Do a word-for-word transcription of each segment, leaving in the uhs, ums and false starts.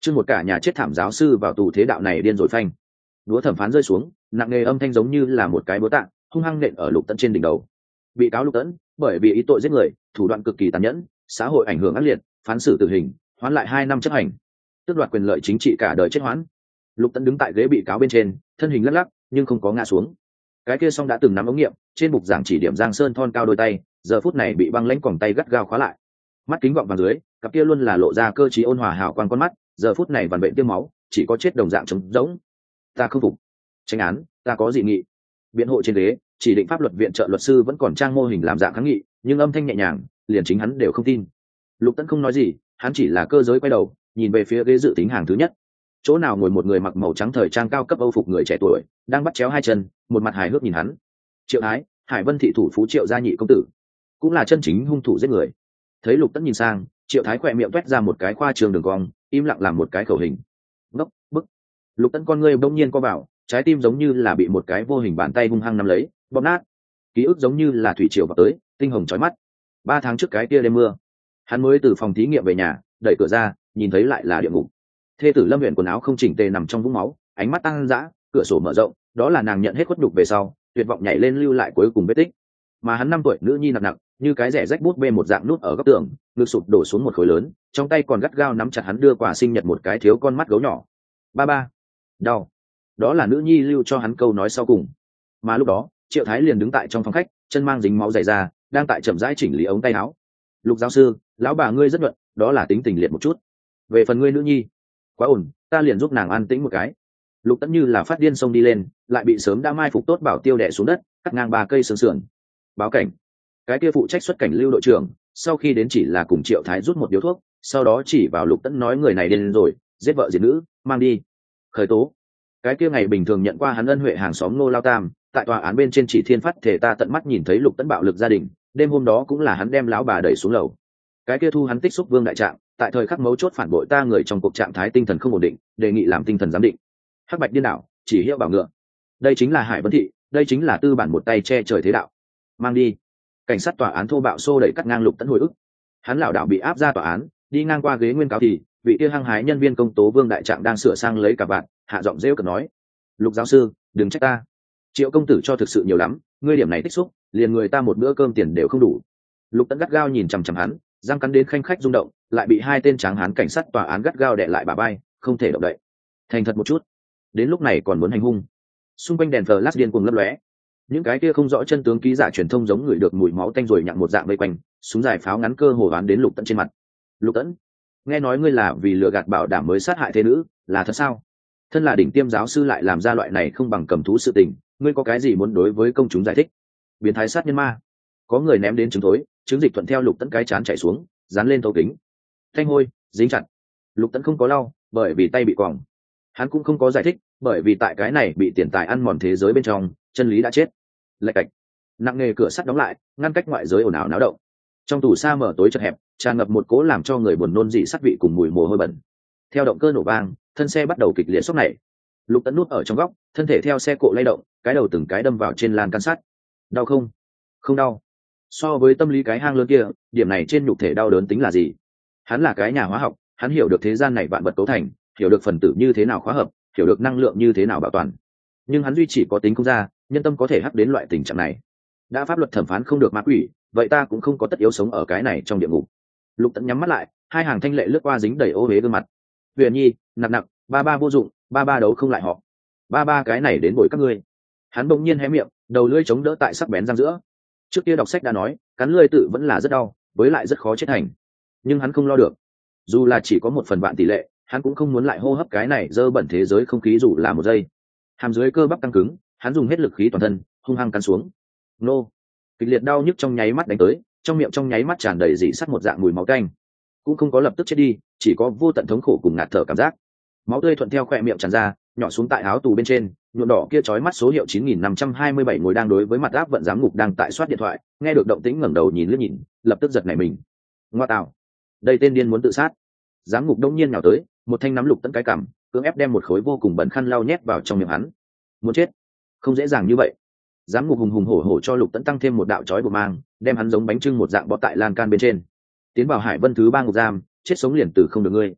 Chứ một cả nhà chết thảm giáo sư vào tù thế đạo này điên rồi phanh. Đũa thẩm phán rơi xuống, nặng nề âm thanh giống như là một cái búa tạ, hung hăng nện ở Lục Tẫn trên đỉnh đầu. Bị cáo Lục Tẫn, bởi vì ý tội giết người, thủ đoạn cực kỳ tàn nhẫn, xã hội ảnh hưởng ác liệt, phán xử tử hình, hoán lại hai năm chấp hành, tước đoạt quyền lợi chính trị cả đời chết hoãn. Lục Tẫn đứng tại ghế bị cáo bên trên, thân hình lắc lắc, nhưng không có ngã xuống. Cái kia song đã từng nắm ống nghiệm, trên bục giảng chỉ điểm Giang Sơn thon cao đôi tay, giờ phút này bị băng lãnh quòng tay gắt gao khóa lại. Mắt kính vọng vào dưới, cặp kia luôn là lộ ra cơ trí ôn hòa hào quang con mắt, giờ phút này vằn vện tiêm máu, chỉ có chết đồng dạng trống rỗng. Ta không phục. Tranh án, ta có dị nghị. Biện hộ trên ghế, chỉ định pháp luật viện trợ luật sư vẫn còn trang mô hình làm dạng kháng nghị, nhưng âm thanh nhẹ nhàng, liền chính hắn đều không tin. Lục Tẫn không nói gì, hắn chỉ là cơ giới quay đầu, nhìn về phía ghế dự tính hàng thứ nhất. Chỗ nào ngồi một người mặc màu trắng thời trang cao cấp âu phục người trẻ tuổi, đang bắt chéo hai chân, một mặt hài hước nhìn hắn. Triệu Thái, Hải Vân thị thủ phú Triệu gia nhị công tử, cũng là chân chính hung thủ giết người. Thấy Lục Tẫn nhìn sang, Triệu Thái khỏe miệng toét ra một cái khoa trương đường cong, im lặng làm một cái khẩu hình. Ngốc, bức. Lục Tẫn con ngươi bỗng nhiên co vào, trái tim giống như là bị một cái vô hình bàn tay hung hăng nắm lấy, bóp nát. Ký ức giống như là thủy triều vào tới, tinh hồng chói mắt. Ba tháng trước cái kia đêm mưa, hắn mới từ phòng thí nghiệm về nhà, đẩy cửa ra, nhìn thấy lại là địa ngục. Thê tử Lâm Uyển quần áo không chỉnh tề nằm trong vũng máu, ánh mắt tăng dã, cửa sổ mở rộng, đó là nàng nhận hết khuất nhục về sau, tuyệt vọng nhảy lên lưu lại cuối cùng vết tích. Mà hắn năm tuổi nữ nhi nặng nặng, như cái rẻ rách bút bê một dạng nút ở góc tường, ngực sụp đổ xuống một khối lớn, trong tay còn gắt gao nắm chặt hắn đưa quà sinh nhật một cái thiếu con mắt gấu nhỏ. Ba ba, đau. Đó là nữ nhi lưu cho hắn câu nói sau cùng. Mà lúc đó, Triệu Thái liền đứng tại trong phòng khách, chân mang dính máu dày ra, đang tại chậm rãi chỉnh lý ống tay áo. Lục giáo sư, lão bà ngươi rất nhuận, đó là tính tình liệt một chút. Về phần ngươi nữ nhi, quá ổn, ta liền giúp nàng an tĩnh một cái. Lục Tẫn như là phát điên xông đi lên, lại bị sớm đã mai phục tốt bảo tiêu đè xuống đất, cắt ngang ba cây xương sườn. Báo cảnh. Cái kia phụ trách xuất cảnh lưu đội trưởng, sau khi đến chỉ là cùng Triệu Thái rút một điếu thuốc, sau đó chỉ vào Lục Tẫn nói người này điên rồi, giết vợ giết nữ, mang đi. Khởi tố. Cái kia ngày bình thường nhận qua hắn ân huệ hàng xóm Ngô Lao Tam, tại tòa án bên trên chỉ thiên phát thể ta tận mắt nhìn thấy Lục Tẫn bạo lực gia đình, đêm hôm đó cũng là hắn đem lão bà đẩy xuống lầu. Cái kia thu hắn tích xúc Vương đại trạng, tại thời khắc mấu chốt phản bội ta người trong cuộc trạng thái tinh thần không ổn định, đề nghị làm tinh thần giám định. Hắc bạch điên đảo, chỉ hiệu bảo ngựa. Đây chính là Hải Vân thị, đây chính là tư bản một tay che trời thế đạo. Mang đi. Cảnh sát tòa án thô bạo xô đẩy cắt ngang Lục Tẫn hồi ức. Hắn lảo đảo bị áp ra tòa án, đi ngang qua ghế nguyên cáo thì vị kia hăng hái nhân viên công tố Vương đại trạng đang sửa sang lấy cả vạn, hạ giọng rêu cợt nói: Lục giáo sư, đừng trách ta. Triệu công tử cho thực sự nhiều lắm, ngươi điểm này tích xúc, liền người ta một bữa cơm tiền đều không đủ. Lục Tẫn gắt gao nhìn chằm chằm hắn, răng cắn đến khanh khách rung động, lại bị hai tên tráng hán cảnh sát tòa án gắt gao đè lại bà bay, không thể động đậy. Thành thật một chút, đến lúc này còn muốn hành hung. Xung quanh đèn flash điên cuồng lấp lóe, những cái kia không rõ chân tướng ký giả truyền thông giống người được mùi máu tanh rồi nhặng một dạng vây quanh, súng dài pháo ngắn cơ hồ đoán đến Lục Tẫn trên mặt. Lục Tẫn, nghe nói ngươi là vì lừa gạt bảo đảm mới sát hại thế nữ, là thật sao? Thân là đỉnh tiêm giáo sư lại làm ra loại này không bằng cầm thú sự tình, ngươi có cái gì muốn đối với công chúng giải thích? Biến thái sát nhân ma. Có người ném đến trứng thối, trứng dịch thuận theo Lục Tẫn cái chán chảy xuống, dán lên thấu kính. Thanh hôi dính chặt. Lục Tẫn không có lau, bởi vì tay bị quòng. Hắn cũng không có giải thích, bởi vì tại cái này bị tiền tài ăn mòn thế giới bên trong, chân lý đã chết. Lạch cạch. Nặng nề cửa sắt đóng lại, ngăn cách ngoại giới ồn ào náo động. Trong tủ sa mở tối chật hẹp, tràn ngập một cỗ làm cho người buồn nôn dị sắt vị cùng mùi mồ hôi bẩn. Theo động cơ nổ vang, thân xe bắt đầu kịch liệt sốc này. Lục Tẫn nút ở trong góc, thân thể theo xe cộ lay động, cái đầu từng cái đâm vào trên lan can sắt. Đau không? Không đau. So với tâm lý cái hang lớn kia, điểm này trên nhục thể đau đớn tính là gì? Hắn là cái nhà hóa học, hắn hiểu được thế gian này vạn vật cấu thành, hiểu được phần tử như thế nào khóa hợp, hiểu được năng lượng như thế nào bảo toàn. Nhưng hắn duy chỉ có tính không ra, nhân tâm có thể hắc đến loại tình trạng này. Đã pháp luật thẩm phán không được ma quỷ, vậy ta cũng không có tất yếu sống ở cái này trong địa ngục. Lục Tẫn nhắm mắt lại, hai hàng thanh lệ lướt qua dính đầy ô uế gương mặt. Huyền Nhi, nặng nặng, ba ba vô dụng, ba ba đấu không lại họ. Ba ba cái này đến bồi các ngươi. Hắn bỗng nhiên hé miệng, đầu lưỡi chống đỡ tại sắc bén răng giữa. Trước kia đọc sách đã nói, cắn lưỡi tự vẫn là rất đau, với lại rất khó chết thành. Nhưng hắn không lo được. Dù là chỉ có một phần vạn tỷ lệ, hắn cũng không muốn lại hô hấp cái này dơ bẩn thế giới không khí dù là một giây. Hàm dưới cơ bắp tăng cứng, hắn dùng hết lực khí toàn thân, hung hăng cắn xuống. Nô. Kịch liệt đau nhức trong nháy mắt đánh tới, trong miệng trong nháy mắt tràn đầy dị sắt một dạng mùi máu tanh. Cũng không có lập tức chết đi, chỉ có vô tận thống khổ cùng ngạt thở cảm giác. Máu tươi thuận theo khóe miệng tràn ra, nhỏ xuống tại áo tù bên trên, nhuộm đỏ kia chói mắt số hiệu chín nghìn năm trăm hai mươi bảy ngồi đang đối với mặt áp vận giám ngục đang tại soát điện thoại, nghe được động tĩnh ngẩng đầu nhìn lướt nhìn, lập tức giật nảy mình. Ngoa tạo, đây tên điên muốn tự sát. Giám ngục đông nhiên nhào tới, một thanh nắm Lục Tẫn cái cằm, cưỡng ép đem một khối vô cùng bẩn khăn lau nhét vào trong miệng hắn. Muốn chết, không dễ dàng như vậy. Giám ngục hùng hùng hổ hổ cho Lục Tẫn tăng thêm một đạo chói buộc mang, đem hắn giống bánh trưng một dạng bó tại lan can bên trên. Tiến vào Hải Vân thứ ba ngục giam, chết sống liền tử không được ngươi.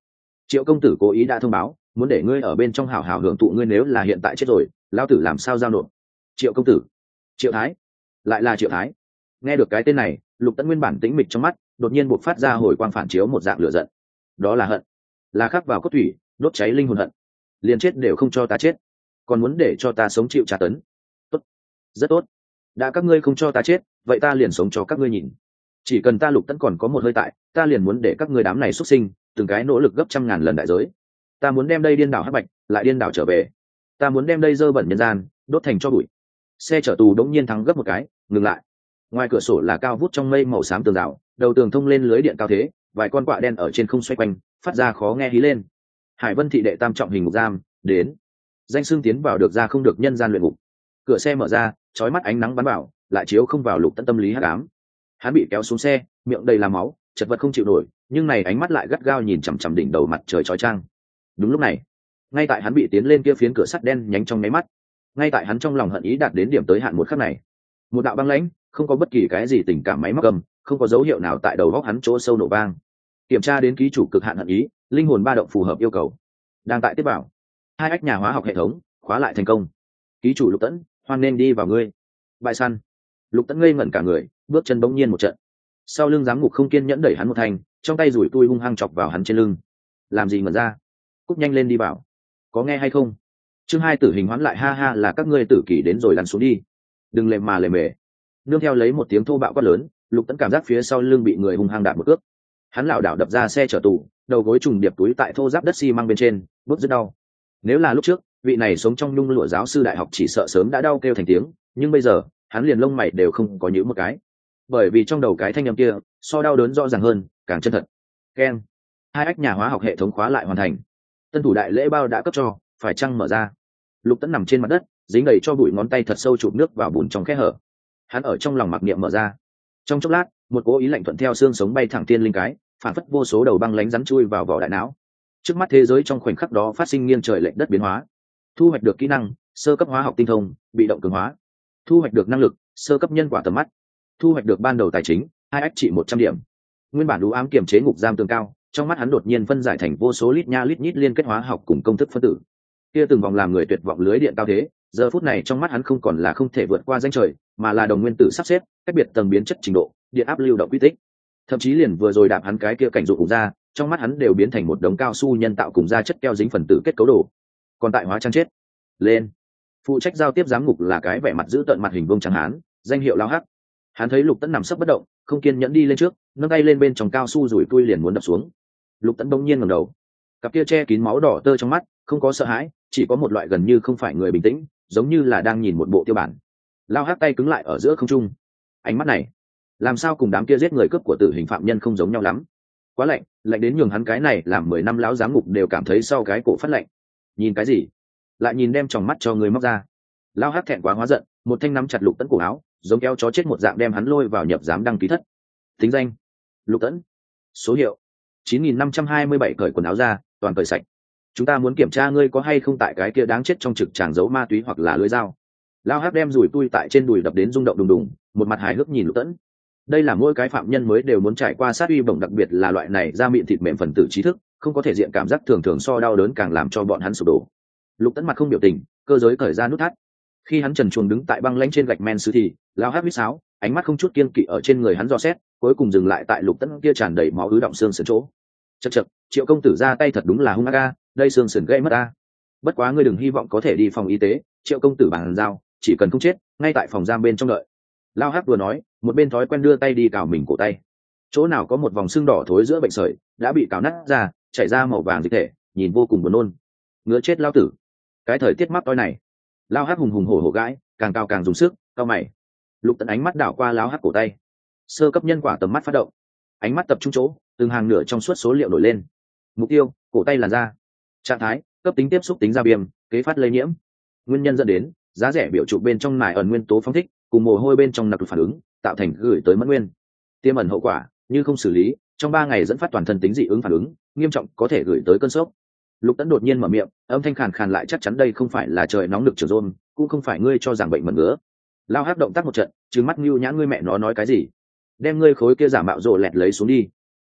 Triệu công tử cố ý đã thông báo muốn để ngươi ở bên trong hảo hảo hưởng thụ, ngươi nếu là hiện tại chết rồi lão tử làm sao giao nộp. Triệu công tử. Triệu thái. Lại là Triệu thái. Nghe được cái tên này, Lục Tẫn nguyên bản tĩnh mịch trong mắt đột nhiên buộc phát ra hồi quang phản chiếu một dạng lửa giận. Đó là hận, là khắc vào cốt thủy, đốt cháy linh hồn hận. Liền chết đều không cho ta chết, còn muốn để cho ta sống chịu tra tấn. Tốt, rất tốt. Đã các ngươi không cho ta chết, vậy ta liền sống cho các ngươi nhìn. Chỉ cần ta Lục Tẫn còn có một hơi tại, ta liền muốn để các ngươi đám này xuất sinh từng cái nỗ lực gấp trăm ngàn lần đại giới. Ta muốn đem đây điên đảo hắc bạch lại điên đảo trở về. Ta muốn đem đây dơ bẩn nhân gian đốt thành cho bụi. Xe chở tù đống nhiên thắng gấp một cái, ngừng lại. Ngoài cửa sổ là cao vút trong mây màu xám tường rào, đầu tường thông lên lưới điện cao thế, vài con quạ đen ở trên không xoay quanh, phát ra khó nghe hí lên. Hải Vân thị đệ tam trọng hình ngục giam đến. Danh xưng tiến vào được ra không được nhân gian luyện ngục. Cửa xe mở ra, chói mắt ánh nắng bắn vào, lại chiếu không vào Lục Tẫn tâm lý hắc ám. Hắn bị kéo xuống xe, miệng đầy là máu, chật vật không chịu nổi, nhưng này ánh mắt lại gắt gao nhìn chằm chằm đỉnh đầu mặt trời chói chang. Đúng lúc này, ngay tại hắn bị tiến lên kia phiến cửa sắt đen nhánh trong mấy mắt, ngay tại hắn trong lòng hận ý đạt đến điểm tới hạn một khắc này, một đạo băng lãnh, không có bất kỳ cái gì tình cảm máy móc cầm, không có dấu hiệu nào tại đầu góc hắn chỗ sâu nổ vang. Kiểm tra đến ký chủ cực hạn hận ý, linh hồn ba động phù hợp yêu cầu, đang tại tiếp bảo. Hai ách nhà hóa học hệ thống khóa lại thành công. Ký chủ Lục Tẫn, hoan nên đi vào ngươi. Bại săn. Lục Tẫn ngây ngẩn cả người, bước chân bỗng nhiên một trận. Sau lưng giám ngục không kiên nhẫn đẩy hắn một thành, trong tay rủi tui hung hăng chọc vào hắn trên lưng. Làm gì ngẩn ra? Cúp nhanh lên đi vào. Có nghe hay không? Chương hai tử hình hoán lại, ha ha, là các ngươi tử kỷ đến rồi, lăn xuống đi. Đừng lề mà lề mề. Nương theo lấy một tiếng thô bạo quát lớn, Lục Tẫn cảm giác phía sau lưng bị người hung hăng đạp một cước. Hắn lảo đảo đập ra xe chở tù, đầu gối trùng điệp túi tại thô giáp đất xi măng bên trên, bút rất đau. Nếu là lúc trước, vị này sống trong nhung lụa giáo sư đại học chỉ sợ sớm đã đau kêu thành tiếng, nhưng bây giờ, hắn liền lông mày đều không có nhíu một cái. Bởi vì trong đầu cái thanh âm kia, so đau đớn rõ ràng hơn, càng chân thật. Keng. Hai ách nhà hóa học hệ thống khóa lại hoàn thành. Tân thủ đại lễ bao đã cấp cho, phải chăng mở ra. Lục Tẫn nằm trên mặt đất, dính đầy cho bụi ngón tay thật sâu chụp nước vào bùn trong khe hở. Hắn ở trong lòng mặc niệm mở ra. Trong chốc lát, một cố ý lạnh thuận theo xương sống bay thẳng tiên linh cái, phản phất vô số đầu băng lánh rắn chui vào vỏ đại não. Trước mắt thế giới trong khoảnh khắc đó phát sinh nghiêng trời lệch đất biến hóa. Thu hoạch được kỹ năng sơ cấp hóa học tinh thông, bị động cường hóa. Thu hoạch được năng lực sơ cấp nhân quả tầm mắt. Thu hoạch được ban đầu tài chính hai ách trị một trăm điểm. Nguyên bản đủ ám kiểm chế ngục giam tường cao, trong mắt hắn đột nhiên phân giải thành vô số lít nha lít nhít liên kết hóa học cùng công thức phân tử. Kia từng vòng làm người tuyệt vọng lưới điện cao thế, giờ phút này trong mắt hắn không còn là không thể vượt qua danh trời, mà là đồng nguyên tử sắp xếp, cách biệt tầng biến chất trình độ, điện áp lưu động quy tích. Thậm chí liền vừa rồi đạp hắn cái kia cảnh dụng cùng ra, trong mắt hắn đều biến thành một đống cao su nhân tạo cùng da chất keo dính phần tử kết cấu đồ. Còn tại hóa trang chết lên, phụ trách giao tiếp giám ngục là cái vẻ mặt giữ tợn mặt hình vuông trắng hán, danh hiệu Lao Hắc. Hắn thấy Lục Tẫn nằm sấp bất động, không kiên nhẫn đi lên trước, nâng tay lên bên trong cao su rủi tui liền muốn đập xuống. Lục Tẫn bỗng nhiên ngẩng đầu, cặp kia che kín máu đỏ tơ trong mắt không có sợ hãi, chỉ có một loại gần như không phải người bình tĩnh, giống như là đang nhìn một bộ tiêu bản. Lao Hắc tay cứng lại ở giữa không trung. Ánh mắt này, làm sao cùng đám kia giết người cướp của tử hình phạm nhân không giống nhau lắm. Quá lạnh, lạnh đến nhường hắn cái này làm mười năm lão giám ngục đều cảm thấy sau cái cổ phát lạnh. Nhìn cái gì? Lại nhìn đem tròng mắt cho người móc ra. Lao Hắc thẹn quá hóa giận, một thanh nắm chặt Lục Tẫn cổ áo, giống kéo chó chết một dạng đem hắn lôi vào nhập giám đăng ký thất. Tính danh Lục Tẫn, số hiệu chín nghìn năm trăm hai mươi bảy, cởi quần áo ra, toàn cởi sạch. Chúng ta muốn kiểm tra ngươi có hay không tại cái kia đáng chết trong trực tràng giấu ma túy hoặc là lưới dao. Lao Hắc đem rủi tui tại trên đùi đập đến rung động đùng đùng, một mặt hài hước nhìn Lục Tẫn. Đây là mỗi cái phạm nhân mới đều muốn trải qua sát uy bổng, đặc biệt là loại này da mịn thịt mềm phần tử trí thức, không có thể diện cảm giác thường thường so đau đớn càng làm cho bọn hắn sụp đổ. Lục Tẫn mặt không biểu tình, cơ giới cởi ra nút thắt. Khi hắn trần truồng đứng tại băng lãnh trên gạch men sứ thì Lao Hắc huýt sáo, ánh mắt không chút kiêng kỵ ở trên người hắn dò xét, cuối cùng dừng lại tại Lục Tẫn kia tràn đầy máu ứ động xương sườn chỗ. Chậc chậc, Triệu công tử ra tay thật đúng là hung ác a, đây xương sườn gãy mất a. Bất quá ngươi đừng hy vọng có thể đi phòng y tế, Triệu công tử bàn giao, chỉ cần không chết, ngay tại phòng giam bên trong đợi. Lao Hắc vừa nói, một bên thói quen đưa tay đi cào mình cổ tay. Chỗ nào có một vòng xương đỏ thối giữa bệnh sởi, đã bị cào nát ra, chảy ra màu vàng dịch thể, nhìn vô cùng buồn nôn. Ngứa chết lao tử. Cái thời tiết mắc toi này. Lao Hắc hùng hùng hổ hổ gãi, càng cao càng dùng sức, cao mày. Lục Tẫn ánh mắt đảo qua Lao Hắc cổ tay. Sơ cấp nhân quả tầm mắt phát động. Ánh mắt tập trung chỗ, từng hàng nửa trong suốt số liệu nổi lên. Mục tiêu, cổ tay làn da. Trạng thái, cấp tính tiếp xúc tính da viêm, kế phát lây nhiễm. Nguyên nhân dẫn đến, giá rẻ biểu trục bên trong nải ẩn nguyên tố phóng thích, cùng mồ hôi bên trong nặc phản ứng, tạo thành gửi tới mất nguyên. Tiềm ẩn hậu quả, như không xử lý, trong ba ngày dẫn phát toàn thân tính dị ứng phản ứng, nghiêm trọng có thể gửi tới cơn sốc. Lục Tẫn đột nhiên mở miệng, âm thanh khàn khàn lại chắc chắn đây không phải là trời nóng lực trường rôn, cũng không phải ngươi cho rằng bệnh mẩn ngứa. Lao Hắc động tác một trận, trừng mắt Nưu Nhãn, ngươi mẹ nó nói cái gì? Đem ngươi khối kia giả mạo rồ lẹt lấy xuống đi.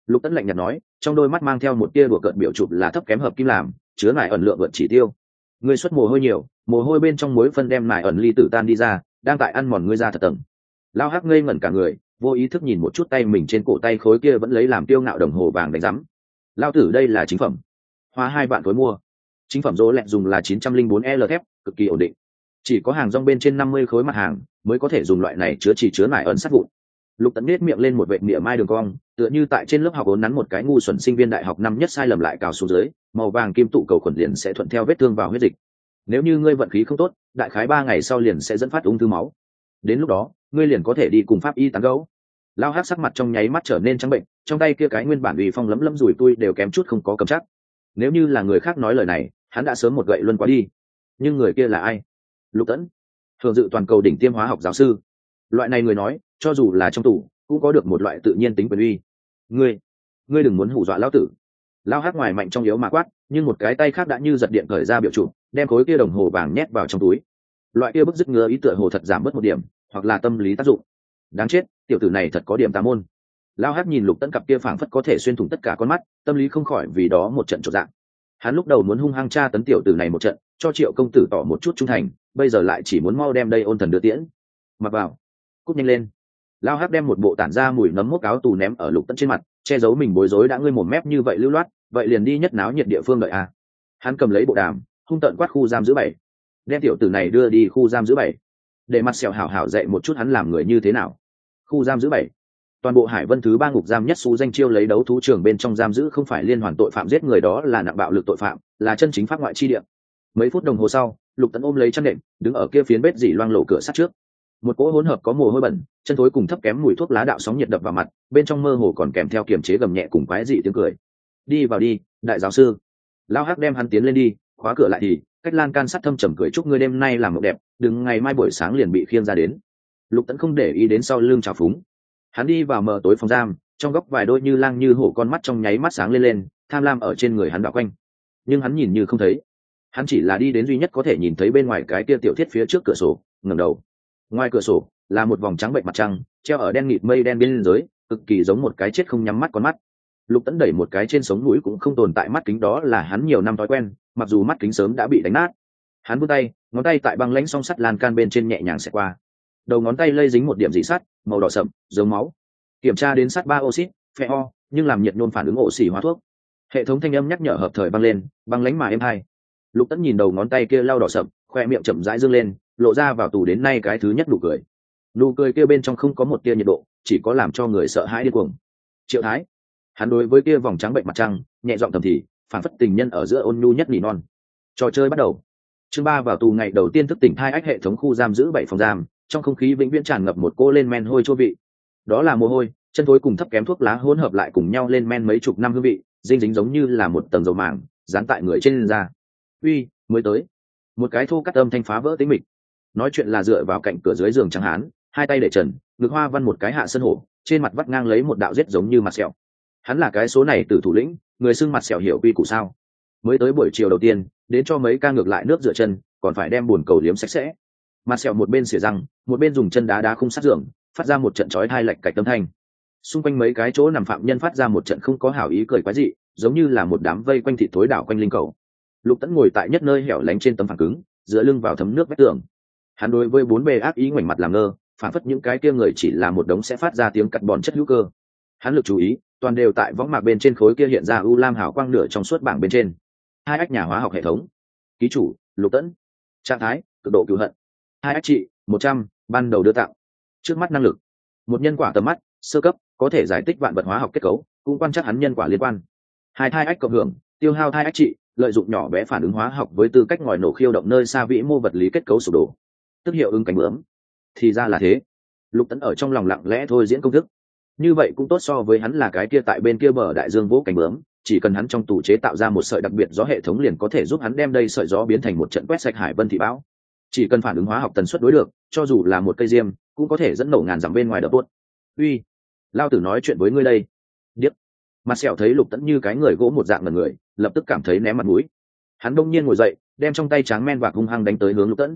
Lục Tấn lạnh nhạt nói, trong đôi mắt mang theo một tia đùa cợt biểu chụp là thấp kém hợp kim làm, chứa nải ẩn lượng vượt chỉ tiêu. Ngươi xuất mồ hôi nhiều, mồ hôi bên trong muối phân đem nải ẩn ly tử tan đi ra, đang tại ăn mòn ngươi ra thật tầng. Lao Hắc ngây ngẩn cả người, vô ý thức nhìn một chút tay mình trên cổ tay khối kia vẫn lấy làm tiêu ngạo đồng hồ vàng đánh rắm. Lao tử đây là chính phẩm, hóa hai bạn tối mua. Chính phẩm rô lẹt dùng là chín trăm linh bốn L thép, cực kỳ ổn định. Chỉ có hàng rong bên trên năm mươi khối mặt hàng mới có thể dùng loại này chứa chỉ chứa nải ẩn sắt vụn. Lục Tấn nét miệng lên một vệt miệng mai đường cong, tựa như tại trên lớp học ốn nắn một cái ngu xuẩn sinh viên đại học năm nhất sai lầm lại cào xuống dưới, màu vàng kim tụ cầu khuẩn liền sẽ thuận theo vết thương vào huyết dịch. Nếu như ngươi vận khí không tốt, đại khái ba ngày sau liền sẽ dẫn phát ung thư máu. Đến lúc đó, ngươi liền có thể đi cùng pháp y tán gẫu. Lao Hắc sắc mặt trong nháy mắt trở nên trắng bệnh, trong tay kia cái nguyên bản uy phong lấm lấm rủi tui đều kém chút không có cầm chắc. Nếu như là người khác nói lời này, hắn đã sớm một gậy luân quá đi. Nhưng người kia là ai? Lục Tấn, thường dự toàn cầu đỉnh tiêm hóa học giáo sư. Loại này người nói, cho dù là trong tủ, cũng có được một loại tự nhiên tính quyền uy. Ngươi, ngươi đừng muốn hù dọa lão tử. Lao Hắc ngoài mạnh trong yếu mà quát, nhưng một cái tay khác đã như giật điện khởi ra biểu chủ, đem khối kia đồng hồ vàng nhét vào trong túi. Loại kia bức dứt ngứa ý tựa hồ thật giảm bớt một điểm, hoặc là tâm lý tác dụng. Đáng chết, tiểu tử này thật có điểm tà môn. Lao Hắc nhìn Lục Tấn cặp kia phảng phất có thể xuyên thủng tất cả con mắt, tâm lý không khỏi vì đó một trận chột dạ. Hắn lúc đầu muốn hung hăng tra tấn tiểu tử này một trận, cho Triệu công tử tỏ một chút trung thành, bây giờ lại chỉ muốn mau đem đây ôn thần đưa tiễn. Mặc vào, cúp nhanh lên. Lao Hắc đem một bộ tản ra mùi nấm mốc áo tù ném ở Lục Tấn trên mặt, che giấu mình bối rối đã ngươi mồm mép như vậy lưu loát, vậy liền đi nhất náo nhiệt địa phương đợi a. Hắn cầm lấy bộ đàm, hung tợn quát khu giam giữ bảy, đem tiểu tử này đưa đi khu giam giữ bảy, để mặt sẹo hảo hảo dạy một chút hắn làm người như thế nào. Khu giam giữ bảy, toàn bộ Hải Vân thứ ba ngục giam nhất xú danh chiêu lấy đấu thú trường bên trong giam giữ không phải liên hoàn tội phạm giết người, đó là nặng bạo lực tội phạm, là chân chính pháp ngoại chi địa. Mấy phút đồng hồ sau, Lục Tấn ôm lấy chăn đệm, đứng ở kia phiến bết dỉ loang lổ cửa sắt trước. Một cỗ hỗn hợp có mồ hôi bẩn, chân thối cùng thấp kém mùi thuốc lá đạo sóng nhiệt đập vào mặt, bên trong mơ hồ còn kèm theo kiềm chế gầm nhẹ cùng quái dị tiếng cười. Đi vào đi, đại giáo sư. Lao Hắc đem hắn tiến lên đi, khóa cửa lại thì cách lan can sắt thâm trầm cười chúc ngươi đêm nay làm mộng đẹp, đừng ngày mai buổi sáng liền bị khiêng ra đến. Lục Tấn không để ý đến sau lưng trào phúng. Hắn đi vào mờ tối phòng giam, trong góc vài đôi như lang như hổ con mắt trong nháy mắt sáng lên lên, tham lam ở trên người hắn đảo quanh. Nhưng hắn nhìn như không thấy. Hắn chỉ là đi đến duy nhất có thể nhìn thấy bên ngoài cái kia tiểu thiết phía trước cửa sổ, ngẩng đầu. Ngoài cửa sổ là một vòng trắng bệnh mặt trăng, treo ở đen nghịt mây đen bên dưới, cực kỳ giống một cái chết không nhắm mắt con mắt. Lục Tấn đẩy một cái trên sống mũi cũng không tồn tại mắt kính, đó là hắn nhiều năm thói quen, mặc dù mắt kính sớm đã bị đánh nát. Hắn vươn tay, ngón tay tại băng lãnh song sắt lan can bên trên nhẹ nhàng xẹt qua. Đầu ngón tay lây dính một điểm dị sắt, màu đỏ sậm, giống máu. Kiểm tra đến sắt ba oxit, phe-o, nhưng làm nhiệt nôn phản ứng oxy hóa thuốc. Hệ thống thanh âm nhắc nhở hợp thời vang lên, băng lãnh mà êm hai. Lục Tấn nhìn đầu ngón tay kia lau đỏ sậm, khoe miệng chậm rãi dương lên, lộ ra vào tù đến nay cái thứ nhất nụ cười. Nụ cười kia bên trong không có một tia nhiệt độ, chỉ có làm cho người sợ hãi điên cuồng. Triệu Thái, hắn đối với kia vòng trắng bệnh mặt trăng nhẹ giọng thầm thì, phản phất tình nhân ở giữa ôn nhu nhất nỉ non. Trò chơi bắt đầu. Chương ba vào tù ngày đầu tiên thức tỉnh hai ách hệ thống khu giam giữ bảy phòng giam, trong không khí vĩnh viễn tràn ngập một cô lên men hôi chua vị. Đó là mồ hôi, chân thối cùng thấp kém thuốc lá hỗn hợp lại cùng nhau lên men mấy chục năm hương vị, dinh dính giống như là một tầng dầu màng dán tại người trên da. Uy, mới tới. Một cái thô cắt âm thanh phá vỡ tĩnh mịch. Nói chuyện là dựa vào cạnh cửa dưới giường trắng hán, hai tay để trần, ngực hoa văn một cái hạ sân hổ, trên mặt vắt ngang lấy một đạo rết giống như mặt sẹo. Hắn là cái số này từ thủ lĩnh, người xưng mặt sẹo hiểu quy củ sao? Mới tới buổi chiều đầu tiên, đến cho mấy ca ngược lại nước rửa chân, còn phải đem buồn cầu liếm sạch sẽ. Mặt sẹo một bên xỉa răng, một bên dùng chân đá đá khung sát giường, phát ra một trận chói tai lệch cạch âm thanh. Xung quanh mấy cái chỗ nằm phạm nhân phát ra một trận không có hảo ý cười quái dị, giống như là một đám vây quanh thịt thối đảo quanh linh cầu. Lục Tấn ngồi tại nhất nơi hẻo lánh trên tấm phẳng cứng, dựa lưng vào thấm nước vách tường. Hắn đối với bốn bề ác ý ngoảnh mặt làm ngơ, phản phất những cái kia người chỉ là một đống sẽ phát ra tiếng cắt bòn chất hữu cơ. Hắn lực chú ý toàn đều tại võng mạc bên trên khối kia hiện ra u lam hào quang nửa trong suốt bảng bên trên. Hai ách nhà hóa học hệ thống. Ký chủ Lục Tấn. Trạng thái cực độ cựu hận. Hai ách trị một trăm, ban đầu đưa tặng. Trước mắt năng lực một nhân quả tầm mắt sơ cấp, có thể giải tích vạn vật hóa học kết cấu, cũng quan trắc hắn nhân quả liên quan. Hai thai ách cộng hưởng, tiêu hao thai ách trị, lợi dụng nhỏ bé phản ứng hóa học với tư cách ngòi nổ khiêu động nơi xa vĩ mô vật lý kết cấu sụp đổ, tức hiệu ứng cánh bướm. Thì ra là thế. Lục Tấn ở trong lòng lặng lẽ thôi diễn công thức. Như vậy cũng tốt so với hắn là cái kia tại bên kia bờ đại dương vỗ cánh bướm, chỉ cần hắn trong tủ chế tạo ra một sợi đặc biệt gió hệ thống liền có thể giúp hắn đem đây sợi gió biến thành một trận quét sạch hải vân thị bão. Chỉ cần phản ứng hóa học tần suất đối được, cho dù là một cây diêm cũng có thể dẫn nổ ngàn dặm bên ngoài đập buốt. Uy, lao tử nói chuyện với ngươi đây. Điếc. Mặt sẹo thấy Lục Tấn như cái người gỗ một dạng ngần người, lập tức cảm thấy ném mặt mũi. Hắn đông nhiên ngồi dậy, đem trong tay tráng men vạc hung hăng đánh tới hướng Lục Tấn.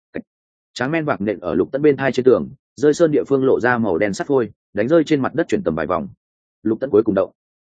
Tráng men vạc nện ở Lục Tấn bên thai trên tường, rơi sơn địa phương lộ ra màu đen sắt phôi, đánh rơi trên mặt đất chuyển tầm vài vòng. Lục Tấn cuối cùng động.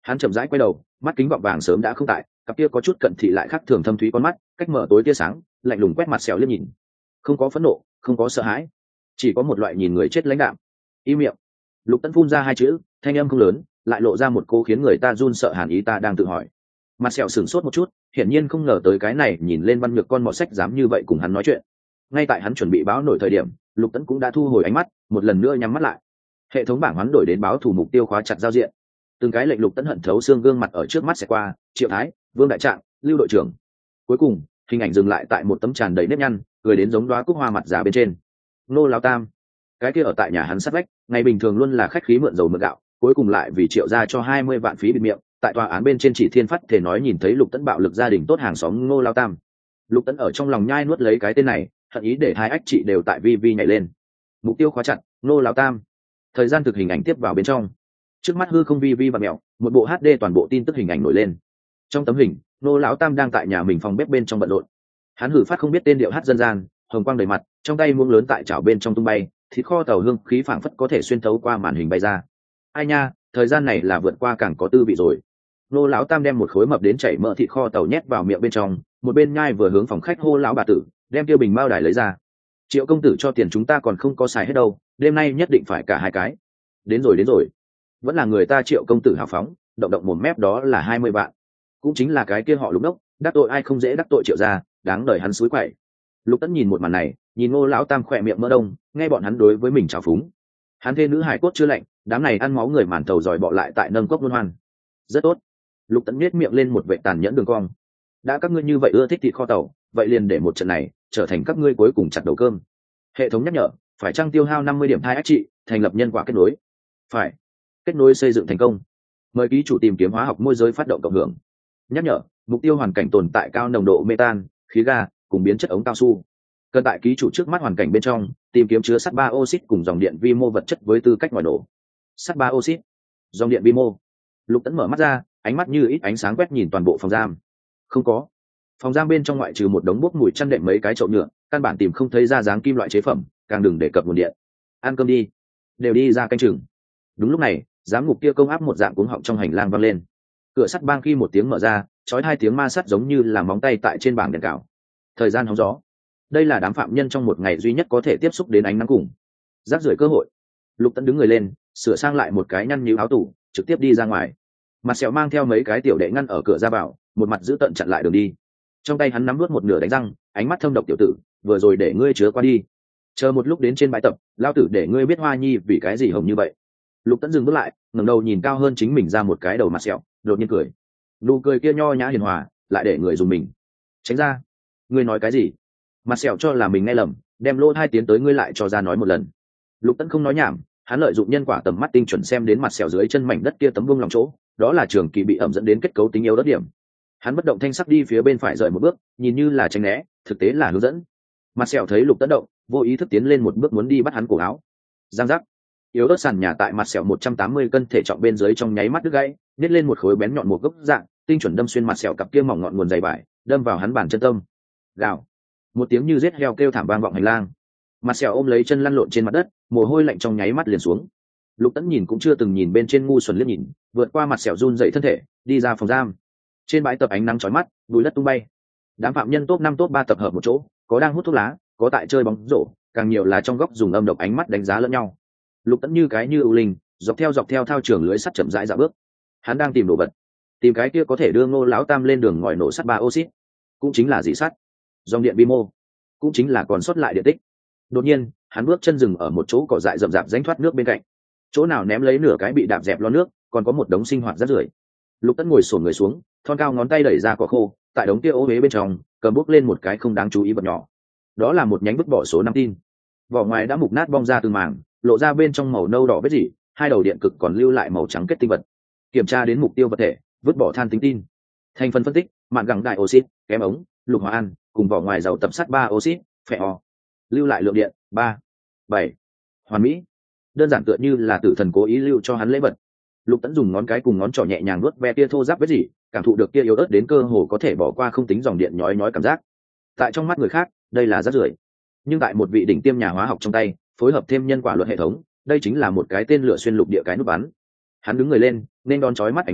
Hắn chậm rãi quay đầu, mắt kính gọng vàng sớm đã không tại, cặp kia có chút cận thị lại khác thường thâm thúy con mắt cách mở tối tia sáng, lạnh lùng quét mặt Sẹo liếc nhìn, không có phẫn nộ, không có sợ hãi, chỉ có một loại nhìn người chết lãnh đạm. Im miệng. Lục Tấn phun ra hai chữ, thanh âm không lớn, lại lộ ra một cô khiến người ta run sợ hàn ý. Ta đang tự hỏi. Mặt Sẹo sửng sốt một chút, hiển nhiên không ngờ tới cái này nhìn lên văn nhược con mọt sách dám như vậy cùng hắn nói chuyện. Ngay tại hắn chuẩn bị báo nổi thời điểm, Lục Tấn cũng đã thu hồi ánh mắt, một lần nữa nhắm mắt lại. Hệ thống bảng hoán đổi đến báo thủ mục tiêu khóa chặt giao diện. Từng cái lệnh Lục Tấn hận thấu xương gương mặt ở trước mắt sẽ qua, Triệu Thái, Vương đại trạng, Lưu đội trưởng. Cuối cùng, hình ảnh dừng lại tại một tấm tràn đầy nếp nhăn, cười đến giống đóa cúc hoa mặt già bên trên. Nô lão tam, cái kia ở tại nhà hắn sát vách, ngày bình thường luôn là khách khí mượn dầu mượn gạo, cuối cùng lại vì Triệu gia cho hai mươi vạn phí bịt miệng, tại tòa án bên trên chỉ thiên phát thể nói nhìn thấy Lục Tấn bạo lực gia đình tốt hàng xóm Ngô lão tam. Lục Tấn ở trong lòng nhai nuốt lấy cái tên này, hận ý để hai ách chị đều tại vi vi nhảy lên. Mục tiêu khóa chặt, Ngô lão tam. Thời gian thực hình ảnh tiếp vào bên trong. Trước mắt hư không vi vi và mèo, một bộ hát đê toàn bộ tin tức hình ảnh nổi lên. Trong tấm hình, Ngô lão tam đang tại nhà mình phòng bếp bên trong bận rộn. Hắn hử phát không biết tên điệu hát dân gian, hồng quang đầy mặt, trong tay muỗng lớn tại chảo bên trong tung bay, thịt kho tàu hương khí phảng phất có thể xuyên thấu qua màn hình bay ra. Ai nha, thời gian này là vượt qua càng có tư vị rồi. Nô lão tam đem một khối mập đến chảy mỡ thịt kho tàu nhét vào miệng bên trong, một bên nhai vừa hướng phòng khách hô lão bà tử, đem tiêu bình mao đài lấy ra. Triệu công tử cho tiền chúng ta còn không có xài hết đâu, đêm nay nhất định phải cả hai cái. Đến rồi đến rồi, vẫn là người ta Triệu công tử hào phóng, động động một mép đó là hai mươi vạn, cũng chính là cái kia họ Lục đốc, đắc tội ai không dễ đắc tội Triệu gia, đáng đời hắn suối quậy. Lục Tấn nhìn một màn này, nhìn Ngô lão tam khỏe miệng mỡ đông, nghe bọn hắn đối với mình trào phúng. Hắn thê nữ hải cốt chưa lạnh, đám này ăn máu người màn tàu dòi bọ lại tại nâng cốc luân hoan. Rất tốt. Lục Tấn nhếch miệng lên một vệ tàn nhẫn đường cong. Đã các ngươi như vậy ưa thích thịt kho tàu, vậy liền để một trận này trở thành các ngươi cuối cùng chặt đầu cơm. Hệ thống nhắc nhở, phải trang tiêu hao năm mươi điểm thai ách trị, thành lập nhân quả kết nối. Phải. Kết nối xây dựng thành công. Mời ký chủ tìm kiếm hóa học môi giới phát động cộng hưởng. Nhắc nhở, mục tiêu hoàn cảnh tồn tại cao nồng độ metan, khí ga cùng biến chất ống cao su. Cần tại ký chủ trước mắt hoàn cảnh bên trong tìm kiếm chứa sắt ba oxit cùng dòng điện vi mô vật chất với tư cách ngoài nổ. Sắt ba oxit, dòng điện vi mô. Lục Tấn mở mắt ra, ánh mắt như ít ánh sáng quét nhìn toàn bộ phòng giam. Không có. Phòng giam bên trong ngoại trừ một đống bốc mùi chăn đệm mấy cái chậu nhựa, căn bản tìm không thấy ra dáng kim loại chế phẩm, càng đừng đề cập nguồn điện. Ăn cơm đi, đều đi ra canh chừng. Đúng lúc này, giám ngục kia công áp một dạng cuống họng trong hành lang vang lên. Cửa sắt bang khi một tiếng mở ra, chói hai tiếng ma sắt giống như là móng tay tại trên bảng đèn cào. Thời gian hóng gió. Đây là đám phạm nhân trong một ngày duy nhất có thể tiếp xúc đến ánh nắng cùng rác rưởi cơ hội. Lục Tấn đứng người lên, sửa sang lại một cái nhăn nhíu áo tủ, trực tiếp đi ra ngoài. Mặt Sẹo mang theo mấy cái tiểu đệ ngăn ở cửa ra vào, một mặt giữ tận chặn lại đường đi. Trong tay hắn nắm nuốt một nửa đánh răng, ánh mắt thâm độc tiểu tử, vừa rồi để ngươi chứa qua đi, chờ một lúc đến trên bãi tập, lao tử để ngươi biết Hoa Nhi vì cái gì hồng như vậy. Lục Tấn dừng bước lại, ngẩng đầu nhìn cao hơn chính mình ra một cái đầu Mặt Sẹo, đột nhiên cười. Nụ cười kia nho nhã hiền hòa, lại để người dùng mình. Tránh ra. Ngươi nói cái gì? Mặt Sẹo cho là mình nghe lầm, đem lỗ hai tiến tới ngươi lại cho ra nói một lần. Lục Tấn không nói nhảm, hắn lợi dụng nhân quả tầm mắt tinh chuẩn xem đến Mặt Sẹo dưới chân mảnh đất kia tấm vương lòng chỗ, đó là trường kỳ bị ẩm dẫn đến kết cấu tính yếu đất điểm. Hắn bất động thanh sắc đi phía bên phải rời một bước, nhìn như là tránh né, thực tế là hướng dẫn. Mặt Sẹo thấy Lục Tấn động, vô ý thức tiến lên một bước muốn đi bắt hắn cổ áo. Giang giác. Yếu đất sàn nhà tại Mặt Sẹo một trăm tám mươi cân thể trọng bên dưới trong nháy mắt đứt gãy, nhét lên một khối bén nhọn một gốc dạng, tinh chuẩn đâm xuyên Mặt Sẹo cặp kia mỏng ngọn nguồn dày vải, đâm vào hắn bàn chân tâm. Gào. Một tiếng như giết heo kêu thảm vang vọng hành lang. Mặt Sẹo ôm lấy chân lăn lộn trên mặt đất, mồ hôi lạnh trong nháy mắt liền xuống. Lục Tấn nhìn cũng chưa từng nhìn bên trên ngu xuẩn liếc nhìn, vượt qua Mặt Sẹo run dậy thân thể, đi ra phòng giam. Trên bãi tập ánh nắng chói mắt, bụi đất tung bay. Đám phạm nhân top năm top ba tập hợp một chỗ, có đang hút thuốc lá, có tại chơi bóng rổ, càng nhiều là trong góc dùng âm độc ánh mắt đánh giá lẫn nhau. Lục Tấn như cái như ưu linh, dọc theo dọc theo thao trường lưới sắt chậm rãi dạo bước. Hắn đang tìm đồ vật, tìm cái kia có thể đưa Ngô lão tam lên đường ngòi nổ sắt ba oxit, cũng chính là dị sắt, dòng điện vi mô, cũng chính là còn sót lại điện tích. Đột nhiên, hắn bước chân dừng ở một chỗ cỏ dại rậm rạp rãnh thoát nước bên cạnh. Chỗ nào ném lấy nửa cái bị đạp dẹp lo nước, còn có một đống sinh hoạt rác rưởi. Lục Tấn ngồi xổm người xuống, thon cao ngón tay đẩy ra cỏ khô, tại đống kia ô uế bên trong, cầm bút lên một cái không đáng chú ý vật nhỏ. Đó là một nhánh bức bỏ số năm tin. Vỏ ngoài đã mục nát bong ra từng mảng, lộ ra bên trong màu nâu đỏ vết rỉ, hai đầu điện cực còn lưu lại màu trắng kết tinh vật. Kiểm tra đến mục tiêu vật thể, vứt bỏ than tính tin. Thành phần phân tích, mạn gẳng đại oxit, kém ống, lục hóa an, cùng vỏ ngoài giàu tập sắt ba oxit, phệ o. Lưu lại lượng điện ba bảy. Hoàn mỹ. Đơn giản tựa như là tử thần cố ý lưu cho hắn lễ vật. Lục Tấn dùng ngón cái cùng ngón trỏ nhẹ nhàng nuốt ve tia thô ráp vết rỉ, cảm thụ được kia yếu ớt đến cơ hồ có thể bỏ qua không tính dòng điện nhói nhói cảm giác. Tại trong mắt người khác, đây là rác rưởi, nhưng tại một vị đỉnh tiêm nhà hóa học trong tay, phối hợp thêm nhân quả luật hệ thống, đây chính là một cái tên lửa xuyên lục địa cái nút bắn. Hắn đứng người lên, nên đón chói mắt ánh nắng,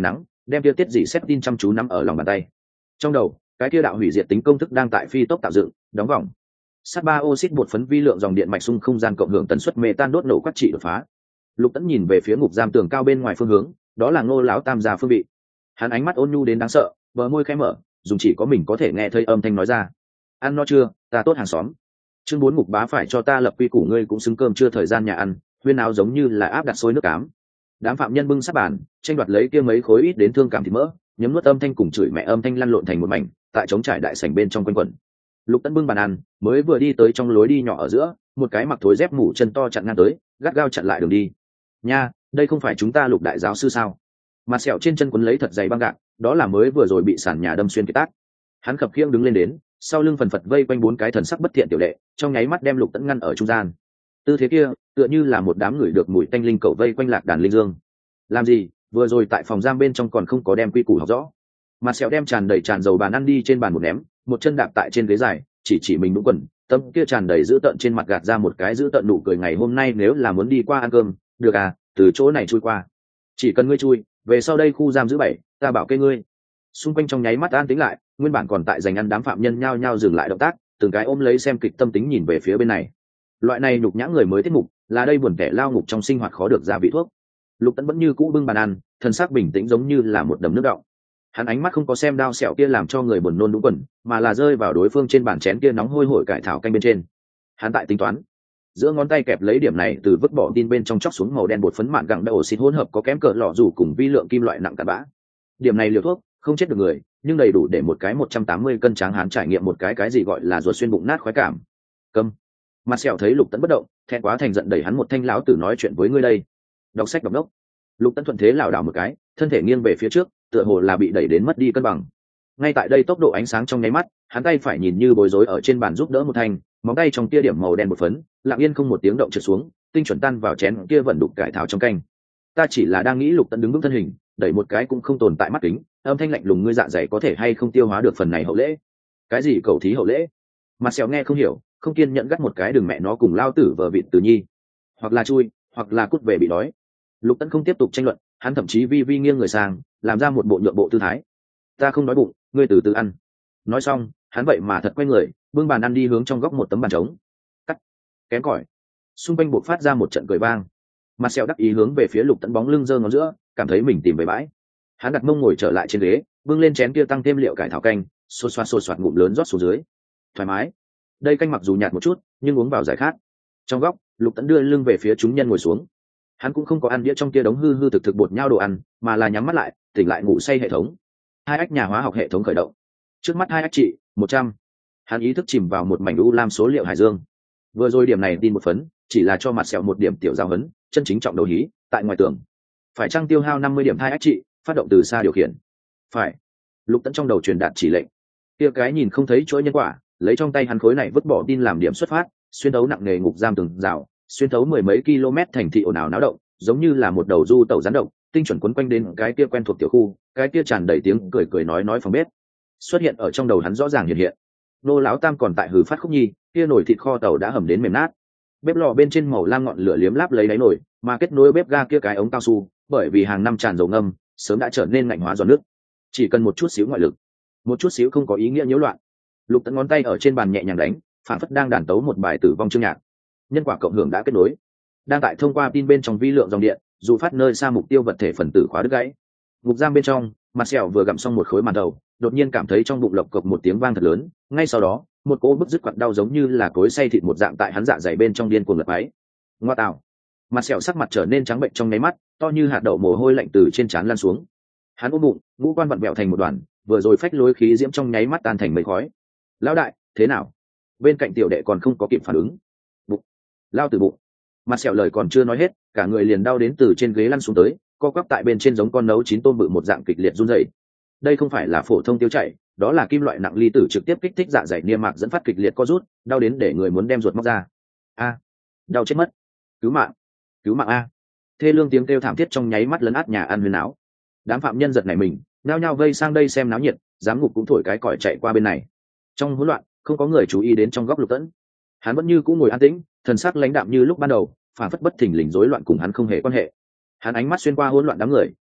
đem kia tiết dị xét tin chăm chú nắm ở lòng bàn tay. Trong đầu cái kia đạo hủy diệt tính công thức đang tại phi tốc tạo dựng đóng vòng. Sắt ba oxit bột phấn vi lượng dòng điện mạch xung không gian cộng hưởng tần suất metan đốt nổ quát trị đột phá. Lục Tẫn nhìn về phía ngục giam tường cao bên ngoài phương hướng, đó là Ngô lão tam gia phương vị. Hắn ánh mắt ôn nhu đến đáng sợ, bờ môi khẽ mở, dùng chỉ có mình có thể nghe thấy âm thanh nói ra: ăn no chưa, ta tốt hàng xóm. Chương bốn ngục bá phải cho ta lập quy củ, ngươi cũng xứng cơm chưa thời gian nhà ăn, huyên áo giống như là áp đặt sôi nước cám. Đám phạm nhân bưng sát bàn, tranh đoạt lấy kia mấy khối ít đến thương cảm thịt mỡ, nhấm nuốt âm thanh cùng chửi mẹ âm thanh lăn lộn thành một mảnh, tại trống trải đại sảnh bên trong quanh quẩn. Lục Tẫn bưng bàn ăn, mới vừa đi tới trong lối đi nhỏ ở giữa, một cái mặc thối dép mũ chân to chặn ngang tới, gắt gao chặn lại đường đi. Nha, đây không phải chúng ta Lục đại giáo sư sao? Mặt sẹo trên chân quấn lấy thật dày băng gạc, đó là mới vừa rồi bị sàn nhà đâm xuyên cái tác. Hắn khập khiễng đứng lên đến, sau lưng phần phật vây quanh bốn cái thần sắc bất thiện tiểu đệ, trong nháy mắt đem Lục Tẫn ngăn ở trung gian. Tư thế kia, tựa như là một đám người được mùi tanh linh cẩu vây quanh lạc đàn linh dương. Làm gì? Vừa rồi tại phòng giam bên trong còn không có đem quy củ học rõ. Mặt sẹo đem tràn đầy tràn dầu bàn ăn đi trên bàn một ném, một chân đạp tại trên ghế dài, chỉ chỉ mình đúng quần, tâm kia tràn đầy dữ tợn trên mặt gạt ra một cái dữ tợn nụ cười. Ngày hôm nay nếu là muốn đi qua ăn cơm, được à, từ chỗ này chui qua. Chỉ cần ngươi chui, về sau đây khu giam giữ bảy, ta bảo kê ngươi. Xung quanh trong nháy mắt an tĩnh lại, nguyên bản còn tại giành ăn đám phạm nhân nhao nhao dừng lại động tác, từng cái ôm lấy xem kịch tâm tính nhìn về phía bên này. Loại này nhục nhã người mới tiết mục, là đây buồn kẻ lao ngục trong sinh hoạt khó được ra vị thuốc. Lục Tẫn vẫn như cũ bưng bàn ăn, thân xác bình tĩnh giống như là một đầm nước đọng. Hắn ánh mắt không có xem đao sẹo kia làm cho người buồn nôn đúng quần, mà là rơi vào đối phương trên bàn chén kia nóng hôi hổi cải thảo canh bên trên. Hắn tại tính toán, giữa ngón tay kẹp lấy điểm này từ vứt bỏ tin bên trong chóc xuống màu đen bột phấn mạn gặng đậu xịt hỗn hợp có kém cỡ lọ dù cùng vi lượng kim loại nặng cặn bã. Điểm này liều thuốc không chết được người, nhưng đầy đủ để một cái một trăm tám mươi cân tráng hán trải nghiệm một cái cái gì gọi là ruột xuyên bụng nát khoái cảm. Câm. Mặt sẹo thấy Lục Tẫn bất động, thẹn quá thành giận đẩy hắn một thanh lão tử nói chuyện với ngươi đây. Đọc sách đọc đốc. Lục Tẫn thuận thế lảo đảo một cái, thân thể nghiêng về phía trước, tựa hồ là bị đẩy đến mất đi cân bằng. Ngay tại đây tốc độ ánh sáng trong nháy mắt, hắn tay phải nhìn như bối rối ở trên bàn giúp đỡ một thanh, móng tay trong kia điểm màu đen một phấn, lặng yên không một tiếng động trượt xuống, tinh chuẩn tan vào chén kia vẫn đục cải thảo trong canh. Ta chỉ là đang nghĩ Lục Tẫn đứng vững thân hình, đẩy một cái cũng không tồn tại mắt kính, âm thanh lạnh lùng, ngươi dạ dày có thể hay không tiêu hóa được phần này hậu lễ? Cái gì cầu thí hậu lễ? Mặt sẹo nghe không hiểu, không kiên nhẫn gắt một cái, đừng mẹ nó cùng lao tử vợ vịt Tử Nhi, hoặc là chui, hoặc là cút về bị đói. Lục Tẫn không tiếp tục tranh luận, hắn thậm chí vi vi nghiêng người sang, làm ra một bộ nhượng bộ tư thái. Ta không đói bụng, ngươi từ từ ăn. Nói xong, hắn vậy mà thật quay người, bưng bàn ăn đi hướng trong góc một tấm bàn trống. Cắt, kém cỏi. Xung quanh buộc phát ra một trận cười vang. Mặt sẹo đắc ý hướng về phía Lục Tẫn bóng lưng giơ ngón giữa, cảm thấy mình tìm về bãi. Hắn đặt mông ngồi trở lại trên ghế, bưng lên chén kia tăng thêm liệu cải thảo canh, xô xoa xô xoạt ngụm lớn rót xuống dưới. Thoải mái. Đây canh mặc dù nhạt một chút, nhưng uống vào giải khát. Trong góc, Lục Tẫn đưa lưng về phía chúng nhân ngồi xuống. Hắn cũng không có ăn đĩa trong kia đống hư hư thực thực bột nhau đồ ăn, mà là nhắm mắt lại, tỉnh lại ngủ say hệ thống. Hai ách nhà hóa học hệ thống khởi động. Trước mắt hai ách trị một trăm. Hắn ý thức chìm vào một mảnh u lam số liệu hải dương. Vừa rồi điểm này tin một phấn, chỉ là cho mặt sẹo một điểm tiểu giao hấn, chân chính trọng đầu hí, tại ngoài tường. Phải chăng tiêu hao năm mươi điểm hai ách trị, phát động từ xa điều khiển? Phải. Lục Tẫn trong đầu truyền đạt chỉ lệnh. Kia cái nhìn không thấy chuỗi nhân quả, lấy trong tay hắn khối này vứt bỏ tin làm điểm xuất phát, xuyên thấu nặng nề ngục giam tường rào, xuyên thấu mười mấy km thành thị ồn ào náo động, giống như là một đầu du tàu rắn động, tinh chuẩn quấn quanh đến cái kia quen thuộc tiểu khu, cái kia tràn đầy tiếng cười cười nói nói phòng bếp. Xuất hiện ở trong đầu hắn rõ ràng hiện hiện. Nô lão tam còn tại hừ phát khúc nhi, kia nồi thịt kho tàu đã hầm đến mềm nát. Bếp lò bên trên màu lam ngọn lửa liếm láp lấy đáy nồi, mà kết nối bếp ga kia cái ống cao su, bởi vì hàng năm tràn dầu ngâm, sớm đã trở nên ngạnh hóa giòn nước. Chỉ cần một chút xíu ngoại lực, một chút xíu không có ý nghĩa nhiễu loạn. Lục Tẫn ngón tay ở trên bàn nhẹ nhàng đánh, phản phất đang đàn tấu một bài tử vong chương nhạc. Nhân quả cộng hưởng đã kết nối, đang tại thông qua tin bên trong vi lượng dòng điện, dù phát nơi xa mục tiêu vật thể phần tử khóa đứt gãy. Ngục giam bên trong, mặt sẹo vừa gặm xong một khối màn đầu, đột nhiên cảm thấy trong bụng lộc cộc một tiếng vang thật lớn, ngay sau đó, một cỗ bức dứt quặn đau giống như là cối xay thịt một dạng tại hắn dạ dày bên trong điên cuồng lật máy. Ngoa tạo. Mặt sẹo sắc mặt trở nên trắng bệnh trong nháy mắt, to như hạt đậu mồ hôi lạnh từ trên trán lan xuống. Hắn ôm bụng, ngũ quan vặn vẹo thành một đoàn, vừa rồi phách lối khí diễm trong nháy mắt tan thành mây khói. Lão đại, thế nào? Bên cạnh tiểu đệ còn không có kịp phản ứng. Bụng. Lao từ bụng. Mặt sẹo lời còn chưa nói hết, cả người liền đau đến từ trên ghế lăn xuống tới, co quắp tại bên trên giống con nấu chín tôm bự một dạng kịch liệt run rẩy. Đây không phải là phổ thông tiêu chảy, đó là kim loại nặng ly tử trực tiếp kích thích dạ dày niêm mạc dẫn phát kịch liệt co rút, đau đến để người muốn đem ruột móc ra. A, đau chết mất. Cứu mạng, cứu mạng a. Thê lương tiếng kêu thảm thiết trong nháy mắt lấn át nhà ăn huyên áo. Đám phạm nhân giật nảy mình, nhao nhao vây sang đây xem náo nhiệt, giám ngục cũng thổi cái còi chạy qua bên này. Trong hỗn loạn, không có người chú ý đến trong góc Lục Tẫn. Hắn vẫn như cũ ngồi an tĩnh, thần sắc lãnh đạm như lúc ban đầu, phản phất bất thình lình rối loạn cùng hắn không hề quan hệ. Hắn ánh mắt xuyên qua hỗn loạn đám người,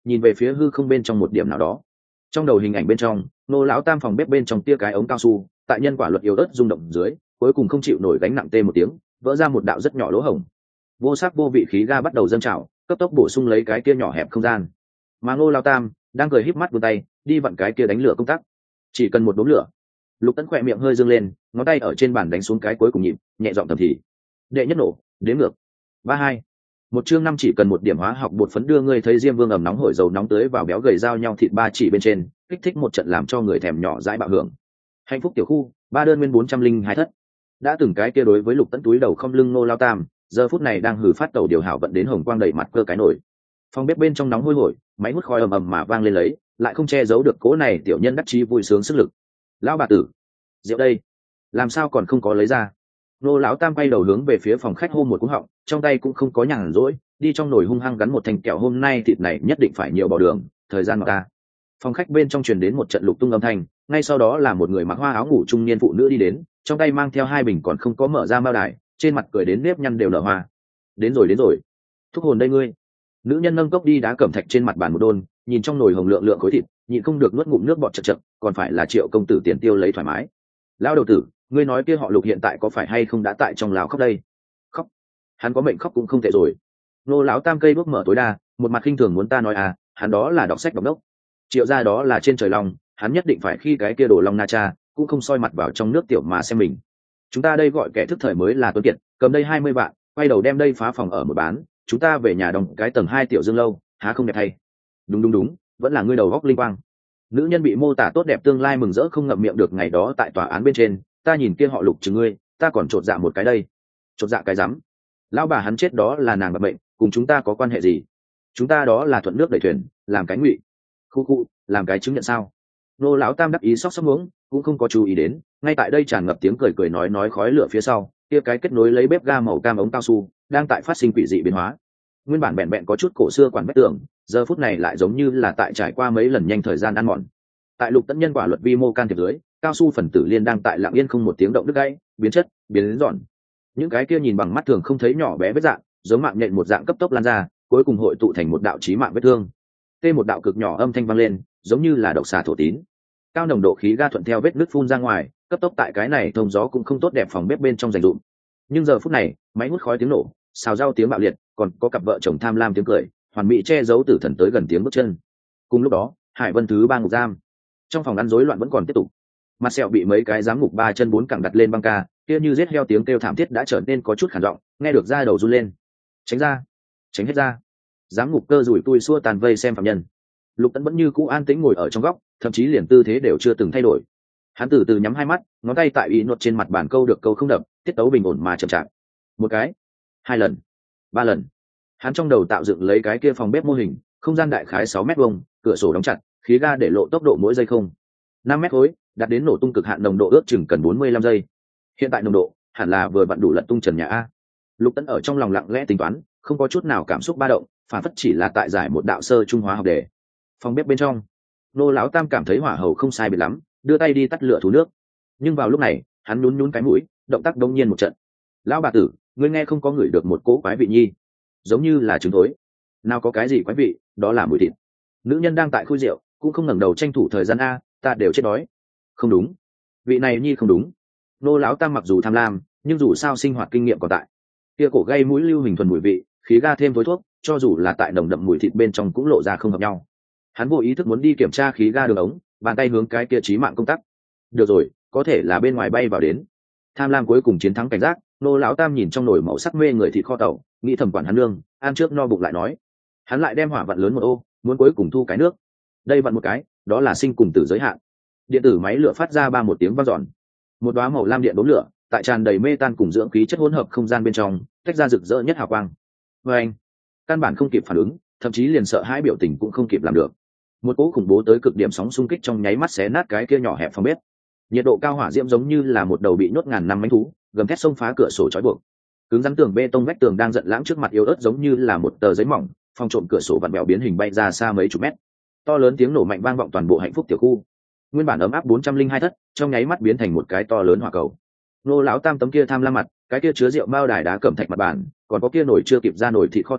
nhìn về phía hư không bên trong một điểm nào đó. Trong đầu hình ảnh bên trong, nô lão tam phòng bếp bên trong tia cái ống cao su tại nhân quả luật yếu ớt rung động dưới, cuối cùng không chịu nổi gánh nặng tê một tiếng, vỡ ra một đạo rất nhỏ lỗ hổng. Vô sắc vô vị khí ga bắt đầu dâng trào, cấp tốc bổ sung lấy cái kia nhỏ hẹp không gian. Mà ngô lão tam đang cười híp mắt vươn tay đi vặn cái kia đánh lửa công tắc. Chỉ cần một đốm lửa. Lục Tấn khỏe miệng hơi dương lên, ngón tay ở trên bàn đánh xuống cái cuối cùng nhịp, nhẹ giọng thầm thì. Đệ nhất nổ, đếm ngược. Ba hai. Một chương năm chỉ cần một điểm hóa học bột phấn đưa ngươi thấy diêm vương ẩm nóng hổi dầu nóng tới vào béo gầy giao nhau thịt ba chỉ bên trên, kích thích một trận làm cho người thèm nhỏ dãi bạo hưởng. Hạnh phúc tiểu khu, ba đơn nguyên bốn trăm linh hai thất. Đã từng cái kia đối với Lục Tấn túi đầu không lưng nô lao tam, giờ phút này đang hử phát tàu điều hảo vận đến hồng quang đầy mặt cơ cái nổi. Phòng bếp bên trong nóng hôi hổi, máy hút khói ầm ầm mà vang lên lấy, lại không che giấu được cố này tiểu nhân đắc chí vui sướng sức lực. Lão bà tử, rượu đây, làm sao còn không có lấy ra? Nô lão tam quay đầu hướng về phía phòng khách hô một cú họng, trong tay cũng không có nhàn rỗi, đi trong nồi hung hăng gắn một thanh kẹo hôm nay thịt này nhất định phải nhiều bỏ đường, thời gian mà ta. Phòng khách bên trong truyền đến một trận lục tung âm thanh, ngay sau đó là một người mặc hoa áo ngủ trung niên phụ nữ đi đến, trong tay mang theo hai bình còn không có mở ra mao đài, trên mặt cười đến nếp nhăn đều nở hoa. Đến rồi đến rồi, thúc hồn đây ngươi. Nữ nhân nâng cốc đi đá cẩm thạch trên mặt bàn một đôn, nhìn trong nồi hồng lượng lượng khối thịt, nhịn không được nuốt ngụm nước bọt chật chật, còn phải là Triệu công tử tiền tiêu lấy thoải mái. Lão đầu tử, ngươi nói kia họ Lục hiện tại có phải hay không đã tại trong lào khóc đây? Khóc? Hắn có mệnh khóc cũng không tệ rồi. Nô lão tam cây bước mở tối đa, một mặt khinh thường muốn ta nói à, hắn đó là đọc sách đọc đốc. Triệu gia đó là trên trời long, hắn nhất định phải khi cái kia đồ long na cha, cũng không soi mặt vào trong nước tiểu mà xem mình. Chúng ta đây gọi kẻ thức thời mới là tuấn kiệt, cầm đây hai mươi vạn, quay đầu đem đây phá phòng ở một bán, chúng ta về nhà đồng cái tầng hai tiểu dương lâu, há không đẹp thay? Đúng đúng đúng, vẫn là ngươi đầu góc linh quang. Nữ nhân bị mô tả tốt đẹp tương lai mừng rỡ không ngậm miệng được ngày đó tại tòa án bên trên, ta nhìn kia họ Lục chừng ngươi, ta còn trột dạ một cái đây. Trột dạ cái rắm. Lão bà hắn chết đó là nàng bạc bệnh, cùng chúng ta có quan hệ gì? Chúng ta đó là thuận nước đẩy thuyền, làm cái ngụy. Khu khu, làm cái chứng nhận sao? Nô lão tam đắc ý sóc sóc uống, cũng không có chú ý đến, ngay tại đây tràn ngập tiếng cười cười nói nói khói lửa phía sau, kia cái kết nối lấy bếp ga màu cam ống cao su, đang tại phát sinh quỷ dị biến hóa. Nguyên bản bẹn bẹn có chút cổ xưa quản bách tường, giờ phút này lại giống như là tại trải qua mấy lần nhanh thời gian ăn mòn. Tại Lục Tấn nhân quả luật vi mô can thiệp dưới, cao su phần tử liên đang tại lặng yên không một tiếng động đứt gãy, biến chất, biến đến giòn. Những cái kia nhìn bằng mắt thường không thấy nhỏ bé vết dạng, giống mạng nhện một dạng cấp tốc lan ra, cuối cùng hội tụ thành một đạo chí mạng vết thương. Tê một đạo cực nhỏ âm thanh vang lên, giống như là độc xà thổ tín. Cao nồng độ khí ga thuận theo vết nứt phun ra ngoài, cấp tốc tại cái này thông gió cũng không tốt đẹp phòng bếp bên trong dành dụm. Nhưng giờ phút này, máy hút khói tiếng nổ, xào rau tiếng bạo liệt, còn có cặp vợ chồng tham lam tiếng cười, hoàn mỹ che giấu tử thần tới gần tiếng bước chân. Cùng lúc đó, Hải Vân thứ ba ngục giam, trong phòng ăn rối loạn vẫn còn tiếp tục. Mặt sẹo bị mấy cái giám ngục ba chân bốn cẳng đặt lên băng ca, kia như giết heo tiếng kêu thảm thiết đã trở nên có chút khản giọng, nghe được da đầu run lên. Tránh ra, tránh hết ra. Giám ngục cơ rủi tui xua tàn vây xem phạm nhân. Lục Tấn vẫn như cũ an tĩnh ngồi ở trong góc, thậm chí liền tư thế đều chưa từng thay đổi. Hắn từ từ nhắm hai mắt, ngón tay tại y nốt trên mặt bàn câu được câu không đập, tiết tấu bình ổn mà chậm chạp. Một cái, hai lần, ba lần. Hắn trong đầu tạo dựng lấy cái kia phòng bếp mô hình, không gian đại khái sáu mét vuông, cửa sổ đóng chặt, khí ga để lộ tốc độ mỗi giây không năm mét khối, đạt đến nổ tung cực hạn nồng độ ước chừng cần bốn mươi lăm giây. Hiện tại nồng độ hẳn là vừa vặn đủ lật tung trần nhà a. Lục Tấn ở trong lòng lặng lẽ tính toán, không có chút nào cảm xúc ba động, phản phất chỉ là tại giải một đạo sơ trung hóa học đề. Phòng bếp bên trong, nô lão tam cảm thấy hỏa hầu không sai biệt lắm, đưa tay đi tắt lửa thú nước. Nhưng vào lúc này, hắn nhún nhún cái mũi, động tác đông nhiên một trận. Lão bà tử, ngươi nghe không có ngửi được một cỗ quái vị nhi, giống như là trứng thối. Nào có cái gì quái vị, đó là mùi thịt. Nữ nhân đang tại khui rượu, cũng không ngẩng đầu tranh thủ thời gian a, ta đều chết đói. Không đúng, vị này nhi không đúng. Nô lão tam mặc dù tham lam, nhưng dù sao sinh hoạt kinh nghiệm còn tại. Kia cổ gây mũi lưu hình thuần mùi vị, khí ga thêm với thuốc, cho dù là tại nồng đậm mùi thịt bên trong cũng lộ ra không hợp nhau. Hắn vô ý thức muốn đi kiểm tra khí ga đường ống, bàn tay hướng cái kia chí mạng công tắc. Được rồi, có thể là bên ngoài bay vào đến. Tham lam cuối cùng chiến thắng cảnh giác, nô lão tam nhìn trong nồi màu sắc mê người thịt kho tàu, nghĩ thầm quản hắn lương, ăn trước no bụng lại nói. Hắn lại đem hỏa vặn lớn một ô, muốn cuối cùng thu cái nước. Đây vặn một cái, đó là sinh cùng tử giới hạn. Điện tử máy lửa phát ra ba một tiếng vang dọn. Một đóa màu lam điện đốm lửa, tại tràn đầy mê tan cùng dưỡng khí chất hỗn hợp không gian bên trong, tách ra rực rỡ nhất hào quang. Và anh, căn bản không kịp phản ứng, thậm chí liền sợ hãi biểu tình cũng không kịp làm được. Một cỗ khủng bố tới cực điểm sóng xung kích trong nháy mắt xé nát cái kia nhỏ hẹp phòng bếp. Nhiệt độ cao hỏa diễm giống như là một đầu bị nhốt ngàn năm mãnh thú, gầm thét xông phá cửa sổ trói buộc. Cứng rắn tường bê tông vách tường đang giận lãng trước mặt yếu ớt giống như là một tờ giấy mỏng, phòng trộm cửa sổ vặn bèo biến hình bay ra xa mấy chục mét. To lớn tiếng nổ mạnh vang vọng toàn bộ hạnh phúc tiểu khu. Nguyên bản ấm áp bốn trăm linh hai thất, trong nháy mắt biến thành một cái to lớn hỏa cầu. Nô lão tam tấm kia tham lam mặt, cái kia chứa rượu mao đài đá cẩm thạch mặt bàn, còn có kia nổi chưa kịp ra nổi thịt kho tàu,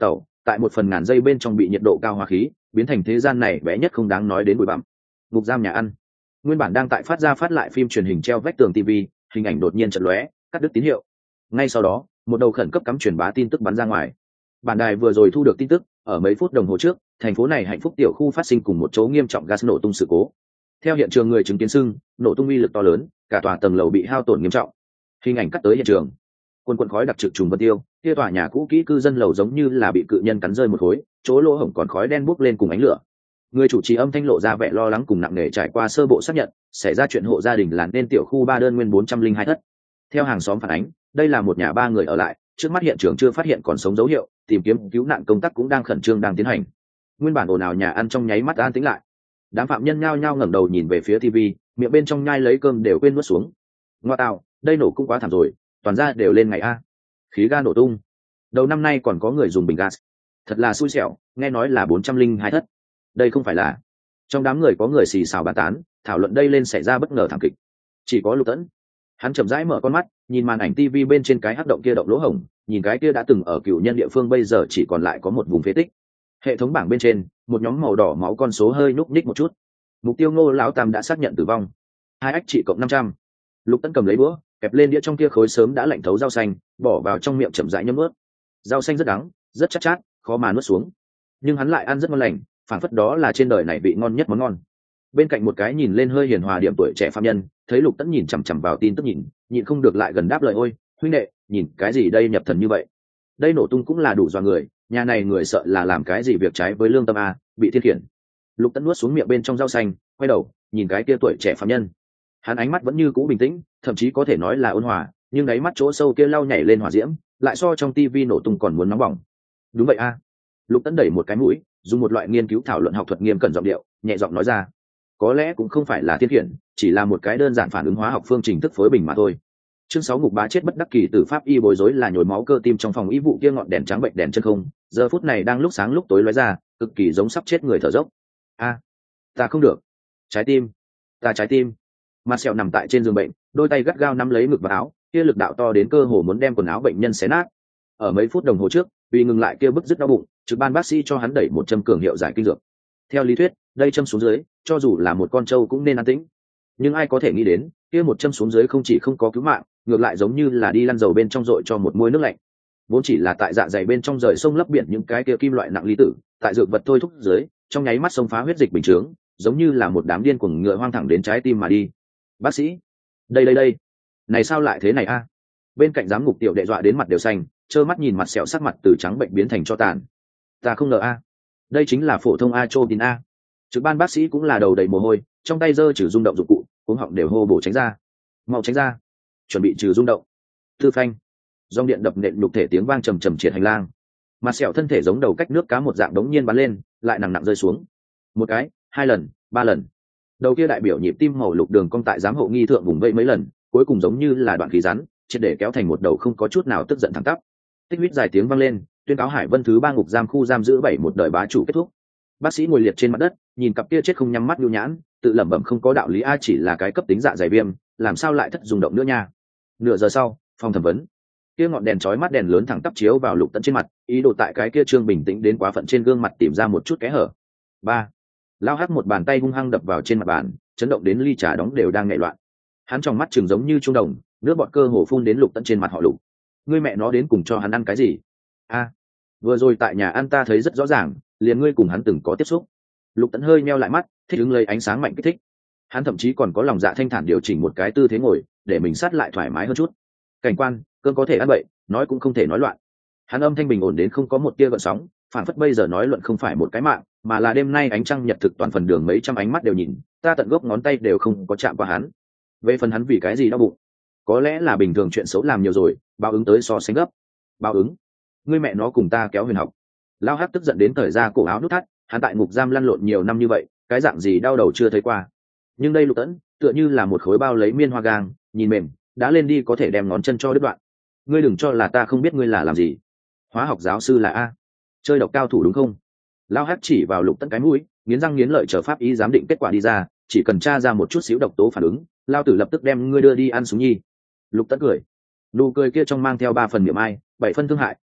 tại một phần ngàn giây bên trong bị nhiệt độ cao hóa khí biến thành thế gian này bé nhất không đáng nói đến bụi bặm. Ngục giam nhà ăn, nguyên bản đang tại phát ra phát lại phim truyền hình treo vách tường tv, hình ảnh đột nhiên chật lóe cắt đứt tín hiệu. Ngay sau đó một đầu khẩn cấp cắm truyền bá tin tức bắn ra ngoài. Bản đài vừa rồi thu được tin tức, ở mấy phút đồng hồ trước thành phố này hạnh phúc tiểu khu phát sinh cùng một chỗ nghiêm trọng gas nổ tung sự cố. Theo hiện trường người chứng kiến xưng, nổ tung uy lực to lớn, cả tòa tầng lầu bị hao tổn nghiêm trọng. Hình ảnh cắt tới hiện trường, quần quần khói đặc trực trùng vân tiêu, kia tòa nhà cũ kỹ cư dân lầu giống như là bị cự nhân cắn rơi một khối, chỗ lỗ hổng còn khói đen bốc lên cùng ánh lửa. Người chủ trì âm thanh lộ ra vẻ lo lắng cùng nặng nề trải qua sơ bộ xác nhận, xảy ra chuyện hộ gia đình là nên tiểu khu ba đơn nguyên bốn trăm linh hai thất. Theo hàng xóm phản ánh, đây là một nhà ba người ở lại, trước mắt hiện trường chưa phát hiện còn sống dấu hiệu, tìm kiếm cứu nạn công tác cũng đang khẩn trương đang tiến hành. Nguyên bản ồn ào nhà ăn trong nháy mắt an tĩnh lại. Đám phạm nhân nhao nhao ngẩng đầu nhìn về phía tivi, miệng bên trong nhai lấy cơm đều quên nuốt xuống. Ngoa tạo, đây nổ cũng quá thảm rồi, toàn ra đều lên ngày a. Khí ga nổ tung. Đầu năm nay còn có người dùng bình gas. Thật là xui xẻo, nghe nói là bốn trăm linh hai thất. Đây không phải là. Trong đám người có người xì xào bàn tán, thảo luận đây lên xảy ra bất ngờ thảm kịch. Chỉ có Lục Tẫn. Hắn chậm rãi mở con mắt, nhìn màn ảnh tivi bên trên cái hắc động kia động lỗ hổng, nhìn cái kia đã từng ở cựu nhân địa phương bây giờ chỉ còn lại có một vùng phế tích. Hệ thống bảng bên trên, một nhóm màu đỏ máu con số hơi núc ních một chút. Mục tiêu Ngô lão tam đã xác nhận tử vong. Hai ách trị cộng năm trăm. Lục Tẫn cầm lấy búa, kẹp lên đĩa trong kia khối sớm đã lạnh thấu rau xanh, bỏ vào trong miệng chậm rãi nhấm nuốt. Rau xanh rất đắng, rất chát chát, khó mà nuốt xuống. Nhưng hắn lại ăn rất ngon lành, phản phất đó là trên đời này vị ngon nhất món ngon. Bên cạnh một cái nhìn lên hơi hiền hòa điểm tuổi trẻ phạm nhân, thấy Lục Tẫn nhìn chằm chằm vào tin tức nhìn, nhịn không được lại gần đáp lời: ôi, huynh đệ, nhìn cái gì đây nhập thần như vậy? Đây nổ tung cũng là đủ dọa người, nhà này người sợ là làm cái gì việc trái với lương tâm a, bị thiên khiển. Lục Tẫn nuốt xuống miệng bên trong rau xanh, quay đầu nhìn cái kia tuổi trẻ phạm nhân. Hắn ánh mắt vẫn như cũ bình tĩnh, thậm chí có thể nói là ôn hòa, nhưng đáy mắt chỗ sâu kia lau nhảy lên hỏa diễm, lại so trong tivi nổ tung còn muốn nóng bỏng. Đúng vậy a. Lục Tẫn đẩy một cái mũi, dùng một loại nghiên cứu thảo luận học thuật nghiêm cẩn giọng điệu, nhẹ giọng nói ra: có lẽ cũng không phải là thiên khiển, chỉ là một cái đơn giản phản ứng hóa học phương trình thức phối bình mà thôi. Chương sáu ngục bá chết bất đắc kỳ tử pháp y bối rối là nhồi máu cơ tim trong phòng y vụ kia ngọn đèn trắng bệnh đèn chân không, giờ phút này đang lúc sáng lúc tối lóe ra, cực kỳ giống sắp chết người thở dốc. A, ta không được, trái tim, ta trái tim. Mặt sẹo nằm tại trên giường bệnh, đôi tay gắt gao nắm lấy ngực và áo, kia lực đạo to đến cơ hồ muốn đem quần áo bệnh nhân xé nát. Ở mấy phút đồng hồ trước, vì ngừng lại kia bức dứt đau bụng, trực ban bác sĩ cho hắn đẩy một châm cường hiệu giải kinh dược. Theo lý thuyết, đây châm xuống dưới, cho dù là một con trâu cũng nên an tĩnh. Nhưng ai có thể nghĩ đến, kia một châm xuống dưới không chỉ không có cứu mạng, ngược lại giống như là đi lăn dầu bên trong dội cho một muôi nước lạnh. Vốn chỉ là tại dạ dày bên trong rời sông lấp biển những cái kia kim loại nặng ly tử, tại dược vật thôi thúc dưới, trong nháy mắt xông phá huyết dịch bình thường, giống như là một đám điên cuồng ngựa hoang thẳng đến trái tim mà đi. Bác sĩ, đây đây đây, này sao lại thế này a? Bên cạnh giám ngục tiểu đệ dọa đến mặt đều xanh, trơ mắt nhìn mặt sẹo sắc mặt từ trắng bệnh biến thành cho tàn. Ta không ngờ a, đây chính là phổ thông atropine a. Trực ban bác sĩ cũng là đầu đầy mồ hôi, trong tay giơ trừ rung động dụng cụ, cuống họng đều hô bổ tránh ra, mau tránh ra, chuẩn bị trừ rung động. Tư phanh, dòng điện đập nện nhục thể tiếng vang trầm trầm triệt hành lang. Mặt sẹo thân thể giống đầu cách nước cá một dạng đống nhiên bắn lên, lại nặng nặng rơi xuống. Một cái, hai lần, ba lần. Đầu kia đại biểu nhịp tim màu lục đường cong tại giám hộ nghi thượng vùng vẫy mấy lần, cuối cùng giống như là đoạn khí rắn, triệt để kéo thành một đầu không có chút nào tức giận thẳng tắp. Tích huýt dài tiếng vang lên, tuyên cáo Hải Vân thứ ba ngục giam khu giam giữ bảy một đời bá chủ kết thúc. Bác sĩ ngồi liệt trên mặt đất, nhìn cặp kia chết không nhắm mắt nhu nhãn, tự lẩm bẩm không có đạo lý a, chỉ là cái cấp tính dạ dày viêm, làm sao lại thất rung động nữa nha. Nửa giờ sau, phòng thẩm vấn, kia ngọn đèn chói mắt đèn lớn thẳng tắp chiếu vào Lục Tẫn trên mặt, ý đồ tại cái kia trương bình tĩnh đến quá phận trên gương mặt tìm ra một chút kẽ hở. Ba, lao hắc một bàn tay hung hăng đập vào trên mặt bàn, chấn động đến ly trà đóng đều đang nhảy loạn. Hắn trong mắt trừng giống như trung đồng, nước bọt cơ hồ phun đến Lục Tẫn trên mặt họ Lục. Ngươi mẹ nó đến cùng cho hắn ăn cái gì? A, vừa rồi tại nhà ăn ta thấy rất rõ ràng, liền ngươi cùng hắn từng có tiếp xúc. Lục Tẫn hơi meo lại mắt, thích ứng lấy ánh sáng mạnh kích thích. Hắn thậm chí còn có lòng dạ thanh thản điều chỉnh một cái tư thế ngồi, để mình sát lại thoải mái hơn chút. Cảnh quan, cơn có thể ăn bậy, nói cũng không thể nói loạn. Hắn âm thanh bình ổn đến không có một tia gợn sóng, phản phất bây giờ nói luận không phải một cái mạng, mà là đêm nay ánh trăng nhật thực toàn phần đường mấy trăm ánh mắt đều nhìn, ta tận gốc ngón tay đều không có chạm qua hắn. Về phần hắn vì cái gì đau bụng, có lẽ là bình thường chuyện xấu làm nhiều rồi, báo ứng tới so sánh gấp. Báo ứng? Ngươi mẹ nó cùng ta kéo huyền học. Lao Hắc tức giận đến thời ra cổ áo nút thắt, hắn tại ngục giam lăn lộn nhiều năm như vậy, cái dạng gì đau đầu chưa thấy qua. Nhưng đây Lục Tẫn, tựa như là một khối bao lấy miên hoa gang, nhìn mềm, đã lên đi có thể đem ngón chân cho đứt đoạn. Ngươi đừng cho là ta không biết ngươi là làm gì. Hóa học giáo sư là a, chơi độc cao thủ đúng không? Lao Hắc chỉ vào Lục Tẫn cái mũi, nghiến răng nghiến lợi chờ pháp y giám định kết quả đi ra, chỉ cần tra ra một chút xíu độc tố phản ứng, lao tử lập tức đem ngươi đưa đi ăn súng nhi. Lục Tẫn cười, nụ cười kia trong mang theo ba phần miệng ai, bảy phân thương hại,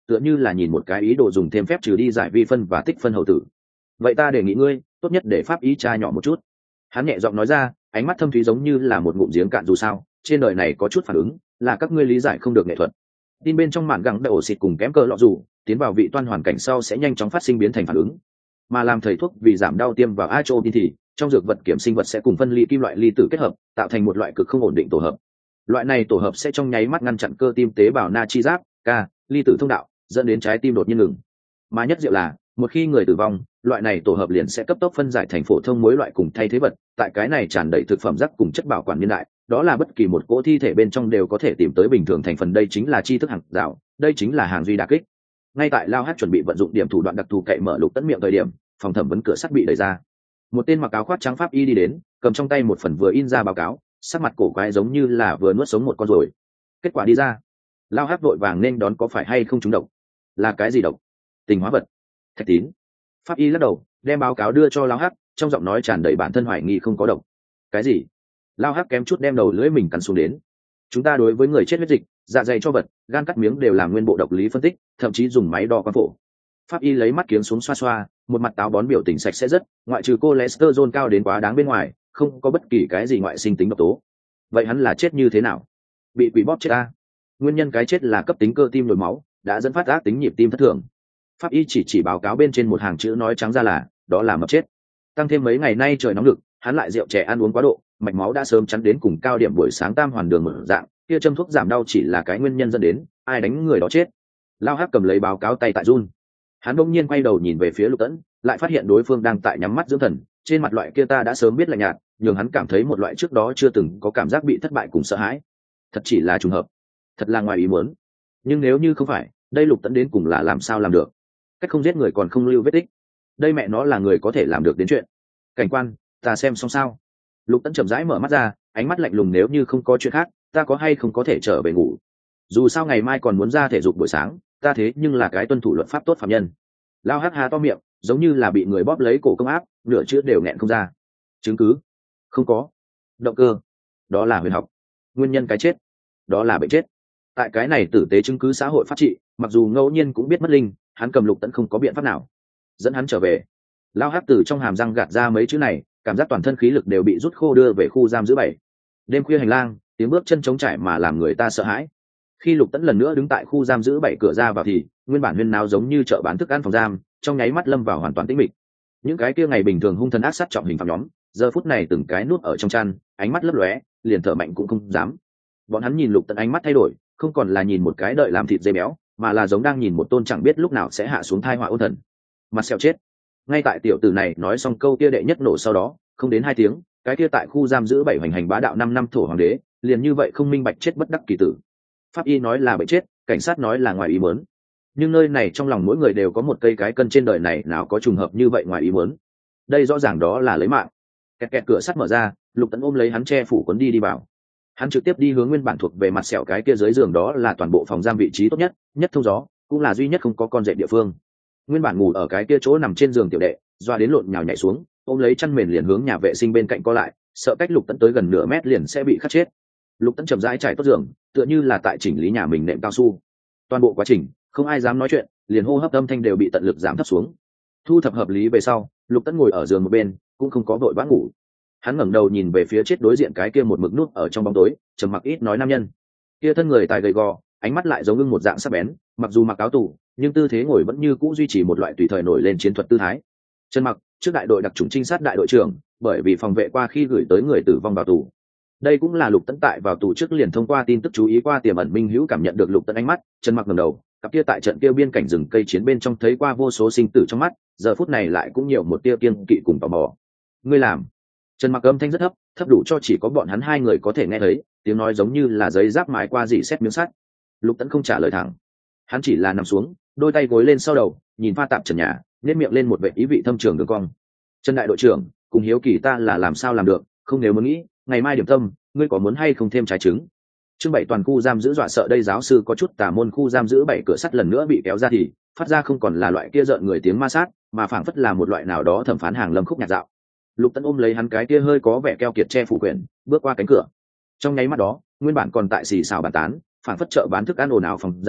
tựa như là nhìn một cái ý đồ dùng thêm phép trừ đi giải vi phân và tích phân hầu tử. Vậy ta đề nghị ngươi tốt nhất để pháp ý tra nhỏ một chút. Hắn nhẹ giọng nói ra, ánh mắt thâm thúy giống như là một ngụm giếng cạn. Dù sao trên đời này có chút phản ứng là các ngươi lý giải không được nghệ thuật. Tin bên trong mạn gẳng đại ổ xịt cùng kém cờ lọ dù tiến vào vị toan hoàn cảnh sau sẽ nhanh chóng phát sinh biến thành phản ứng, mà làm thầy thuốc vì giảm đau tiêm vào atropine thì trong dược vật kiểm sinh vật sẽ cùng phân ly kim loại ly tử kết hợp tạo thành một loại cực không ổn định tổ hợp. Loại này tổ hợp sẽ trong nháy mắt ngăn chặn cơ tim tế bào natri giáp k ly tử thông đạo, dẫn đến trái tim đột nhiên ngừng. Mà nhất diệu là một khi người tử vong, loại này tổ hợp liền sẽ cấp tốc phân giải thành phổ thông mối loại cùng thay thế vật. Tại cái này tràn đầy thực phẩm rác cùng chất bảo quản niên đại, đó là bất kỳ một cỗ thi thể bên trong đều có thể tìm tới bình thường thành phần. Đây chính là tri thức hàng rào, đây chính là hàng duy đả kích. Ngay tại Lao Hát chuẩn bị vận dụng điểm thủ đoạn đặc thù cậy mở Lục Tẫn miệng thời điểm, phòng thẩm vấn cửa sắt bị đẩy ra. Một tên mặc áo khoác trắng pháp y đi đến, cầm trong tay một phần vừa in ra báo cáo, sắc mặt cổ quái giống như là vừa nuốt sống một con ruồi. Kết quả đi ra, Lao Hát vội vàng nên đón. Có phải hay không trúng độc? Là cái gì độc? Tình hóa vật. Thạch tín. Pháp y lắc đầu, đem báo cáo đưa cho Lao Hát, trong giọng nói tràn đầy bản thân hoài nghi không có độc. Cái gì? Lao Hát kém chút đem đầu lưỡi mình cắn xuống đến. Chúng ta đối với người chết huyết dịch, dạ dày cho vật, gan cắt miếng đều làm nguyên bộ độc lý phân tích, thậm chí dùng máy đo quang phổ. Pháp y lấy mắt kiếng xuống xoa xoa, một mặt táo bón biểu tình sạch sẽ rất, ngoại trừ cholesterol cao đến quá đáng bên ngoài, không có bất kỳ cái gì ngoại sinh tính độc tố. Vậy hắn là chết như thế nào? Bị quỷ bóp chết ta. Nguyên nhân cái chết là cấp tính cơ tim nhồi máu, đã dẫn phát ác tính nhịp tim thất thường. Pháp y chỉ chỉ báo cáo bên trên một hàng chữ nói trắng ra là, đó là mập chết. Tăng thêm mấy ngày nay trời nóng lực, hắn lại rượu chè ăn uống quá độ, mạch máu đã sớm chắn đến cùng cao điểm buổi sáng tam hoàn đường mở dạng, kia châm thuốc giảm đau chỉ là cái nguyên nhân dẫn đến, ai đánh người đó chết. Lao Hắc cầm lấy báo cáo tay tại run. Hắn bỗng nhiên quay đầu nhìn về phía Lục Tẫn, lại phát hiện đối phương đang tại nhắm mắt dưỡng thần, trên mặt loại kia ta đã sớm biết lạnh nhạt, nhường hắn cảm thấy một loại trước đó chưa từng có cảm giác bị thất bại cùng sợ hãi. Thật chỉ là trùng hợp, thật là ngoài ý muốn. Nhưng nếu như không phải, đây Lục Tẫn đến cùng là làm sao làm được? Cách không giết người còn không lưu vết tích, đây mẹ nó là người có thể làm được đến chuyện. Cảnh quan, ta xem xong sao? Lục Tẫn chậm rãi mở mắt ra, ánh mắt lạnh lùng, nếu như không có chuyện khác, ta có hay không có thể trở về ngủ? Dù sao ngày mai còn muốn ra thể dục buổi sáng, ta thế nhưng là cái tuân thủ luật pháp tốt phạm nhân. Lao Hát hà to miệng, giống như là bị người bóp lấy cổ công áp, nửa chữ đều nghẹn không ra. Chứng cứ? Không có. Động cơ? Đó là huyền học. Nguyên nhân cái chết? Đó là bệnh chết. Tại cái này tử tế chứng cứ xã hội pháp trị, mặc dù ngẫu nhiên cũng biết mất linh, hắn cầm Lục Tẫn không có biện pháp nào. Dẫn hắn trở về. Lao Hát từ trong hàm răng gạt ra mấy chữ này, cảm giác toàn thân khí lực đều bị rút khô, đưa về khu giam giữ bảy. Đêm khuya hành lang, tiếng bước chân trống trải mà làm người ta sợ hãi. Khi Lục Tẫn lần nữa đứng tại khu giam giữ bảy cửa ra vào thì nguyên bản huyên náo giống như chợ bán thức ăn phòng giam, trong nháy mắt lâm vào hoàn toàn tĩnh mịch. Những cái kia ngày bình thường hung thần ác sát trọng hình phạm nhóm, giờ phút này từng cái nuốt ở trong chăn, ánh mắt lấp lóe, liền thở mạnh cũng không dám. Bọn hắn nhìn Lục Tẫn ánh mắt thay đổi, không còn là nhìn một cái đợi làm thịt dê béo, mà là giống đang nhìn một tôn chẳng biết lúc nào sẽ hạ xuống thai họa ôn thần. Mặt sẹo chết. Ngay tại tiểu tử này nói xong câu kia đệ nhất nổ sau đó, không đến hai tiếng, cái kia tại khu giam giữ bảy hoành hành bá đạo năm năm thổ hoàng đế, liền như vậy không minh bạch chết bất đắc kỳ tử. Pháp y nói là bệnh chết, cảnh sát nói là ngoài ý muốn. Nhưng nơi này trong lòng mỗi người đều có một cây cái cân, trên đời này nào có trùng hợp như vậy ngoài ý muốn. Đây rõ ràng đó là lấy mạng. Kẹt kẹt, cửa sắt mở ra, Lục Tẫn ôm lấy hắn che phủ cuốn đi đi vào. Hắn trực tiếp đi hướng nguyên bản thuộc về mặt sẹo cái kia dưới giường, đó là toàn bộ phòng giam vị trí tốt nhất, nhất thông gió, cũng là duy nhất không có con dậy địa phương. Nguyên bản ngủ ở cái kia chỗ nằm trên giường tiểu đệ, doa đến lộn nhào nhảy xuống, ôm lấy chăn mền liền hướng nhà vệ sinh bên cạnh co lại, sợ cách Lục Tẫn tới gần nửa mét liền sẽ bị khát chết. Lục Tẫn chậm rãi trải tốt giường, tựa như là tại chỉnh lý nhà mình nệm cao su. Toàn bộ quá trình không ai dám nói chuyện, liền hô hấp âm thanh đều bị tận lực giảm thấp xuống. Thu thập hợp lý về sau, Lục Tẫn ngồi ở giường một bên, cũng không có vội vã ngủ. Hắn ngẩng đầu nhìn về phía chết đối diện cái kia một mực nút ở trong bóng tối, trầm mặc ít nói nam nhân. Kia thân người tài gầy gò, ánh mắt lại giống ưng một dạng sắc bén, mặc dù mặc áo tù, nhưng tư thế ngồi vẫn như cũ duy trì một loại tùy thời nổi lên chiến thuật tư thái. Trần Mặc, trước đại đội đặc chủng trinh sát đại đội trưởng, bởi vì phòng vệ qua khi gửi tới người tử vong vào tù. Đây cũng là Lục Tẫn tại vào tù trước liền thông qua tin tức chú ý qua tiềm ẩn minh hữu cảm nhận được Lục Tẫn ánh mắt. Trần Mặc ngẩng đầu, cặp kia tại trận kia biên cảnh rừng cây chiến bên trong thấy qua vô số sinh tử trong mắt, giờ phút này lại cũng nhiều một tia kiêng kỵ cùng tò mò. Ngươi làm? Trần Mặc âm thanh rất thấp, thấp đủ cho chỉ có bọn hắn hai người có thể nghe thấy, tiếng nói giống như là giấy giáp mài qua dỉ xét miếng sắt. Lục Tẫn không trả lời thẳng, hắn chỉ là nằm xuống, đôi tay gối lên sau đầu, nhìn pha tạp trần nhà, nhếch miệng lên một vẻ ý vị thâm trường đường cong. Trần đại đội trưởng, cùng hiếu kỳ ta là làm sao làm được, không nếu muốn nghĩ, ngày mai điểm tâm, ngươi có muốn hay không thêm trái trứng? Chương bảy toàn khu giam giữ dọa sợ, đây giáo sư có chút tà môn. Khu giam giữ bảy cửa sắt lần nữa bị kéo ra thì phát ra không còn là loại kia rợn người tiếng ma sát, mà phảng phất là một loại nào đó thẩm phán hàng lâm khúc nhạc dạo. Lục Tẫn ôm lấy hắn cái kia hơi có vẻ keo kiệt che phủ quyển, bước qua cánh cửa. Trong nháy mắt đó, nguyên bản còn tại xì xào bàn tán, phảng phất chợ bán thức ăn ồn ào phòng giam,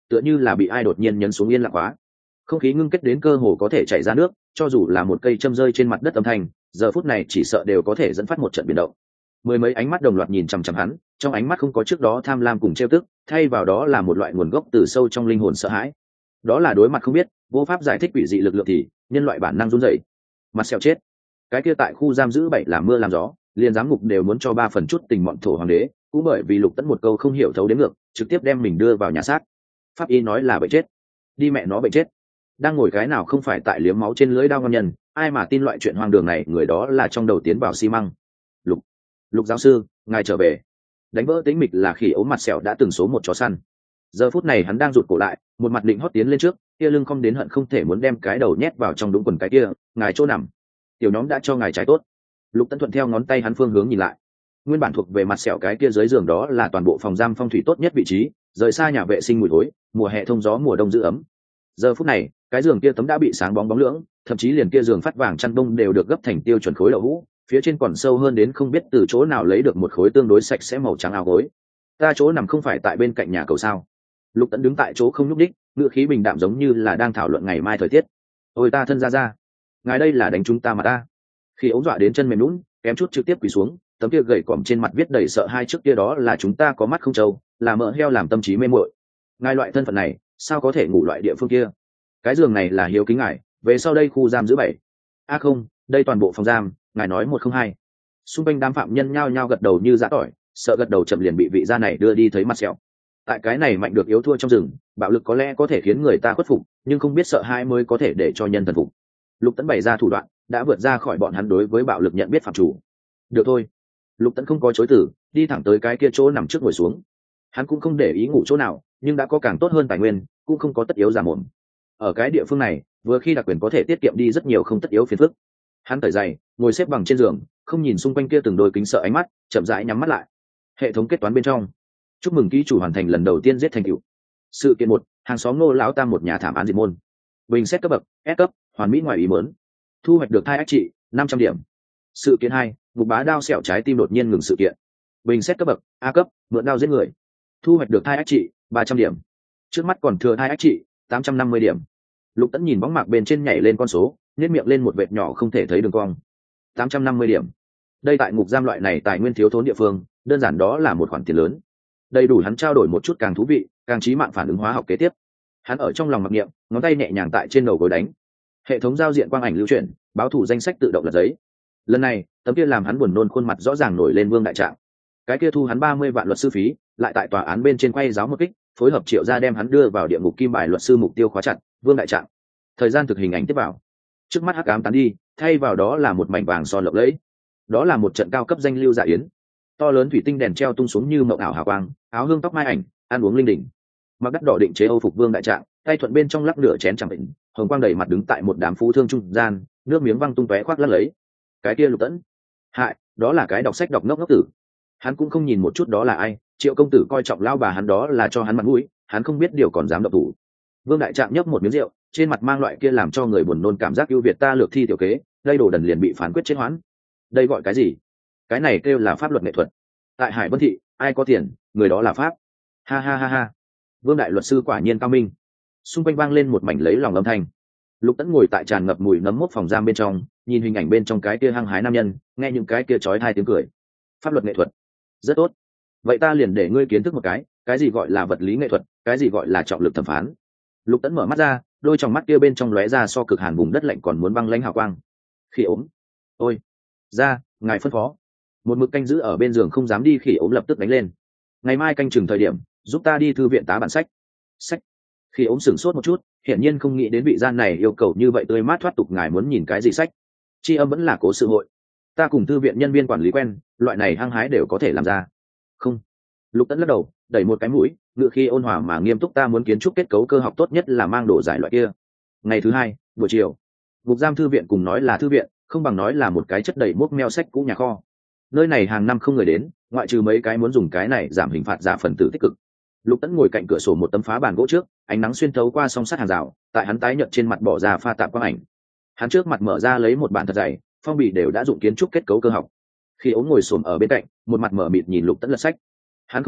tựa như là bị ai đột nhiên nhấn xuống yên lặng quá. Không khí ngưng kết đến cơ hồ có thể chảy ra nước, cho dù là một cây châm rơi trên mặt đất âm thanh, giờ phút này chỉ sợ đều có thể dẫn phát một trận biến động. Mười mấy ánh mắt đồng loạt nhìn chằm chằm hắn, trong ánh mắt không có trước đó tham lam cùng trêu tức, thay vào đó là một loại nguồn gốc từ sâu trong linh hồn sợ hãi. Đó là đối mặt không biết, vô pháp giải thích quỷ dị lực lượng thì nhân loại bản năng run rẩy. Mặt sẹo chết. Cái kia tại khu giam giữ bảy làm mưa làm gió, liền giám ngục đều muốn cho ba phần chút tình mọn thổ hoàng đế, cũng bởi vì Lục Tẫn một câu không hiểu thấu đến ngược, trực tiếp đem mình đưa vào nhà xác. Pháp y nói là bệnh chết. Đi mẹ nó bệnh chết. Đang ngồi cái nào không phải tại liếm máu trên lưỡi đao ngon nhân, ai mà tin loại chuyện hoang đường này, người đó là trong đầu tiến vào xi măng. Lục, Lục giáo sư, ngài trở về. Đánh vỡ tĩnh mịch là Khỉ Ốm mặt sẹo đã từng số một chó săn. Giờ phút này hắn đang rụt cổ lại, một mặt định hót tiến lên trước, kia lưng không đến hận không thể muốn đem cái đầu nhét vào trong đúng quần cái kia, ngài chỗ nằm. Tiểu nhóm đã cho ngài trái tốt. Lục Tẫn thuận theo ngón tay hắn phương hướng nhìn lại. Nguyên bản thuộc về mặt sẹo cái kia dưới giường đó là toàn bộ phòng giam phong thủy tốt nhất vị trí, rời xa nhà vệ sinh mùi thối, mùa hè thông gió mùa đông giữ ấm. Giờ phút này, cái giường kia tấm đã bị sáng bóng bóng lưỡng, thậm chí liền kia giường phát vàng chăn đông đều được gấp thành tiêu chuẩn khối đậu hũ, phía trên còn sâu hơn đến không biết từ chỗ nào lấy được một khối tương đối sạch sẽ màu trắng áo gối. Ta chỗ nằm không phải tại bên cạnh nhà cầu sao? Lục Tẫn đứng tại chỗ không nhúc đích, ngựa khí bình đạm giống như là đang thảo luận ngày mai thời tiết. Ôi ta thân ra ra, ngài đây là đánh chúng ta mà ta. Khi ống dọa đến chân mềm lún, kém chút trực tiếp quỳ xuống, tấm kia gầy còm trên mặt viết đầy sợ hai trước kia đó là chúng ta có mắt không trâu, là mỡ heo làm tâm trí mê muội. Ngài loại thân phận này, sao có thể ngủ loại địa phương kia? Cái giường này là hiếu kính ngài, về sau đây khu giam giữ bảy. A à không, đây toàn bộ phòng giam, ngài nói một không hai. Xung quanh đám phạm nhân nhao nhao gật đầu như giã tỏi, sợ gật đầu chậm liền bị vị gia này đưa đi thấy mặt sẹo. Tại cái này mạnh được yếu thua trong rừng, bạo lực có lẽ có thể khiến người ta khuất phục, nhưng không biết sợ hãi mới có thể để cho nhân thần phục. Lục Tẫn bày ra thủ đoạn, đã vượt ra khỏi bọn hắn đối với bạo lực nhận biết phạm chủ. Được thôi. Lục Tẫn không có chối từ, đi thẳng tới cái kia chỗ nằm trước ngồi xuống. Hắn cũng không để ý ngủ chỗ nào, nhưng đã có càng tốt hơn tài nguyên, cũng không có tất yếu giả mồm. Ở cái địa phương này, vừa khi đặc quyền có thể tiết kiệm đi rất nhiều không tất yếu phiền phức. Hắn cởi giày, ngồi xếp bằng trên giường, không nhìn xung quanh kia từng đôi kính sợ ánh mắt, chậm rãi nhắm mắt lại. Hệ thống kết toán bên trong. Chúc mừng ký chủ hoàn thành lần đầu tiên giết thành cựu. Sự kiện một, hàng xóm Ngô lão tam một nhà thảm án diệt môn. Bình xét cấp bậc S cấp, hoàn mỹ ngoài ý muốn. Thu hoạch được thai ách trị năm trăm điểm. Sự kiện hai, Ngục bá đao sẹo trái tim đột nhiên ngừng sự kiện. Bình xét cấp bậc A cấp, mượn đao giết người. Thu hoạch được thai ách trị ba trăm điểm. Trước mắt còn thừa thai ách trị tám trăm năm mươi điểm. Lục Tẫn nhìn bóng mạc bên trên nhảy lên con số, nhếch miệng lên một vệt nhỏ không thể thấy đường cong. tám trăm năm mươi điểm. Đây tại ngục giam loại này tài nguyên thiếu thốn địa phương, đơn giản đó là một khoản tiền lớn. Đầy đủ hắn trao đổi một chút càng thú vị, càng trí mạng phản ứng hóa học kế tiếp. Hắn ở trong lòng mặc niệm, ngón tay nhẹ nhàng tại trên đầu gối đánh. Hệ thống giao diện quang ảnh lưu chuyển, báo thủ danh sách tự động lật giấy. Lần này, tấm kia làm hắn buồn nôn khuôn mặt rõ ràng nổi lên Vương đại trạng. Cái kia thu hắn ba mươi vạn luật sư phí, lại tại tòa án bên trên quay giáo một kích, phối hợp Triệu gia đem hắn đưa vào địa ngục kim bài luật sư mục tiêu khóa chặt, Vương đại trạng. Thời gian thực hình ảnh tiếp vào. Trước mắt hắc ám tán đi, thay vào đó là một mảnh vàng son lộng lẫy. Đó là một trận cao cấp danh lưu dạ yến. To lớn thủy tinh đèn treo tung xuống như mộng ảo hào quang, áo hương tóc mai ảnh, ăn uống linh đình. Mặc đắt đỏ định chế Âu phục Vương đại trạng, tay thuận bên trong lắc nửa chén chẳng định, hồng quang đầy mặt đứng tại một đám phú thương trung gian, nước miếng văng tung tóe khoác lắc lấy. Cái kia Lục Tẫn, hại, đó là cái đọc sách đọc ngốc ngốc tử. Hắn cũng không nhìn một chút đó là ai, Triệu công tử coi trọng lao bà hắn đó là cho hắn mặt mũi, hắn không biết điều còn dám động thủ. Vương đại trạng nhấp một miếng rượu, trên mặt mang loại kia làm cho người buồn nôn cảm giác ưu việt ta lược thi tiểu kế, đây đồ đần liền bị phán quyết chết hoãn. Đây gọi cái gì? Cái này kêu là pháp luật nghệ thuật. Tại Hải Vân thị, ai có tiền, người đó là pháp. Ha ha ha ha. Vương đại luật sư quả nhiên cao minh. Xung quanh vang lên một mảnh lấy lòng âm thanh. Lục Tẫn ngồi tại tràn ngập mùi nấm mốc phòng giam bên trong, nhìn hình ảnh bên trong cái kia hăng hái nam nhân, nghe những cái kia chói tai tiếng cười. Pháp luật nghệ thuật, rất tốt. Vậy ta liền để ngươi kiến thức một cái, cái gì gọi là vật lý nghệ thuật, cái gì gọi là trọng lực thẩm phán. Lục Tẫn mở mắt ra, đôi tròng mắt kia bên trong lóe ra so cực hàn vùng đất lạnh còn muốn băng lãnh hào quang. Khỉ ốm, ôi, ra, ngài phân phó. Một mực canh giữ ở bên giường không dám đi Khỉ ốm lập tức đánh lên. Ngày mai canh chừng thời điểm, giúp ta đi thư viện tá bản sách. Sách. Khỉ ốm sửng sốt một chút, hiển nhiên không nghĩ đến vị gian này yêu cầu như vậy tươi mát thoát tục, ngài muốn nhìn cái gì sách? Tri âm vẫn là cố sự hội. Ta cùng thư viện nhân viên quản lý quen, loại này hăng hái đều có thể làm ra. Không. Lục Tẫn lắc đầu, đẩy một cái mũi, ngựa khi ôn hòa mà nghiêm túc ta muốn kiến trúc kết cấu cơ học tốt nhất là mang đồ giải loại kia. Ngày thứ hai, buổi chiều, ngục giam thư viện cùng nói là thư viện, không bằng nói là một cái chất đầy mốc meo sách cũ nhà kho. Nơi này hàng năm không người đến, ngoại trừ mấy cái muốn dùng cái này giảm hình phạt giả phần tử tích cực. Lục Tẫn ngồi cạnh cửa sổ một tấm phá bàn gỗ trước, ánh nắng xuyên thấu qua song sắt hàng rào, tại hắn tái nhợt trên mặt bỏ ra pha tạp quang ảnh. Hắn trước mặt mở ra lấy một bản thật dày, phong bì đều đã dụng kiến trúc kết cấu cơ học. Khi ống ngồi xổm ở bên cạnh, một mặt mở mịt nhìn Lục Tẫn lật sách. Hắn không rõ,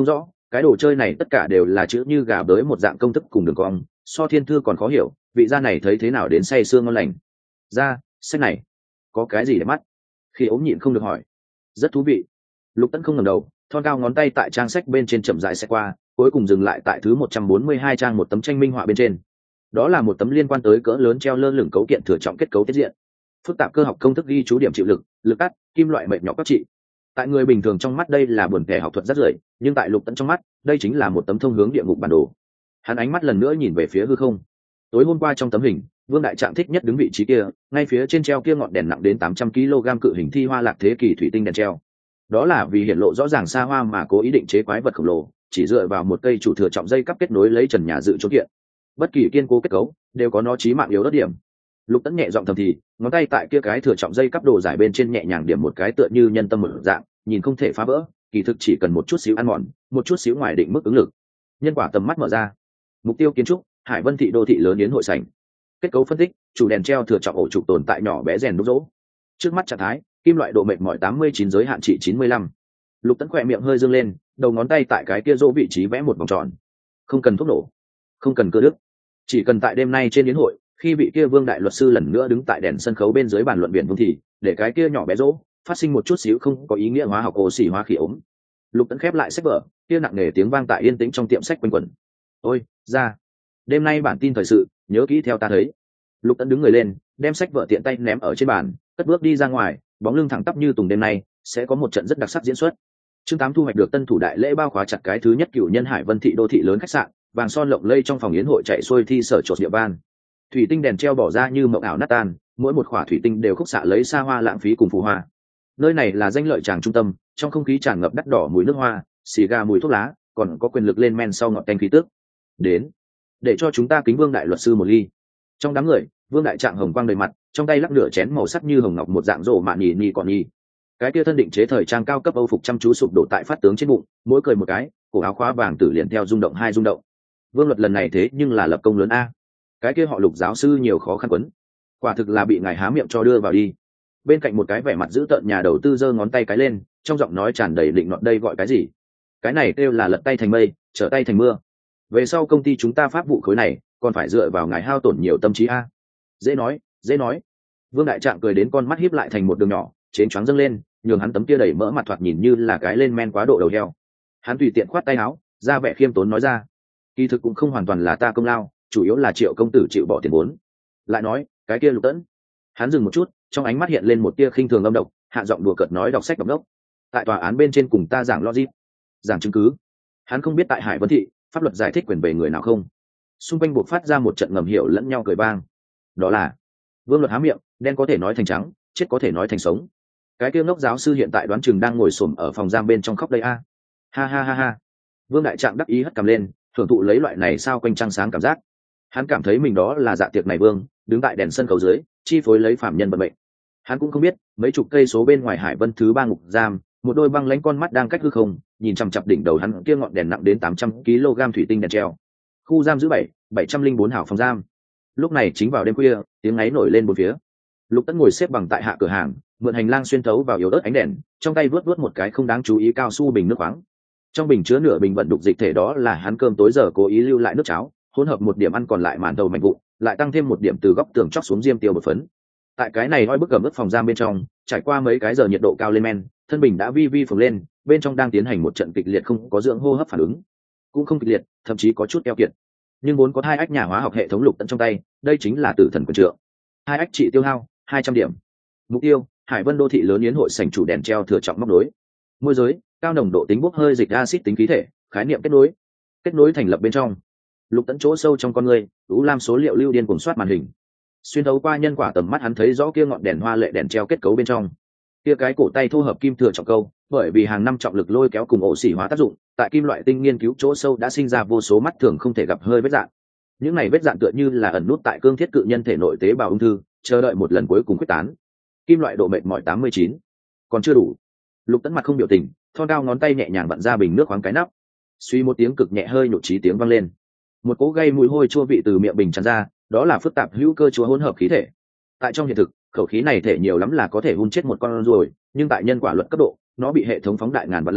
cái đồ chơi này tất cả đều là chữ như gà bới một dạng công thức cùng đường cong, so thiên thư còn khó hiểu, vị gia này thấy thế nào đến say sương ngon lành. Ra sách này có cái gì để mắt? Khi ốm nhịn không được hỏi. Rất thú vị. Lục Tẫn không ngẩng đầu, thon cao ngón tay tại trang sách bên trên chậm rãi xe qua, cuối cùng dừng lại tại thứ một trăm bốn mươi hai trang một tấm tranh minh họa bên trên. Đó là một tấm liên quan tới cỡ lớn treo lơ lửng cấu kiện thừa trọng kết cấu tiết diện. Phức tạp cơ học công thức ghi chú điểm chịu lực, lực cắt, kim loại mệnh nhỏ các trị. Tại người bình thường trong mắt đây là buồn tẻ học thuật rất rưởi, nhưng tại Lục Tẫn trong mắt, đây chính là một tấm thông hướng địa ngục bản đồ. Hắn ánh mắt lần nữa nhìn về phía hư không. Tối hôm qua trong tấm hình, Vương Đại Trạm thích nhất đứng vị trí kia, ngay phía trên treo kia ngọn đèn nặng đến tám trăm ki lô gam cự hình thi hoa lạc thế kỷ thủy tinh đèn treo. Đó là vì hiển lộ rõ ràng xa hoa mà cố ý định chế quái vật khổng lồ, chỉ dựa vào một cây chủ thừa trọng dây cắp kết nối lấy trần nhà dự chỗ kiện. Bất kỳ kiên cố kết cấu đều có nó chí mạng yếu đất điểm. Lục Tẫn nhẹ giọng thầm thì, ngón tay tại kia cái thừa trọng dây cắp đồ giải bên trên nhẹ nhàng điểm một cái tựa như nhân tâm một dạng, nhìn không thể phá vỡ, kỳ thực chỉ cần một chút xíu ăn mòn, một chút xíu ngoài định mức ứng lực. Nhân quả tầm mắt mở ra. Mục tiêu kiến trúc, Hải Vân thị đô thị lớn yến hội sảnh. Kết cấu phân tích, chủ đèn treo thừa trọng ổ trục tồn tại nhỏ bé rèn đúc rỗ. Trước mắt trạng thái, kim loại độ mệt mỏi tám mươi chín, giới hạn trị chín mươi lăm. Lục Tẫn khỏe miệng hơi dương lên, đầu ngón tay tại cái kia rỗ vị trí vẽ một vòng tròn. Không cần thuốc nổ, không cần cơ đức, chỉ cần tại đêm nay trên yến hội, khi vị kia Vương đại luật sư lần nữa đứng tại đèn sân khấu bên dưới bàn luận biển vương thì, để cái kia nhỏ bé rỗ phát sinh một chút xíu không có ý nghĩa hóa học oxy hóa khí ống. Lục Tẫn khép lại sách vở, kia nặng nề tiếng vang tại yên tĩnh trong tiệm sách quanh quẩn. Ôi, ra, đêm nay bản tin thời sự, nhớ kỹ theo ta thấy. Lục Tẫn đứng người lên, đem sách vở tiện tay ném ở trên bàn, cất bước đi ra ngoài, bóng lưng thẳng tắp như tùng. Đêm nay sẽ có một trận rất đặc sắc diễn xuất. Chương tám thu hoạch được tân thủ đại lễ bao khóa chặt cái thứ nhất cựu nhân Hải Vân thị đô thị lớn khách sạn, vàng son lộng lây trong phòng yến hội chạy xuôi thi sở chột địa ban. Thủy tinh đèn treo bỏ ra như mộng ảo nát tan, mỗi một khỏa thủy tinh đều khúc xạ lấy xa hoa lãng phí cùng phù hoa. Nơi này là danh lợi tràng trung tâm, trong không khí tràn ngập đắt đỏ mùi nước hoa, xì gà mùi thuốc lá, còn có quyền lực lên men sau ngọn canh khí tước. Đến, để cho chúng ta kính Vương đại luật sư một ly. Trong đám người, Vương đại trạng hồng quang đầy mặt, trong tay lắc lửa chén màu sắc như hồng ngọc một dạng rổ mạn nhì nhì còn nhì. Cái kia thân định chế thời trang cao cấp Âu phục chăm chú sụp đổ tại phát tướng trên bụng, mỗi cười một cái, cổ áo khóa vàng tử liền theo rung động hai rung động. Vương luật lần này thế nhưng là lập công lớn a. Cái kia họ Lục giáo sư nhiều khó khăn quấn, quả thực là bị ngài há miệng cho đưa vào đi. Bên cạnh một cái vẻ mặt dữ tợn nhà đầu tư giơ ngón tay cái lên, trong giọng nói tràn đầy định nọt. Đây gọi cái gì? Cái này kêu là lật tay thành mây, trở tay thành mưa. Về sau công ty chúng ta pháp vụ khối này còn phải dựa vào ngài hao tổn nhiều tâm trí a. Dễ nói, dễ nói. Vương đại trạng cười đến con mắt híp lại thành một đường nhỏ, chén choáng dâng lên, nhường hắn tấm kia đầy mỡ mặt thoạt nhìn như là cái lên men quá độ đầu heo. Hắn tùy tiện khoát tay áo, ra vẻ khiêm tốn nói ra, kỳ thực cũng không hoàn toàn là ta công lao, chủ yếu là Triệu công tử chịu bỏ tiền vốn. Lại nói, cái kia Lục Tẫn. Hắn dừng một chút, trong ánh mắt hiện lên một tia khinh thường âm độc, hạ giọng đùa cợt nói đọc sách đọc đốc. Tại tòa án bên trên cùng ta giảng logic, giảng chứng cứ. Hắn không biết tại Hải Vân thị, pháp luật giải thích quyền về người nào không. Xung quanh buộc phát ra một trận ngầm hiểu lẫn nhau cười vang. Đó là, Vương luật há miệng, đen có thể nói thành trắng, chết có thể nói thành sống. Cái kia ngốc giáo sư hiện tại đoán chừng đang ngồi xổm ở phòng giam bên trong khóc đây a. Ha ha ha ha. Vương đại trạng đắc ý hất cằm lên, thưởng thụ lấy loại này sao quanh trăng sáng cảm giác. Hắn cảm thấy mình đó là dạ tiệc này vương, đứng tại đèn sân khấu dưới, chi phối lấy phạm nhân vận mệnh. Hắn cũng không biết, mấy chục cây số bên ngoài Hải Vân thứ ba ngục giam, một đôi băng lãnh con mắt đang cách hư không, nhìn chằm chằm đỉnh đầu hắn kia ngọn đèn nặng đến tám trăm ki lô gam thủy tinh đèn treo. Khu giam giữ bảy, bảy trăm linh bốn hảo phòng giam. Lúc này chính vào đêm khuya, tiếng ngáy nổi lên bốn phía. Lục Tẫn ngồi xếp bằng tại hạ cửa hàng, mượn hành lang xuyên thấu vào yếu ớt ánh đèn, trong tay vớt vớt một cái không đáng chú ý cao su bình nước khoáng. Trong bình chứa nửa bình vận đục dịch thể, đó là hắn cơm tối giờ cố ý lưu lại nước cháo, hỗn hợp một điểm ăn còn lại màn đầu mảnh vụn, lại tăng thêm một điểm từ góc tường chóc xuống diêm tiêu bột phấn. Tại cái này oi bức gầm ướt phòng giam bên trong, trải qua mấy cái giờ nhiệt độ cao lên men, thân bình đã vi vi phồng lên, bên trong đang tiến hành một trận kịch liệt không có dưỡng hô hấp phản ứng, cũng không kịch liệt, thậm chí có chút keo kiệt. Nhưng vốn có hai ách nhà hóa học hệ thống Lục Tẫn trong tay, đây chính là tử thần quyền trượng. Hai ách trị tiêu hao hai trăm điểm. Mục tiêu, Hải Vân đô thị lớn yến hội sảnh chủ đèn treo thừa trọng móc nối. Môi giới, cao nồng độ tính bốc hơi dịch axit tính khí thể, khái niệm kết nối. Kết nối thành lập bên trong. Lục Tẫn chỗ sâu trong con người, u lam số liệu lưu điên cuồng soát màn hình. Xuyên thấu qua nhân quả tầm mắt, hắn thấy rõ kia ngọn đèn hoa lệ đèn treo kết cấu bên trong. Kia cái cổ tay thu hợp kim thừa trọng câu, bởi vì hàng năm trọng lực lôi kéo cùng ổ xỉ hóa tác dụng, tại kim loại tinh nghiên cứu chỗ sâu đã sinh ra vô số mắt thường không thể gặp hơi vết dạn. Những này vết dạn tựa như là ẩn nút tại cương thiết cự nhân thể nội tế bào ung thư, chờ đợi một lần cuối cùng quyết tán. Kim loại độ mệt mỏi tám mươi chín, còn chưa đủ. Lục Tẫn mặt không biểu tình, thon cao ngón tay nhẹ nhàng vặn ra bình nước khoáng cái nắp. Suy một tiếng cực nhẹ hơi nhột trí tiếng vang lên. Một cỗ gây mùi hôi chua vị từ miệng bình tràn ra, đó là phức tạp hữu cơ chúa hỗn hợp khí thể. Tại trong hiện thực, khẩu khí này thể nhiều lắm là có thể hun chết một con ruồi, nhưng tại nhân quả luật cấp độ, nó bị hệ thống phóng đại ngàn vạn lần,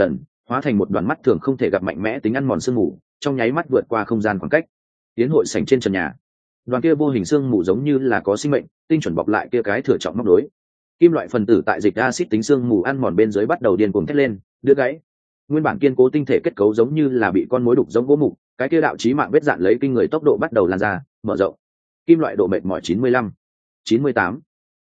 hóa thành một đoàn mắt thường không thể gặp mạnh mẽ tính ăn mòn sương mù, trong nháy mắt vượt qua không gian khoảng cách tiến hội sảnh trên trần nhà. Đoàn kia vô hình sương mù giống như là có sinh mệnh, tinh chuẩn bọc lại kia cái thừa trọng móc đối. Kim loại phần tử tại dịch axit tính sương mù ăn mòn bên dưới bắt đầu điên cuồng thét lên, đứt gãy. Nguyên bản kiên cố tinh thể kết cấu giống như là bị con mối đục giống gỗ mục, cái kia đạo chí mạng vết dạn lấy kinh người tốc độ bắt đầu lan ra, mở rộng. Kim loại độ mệt mỏi chín mươi lăm, chín mươi tám.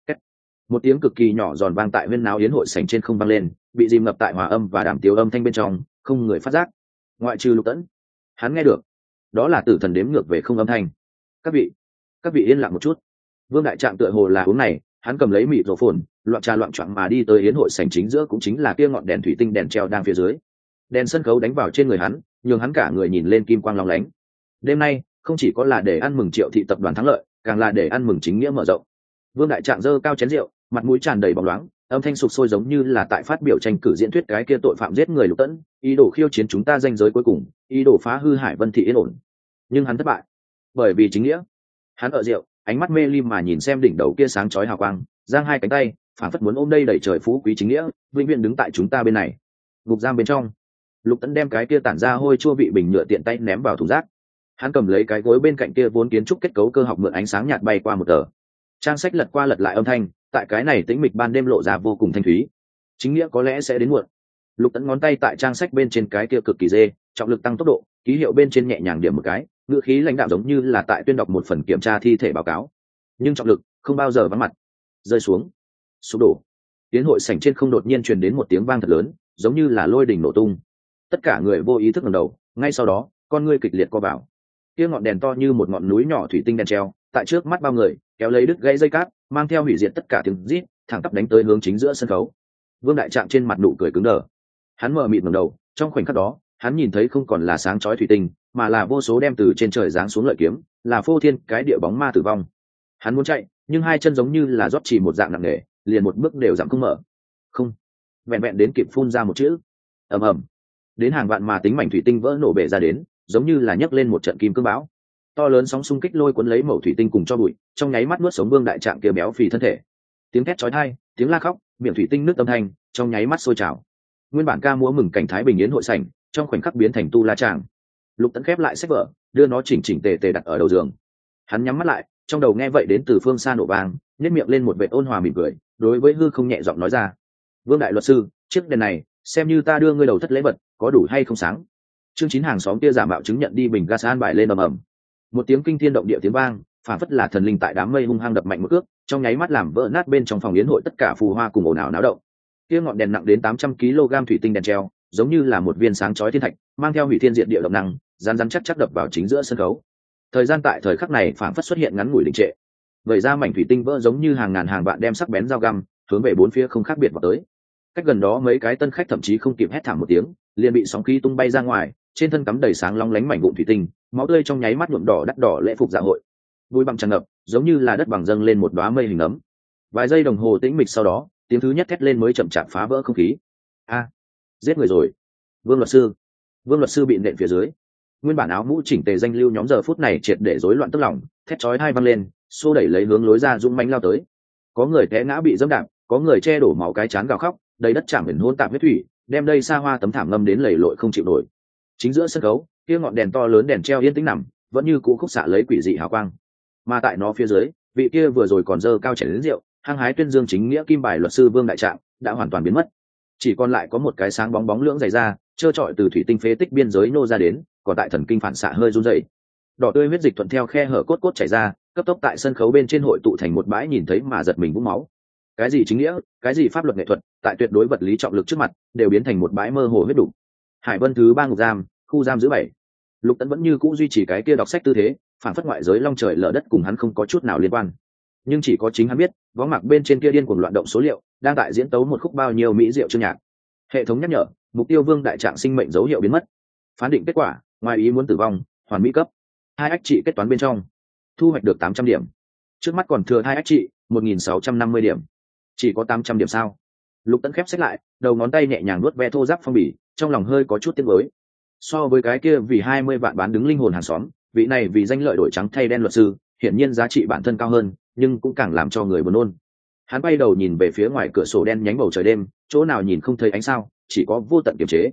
Một tiếng cực kỳ nhỏ giòn vang tại huyên náo yến hội sảnh trên không vang lên, bị dìm ngập tại hòa âm và đàm tiếu âm thanh bên trong, không người phát giác. Ngoại trừ Lục Tẫn, hắn nghe được, đó là tử thần đếm ngược về không âm thanh. Các vị, các vị yên lặng một chút. Vương Đại Trạm tựa hồ là hướng này, hắn cầm lấy mịt rổ phồn, loạn trà loạn choạng mà đi tới yến hội sảnh chính giữa, cũng chính là kia ngọn đèn thủy tinh đèn treo đang phía dưới. Đèn sân khấu đánh vào trên người hắn, nhường hắn cả người nhìn lên kim quang long lánh. Đêm nay không chỉ có là để ăn mừng Triệu thị tập đoàn thắng lợi, càng là để ăn mừng chính nghĩa mở rộng. Vương Đại Trạm giơ cao chén rượu, mặt mũi tràn đầy bóng loáng, âm thanh sục sôi giống như là tại phát biểu tranh cử diễn thuyết cái kia tội phạm giết người Lục Tẫn, ý đồ khiêu chiến chúng ta danh giới cuối cùng, ý đồ phá hư Hải Vân thị yên ổn. Nhưng hắn thất bại, bởi vì chính nghĩa. Hắn ở rượu, ánh mắt mê lim mà nhìn xem đỉnh đầu kia sáng chói hào quang, giang hai cánh tay, phản phất muốn ôm đây đẩy trời phú quý chính nghĩa, vĩnh viễn đứng tại chúng ta bên này. Ngục giam bên trong, Lục Tẫn đem cái kia tản ra hôi chua vị bình nhựa tiện tay ném vào thùng rác. Hắn cầm lấy cái gối bên cạnh kia vốn kiến trúc kết cấu cơ học mượn ánh sáng nhạt bay qua một tờ trang sách, lật qua lật lại âm thanh tại cái này tĩnh mịch ban đêm lộ ra vô cùng thanh thúy. Chính nghĩa có lẽ sẽ đến muộn. Lục Tẫn ngón tay tại trang sách bên trên cái kia cực kỳ dê, trọng lực tăng tốc độ, ký hiệu bên trên nhẹ nhàng điểm một cái, ngữ khí lãnh đạo giống như là tại tuyên đọc một phần kiểm tra thi thể báo cáo. Nhưng trọng lực không bao giờ vắng mặt. Rơi xuống, sụp đổ. Tiến hội sảnh trên không đột nhiên truyền đến một tiếng vang thật lớn, giống như là lôi đình nổ tung. Tất cả người vô ý thức ngẩng đầu, ngay sau đó, con ngươi kịch liệt co vào. Kia ngọn đèn to như một ngọn núi nhỏ thủy tinh đèn treo, tại trước mắt bao người, kéo lấy đứt gãy dây cáp, mang theo hủy diệt tất cả tiếng rít, thẳng tắp đánh tới hướng chính giữa sân khấu. Vương Đại Trạm trên mặt nụ cười cứng đờ. Hắn mở mịt ngẩng đầu, trong khoảnh khắc đó, hắn nhìn thấy không còn là sáng chói thủy tinh, mà là vô số đem từ trên trời giáng xuống lợi kiếm, là phô thiên cái địa bóng ma tử vong. Hắn muốn chạy, nhưng hai chân giống như là rót chỉ một dạng nặng nề, liền một bước đều giảm không mở. Không, vẹn vẹn đến kịp phun ra một chữ. Ầm ầm. Đến hàng vạn mà tính mảnh thủy tinh vỡ nổ bể ra đến, giống như là nhấc lên một trận kim cương bão. To lớn sóng xung kích lôi cuốn lấy mẩu thủy tinh cùng cho bụi, trong nháy mắt nuốt sống Vương Đại Trạm kia béo phì thân thể. Tiếng thét chói tai, tiếng la khóc, miệng thủy tinh nước âm thanh, trong nháy mắt sôi trào. Nguyên bản ca múa mừng cảnh thái bình yến hội sảnh, trong khoảnh khắc biến thành tu la tràng. Lục Tẫn khép lại sách vở, đưa nó chỉnh chỉnh tề tề đặt ở đầu giường. Hắn nhắm mắt lại, trong đầu nghe vậy đến từ phương xa nổ vang, nhếch miệng lên một vệt ôn hòa mỉm cười, đối với hư không nhẹ giọng nói ra: "Vương đại luật sư, chiếc đèn này, xem như ta đưa ngươi đầu thất lễ vật, có đủ hay không sáng?" Chương chín hàng xóm kia giả mạo chứng nhận đi bình gas an bài lên ầm ầm. Một tiếng kinh thiên động địa tiếng vang, phản phất là thần linh tại đám mây hung hăng đập mạnh một cước, trong nháy mắt làm vỡ nát bên trong phòng yến hội tất cả phù hoa cùng ồn ào náo động. Kia ngọn đèn nặng đến tám trăm ki lô gam thủy tinh đèn treo, giống như là một viên sáng chói thiên thạch, mang theo hủy thiên diệt địa động năng, rắn rắn chắc chắc đập vào chính giữa sân khấu. Thời gian tại thời khắc này phản phất xuất hiện ngắn ngủi đình trệ. Vậy ra mảnh thủy tinh vỡ giống như hàng ngàn hàng vạn đem sắc bén dao găm, hướng về bốn phía không khác biệt vào tới. Cách gần đó mấy cái tân khách thậm chí không kịp hét thảm một tiếng, liền bị sóng khí tung bay ra ngoài, trên thân cắm đầy sáng long lánh mảnh vụn thủy tinh, máu tươi trong nháy mắt nhuộm đỏ đắt đỏ lễ phục dạ hội. Bụi bặm tràn ngập, giống như là đất bằng dâng lên một đóa mây hình ấm. Vài giây đồng hồ tĩnh mịch sau đó, tiếng thứ nhất thét lên mới chậm chạp phá vỡ không khí. A, giết người rồi! Vương luật sư, Vương luật sư bị nện phía dưới. Nguyên bản áo mũ chỉnh tề danh lưu nhóm giờ phút này triệt để rối loạn tức lòng, thét chói tai vang lên, xô đẩy lấy hướng lối ra dũng mãnh lao tới. Có người té ngã bị dẫm đạp, có người che đổ máu cái chán gào khóc, đầy đất chạm biển hỗn tạp huyết thủy, đem đây xa hoa tấm thảm ngâm đến lầy lội không chịu nổi. Chính giữa sân khấu, kia ngọn đèn to lớn đèn treo yên tĩnh nằm, vẫn như cũ khúc xạ lấy quỷ dị hào quang. Mà tại nó phía dưới, vị kia vừa rồi còn dơ cao chén lớn rượu, hăng hái tuyên dương chính nghĩa kim bài luật sư Vương Đại Trạm đã hoàn toàn biến mất. Chỉ còn lại có một cái sáng bóng bóng lưỡng dày ra, trơ trọi từ thủy tinh phế tích biên giới nô ra đến, còn tại thần kinh phản xạ hơi run rẩy. Đỏ tươi huyết dịch thuận theo khe hở cốt cốt chảy ra, cấp tốc tại sân khấu bên trên hội tụ thành một bãi nhìn thấy mà giật mình vũng máu. Cái gì chính nghĩa, cái gì pháp luật nghệ thuật, tại tuyệt đối vật lý trọng lực trước mặt, đều biến thành một bãi mơ hồ huyết đủ. Hải Vân thứ ba ngục giam, khu giam giữ bảy. Lục Tẫn vẫn như cũ duy trì cái kia đọc sách tư thế, phản phất ngoại giới long trời lở đất cùng hắn không có chút nào liên quan. Nhưng chỉ có chính hắn biết, võng mạc bên trên kia điên cuồng loạn động số liệu, đang tại diễn tấu một khúc bao nhiêu mỹ diệu chương nhạc. Hệ thống nhắc nhở, mục tiêu Vương Đại Trạm sinh mệnh dấu hiệu biến mất. Phán định kết quả, ngoài ý muốn tử vong, hoàn mỹ cấp. Hai ách trị kết toán bên trong, thu hoạch được tám trăm điểm. Trước mắt còn thừa hai ách trị, một nghìn sáu trăm năm mươi điểm. Chỉ có tám trăm điểm sao? Lục Tẫn khép sách lại, đầu ngón tay nhẹ nhàng nuốt ve thô ráp phong bì, trong lòng hơi có chút tiếc nuối. So với cái kia vì hai mươi vạn bán đứng linh hồn hàng xóm, vị này vì danh lợi đổi trắng thay đen luật sư, hiển nhiên giá trị bản thân cao hơn, nhưng cũng càng làm cho người buồn nôn. Hắn bay đầu nhìn về phía ngoài cửa sổ đen nhánh bầu trời đêm, chỗ nào nhìn không thấy ánh sao, chỉ có vô tận kiềm chế.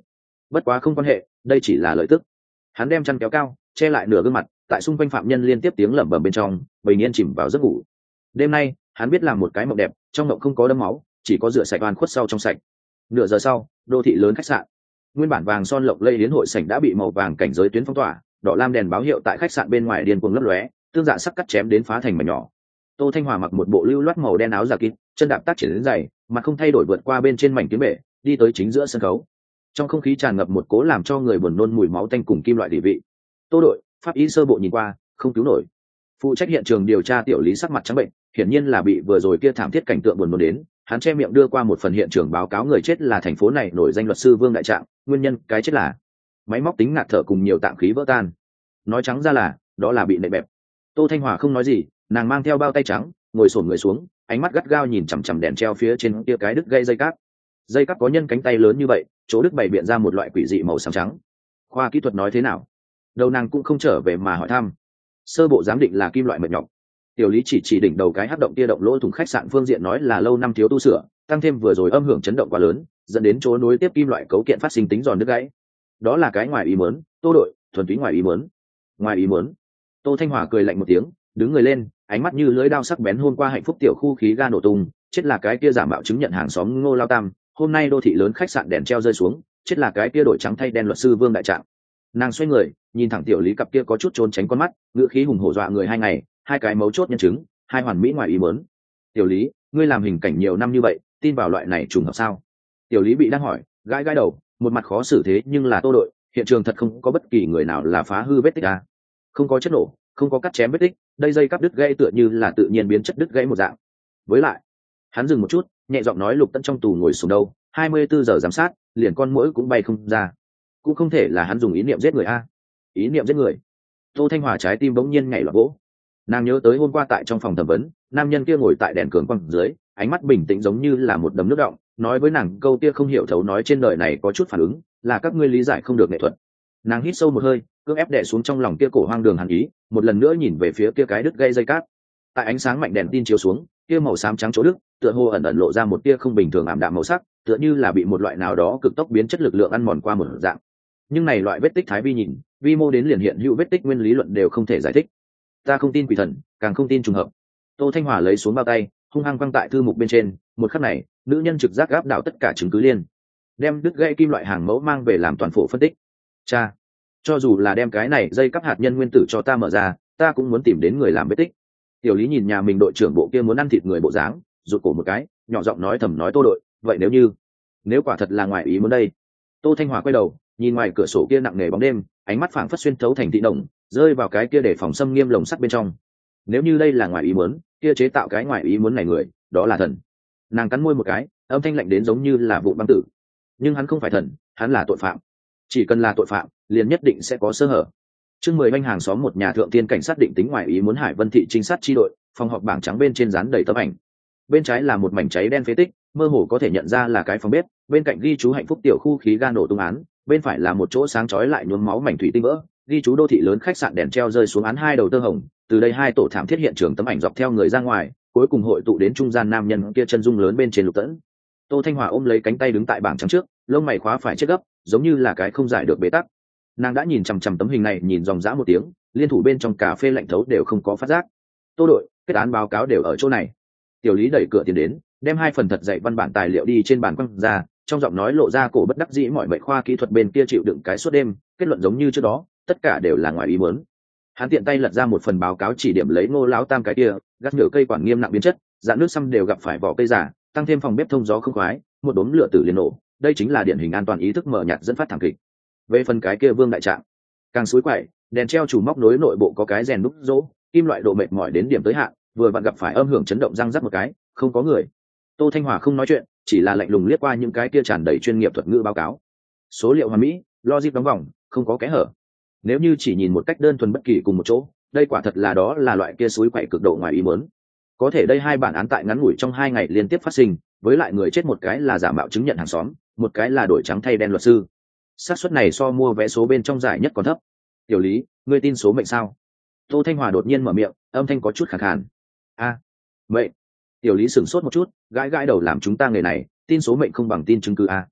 bất quá không quan hệ, đây chỉ là lợi tức. Hắn đem chăn kéo cao che lại nửa gương mặt, tại xung quanh phạm nhân liên tiếp tiếng lẩm bẩm bên trong bình yên chìm vào giấc ngủ. Đêm nay hắn biết làm một cái mộng đẹp, trong mộng không có đẫm máu, chỉ có rửa sạch oan khuất sau trong sạch. Nửa giờ sau, đô thị lớn khách sạn, nguyên bản vàng son lộng lẫy hiến hội sảnh đã bị màu vàng cảnh giới tuyến phong tỏa, đỏ lam đèn báo hiệu tại khách sạn bên ngoài điên cuồng lấp lóe, tương dạ sắc cắt chém đến phá thành mảnh nhỏ. Tô Thanh Hòa mặc một bộ lưu loát màu đen áo giả kín, chân đạp tác triển đến giày, mặt không thay đổi vượt qua bên trên mảnh tiếng bể, đi tới chính giữa sân khấu. Trong không khí tràn ngập một cố làm cho người buồn nôn mùi máu tanh cùng kim loại địa vị. Tô đội, pháp y sơ bộ nhìn qua, không cứu nổi. Phụ trách hiện trường điều tra tiểu lý sắc mặt trắng bệnh, hiển nhiên là bị vừa rồi kia thảm thiết cảnh tượng buồn nôn đến. Hắn che miệng đưa qua một phần hiện trường báo cáo người chết là thành phố này nổi danh luật sư Vương Đại Trạng, nguyên nhân cái chết là máy móc tính ngạt thở cùng nhiều tạng khí vỡ tan. Nói trắng ra là, đó là bị nện bẹp. Tô Thanh Hòa không nói gì, nàng mang theo bao tay trắng, ngồi xổm người xuống, ánh mắt gắt gao nhìn chằm chằm đèn treo phía trên kia cái đứt gây dây cáp. Dây cáp có nhân cánh tay lớn như vậy, chỗ đứt bày biện ra một loại quỷ dị màu xám trắng. Khoa kỹ thuật nói thế nào? Đầu nàng cũng không trở về mà hỏi thăm. Sơ bộ giám định là kim loại mệt nhọc. Tiểu lý chỉ chỉ đỉnh đầu cái hắc động kia động lỗ thủng khách sạn phương diện nói là lâu năm thiếu tu sửa, tăng thêm vừa rồi âm hưởng chấn động quá lớn, dẫn đến chỗ nối tiếp kim loại cấu kiện phát sinh tính giòn đứt gãy. Đó là cái ngoài ý muốn, Tô đội, thuần túy ngoài ý muốn. Ngoài ý muốn. Tô Thanh Hòa cười lạnh một tiếng, đứng người lên, ánh mắt như lưỡi dao sắc bén hôm qua hạnh phúc tiểu khu khí ga nổ tung, chết là cái kia giả mạo chứng nhận hàng xóm Ngô Lao Tam, hôm nay đô thị lớn khách sạn đèn treo rơi xuống, chết là cái kia đổi trắng thay đen luật sư Vương Đại Trạng. Nàng xoay người, nhìn thẳng tiểu lý cặp kia có chút trốn tránh con mắt, ngữ khí hùng hổ dọa người hai ngày, hai cái mấu chốt nhân chứng, hai hoàn mỹ ngoài ý muốn. Tiểu lý, ngươi làm hình cảnh nhiều năm như vậy, tin vào loại này trùng hợp sao? Tiểu lý bị đang hỏi, gãi gãi đầu, một mặt khó xử thế nhưng là Tô đội, hiện trường thật không có bất kỳ người nào là phá hư vết tích à? Không có chất nổ, không có cắt chém vết tích, đây dây cáp đứt gãy tựa như là tự nhiên biến chất đứt gãy một dạng. Với lại, hắn dừng một chút, nhẹ giọng nói Lục Tấn trong tù ngồi xuống đâu, hai mươi bốn giờ giám sát, liền con muỗi cũng bay không ra. Cũng không thể là hắn dùng ý niệm giết người a. Ý niệm giết người. Tô Thanh Hòa trái tim bỗng nhiên nhảy loạn vỗ. Nàng nhớ tới hôm qua tại trong phòng thẩm vấn, nam nhân kia ngồi tại đèn cường quang dưới, ánh mắt bình tĩnh giống như là một đầm nước đọng, nói với nàng câu kia không hiểu thấu nói trên đời này có chút phản ứng, là các ngươi lý giải không được nghệ thuật. Nàng hít sâu một hơi, cưỡng ép đè xuống trong lòng kia cổ hoang đường hàn ý, một lần nữa nhìn về phía kia cái đứt gây dây cáp. Tại ánh sáng mạnh đèn tin chiếu xuống, kia màu xám trắng chỗ đứt, tựa hồ ẩn ẩn lộ ra một tia không bình thường ảm đạm màu sắc, tựa như là bị một loại nào đó cực tốc biến chất lực lượng ăn mòn qua một dạng. Nhưng này loại vết tích thái vi nhìn, vi mô đến liền hiện hữu vết tích nguyên lý luận đều không thể giải thích. Ta không tin quỷ thần, càng không tin trùng hợp. Tô Thanh Hòa lấy xuống bao tay, hung hăng quăng tại thư mục bên trên, một khắc này, nữ nhân trực giác áp đảo tất cả chứng cứ liên, đem đứt gãy kim loại hàng mẫu mang về làm toàn phổ phân tích. Cha, cho dù là đem cái này dây cắp hạt nhân nguyên tử cho ta mở ra, ta cũng muốn tìm đến người làm vết tích. Tiểu lý nhìn nhà mình đội trưởng bộ kia muốn ăn thịt người bộ dáng, rụt cổ một cái, nhỏ giọng nói thầm nói Tô đội, vậy nếu như, nếu quả thật là ngoài ý muốn đây. Tô Thanh Hòa quay đầu, nhìn ngoài cửa sổ kia nặng nề bóng đêm, ánh mắt phảng phất xuyên thấu thành thị đồng, rơi vào cái kia để phòng xâm nghiêm lồng sắt bên trong. Nếu như đây là ngoài ý muốn, kia chế tạo cái ngoài ý muốn này người, đó là thần. Nàng cắn môi một cái, âm thanh lạnh đến giống như là vụ băng tử. Nhưng hắn không phải thần, hắn là tội phạm. Chỉ cần là tội phạm, liền nhất định sẽ có sơ hở. Chương mười anh hàng xóm một nhà thượng tiên cảnh sát định tính ngoài ý muốn Hải Vân thị trinh sát chi đội, phòng họp bảng trắng bên trên dán đầy tấm ảnh. Bên trái là một mảnh cháy đen phế tích, mơ hồ có thể nhận ra là cái phòng bếp, bên cạnh ghi chú hạnh phúc tiểu khu khí ga nổ tung án, bên phải là một chỗ sáng chói lại nhuốm máu mảnh thủy tinh vỡ, ghi chú đô thị lớn khách sạn đèn treo rơi xuống án hai đầu tơ hồng, từ đây hai tổ thảm thiết hiện trường tấm ảnh dọc theo người ra ngoài, cuối cùng hội tụ đến trung gian nam nhân kia chân dung lớn bên trên Lục Tẫn. Tô Thanh Hòa ôm lấy cánh tay đứng tại bảng trắng trước, lông mày khóa phải chết gấp, giống như là cái không giải được bế tắc. Nàng đã nhìn chằm chằm tấm hình này nhìn dòng dã một tiếng, liên thủ bên trong cà phê lạnh thấu đều không có phát giác. Tô đội, kết án báo cáo đều ở chỗ này. Tiểu lý đẩy cửa tiến đến, đem hai phần thật dạy văn bản tài liệu đi trên bàn quăng ra, trong giọng nói lộ ra cổ bất đắc dĩ mọi mệnh khoa kỹ thuật bên kia chịu đựng cái suốt đêm, kết luận giống như trước đó, tất cả đều là ngoài ý muốn. Hắn tiện tay lật ra một phần báo cáo chỉ điểm lấy Ngô lão tam cái kia, gắt nhựa cây quản nghiêm nặng biến chất, dạng nước xăm đều gặp phải vỏ cây giả, tăng thêm phòng bếp thông gió không khoái, một đốm lửa tử liền nổ, đây chính là điển hình an toàn ý thức mở nhạt dẫn phát thảm kịch. Về phần cái kia Vương Đại Trạng, càng suối quậy, đèn treo chủ móc nối nội bộ có cái rèn đúc rỗ, kim loại độ mệt mỏi đến điểm tới hạn, vừa vặn gặp phải âm hưởng chấn động răng rắc một cái, không có người. Tô Thanh Hòa không nói chuyện, chỉ là lạnh lùng liếc qua những cái kia tràn đầy chuyên nghiệp thuật ngữ báo cáo. Số liệu hoàn mỹ, logic đóng vòng, không có kẽ hở. Nếu như chỉ nhìn một cách đơn thuần bất kỳ cùng một chỗ, đây quả thật là đó là loại kia suối quậy cực độ ngoài ý muốn. Có thể đây hai bản án tại ngắn ngủi trong hai ngày liên tiếp phát sinh, với lại người chết một cái là giả mạo chứng nhận hàng xóm, một cái là đổi trắng thay đen luật sư. Xác suất này so mua vé số bên trong giải nhất còn thấp. Tiểu lý, ngươi tin số mệnh sao? Tô Thanh Hòa đột nhiên mở miệng, âm thanh có chút khàn khàn. A, mệnh. Tiểu lý sửng sốt một chút, gãi gãi đầu làm chúng ta người này, tin số mệnh không bằng tin chứng cứ a.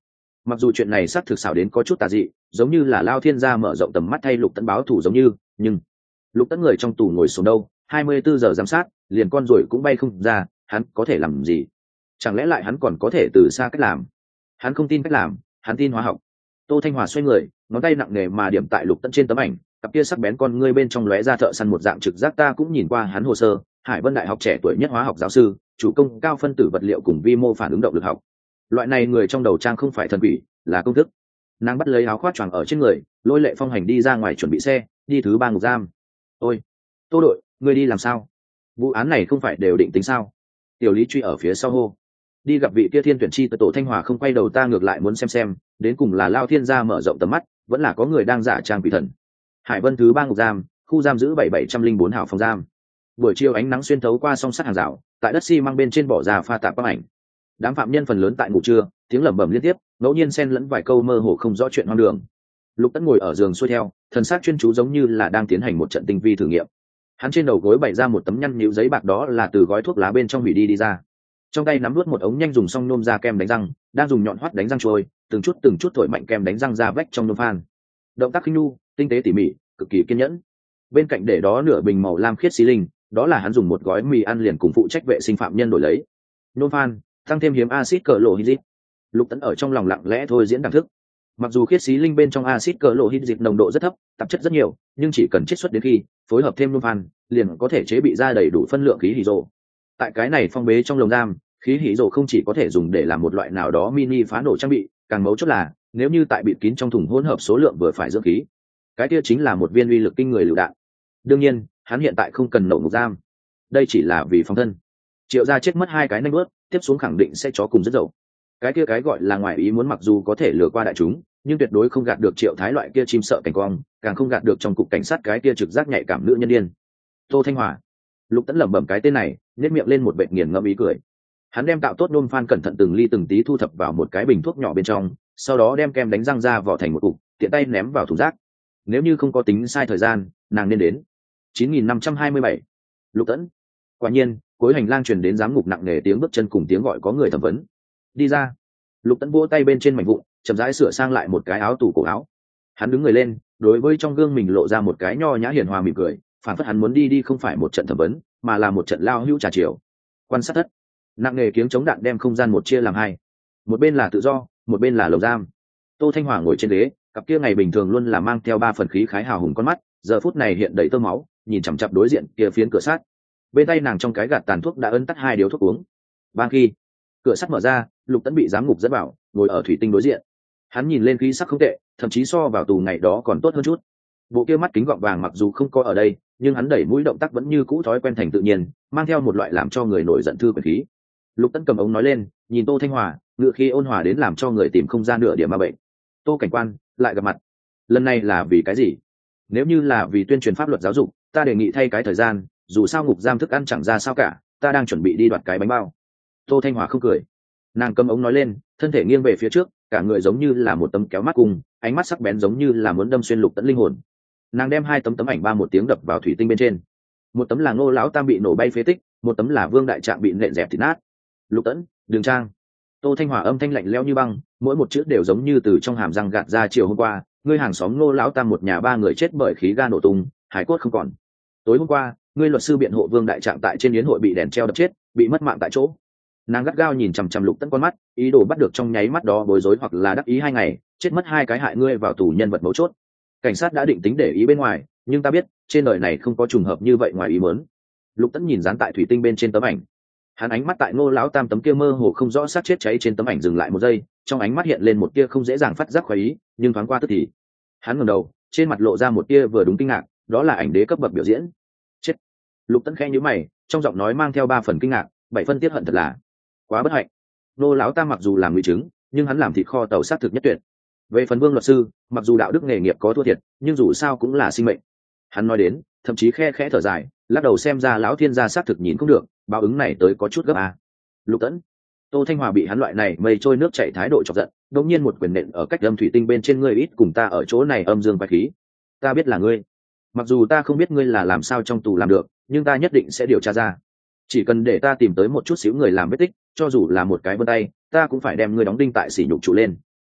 Mặc dù chuyện này xác thực xảo đến có chút tà dị, giống như là Lao Thiên gia mở rộng tầm mắt thay Lục Tẫn báo thù giống như, nhưng Lục Tẫn người trong tù ngồi xuống đâu, hai mươi bốn giờ giám sát, liền con ruồi cũng bay không ra, hắn có thể làm gì? Chẳng lẽ lại hắn còn có thể từ xa cách làm? Hắn không tin cách làm, hắn tin hóa học. Tô Thanh Hòa xoay người, ngón tay nặng nề mà điểm tại Lục Tẫn trên tấm ảnh, cặp kia sắc bén con ngươi bên trong lóe ra thợ săn một dạng trực giác. Ta cũng nhìn qua hắn hồ sơ, Hải Vân Đại học trẻ tuổi nhất hóa học giáo sư, chủ công cao phân tử vật liệu cùng vi mô phản ứng động lực học. Loại này người trong đầu trang không phải thần quỷ, là công thức. Nàng bắt lấy áo khoác choàng ở trên người, lôi Lệ Phong hành đi ra ngoài chuẩn bị xe, đi thứ ba ngục giam. Ôi, Tô đội, ngươi đi làm sao? Vụ án này không phải đều định tính sao? Tiểu Lý truy ở phía sau hô. Đi gặp vị kia thiên tuyển chi tổ Thanh Hòa không quay đầu, ta ngược lại muốn xem xem, đến cùng là Lao Thiên gia mở rộng tầm mắt, vẫn là có người đang giả trang quỷ thần. Hải Vân thứ ba ngục giam, khu giam giữ bảy bảy trăm linh bốn hào phòng giam. Buổi chiều ánh nắng xuyên thấu qua song sắt hàng rào, tại đất xi măng bên trên bỏ ra pha tạp băng ảnh. Đám phạm nhân phần lớn tại ngủ trưa, tiếng lẩm bẩm liên tiếp, ngẫu nhiên xen lẫn vài câu mơ hồ không rõ chuyện hoang đường. Lục Tẫn ngồi ở giường xuôi theo, thần sắc chuyên chú giống như là đang tiến hành một trận tinh vi thử nghiệm. Hắn trên đầu gối bày ra một tấm nhăn nhíu giấy bạc, đó là từ gói thuốc lá bên trong hủy đi đi ra. Trong tay nắm nuốt một ống nhanh dùng xong nôm ra kem đánh răng, đang dùng nhọn hoắt đánh răng trôi, từng chút từng chút thổi mạnh kem đánh răng ra vách trong nôm phan. Động tác khinh nu, tinh tế tỉ mỉ, cực kỳ kiên nhẫn. Bên cạnh để đó nửa bình màu lam khiết xí linh, đó là hắn dùng một gói mì ăn liền cùng phụ trách vệ sinh phạm nhân đổi lấy. Nôm phan, tăng thêm hiếm axit cờ lộ hydric. Lục Tẫn ở trong lòng lặng lẽ thôi diễn đẳng thức. Mặc dù khiết xí linh bên trong axit cờ lộ hydric nồng độ rất thấp, tạp chất rất nhiều, nhưng chỉ cần chiết xuất đến khi phối hợp thêm nôm phan, liền có thể chế bị ra đầy đủ phân lượng khí hydro. Tại cái này phong bế trong lồng giam, khí hydro không chỉ có thể dùng để làm một loại nào đó mini phá nổ trang bị, càng mấu chốt là nếu như tại bịt kín trong thùng hỗn hợp số lượng vừa phải dưỡng khí, cái kia chính là một viên uy lực kinh người lựu đạn. Đương nhiên, hắn hiện tại không cần nổ ngục giam, đây chỉ là vì phòng thân. Triệu gia chết mất hai cái nanh bớt, tiếp xuống khẳng định sẽ chó cùng rất dậu. Cái kia cái gọi là ngoài ý muốn mặc dù có thể lừa qua đại chúng, nhưng tuyệt đối không gạt được Triệu Thái loại kia chim sợ cảnh quang, càng không gạt được trong cục cảnh sát cái kia trực giác nhạy cảm nữ nhân điên. Tô Thanh Hòa. Lục Tẫn lẩm bẩm cái tên này, nhếch miệng lên một vệt nghiền ngẫm ý cười. Hắn đem tạo tốt nôm phan cẩn thận từng ly từng tí thu thập vào một cái bình thuốc nhỏ bên trong, sau đó đem kem đánh răng ra vỏ thành một cục, tiện tay ném vào thùng rác. Nếu như không có tính sai thời gian, nàng nên đến chín nghìn năm trăm hai mươi bảy. Lục Tẫn. Quả nhiên, cuối hành lang truyền đến giám ngục nặng nề tiếng bước chân cùng tiếng gọi có người thẩm vấn. Đi ra. Lục Tẫn vỗ tay bên trên mảnh vụn, chậm rãi sửa sang lại một cái áo tủ cổ áo. Hắn đứng người lên, đối với trong gương mình lộ ra một cái nho nhã hiền hòa mỉm cười, phản phất hắn muốn đi đi không phải một trận thẩm vấn, mà là một trận lao hữu trà chiều. Quan sát thất. Nặng nề kiếng chống đạn đem không gian một chia làm hai. Một bên là tự do, một bên là lồng giam. Tô Thanh Hòa ngồi trên ghế, cặp kia ngày bình thường luôn là mang theo ba phần khí khái hào hùng con mắt, giờ phút này hiện đầy tơ máu, nhìn chằm chằm đối diện kia phiến cửa sắt. Bên tay nàng trong cái gạt tàn thuốc đã ấn tắt hai điếu thuốc uống. Ban khi cửa sắt mở ra, Lục Tẫn bị giám ngục dẫn vào, ngồi ở thủy tinh đối diện. Hắn nhìn lên khí sắc không tệ, thậm chí so vào tù ngày đó còn tốt hơn chút. Bộ kia mắt kính gọng vàng mặc dù không có ở đây, nhưng hắn đẩy mũi động tác vẫn như cũ thói quen thành tự nhiên, mang theo một loại làm cho người nổi giận thư quyền khí. Lục Tẫn cầm ống nói lên, nhìn Tô Thanh Hòa, ngựa khí ôn hòa đến làm cho người tìm không ra nửa điểm ma bệnh. Tô cảnh quan, lại gặp mặt. Lần này là vì cái gì? Nếu như là vì tuyên truyền pháp luật giáo dục, ta đề nghị thay cái thời gian, dù sao ngục giam thức ăn chẳng ra sao cả, ta đang chuẩn bị đi đoạt cái bánh bao. Tô Thanh Hòa không cười. Nàng cầm ống nói lên, thân thể nghiêng về phía trước, cả người giống như là một tấm kéo mắt cung, ánh mắt sắc bén giống như là muốn đâm xuyên Lục Tẫn linh hồn. Nàng đem hai tấm tấm ảnh ba một tiếng đập vào thủy tinh bên trên. Một tấm là Ngô lão tam bị nổ bay phế tích, một tấm là Vương đại trạng bị nện dẹp thịt nát. Lục Tẫn, đường trang. Tô Thanh Hòa âm thanh lạnh lẽo như băng, mỗi một chữ đều giống như từ trong hàm răng gạt ra. Chiều hôm qua, ngươi hàng xóm Ngô lão tam một nhà ba người chết bởi khí ga nổ tung, hải cốt không còn. Tối hôm qua, ngươi luật sư biện hộ Vương đại trạng tại trên yến hội bị đèn treo đập chết, bị mất mạng tại chỗ. Nàng gắt gao nhìn chằm chằm Lục Tẫn con mắt, ý đồ bắt được trong nháy mắt đó bối rối hoặc là đắc ý hai ngày, chết mất hai cái hại ngươi vào tù nhân vật mấu chốt. Cảnh sát đã định tính để ý bên ngoài, nhưng ta biết, trên đời này không có trùng hợp như vậy ngoài ý muốn. Lục Tẫn nhìn dán tại thủy tinh bên trên tấm ảnh. Hắn ánh mắt tại Ngô lão tam tấm kia mơ hồ không rõ xác chết cháy trên tấm ảnh dừng lại một giây, trong ánh mắt hiện lên một tia không dễ dàng phát giác khoái ý, nhưng thoáng qua tức thì. Hắn ngẩng đầu, trên mặt lộ ra một tia vừa đúng kinh ngạc, đó là ảnh đế cấp bậc biểu diễn. Chết. Lục Tẫn khẽ nhíu mày, trong giọng nói mang theo ba phần kinh ngạc, bảy phân tiếc hận, thật là quá bất hạnh. Ngô lão tam mặc dù làm nguy chứng, nhưng hắn làm thịt kho tàu sát thực nhất tuyệt. Về phần Vương luật sư, mặc dù đạo đức nghề nghiệp có thua thiệt, nhưng dù sao cũng là sinh mệnh. Hắn nói đến, thậm chí khe khẽ thở dài, lắc đầu, xem ra lão thiên gia sát thực nhìn không được, báo ứng này tới có chút gấp à. Lục Tẫn. Tô Thanh Hòa bị hắn loại này mây trôi nước chảy thái độ chọc giận, đột nhiên một quyền nện ở cách âm thủy tinh bên trên. Ngươi ít cùng ta ở chỗ này âm dương quái khí. Ta biết là ngươi. Mặc dù ta không biết ngươi là làm sao trong tù làm được, nhưng ta nhất định sẽ điều tra ra. Chỉ cần để ta tìm tới một chút xíu người làm vết tích, cho dù là một cái vân tay, ta cũng phải đem ngươi đóng đinh tại sỉ nhục trụ lên.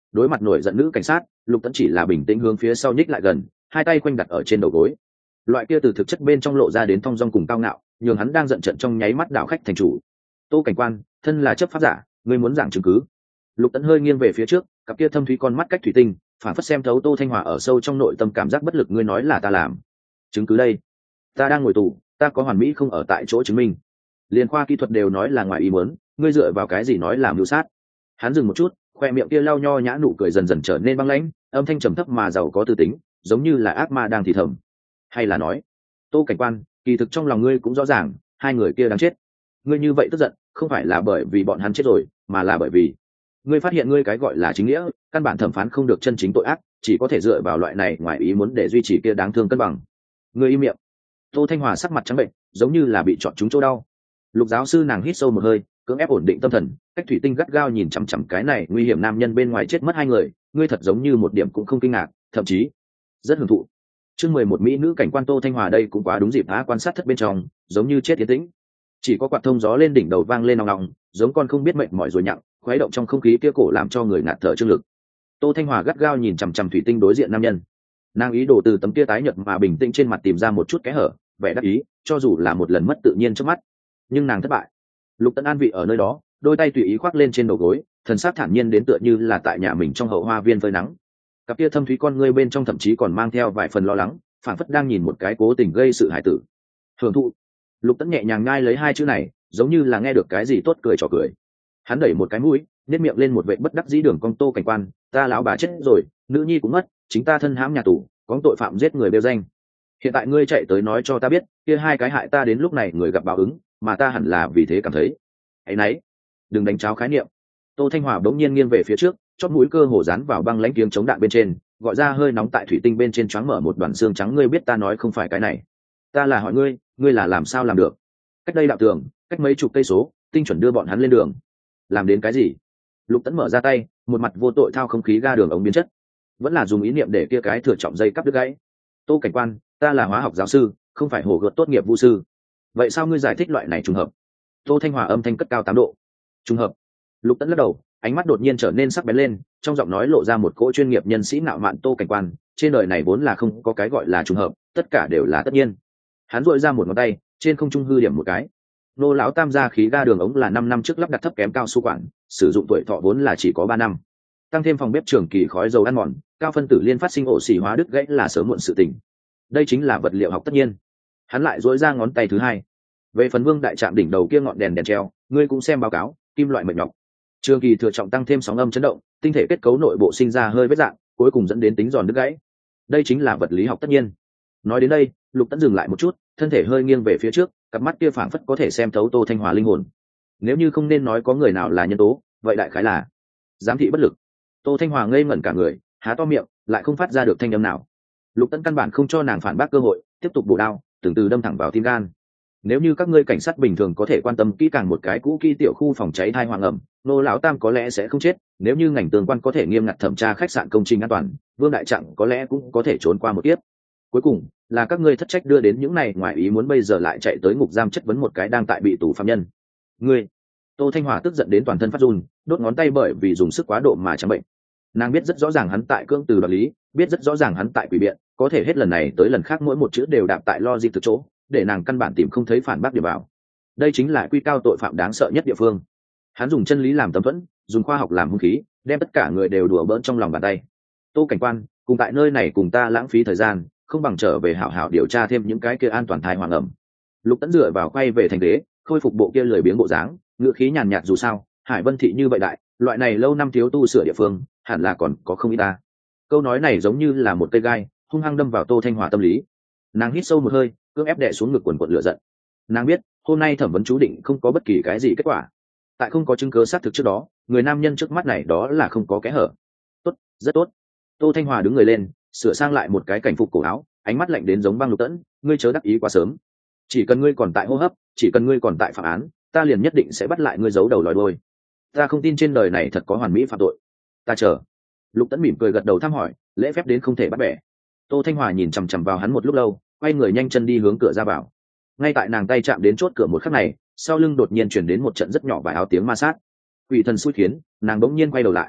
Đối mặt nổi giận nữ cảnh sát, Lục Tẫn chỉ là bình tĩnh hướng phía sau nhích lại gần, hai tay quanh đặt ở trên đầu gối. Loại kia từ thực chất bên trong lộ ra đến thong dong cùng cao ngạo, nhường hắn đang giận trận trong nháy mắt đảo khách thành chủ. Tô cảnh quan, thân là chấp pháp giả, ngươi muốn giảng chứng cứ. Lục Tẫn hơi nghiêng về phía trước, cặp kia thâm thúy con mắt cách thủy tinh phản phất xem thấu Tô Thanh Hòa ở sâu trong nội tâm cảm giác bất lực. Ngươi nói là ta làm, chứng cứ đây. Ta đang ngồi tù, ta có hoàn mỹ không ở tại chỗ chứng minh. Liên khoa kỹ thuật đều nói là ngoài ý muốn, ngươi dựa vào cái gì nói làm mưu sát? Hắn dừng một chút, khoe miệng kia lau nho nhã nụ cười dần dần trở nên băng lãnh, âm thanh trầm thấp mà giàu có tư tính, giống như là ác ma đang thì thầm. Hay là nói, Tô cảnh quan, kỳ thực trong lòng ngươi cũng rõ ràng, hai người kia đáng chết. Ngươi như vậy tức giận, không phải là bởi vì bọn hắn chết rồi, mà là bởi vì ngươi phát hiện ngươi cái gọi là chính nghĩa, căn bản thẩm phán không được chân chính tội ác, chỉ có thể dựa vào loại này ngoài ý muốn để duy trì kia đáng thương cân bằng. Ngươi im miệng. Tô Thanh Hòa sắc mặt trắng bệnh, giống như là bị chọn trúng chỗ đau. Lục giáo sư nàng hít sâu một hơi, cưỡng ép ổn định tâm thần, cách thủy tinh gắt gao nhìn chằm chằm cái này nguy hiểm nam nhân bên ngoài chết mất hai người, ngươi thật giống như một điểm cũng không kinh ngạc, thậm chí rất hưởng thụ. Chương mười một mỹ nữ cảnh quan Tô Thanh Hòa đây cũng quá đúng dịp á, quan sát thất bên trong, giống như chết yên tĩnh. Chỉ có quạt thông gió lên đỉnh đầu vang lên nòng nòng, giống con không biết mệt mỏi rồi nhặng, khuấy động trong không khí kia cổ làm cho người ngạt thở trương lực. Tô Thanh Hòa gắt gao nhìn chằm chằm thủy tinh đối diện nam nhân. Nàng ý đồ từ tấm kia tái nhợt mà bình tĩnh trên mặt tìm ra một chút kẽ hở, vẻ đắc ý, cho dù là một lần mất tự nhiên trước mắt, nhưng nàng thất bại. Lục Tẫn an vị ở nơi đó, đôi tay tùy ý khoác lên trên đầu gối, thần sắc thản nhiên đến tựa như là tại nhà mình trong hậu hoa viên phơi nắng. Cặp kia thâm thúy con ngươi bên trong thậm chí còn mang theo vài phần lo lắng, phảng phất đang nhìn một cái cố tình gây sự hại tử. Hưởng thụ. Lục Tẫn nhẹ nhàng ngai lấy hai chữ này, giống như là nghe được cái gì tốt cười trò cười. Hắn đẩy một cái mũi, nhếch miệng lên một vệt bất đắc dĩ đường cong. Tô cảnh quan, ta lão bà chết rồi, nữ nhi cũng mất, chính ta thân hãm nhà tù, có tội phạm giết người bêu danh. Hiện tại ngươi chạy tới nói cho ta biết, kia hai cái hại ta đến lúc này người gặp báo ứng, mà ta hẳn là vì thế cảm thấy ấy nấy. Đừng đánh cháo khái niệm. Tô Thanh Hòa bỗng nhiên nghiêng về phía trước, chót mũi cơ hồ dán vào băng lãnh kiếng chống đạn bên trên, gọi ra hơi nóng tại thủy tinh bên trên choáng mở một đoàn xương trắng. Ngươi biết ta nói không phải cái này, ta là hỏi ngươi, ngươi là làm sao làm được? Cách đây đạo tường, cách mấy chục cây số, tinh chuẩn đưa bọn hắn lên đường. Làm đến cái gì? Lục Tẫn mở ra tay, một mặt vô tội thao không khí ga đường ống biến chất, vẫn là dùng ý niệm để kia cái thừa trọng dây cắp đứt gãy. Tô cảnh quan, ta là hóa học giáo sư, không phải hồ gợt tốt nghiệp vu sư. Vậy sao ngươi giải thích loại này trùng hợp? Tô Thanh Hòa âm thanh cất cao tám độ. Trùng hợp? Lục Tẫn lắc đầu, ánh mắt đột nhiên trở nên sắc bén lên, trong giọng nói lộ ra một cỗ chuyên nghiệp nhân sĩ ngạo mạn. Tô cảnh quan, trên đời này vốn là không có cái gọi là trùng hợp, tất cả đều là tất nhiên. Hắn duỗi ra một ngón tay, trên không trung hư điểm một cái. Nô lão tam gia khí ga đường ống là năm năm trước lắp đặt thấp kém cao su quản, sử dụng tuổi thọ vốn là chỉ có ba năm. Tăng thêm phòng bếp trường kỳ khói dầu ăn mòn, cao phân tử liên phát sinh ổ xỉ hóa đứt gãy là sớm muộn sự tình. Đây chính là vật liệu học tất nhiên. Hắn lại duỗi ra ngón tay thứ hai. Về phần vương đại trạm đỉnh đầu kia ngọn đèn đèn treo, ngươi cũng xem báo cáo, kim loại mệt nhọc, trường kỳ thừa trọng tăng thêm sóng âm chấn động, tinh thể kết cấu nội bộ sinh ra hơi vết dạng, cuối cùng dẫn đến tính giòn đứt gãy. Đây chính là vật lý học tất nhiên. Nói đến đây, Lục Tẫn dừng lại một chút, thân thể hơi nghiêng về phía trước, cặp mắt kia phảng phất có thể xem thấu Tô Thanh Hòa linh hồn. Nếu như không nên nói có người nào là nhân tố, vậy đại khái là giám thị bất lực. Tô Thanh Hòa ngây ngẩn cả người, há to miệng, lại không phát ra được thanh âm nào. Lục Tẫn căn bản không cho nàng phản bác cơ hội, tiếp tục bổ đao, từng từ đâm thẳng vào tim gan. Nếu như các ngươi cảnh sát bình thường có thể quan tâm kỹ càng một cái cũ kỹ tiểu khu phòng cháy thai hoàng ẩm, nô lão tam có lẽ sẽ không chết. Nếu như ngành tường quan có thể nghiêm ngặt thẩm tra khách sạn công trình an toàn, vương đại trạng có lẽ cũng có thể trốn qua một kiếp. Cuối cùng là các ngươi thất trách đưa đến những này ngoài ý muốn bây giờ lại chạy tới ngục giam chất vấn một cái đang tại bị tù phạm nhân. Ngươi. Tô Thanh Hòa tức giận đến toàn thân phát run, đốt ngón tay bởi vì dùng sức quá độ mà trắng bệnh. Nàng biết rất rõ ràng hắn tại cưỡng từ đoạt lý, biết rất rõ ràng hắn tại quỷ biện, có thể hết lần này tới lần khác mỗi một chữ đều đạp tại logic thực chỗ, để nàng căn bản tìm không thấy phản bác điểm vào. Đây chính là quy cao tội phạm đáng sợ nhất địa phương. Hắn dùng chân lý làm tấm thuẫn, dùng khoa học làm hung khí, đem tất cả người đều đùa bỡn trong lòng bàn tay. Tô cảnh quan, cùng tại nơi này cùng ta lãng phí thời gian, không bằng trở về hảo hảo điều tra thêm những cái kia an toàn thai hoàng ẩm. Lục Tẫn dựa vào quay về thành đế, khôi phục bộ kia lười biếng bộ dáng, ngữ khí nhàn nhạt. Dù sao Hải Vân thị như vậy đại, loại này lâu năm thiếu tu sửa địa phương hẳn là còn có không ít ta. Câu nói này giống như là một cây gai hung hăng đâm vào Tô Thanh Hòa tâm lý. Nàng hít sâu một hơi, cưỡng ép đè xuống ngực quần quật lửa giận. Nàng biết hôm nay thẩm vấn chú định không có bất kỳ cái gì kết quả. Tại không có chứng cứ xác thực trước đó, người nam nhân trước mắt này đó là không có kẽ hở. Tốt, rất tốt. Tô Thanh Hòa đứng người lên, sửa sang lại một cái cảnh phục cổ áo, ánh mắt lạnh đến giống băng. Lục Tẫn, ngươi chớ đắc ý quá sớm. Chỉ cần ngươi còn tại hô hấp, chỉ cần ngươi còn tại phạm án, ta liền nhất định sẽ bắt lại ngươi giấu đầu lòi đuôi. Ta không tin trên đời này thật có hoàn mỹ phạm tội. Ta chờ. Lục Tẫn mỉm cười gật đầu thăm hỏi, lễ phép đến không thể bắt bẻ. Tô Thanh Hòa nhìn chằm chằm vào hắn một lúc lâu, quay người nhanh chân đi hướng cửa ra vào. Ngay tại nàng tay chạm đến chốt cửa một khắc này, sau lưng đột nhiên chuyển đến một trận rất nhỏ vài áo tiếng ma sát. Quỷ thần xui khiến, nàng bỗng nhiên quay đầu lại.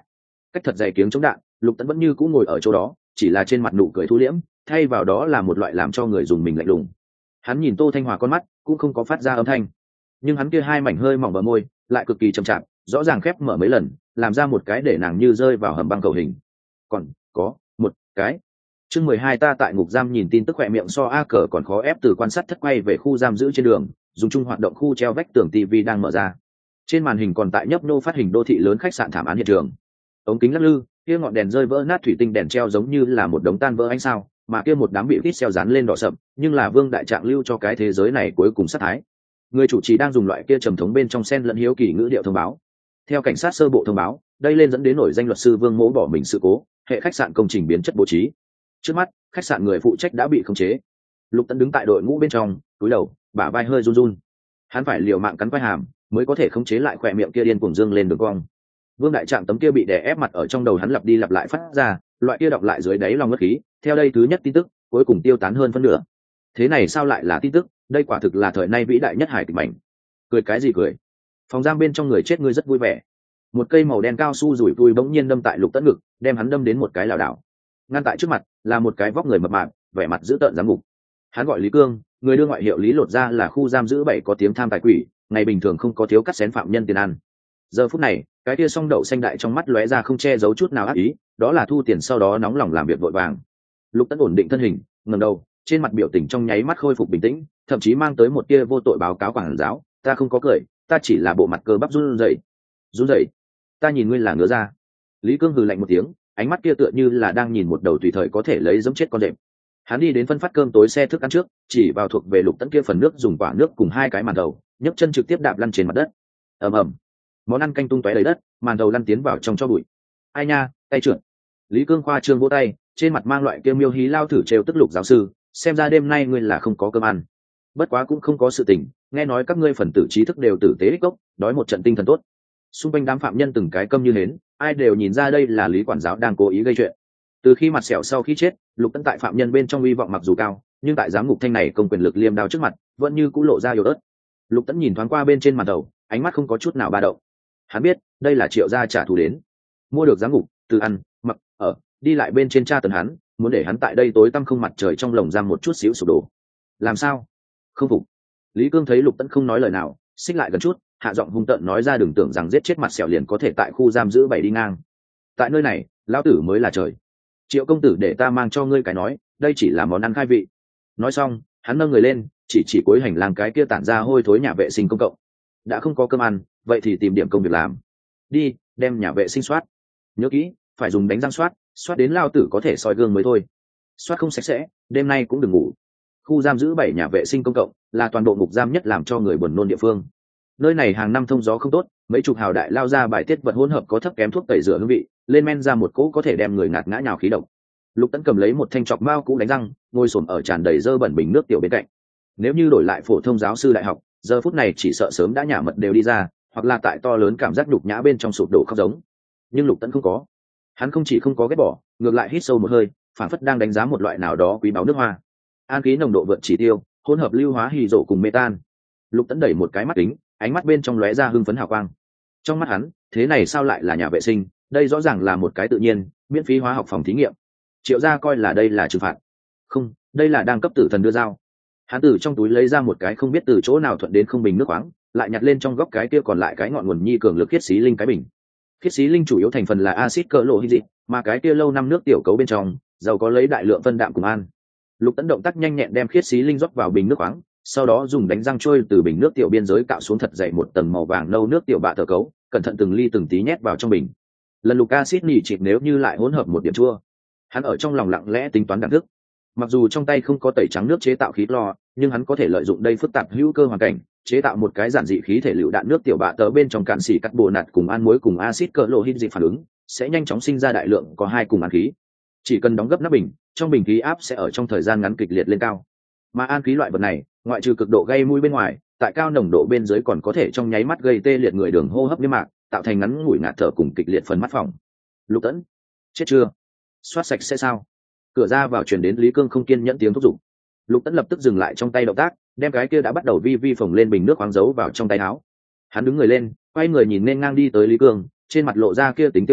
cách thật dày kiếng chống đạn, Lục Tẫn vẫn như cũ ngồi ở chỗ đó, chỉ là trên mặt nụ cười thu liễm, thay vào đó là một loại làm cho người dùng mình lạnh lùng. Hắn nhìn Tô Thanh Hòa con mắt, cũng không có phát ra âm thanh, nhưng hắn kia hai mảnh hơi mỏng bờ môi lại cực kỳ chậm chạp, rõ ràng khép mở mấy lần, làm ra một cái để nàng như rơi vào hầm băng cầu hình. Còn có một cái chương mười hai, ta tại ngục giam nhìn tin tức khỏe miệng so a cờ còn khó ép từ quan sát thất quay về khu giam giữ trên đường, dùng chung hoạt động khu treo vách tường tivi đang mở ra. Trên màn hình còn tại nhấp nô phát hình đô thị lớn khách sạn thảm án hiện trường. Ống kính lắc lư, kia ngọn đèn rơi vỡ nát thủy tinh đèn treo giống như là một đống tan vỡ ánh sao, mà kia một đám bị vít xeo dán lên đỏ sậm, nhưng là Vương Đại Trạng lưu cho cái thế giới này cuối cùng sát thái. Người chủ trì đang dùng loại kia trầm thống bên trong sen lẫn hiếu kỳ ngữ điệu thông báo. Theo cảnh sát sơ bộ thông báo, đây lên dẫn đến nổi danh luật sư Vương Mỗ bỏ mình sự cố, hệ khách sạn công trình biến chất bố trí. Trước mắt, khách sạn người phụ trách đã bị khống chế. Lục Tấn đứng tại đội ngũ bên trong, cúi đầu, bả vai hơi run run. Hắn phải liều mạng cắn quai hàm, mới có thể khống chế lại khỏe miệng kia điên cuồng dương lên đường cong. Vương Đại Trạng tấm kia bị đè ép mặt ở trong đầu hắn lặp đi lặp lại phát ra, loại kia đọc lại dưới đáy lòng ngất khí. Theo đây thứ nhất tin tức, cuối cùng tiêu tán hơn phân nửa. Thế này sao lại là tin tức? Đây quả thực là thời nay vĩ đại nhất hải kịch mảnh. Cười cái gì cười? Phòng giam bên trong người chết ngươi rất vui vẻ. Một cây màu đen cao su rủi tui bỗng nhiên đâm tại Lục Tấn ngực, đem hắn đâm đến một cái lảo đảo. Ngăn tại trước mặt là một cái vóc người mập mạp, vẻ mặt dữ tợn giám ngục. Hắn gọi Lý Cương, người đưa ngoại hiệu Lý Lột ra là khu giam giữ bảy có tiếng tham tài quỷ, ngày bình thường không có thiếu cắt xén phạm nhân tiền ăn. Giờ phút này, cái kia song đậu xanh đại trong mắt lóe ra không che giấu chút nào ác ý, đó là thu tiền sau đó nóng lòng làm việc vội vàng. Lục Tấn ổn định thân hình, ngẩng đầu, trên mặt biểu tình trong nháy mắt khôi phục bình tĩnh, thậm chí mang tới một tia vô tội báo cáo quản giáo, ta không có cười, ta chỉ là bộ mặt cơ bắp run rẩy. Run rẩy? Ta nhìn ngươi là ngứa ra. Lý Cương hừ lạnh một tiếng, ánh mắt kia tựa như là đang nhìn một đầu tùy thời có thể lấy giẫm chết con đệm. Hắn đi đến phân phát cơm tối xe thức ăn trước, chỉ vào thuộc về Lục Tấn kia phần nước dùng quả nước cùng hai cái màn đầu, nhấc chân trực tiếp đạp lăn trên mặt đất. Ầm ầm, món ăn canh tung tóe đầy đất, màn đầu lăn tiến vào trong cho bụi. Ai nha, tay trượt. Lý Cương khoa trương vỗ tay, trên mặt mang loại kiêu miêu hí lao thử trêu tức Lục giáo sư, xem ra đêm nay ngươi là không có cơm ăn. Bất quá cũng không có sự tình, nghe nói các ngươi phần tử trí thức đều tử tế ích gốc, đói một trận tinh thần tốt. Xung quanh đám phạm nhân từng cái câm như hến, ai đều nhìn ra đây là Lý quản giáo đang cố ý gây chuyện. Từ khi mặt sẹo sau khi chết, Lục Tấn tại phạm nhân bên trong uy vọng mặc dù cao, nhưng tại giám ngục thanh này công quyền lực liêm đao trước mặt, vẫn như cũ lộ ra yếu ớt. Lục Tấn nhìn thoáng qua bên trên màn đầu, ánh mắt không có chút nào ba động. Hắn biết, đây là Triệu gia trả thù đến. Mua được giám ngục, từ ăn, mặc, ở, đi lại bên trên tra tấn hắn, muốn để hắn tại đây tối tăm không mặt trời trong lồng giam một chút xíu sụp đổ. Làm sao? Không phục. Lý Cương thấy Lục Tấn không nói lời nào, xích lại gần chút, hạ giọng hung tợn nói ra, đừng tưởng rằng giết chết mặt sẹo liền có thể tại khu giam giữ bảy đi ngang. Tại nơi này, lão tử mới là trời. Triệu công tử để ta mang cho ngươi cái nói, đây chỉ là món ăn khai vị. Nói xong, hắn nâng người lên, chỉ chỉ cuối hành lang cái kia tản ra hôi thối nhà vệ sinh công cộng. Đã không có cơm ăn, vậy thì tìm điểm công việc làm. Đi, đem nhà vệ sinh soát. Nhớ kỹ, phải dùng đánh răng soát, soát đến lao tử có thể soi gương mới thôi. Soát không sạch sẽ, đêm nay cũng đừng ngủ. Khu giam giữ bảy nhà vệ sinh công cộng là toàn bộ ngục giam nhất làm cho người buồn nôn địa phương. Nơi này hàng năm thông gió không tốt, mấy chục hào đại lao ra bài tiết vật hỗn hợp có thấp kém thuốc tẩy rửa hương vị, lên men ra một cỗ có thể đem người ngạt ngã nhào khí độc. Lục Tấn cầm lấy một thanh chọc mao cũ đánh răng, ngồi xổm ở tràn đầy dơ bẩn bình nước tiểu bên cạnh. Nếu như đổi lại phổ thông giáo sư đại học, giờ phút này chỉ sợ sớm đã nhả mật đều đi ra, hoặc là tại to lớn cảm giác nhục nhã bên trong sụp đổ khóc giống. Nhưng Lục Tấn không có. Hắn không chỉ không có ghét bỏ, ngược lại hít sâu một hơi, phản phất đang đánh giá một loại nào đó quý báu nước hoa. An khí nồng độ vượt chỉ tiêu, hỗn hợp lưu hóa hydro cùng metan. Lục Tấn đẩy một cái mắt kính, ánh mắt bên trong lóe ra hưng phấn hào quang. Trong mắt hắn, thế này sao lại là nhà vệ sinh, đây rõ ràng là một cái tự nhiên miễn phí hóa học phòng thí nghiệm. Triệu gia coi là đây là trừng phạt. Không, đây là đang cấp tử thần đưa dao. Hắn từ trong túi lấy ra một cái không biết từ chỗ nào thuận đến không bình nước khoáng, lại nhặt lên trong góc cái kia còn lại cái ngọn nguồn nhi cường lực khiết xí linh cái bình. Khiết xí linh chủ yếu thành phần là axit chlorhydric, mà cái kia lâu năm nước tiểu cấu bên trong giàu có lấy đại lượng phân đạm cùng an. Lục Tấn động tác nhanh nhẹn đem khiết xí linh rót vào bình nước khoáng, sau đó dùng đánh răng trôi từ bình nước tiểu biên giới cạo xuống thật dày một tầng màu vàng nâu nước tiểu bạ thờ cấu, cẩn thận từng ly từng tí nhét vào trong bình. Lần lục acid nỉ trịt nếu như lại hỗn hợp một điểm chua. Hắn ở trong lòng lặng lẽ tính toán đẳng thức. Mặc dù trong tay không có tẩy trắng nước chế tạo khí clo, nhưng hắn có thể lợi dụng đây phức tạp hữu cơ hoàn cảnh, chế tạo một cái giản dị khí thể lựu đạn nước tiểu bạ tờ bên trong cạn xỉ cắt bồ nạt cùng an muối cùng acid chlorhydric phản ứng, sẽ nhanh chóng sinh ra đại lượng có hai cùng an khí. Chỉ cần đóng gấp nắp bình, trong bình khí áp sẽ ở trong thời gian ngắn kịch liệt lên cao. Mà an khí loại vật này, ngoại trừ cực độ gây mũi bên ngoài, tại cao nồng độ bên dưới còn có thể trong nháy mắt gây tê liệt người đường hô hấp niêm mạc, tạo thành ngắn ngủi ngạt thở cùng kịch liệt phần mắt phòng. Lục Tấn, chết chưa? Xoát sạch sẽ sao? Cửa ra vào truyền đến Lý Cương không kiên nhẫn tiếng thúc giục. Lục Tấn lập tức dừng lại trong tay động tác, đem cái kia đã bắt đầu vi vi phồng lên bình nước khoáng giấu vào trong tay áo. Hắn đứng người lên, quay người nhìn nên ngang đi tới Lý Cương, trên mặt lộ ra kia tính tiêu chí,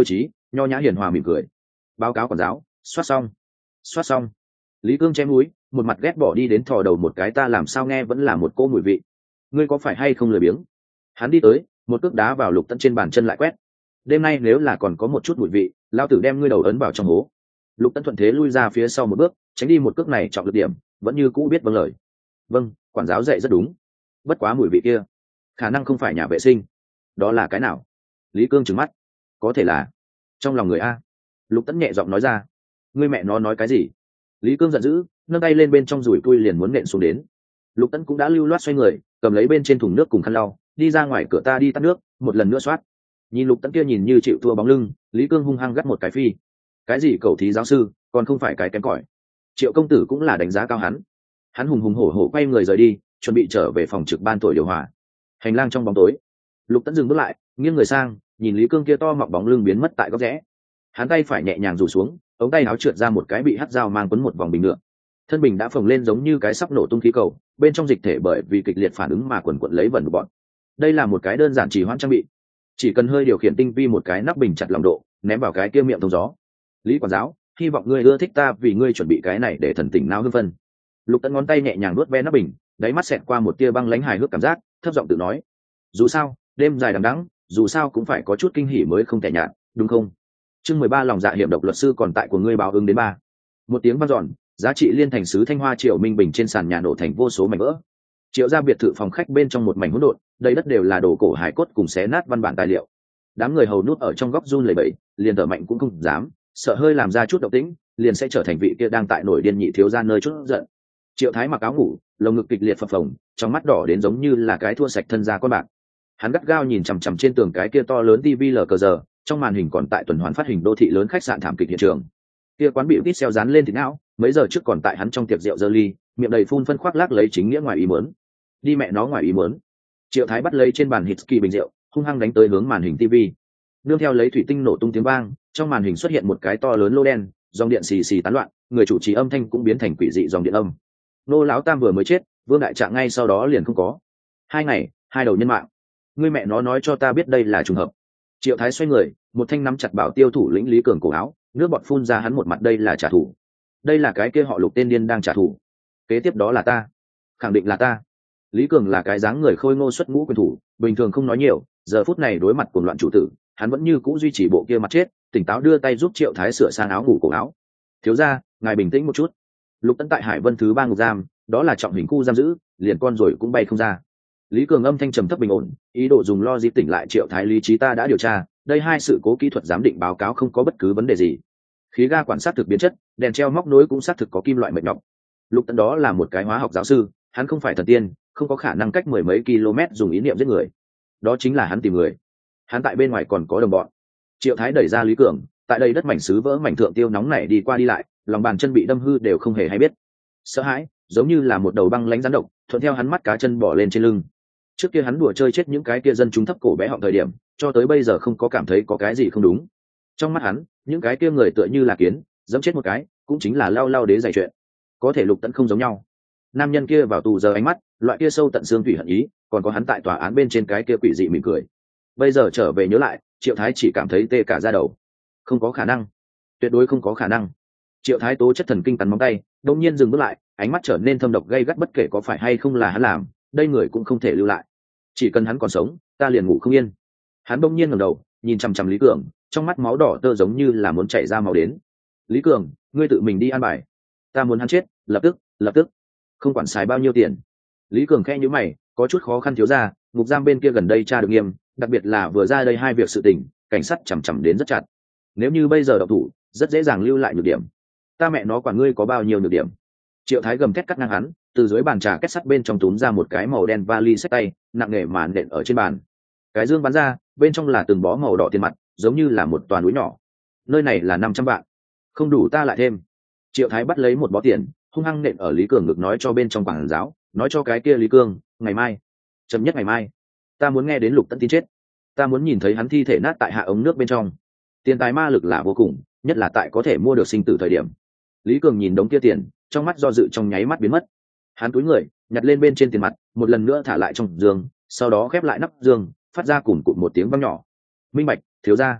nho nhã hiền hòa mỉm cười. Báo cáo quản giáo, soát xong soát xong. Lý Cương chém mũi, một mặt ghét bỏ đi đến thò đầu một cái, ta làm sao nghe vẫn là một cô mùi vị, ngươi có phải hay không lười biếng. Hắn đi tới, một cước đá vào Lục Tẫn trên bàn chân lại quét. Đêm nay nếu là còn có một chút mùi vị, lao tử đem ngươi đầu ấn vào trong hố. Lục Tẫn thuận thế lui ra phía sau một bước, tránh đi một cước này trọng lực điểm, vẫn như cũ biết vâng lời. Vâng, quản giáo dạy rất đúng. Bất quá mùi vị kia, khả năng không phải nhà vệ sinh. Đó là cái nào? Lý Cương trừng mắt. Có thể là trong lòng người a. Lục Tẫn nhẹ giọng nói ra. Ngươi mẹ nó nói cái gì? Lý Cương giận dữ, nâng tay lên bên trong rủi cui liền muốn nện xuống đến. Lục Tẫn cũng đã lưu loát xoay người, cầm lấy bên trên thùng nước cùng khăn lau, đi ra ngoài cửa, ta đi tắt nước, một lần nữa soát. Nhìn Lục Tẫn kia nhìn như chịu thua bóng lưng, Lý Cương hung hăng gắt một cái phi. Cái gì cầu thí giáo sư, còn không phải cái kém cỏi. Triệu công tử cũng là đánh giá cao hắn. Hắn hùng hùng hổ hổ quay người rời đi, chuẩn bị trở về phòng trực ban tuổi điều hòa. Hành lang trong bóng tối, Lục Tẫn dừng bước lại, nghiêng người sang, nhìn Lý Cương kia to mọng bóng lưng biến mất tại góc rẽ. Hắn tay phải nhẹ nhàng rủ xuống, ống tay áo trượt ra một cái bị hắt dao mang quấn một vòng bình nhựa. Thân bình đã phồng lên giống như cái sắp nổ tung khí cầu, bên trong dịch thể bởi vì kịch liệt phản ứng mà quần quật lấy vẩn bọn. Đây là một cái đơn giản chỉ hoãn trang bị, chỉ cần hơi điều khiển tinh vi một cái nắp bình chặt lòng độ, ném vào cái kia miệng thông gió. Lý quản giáo, hy vọng ngươi ưa thích ta vì ngươi chuẩn bị cái này để thần tỉnh não hưng phân. Lục Tẫn ngón tay nhẹ nhàng nuốt ve nắp bình, đáy mắt xẹt qua một tia băng lãnh hài hước cảm giác, thấp giọng tự nói: dù sao đêm dài đằng đẵng, dù sao cũng phải có chút kinh hỉ mới không tẻ nhạt, đúng không? Chương mười ba lòng dạ hiểm độc luật sư còn tại của ngươi báo ứng đến ba. Một tiếng vang dọn, giá trị liên thành sứ Thanh Hoa Triệu Minh Bình trên sàn nhà nổ thành vô số mảnh vỡ. Triệu gia biệt thự phòng khách bên trong một mảnh hỗn độn, đầy đất đều là đồ cổ hài cốt cùng xé nát văn bản tài liệu. Đám người hầu nút ở trong góc run lẩy bẩy, liền thở mạnh cũng không dám, sợ hơi làm ra chút động tĩnh, liền sẽ trở thành vị kia đang tại nổi điên nhị thiếu gia nơi chút giận. Triệu Thái mặc áo ngủ, lồng ngực kịch liệt phập phồng, trong mắt đỏ đến giống như là cái thua sạch thân gia con bạc. Hắn gắt gao nhìn chằm chằm trên tường cái kia to lớn ti vi lờ cờ giờ, trong màn hình còn tại tuần hoàn phát hình đô thị lớn khách sạn thảm kịch hiện trường. Kia quán bị vít xeo dán lên thịt não, mấy giờ trước còn tại hắn trong tiệc rượu dơ ly, miệng đầy phun phân khoác lác lấy chính nghĩa ngoài ý muốn. Đi mẹ nó ngoài ý muốn. Triệu Thái bắt lấy trên bàn Hitsky bình rượu, hung hăng đánh tới hướng màn hình tivi. Nương theo lấy thủy tinh nổ tung tiếng vang, trong màn hình xuất hiện một cái to lớn lô đen, dòng điện xì xì tán loạn, người chủ trì âm thanh cũng biến thành quỷ dị dòng điện âm. Nô lão tam vừa mới chết, Vương đại trạng ngay sau đó liền không có. Hai ngày, hai đầu nhân mạng. Ngươi mẹ nó nói cho ta biết đây là trùng hợp. Triệu Thái xoay người, một thanh nắm chặt bảo tiêu thủ lĩnh Lý Cường cổ áo, nước bọt phun ra hắn một mặt, đây là trả thù. Đây là cái kia họ Lục tên điên đang trả thù. Kế tiếp đó là ta. Khẳng định là ta. Lý Cường là cái dáng người khôi ngô xuất ngũ quyền thủ, bình thường không nói nhiều, giờ phút này đối mặt cuồng loạn chủ tử, hắn vẫn như cũ duy trì bộ kia mặt chết, tỉnh táo đưa tay giúp Triệu Thái sửa sang áo ngủ cổ áo. Thiếu gia, ngài bình tĩnh một chút. Lục Tẫn tại Hải Vân thứ ba ngục giam, đó là trọng hình khu giam giữ, liền con rồi cũng bay không ra. Lý Cường âm thanh trầm thấp bình ổn, ý đồ dùng logic tỉnh lại Triệu Thái lý trí, ta đã điều tra, đây hai sự cố kỹ thuật giám định báo cáo không có bất cứ vấn đề gì. Khí ga quản sát thực biến chất, đèn treo móc nối cũng xác thực có kim loại mệt nhọc. Lục Tẫn đó là một cái hóa học giáo sư, hắn không phải thần tiên, không có khả năng cách mười mấy km dùng ý niệm giết người. Đó chính là hắn tìm người. Hắn tại bên ngoài còn có đồng bọn. Triệu Thái đẩy ra Lý Cường, tại đây đất mảnh sứ vỡ mảnh thượng tiêu nóng này đi qua đi lại, lòng bàn chân bị đâm hư đều không hề hay biết. Sợ hãi, giống như là một đầu băng lãnh rắn độc, thuận theo hắn mắt cá chân bỏ lên trên lưng. Trước kia hắn đùa chơi chết những cái kia dân chúng thấp cổ bé họng thời điểm, cho tới bây giờ không có cảm thấy có cái gì không đúng. Trong mắt hắn, những cái kia người tựa như là kiến, dẫm chết một cái, cũng chính là lao lao đế giải chuyện. Có thể Lục Tẫn không giống nhau. Nam nhân kia vào tù giờ ánh mắt, loại kia sâu tận xương thủy hận ý, còn có hắn tại tòa án bên trên cái kia quỷ dị mỉm cười. Bây giờ trở về nhớ lại, Triệu Thái chỉ cảm thấy tê cả da đầu. Không có khả năng, tuyệt đối không có khả năng. Triệu Thái tố chất thần kinh cắn móng tay, đột nhiên dừng bước lại, ánh mắt trở nên thâm độc gay gắt, bất kể có phải hay không là hắn làm, đây người cũng không thể lưu lại. Chỉ cần hắn còn sống, ta liền ngủ không yên. Hắn bỗng nhiên ngẩng đầu, nhìn chằm chằm Lý Cường, trong mắt máu đỏ tơ giống như là muốn chảy ra máu đến. Lý Cường, ngươi tự mình đi an bài. Ta muốn hắn chết, lập tức, lập tức. Không quản xài bao nhiêu tiền. Lý Cường khẽ nhíu mày, có chút khó khăn, thiếu gia, ngục giam bên kia gần đây tra được nghiêm, đặc biệt là vừa ra đây hai việc sự tình, cảnh sát chằm chằm đến rất chặt. Nếu như bây giờ động thủ, rất dễ dàng lưu lại nhược điểm. Ta mẹ nó quản ngươi có bao nhiêu nhược điểm. Triệu Thái gầm thét cắt ngang hắn, từ dưới bàn trà kết sắt bên trong túm ra một cái màu đen vali xách tay, nặng nề mà nện ở trên bàn. Cái dương bắn ra, bên trong là từng bó màu đỏ tiền mặt, giống như là một toàn núi nhỏ. Nơi này là năm trăm vạn. Không đủ ta lại thêm. Triệu Thái bắt lấy một bó tiền, hung hăng nện ở Lý Cường ngực, nói cho bên trong quản giáo, nói cho cái kia Lý Cường, ngày mai, chậm nhất ngày mai, ta muốn nghe đến Lục Tẫn tin chết. Ta muốn nhìn thấy hắn thi thể nát tại hạ ống nước bên trong. Tiền tài ma lực là vô cùng, nhất là tại có thể mua được sinh tử thời điểm. Lý Cường nhìn đống kia tiền, trong mắt do dự trong nháy mắt biến mất. Hắn túi người, nhặt lên bên trên tiền mặt, một lần nữa thả lại trong giường, sau đó khép lại nắp giường, phát ra cùn cụt một tiếng vang nhỏ. Minh bạch, thiếu gia.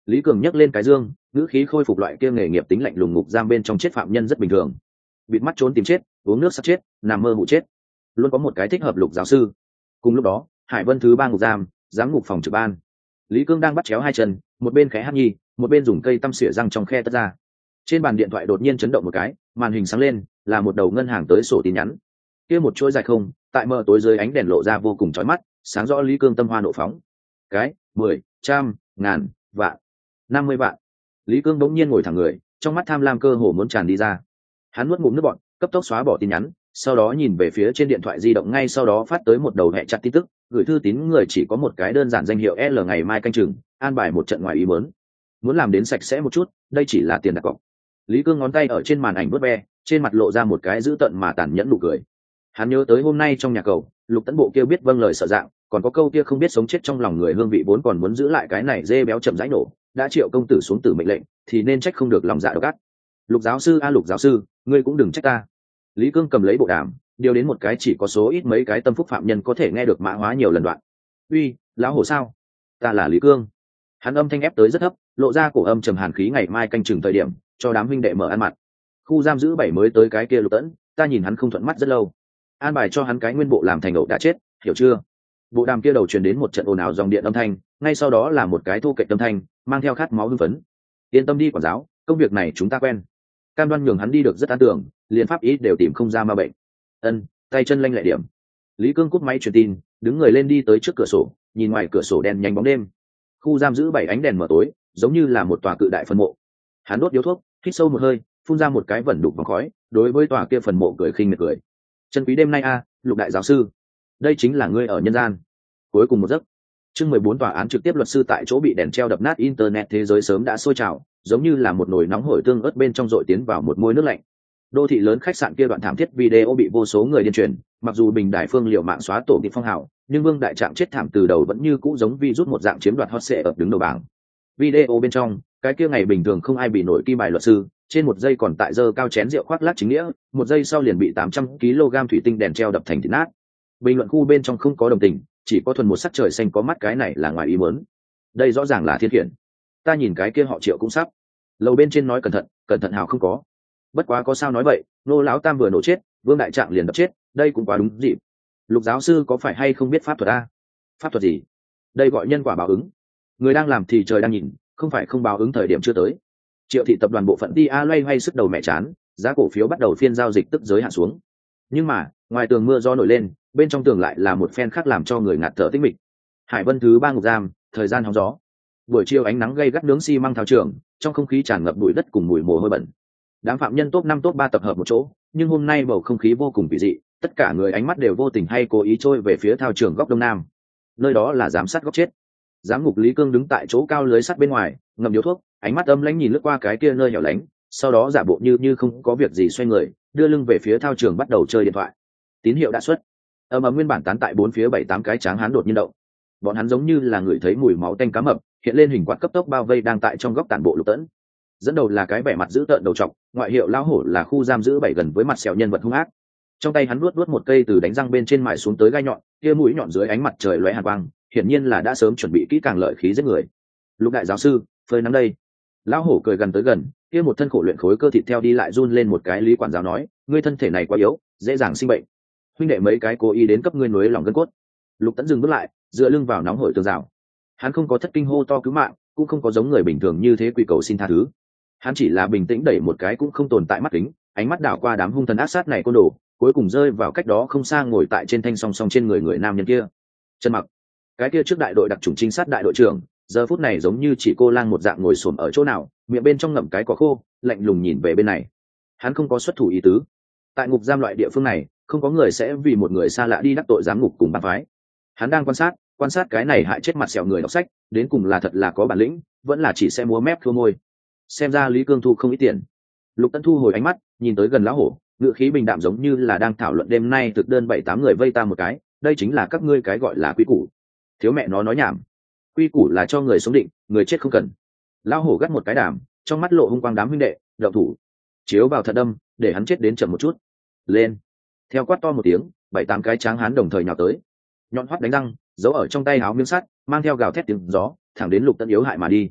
Lý Cường nhấc lên cái dương, ngữ khí khôi phục loại kia nghề nghiệp tính lạnh lùng, ngục giam bên trong chết phạm nhân rất bình thường, bịt mắt trốn tìm chết, uống nước sắp chết, nằm mơ ngủ chết, luôn có một cái thích hợp Lục giáo sư. Cùng lúc đó, Hải Vân thứ ba ngục giam, giám ngục phòng trực ban. Lý Cương đang bắt chéo hai chân, một bên khẽ hát nhi, một bên dùng cây tăm xỉa răng trong khe tất ra. Trên bàn điện thoại đột nhiên chấn động một cái, màn hình sáng lên, là một đầu ngân hàng tới sổ tin nhắn. Kia một chuỗi dài không, tại mờ tối dưới ánh đèn lộ ra vô cùng chói mắt, sáng rõ Lý Cương tâm hoa nộ phóng. Cái, mười, trăm, ngàn, vạn, năm mươi vạn. Lý Cương đống nhiên ngồi thẳng người, trong mắt tham lam cơ hồ muốn tràn đi ra. Hắn nuốt ngụm nước bọt, cấp tốc xóa bỏ tin nhắn, sau đó nhìn về phía trên điện thoại di động, ngay sau đó phát tới một đầu hẹ chặt tin tức, gửi thư tín người chỉ có một cái đơn giản danh hiệu L, ngày mai canh chừng, an bài một trận ngoài ý muốn. Muốn làm đến sạch sẽ một chút, đây chỉ là tiền đặt cọc. Lý Cương ngón tay ở trên màn ảnh vuốt ve, trên mặt lộ ra một cái dữ tợn mà tàn nhẫn nụ cười. Hắn nhớ tới hôm nay trong nhà cầu, Lục Tấn Bộ kia biết vâng lời sợ dạng, còn có câu kia không biết sống chết trong lòng người hương vị vốn còn muốn giữ lại cái này dê béo chậm rãi nổ, đã Triệu công tử xuống tử mệnh lệnh, thì nên trách không được lòng dạ độc ác. Lục giáo sư a Lục giáo sư, ngươi cũng đừng trách ta. Lý Cương cầm lấy bộ đàm, điều đến một cái chỉ có số ít mấy cái tâm phúc phạm nhân có thể nghe được mã hóa nhiều lần đoạn. Uy, lão hổ sao? Ta là Lý Cương. Hắn âm thanh ép tới rất thấp, lộ ra cổ âm trầm hàn khí, ngày mai canh chừng thời điểm, cho đám huynh đệ mở ăn mặt. Khu giam giữ bảy mới tới cái kia Lục Tẫn, ta nhìn hắn không thuận mắt rất lâu. An bài cho hắn cái nguyên bộ làm thành ẩu đã chết, hiểu chưa? Bộ đàm kia đầu truyền đến một trận ồn ào dòng điện âm thanh, ngay sau đó là một cái thu kệch âm thanh, mang theo khát máu hưng phấn. Yên tâm đi quản giáo, công việc này chúng ta quen. Cam đoan nhường hắn đi được rất an tưởng, liền pháp ý đều tìm không ra ma bệnh. Ân, tay chân lanh lẹ điểm. Lý Cương cúp máy truyền tin, đứng người lên đi tới trước cửa sổ, nhìn ngoài cửa sổ đen nhánh bóng đêm. Khu giam giữ bảy ánh đèn mở tối, giống như là một tòa cự đại phân mộ. Hắn đốt điếu thuốc, hít sâu một hơi, phun ra một cái vẩn đục vòng khói, đối với tòa kia phần mộ cười khinh miệt cười. Chân quý đêm nay a, Lục đại giáo sư, đây chính là ngươi ở nhân gian. Cuối cùng một giấc. Chương mười bốn, tòa án trực tiếp, luật sư tại chỗ bị đèn treo đập nát, internet thế giới sớm đã sôi trào, giống như là một nồi nóng hổi tương ớt bên trong dội tiến vào một môi nước lạnh. Đô thị lớn khách sạn kia đoạn thảm thiết video bị vô số người điên truyền, mặc dù Bình Đại Phương liệu mạng xóa tổ kịp phong hào, nhưng Vương Đại Trạng chết thảm từ đầu vẫn như cũ giống vi rút một dạng chiếm đoạt hot sẽ ở đứng đầu bảng. Video bên trong, cái kia ngày bình thường không ai bị nổi kim bài luật sư, trên một giây còn tại giơ cao chén rượu khoác lác chính nghĩa, một giây sau liền bị tám trăm ki lô gam thủy tinh đèn treo đập thành thịt nát. Bình luận khu bên trong không có đồng tình, chỉ có thuần một sắc trời xanh có mắt, cái này là ngoài ý muốn. Đây rõ ràng là thiên khiển. Ta nhìn cái kia họ Triệu cũng sắp. Lầu bên trên nói cẩn thận, cẩn thận hào không có. Bất quá có sao nói vậy, nô lão tam vừa nổ chết, Vương Đại Trạng liền đập chết, đây cũng quá đúng dịp. Lục giáo sư có phải hay không biết pháp thuật a? Pháp thuật gì? Đây gọi nhân quả báo ứng. Người đang làm thì trời đang nhìn, không phải không báo ứng thời điểm chưa tới. Triệu thị tập đoàn bộ phận đi a loay hoay sức đầu mẹ chán, giá cổ phiếu bắt đầu phiên giao dịch tức giới hạ xuống. Nhưng mà, ngoài tường mưa gió nổi lên, bên trong tường lại là một phen khác làm cho người ngạt thở tích mịch. Hải Vân thứ ba ngục giam, thời gian hóng gió. Buổi chiều ánh nắng gay gắt nướng xi măng thao trường, trong không khí tràn ngập bụi đất cùng mùi mồ hôi bẩn. Đám phạm nhân top năm top ba tập hợp một chỗ, nhưng hôm nay bầu không khí vô cùng kỳ dị, tất cả người ánh mắt đều vô tình hay cố ý trôi về phía thao trường góc đông nam. Nơi đó là giám sát góc chết. Giám ngục Lý Cương đứng tại chỗ cao lưới sắt bên ngoài, ngậm điếu thuốc, ánh mắt âm lãnh nhìn lướt qua cái kia nơi hẻo lánh, sau đó giả bộ như như không có việc gì xoay người, đưa lưng về phía thao trường bắt đầu chơi điện thoại. Tín hiệu đã xuất. Ầm ầm, nguyên bản tán tại bốn phía bảy tám cái tráng hán đột nhiên động. Bọn hắn giống như là người thấy mùi máu tanh cá mập, hiện lên hình quạt cấp tốc bao vây đang tại trong góc tản bộ Lục Tẫn. Dẫn đầu là cái vẻ mặt dữ tợn đầu trọc, ngoại hiệu lão hổ, là khu giam giữ bảy gần với mặt sẹo nhân vật hung ác. Trong tay hắn luốt luốt một cây từ đánh răng bên trên mài xuống tới gai nhọn, kia mũi nhọn dưới ánh mặt trời lóe hàn quang, hiển nhiên là đã sớm chuẩn bị kỹ càng lợi khí giết người. Lục đại giáo sư, phơi nắng đây. Lão hổ cười gần tới gần, kia một thân khổ luyện khối cơ thịt theo đi lại run lên một cái. Lý quản giáo nói, ngươi thân thể này quá yếu, dễ dàng sinh bệnh. Huynh đệ mấy cái cố ý đến cấp ngươi nuối lòng gân cốt. Lục Tẫn dừng bước lại, dựa lưng vào nóng hổi tường rào. Hắn không có thất kinh hô to cứu mạng, cũng không có giống người bình thường như thế quỳ cầu xin tha thứ. Hắn chỉ là bình tĩnh đẩy một cái cũng không tồn tại mắt kính, ánh mắt đảo qua đám hung thần ác sát này côn đồ, cuối cùng rơi vào cách đó không xa ngồi tại trên thanh song song trên người người nam nhân kia. Trần Mặc, cái kia trước đại đội đặc chủng trinh sát đại đội trưởng, giờ phút này giống như chỉ cô lang một dạng ngồi xổm ở chỗ nào, miệng bên trong ngậm cái cỏ khô, lạnh lùng nhìn về bên này. Hắn không có xuất thủ ý tứ. Tại ngục giam loại địa phương này, không có người sẽ vì một người xa lạ đi đắc tội giám ngục cùng bang phái. Hắn đang quan sát, quan sát cái này hại chết mặt sẹo người đọc sách, đến cùng là thật là có bản lĩnh, vẫn là chỉ sẽ múa mép thua môi. Xem ra Lý Cương thu không ít tiền. Lục Tẫn thu hồi ánh mắt, nhìn tới gần lão hổ, ngữ khí bình đạm giống như là đang thảo luận đêm nay thực đơn bảy tám người vây ta một cái, đây chính là các ngươi cái gọi là quy củ. Thiếu mẹ nó nói nhảm. Quy củ là cho người sống định, người chết không cần. Lão hổ gắt một cái đàm, trong mắt lộ hung quang, đám huynh đệ, đậu thủ. Chiếu vào thật đâm, để hắn chết đến chậm một chút. Lên. Theo quát to một tiếng, bảy tám cái tráng hán đồng thời nhào tới. Nhọn hoắt đánh răng, giấu ở trong tay áo miếng sắt, mang theo gào thét tiếng gió, thẳng đến Lục Tẫn yếu hại mà đi.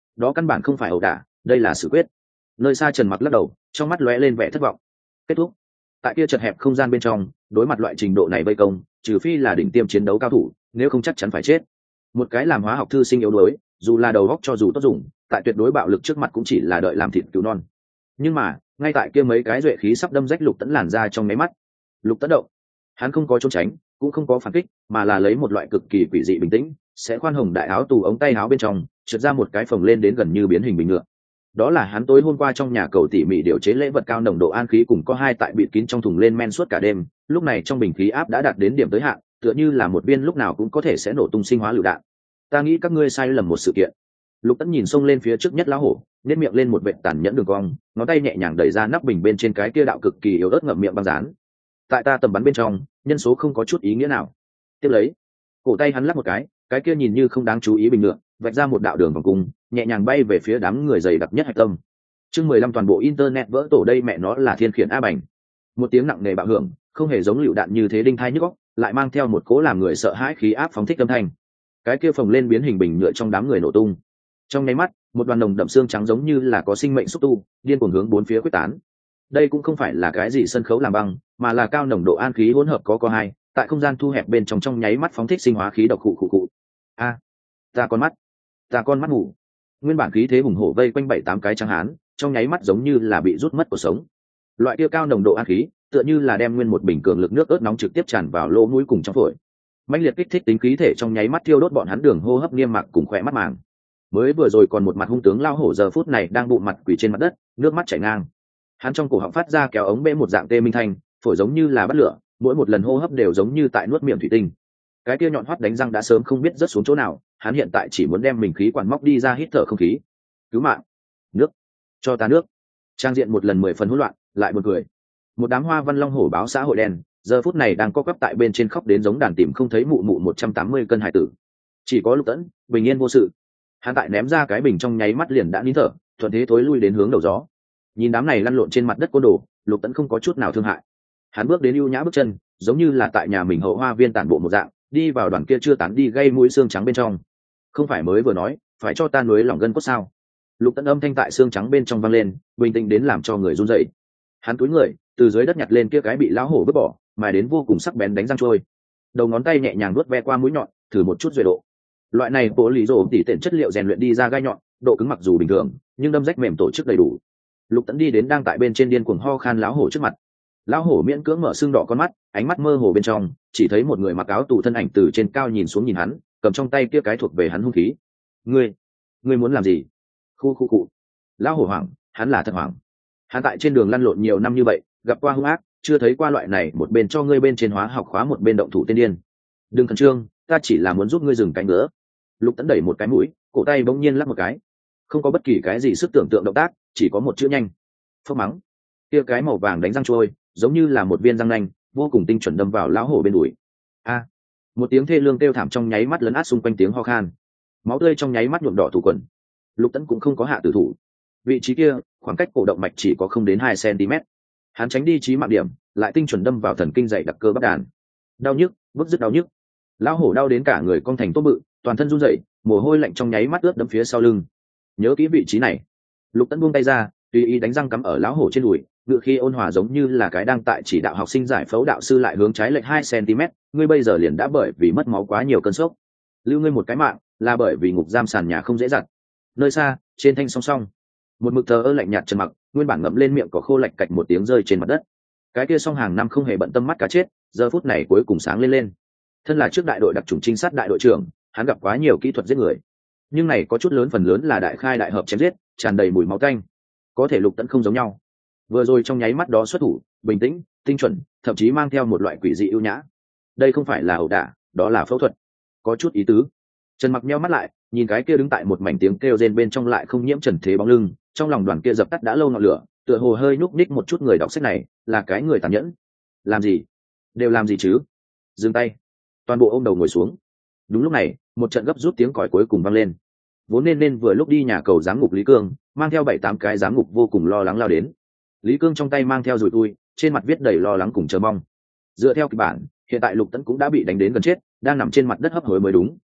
đó căn bản không phải ẩu đả, đây là xử quyết. Nơi xa Trần Mặc lắc đầu, trong mắt lóe lên vẻ thất vọng. Kết thúc. Tại kia chật hẹp không gian bên trong, đối mặt loại trình độ này vây công, trừ phi là đỉnh tiêm chiến đấu cao thủ, nếu không chắc chắn phải chết. Một cái làm hóa học thư sinh yếu đuối, dù là đầu óc cho dù tốt dùng, tại tuyệt đối bạo lực trước mặt cũng chỉ là đợi làm thịt cứu non. Nhưng mà ngay tại kia mấy cái duệ khí sắp đâm rách Lục Tẫn làn ra trong mấy mắt, Lục Tẫn động. Hắn không có trốn tránh, cũng không có phản kích, mà là lấy một loại cực kỳ quỷ dị bình tĩnh, sẽ khoan hồng đại áo tù ống tay áo bên trong trượt ra một cái phồng lên đến gần như biến hình bình ngựa. Đó là hắn tối hôm qua trong nhà cầu tỉ mỉ điều chế lễ vật cao nồng độ an khí cùng có hai tại bịt kín trong thùng lên men suốt cả đêm, lúc này trong bình khí áp đã đạt đến điểm tới hạn, tựa như là một viên lúc nào cũng có thể sẽ nổ tung sinh hóa lựu đạn. Ta nghĩ các ngươi sai lầm một sự kiện. Lục Tẫn nhìn xông lên phía trước nhất lão hổ, nhếch miệng lên một vệt tàn nhẫn đường cong, ngón tay nhẹ nhàng đẩy ra nắp bình bên trên cái kia đạo cực kỳ yếu ớt ngậm miệng băng dán. Tại ta tầm bắn bên trong, nhân số không có chút ý nghĩa nào. Tiếp lấy, cổ tay hắn lắc một cái, cái kia nhìn như không đáng chú ý bình ngựa, vạch ra một đạo đường vòng cung, nhẹ nhàng bay về phía đám người dày đặc nhất hạch tâm. Chương mười lăm toàn bộ internet vỡ tổ, đây mẹ nó là thiên khiển a bành. Một tiếng nặng nề bạo hưởng, không hề giống lựu đạn như thế đinh thai nhức óc, lại mang theo một cỗ làm người sợ hãi khí áp phóng thích âm thanh. Cái kia phồng lên biến hình bình nhựa trong đám người nổ tung. Trong nháy mắt, một đoàn nồng đậm xương trắng giống như là có sinh mệnh xúc tu, điên cuồng hướng bốn phía quyết tán. Đây cũng không phải là cái gì sân khấu làm băng, mà là cao nồng độ an khí hỗn hợp có co hai, tại không gian thu hẹp bên trong trong nháy mắt phóng thích sinh hóa khí độc cụ cụ cụ. A, ta con mắt, ta con mắt ngủ. Nguyên bản khí thế hùng hổ vây quanh bảy tám cái trắng hán, trong nháy mắt giống như là bị rút mất cuộc sống. Loại kia cao nồng độ an khí, tựa như là đem nguyên một bình cường lực nước ớt nóng trực tiếp tràn vào lỗ mũi cùng trong phổi. Mãnh liệt kích thích tính khí thể trong nháy mắt thiêu đốt bọn hắn đường hô hấp niêm mạc cùng khỏe mắt màng. Mới vừa rồi còn một mặt hung tướng lao hổ giờ phút này đang bụng mặt quỳ trên mặt đất, nước mắt chảy ngang. Hắn trong cổ họng phát ra kéo ống bê một dạng tê minh thanh, phổi giống như là bắt lửa, mỗi một lần hô hấp đều giống như tại nuốt miệng thủy tinh. Cái kia nhọn hoắt đánh răng đã sớm không biết rớt xuống chỗ nào, hắn hiện tại chỉ muốn đem mình khí quản móc đi ra hít thở không khí. Cứu mạng, nước, cho ta nước. Trang diện một lần mười phần hỗn loạn, lại buồn cười. Một đám hoa văn long hổ báo xã hội đen, giờ phút này đang co quắp tại bên trên khóc đến giống đàn tìm không thấy mụ mụ một trăm tám mươi cân hải tử. Chỉ có Lục Tẫn bình yên vô sự. Hắn tại ném ra cái bình trong nháy mắt liền đã nín thở, thuận thế thối lui đến hướng đầu gió. Nhìn đám này lăn lộn trên mặt đất côn đồ, Lục Tẫn không có chút nào thương hại. Hắn bước đến ưu nhã bước chân, giống như là tại nhà mình hậu hoa viên tản bộ một dạng, đi vào đoàn kia chưa tán đi gây mũi xương trắng bên trong. Không phải mới vừa nói, phải cho ta nuối lòng gân cốt sao? Lục Tẫn âm thanh tại xương trắng bên trong vang lên, bình tĩnh đến làm cho người run rẩy. Hắn cúi người, từ dưới đất nhặt lên kia cái bị lão hổ vứt bỏ, mài đến vô cùng sắc bén đánh răng trôi. Đầu ngón tay nhẹ nhàng vuốt ve qua mũi nhọn, thử một chút duệ độ. Loại này bộ lý rổ tỉ tện chất liệu rèn luyện đi ra gai nhọn, độ cứng mặc dù bình thường, nhưng đâm rách mềm tổ chức đầy đủ. Lục Tẫn đi đến đang tại bên trên điên cuồng ho khan lão hổ trước mặt. Lão hổ miễn cưỡng mở xương đỏ con mắt, ánh mắt mơ hồ bên trong chỉ thấy một người mặc áo tù thân ảnh từ trên cao nhìn xuống nhìn hắn, cầm trong tay kia cái thuộc về hắn hung khí. Ngươi, ngươi muốn làm gì? Khu khu cụ. Lão hổ hoảng, hắn là thật hoảng. Hắn tại trên đường lăn lộn nhiều năm như vậy, gặp qua hung ác, chưa thấy qua loại này một bên cho ngươi bên trên hóa học khóa một bên động thủ tiên điên. Đừng khẩn trương, ta chỉ là muốn giúp ngươi dừng cánh nữa. Lục Tẫn đẩy một cái mũi, cổ tay bỗng nhiên lắc một cái, không có bất kỳ cái gì sức tưởng tượng động tác, chỉ có một chữ nhanh. Phốc mắng. Kia cái màu vàng đánh răng trôi, giống như là một viên răng nanh, vô cùng tinh chuẩn đâm vào lão hổ bên đùi. A! Một tiếng thê lương kêu thảm trong nháy mắt lấn át xung quanh tiếng ho khan. Máu tươi trong nháy mắt nhuộm đỏ thủ quần. Lục Tẫn cũng không có hạ tử thủ. Vị trí kia, khoảng cách cổ động mạch chỉ có không đến hai xăng-ti-mét. Hắn tránh đi chí mạng điểm, lại tinh chuẩn đâm vào thần kinh dày đặc cơ bắp đàn. Đau nhức, bức dứt đau nhức. Lão hổ đau đến cả người cong thành tốt bự, toàn thân run rẩy, mồ hôi lạnh trong nháy mắt ướt đẫm phía sau lưng. Nhớ kỹ vị trí này. Lục Tẫn buông tay ra, tùy ý đánh răng cắm ở lão hổ trên đùi, ngự khi ôn hòa giống như là cái đang tại chỉ đạo học sinh giải phẫu đạo sư lại hướng trái lệch hai xăng-ti-mét, ngươi bây giờ liền đã bởi vì mất máu quá nhiều cơn sốc. Lưu ngươi một cái mạng, là bởi vì ngục giam sàn nhà không dễ dặt. Nơi xa, trên thanh song song, một mực thờ ơ lạnh nhạt Trần Mặc, nguyên bản ngậm lên miệng có khô lạch cạch một tiếng rơi trên mặt đất. Cái kia song hàng năm không hề bận tâm mắt cá chết, giờ phút này cuối cùng sáng lên lên. Thân là trước đại đội đặc trùng trinh sát đại đội trưởng, hắn gặp quá nhiều kỹ thuật giết người, nhưng này có chút lớn phần lớn là đại khai đại hợp chém giết, tràn đầy mùi máu tanh. Có thể Lục Tẫn không giống nhau. Vừa rồi trong nháy mắt đó xuất thủ, bình tĩnh, tinh chuẩn, thậm chí mang theo một loại quỷ dị ưu nhã. Đây không phải là ẩu đả, đó là phẫu thuật. Có chút ý tứ. Trần Mặc nheo mắt lại, nhìn cái kia đứng tại một mảnh tiếng kêu rên bên trong lại không nhiễm trần thế bóng lưng, trong lòng đoàn kia dập tắt đã lâu ngọn lửa, tựa hồ hơi nhúc nhích một chút. Người đọc sách này là cái người tàn nhẫn. Làm gì? Đều làm gì chứ? Dừng tay. Toàn bộ ôm đầu ngồi xuống. Đúng lúc này, một trận gấp rút tiếng còi cuối cùng vang lên. Vốn nên nên vừa lúc đi nhà cầu giám ngục Lý Cương, mang theo bảy tám cái giám ngục vô cùng lo lắng lao đến. Lý Cương trong tay mang theo dùi tui, trên mặt viết đầy lo lắng cùng chờ mong. Dựa theo kịch bản, hiện tại Lục Tẫn cũng đã bị đánh đến gần chết, đang nằm trên mặt đất hấp hối mới đúng.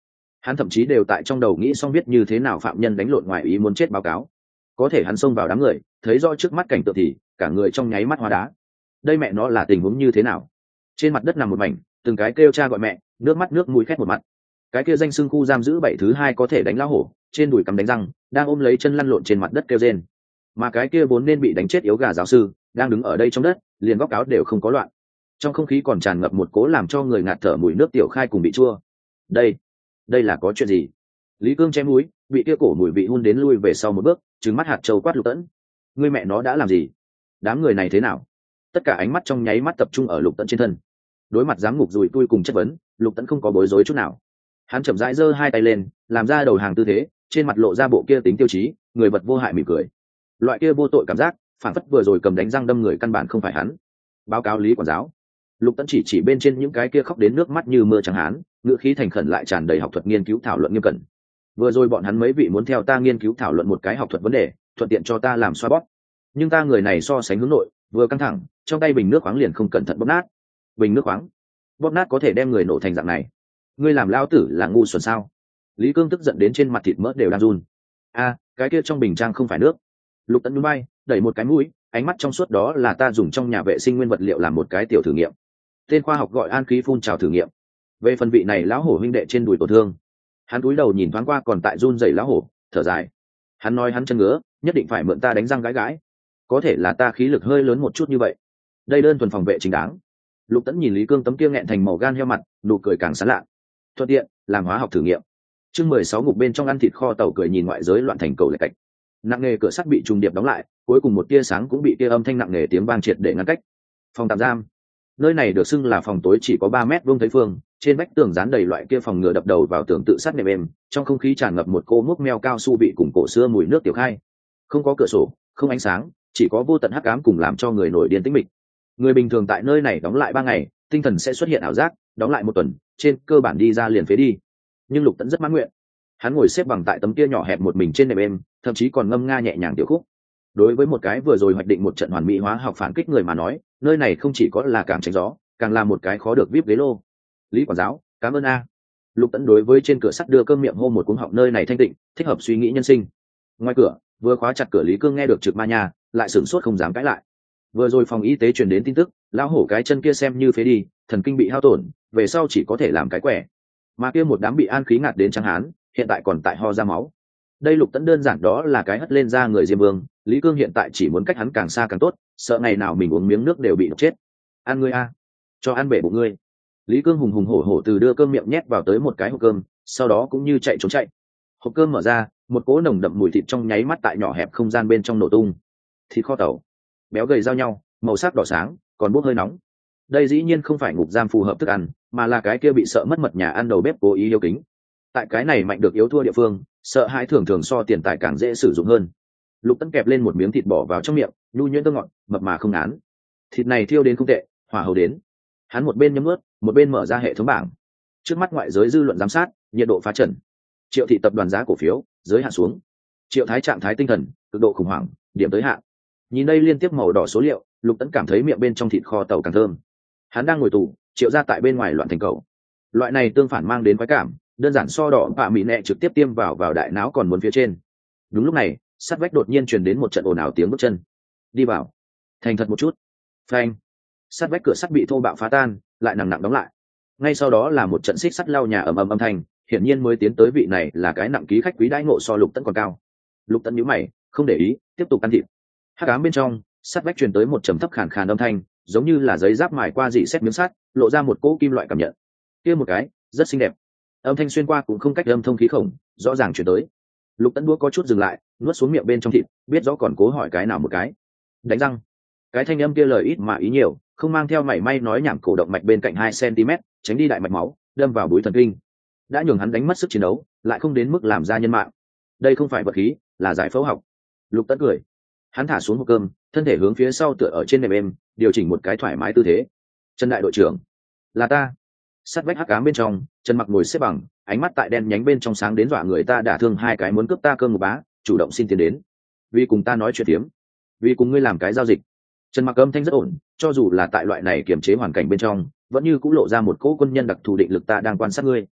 Hắn thậm chí đều tại trong đầu nghĩ xong biết như thế nào phạm nhân đánh lộn ngoài ý muốn chết báo cáo. Có thể hắn xông vào đám người, thấy rõ trước mắt cảnh tượng thì cả người trong nháy mắt hóa đá. Đây mẹ nó là tình huống như thế nào? Trên mặt đất nằm một mảnh, từng cái kêu cha gọi mẹ, nước mắt nước mũi khét một mặt. Cái kia danh xưng khu giam giữ bảy thứ hai có thể đánh lão hổ, trên đùi cắm đánh răng, đang ôm lấy chân lăn lộn trên mặt đất kêu rên. Mà cái kia vốn nên bị đánh chết yếu gà giáo sư, đang đứng ở đây trong đất, liền góc áo đều không có loạn. Trong không khí còn tràn ngập một cố làm cho người ngạt thở mùi nước tiểu khai cùng bị chua. Đây, đây là có chuyện gì? Lý Cương che mũi, bị kia cổ mùi vị hun đến lui về sau một bước, trừng mắt hạt châu quát Lục Tẫn. Ngươi mẹ nó đã làm gì? Đám người này thế nào? Tất cả ánh mắt trong nháy mắt tập trung ở Lục Tẫn trên thân. Đối mặt giám ngục rùi tui cùng chất vấn, Lục Tẫn không có bối rối chút nào. Hắn chậm rãi giơ hai tay lên, làm ra đầu hàng tư thế, trên mặt lộ ra bộ kia tính tiêu chí, người vật vô hại mỉm cười. Loại kia vô tội cảm giác, phản phất vừa rồi cầm đánh răng đâm người căn bản không phải hắn. Báo cáo Lý quản giáo. Lục Tẫn chỉ chỉ bên trên những cái kia khóc đến nước mắt như mưa trắng hán, ngữ khí thành khẩn lại tràn đầy học thuật nghiên cứu thảo luận nghiêm cẩn. Vừa rồi bọn hắn mấy vị muốn theo ta nghiên cứu thảo luận một cái học thuật vấn đề, thuận tiện cho ta làm xoa bóp. Nhưng ta người này so sánh hướng nội, vừa căng thẳng, trong tay bình nước khoáng liền không cẩn thận bóp nát. Bình nước khoáng, bóp nát có thể đem người nổ thành dạng này. Ngươi làm lao tử là ngu xuẩn sao? Lý Cương tức giận đến trên mặt thịt mỡ đều đang run. A, cái kia trong bình trang không phải nước. Lục Tẫn nhún vai, đẩy một cái mũi, ánh mắt trong suốt đó là ta dùng trong nhà vệ sinh nguyên vật liệu làm một cái tiểu thử nghiệm. Tên khoa học gọi an khí phun trào thử nghiệm. Về phần vị này lão hổ huynh đệ trên đùi tổn thương, hắn cúi đầu nhìn thoáng qua còn tại run rẩy lão hổ, thở dài. Hắn nói hắn chân ngứa, nhất định phải mượn ta đánh răng gãi gãi. Có thể là ta khí lực hơi lớn một chút như vậy. Đây đơn thuần phòng vệ chính đáng. Lục Tẫn nhìn Lý Cương tấm kia nghẹn thành màu gan heo mặt, nụ cười càng sán lạ. Thuận tiện, làm hóa học thử nghiệm. Chương mười sáu ngục bên trong ăn thịt kho tàu cười nhìn ngoại giới loạn thành cầu lệch cạch. Nặng nghề cửa sắt bị trùng điệp đóng lại, cuối cùng một tia sáng cũng bị tia âm thanh nặng nghề tiếng vang triệt để ngăn cách. Phòng tạm giam. Nơi này được xưng là phòng tối chỉ có ba mét vuông thấy phương, trên vách tường dán đầy loại kia phòng ngừa đập đầu vào tường tự sát nệm êm, trong không khí tràn ngập một cô múc meo cao su bị cùng cổ xưa mùi nước tiểu khai. Không có cửa sổ, không ánh sáng, chỉ có vô tận hắc ám cùng làm cho người nổi điên tĩnh mịch. Người bình thường tại nơi này đóng lại ba ngày, tinh thần sẽ xuất hiện ảo giác, đóng lại một tuần, trên cơ bản đi ra liền phế đi. Nhưng Lục Tẫn rất mãn nguyện. Hắn ngồi xếp bằng tại tấm kia nhỏ hẹp một mình trên nệm êm, thậm chí còn ngâm nga nhẹ nhàng tiểu khúc. Đối với một cái vừa rồi hoạch định một trận hoàn mỹ hóa học phản kích người mà nói, nơi này không chỉ có là cảng tránh gió, càng là một cái khó được vip ghế lô. Lý quản giáo, cảm ơn a. Lục Tẫn đối với trên cửa sắt đưa cơm miệng hô một cuống họng nơi này thanh tịnh, thích hợp suy nghĩ nhân sinh. Ngoài cửa, vừa khóa chặt cửa Lý Cương nghe được trực ma nha, lại sửng sốt không dám cãi lại. Vừa rồi phòng y tế truyền đến tin tức, lão hổ cái chân kia xem như phế đi, thần kinh bị hao tổn, về sau chỉ có thể làm cái quẻ. Mà kia một đám bị an khí ngạt đến trắng hán, hiện tại còn tại ho ra máu. Đây Lục Tẫn đơn giản đó là cái hất lên ra người Diêm Vương, Lý Cương hiện tại chỉ muốn cách hắn càng xa càng tốt, sợ ngày nào mình uống miếng nước đều bị độc chết. Ăn ngươi a, cho ăn bể bụng ngươi. Lý Cương hùng hùng hổ hổ từ đưa cơm miệng nhét vào tới một cái hộp cơm, sau đó cũng như chạy trốn chạy. Hộp cơm mở ra, một cỗ nồng đậm mùi thịt trong nháy mắt tại nhỏ hẹp không gian bên trong nổ tung. Thịt kho tàu, béo gầy giao nhau, màu sắc đỏ sáng, còn bốc hơi nóng. Đây dĩ nhiên không phải ngục giam phù hợp thức ăn, mà là cái kia bị sợ mất mật nhà ăn đầu bếp cố ý yêu kính. Tại cái này mạnh được yếu thua địa phương, sợ hãi thường thường so tiền tài càng dễ sử dụng hơn. Lục Tẫn kẹp lên một miếng thịt bỏ vào trong miệng, nhu nhuyễn thơm ngọt, mập mà không ngán. Thịt này thiêu đến không tệ, hỏa hầu đến. Hắn một bên nhấm nuốt, một bên mở ra hệ thống bảng. Trước mắt ngoại giới dư luận giám sát, nhiệt độ phá trần. Triệu thị tập đoàn giá cổ phiếu, giới hạn xuống. Triệu Thái trạng thái tinh thần, cực độ khủng hoảng, điểm tới hạn. Nhìn đây liên tiếp màu đỏ số liệu, Lục Tẫn cảm thấy miệng bên trong thịt kho tàu càng thơm. Hắn đang ngồi tù, Triệu gia tại bên ngoài loạn thành cầu. Loại này tương phản mang đến khoái cảm, đơn giản so đỏ bạ mị nẹ trực tiếp tiêm vào vào đại não còn muốn phía trên. Đúng lúc này, sát vách đột nhiên truyền đến một trận ồn ào tiếng bước chân. Đi vào, thành thật một chút. Phanh. Sát vách cửa sắt bị thô bạo phá tan, lại nặng nặng đóng lại. Ngay sau đó là một trận xích sắt lao nhà ầm ầm âm thanh, hiển nhiên mới tiến tới vị này là cái nặng ký khách quý đãi ngộ so Lục Tẫn còn cao. Lục Tẫn nhíu mày, không để ý, tiếp tục ăn thịt. Hắc ám bên trong, sát vách truyền tới một trầm thấp khàn khàn âm thanh, giống như là giấy giáp mài qua dị xét miếng sắt, lộ ra một cỗ kim loại cảm nhận. Kia một cái, rất xinh đẹp. Âm thanh xuyên qua cũng không cách âm thông khí khổng, rõ ràng truyền tới. Lục Tẫn đũa có chút dừng lại, nuốt xuống miệng bên trong thịt, biết rõ còn cố hỏi cái nào một cái. Đánh răng. Cái thanh âm kia lời ít mà ý nhiều, không mang theo mảy may nói nhảm, cổ động mạch bên cạnh hai xăng-ti-mét, tránh đi đại mạch máu, đâm vào búi thần kinh. Đã nhường hắn đánh mất sức chiến đấu, lại không đến mức làm ra nhân mạng. Đây không phải vật khí, là giải phẫu học. Lục Tẫn cười. Hắn thả xuống hộp cơm, thân thể hướng phía sau tựa ở trên nệm êm, điều chỉnh một cái thoải mái tư thế. Trần đại đội trưởng, là ta. Sát vách hắc ám bên trong, Trần Mặc ngồi xếp bằng, ánh mắt tại đen nhánh bên trong sáng đến dọa người ta đả thương hai cái muốn cướp ta cơm một bá, chủ động xin tiền đến. Vì cùng ta nói chuyện tiếm, vì cùng ngươi làm cái giao dịch. Trần Mặc âm thanh rất ổn, cho dù là tại loại này kiềm chế hoàn cảnh bên trong, vẫn như cũng lộ ra một cỗ quân nhân đặc thù định lực ta đang quan sát ngươi.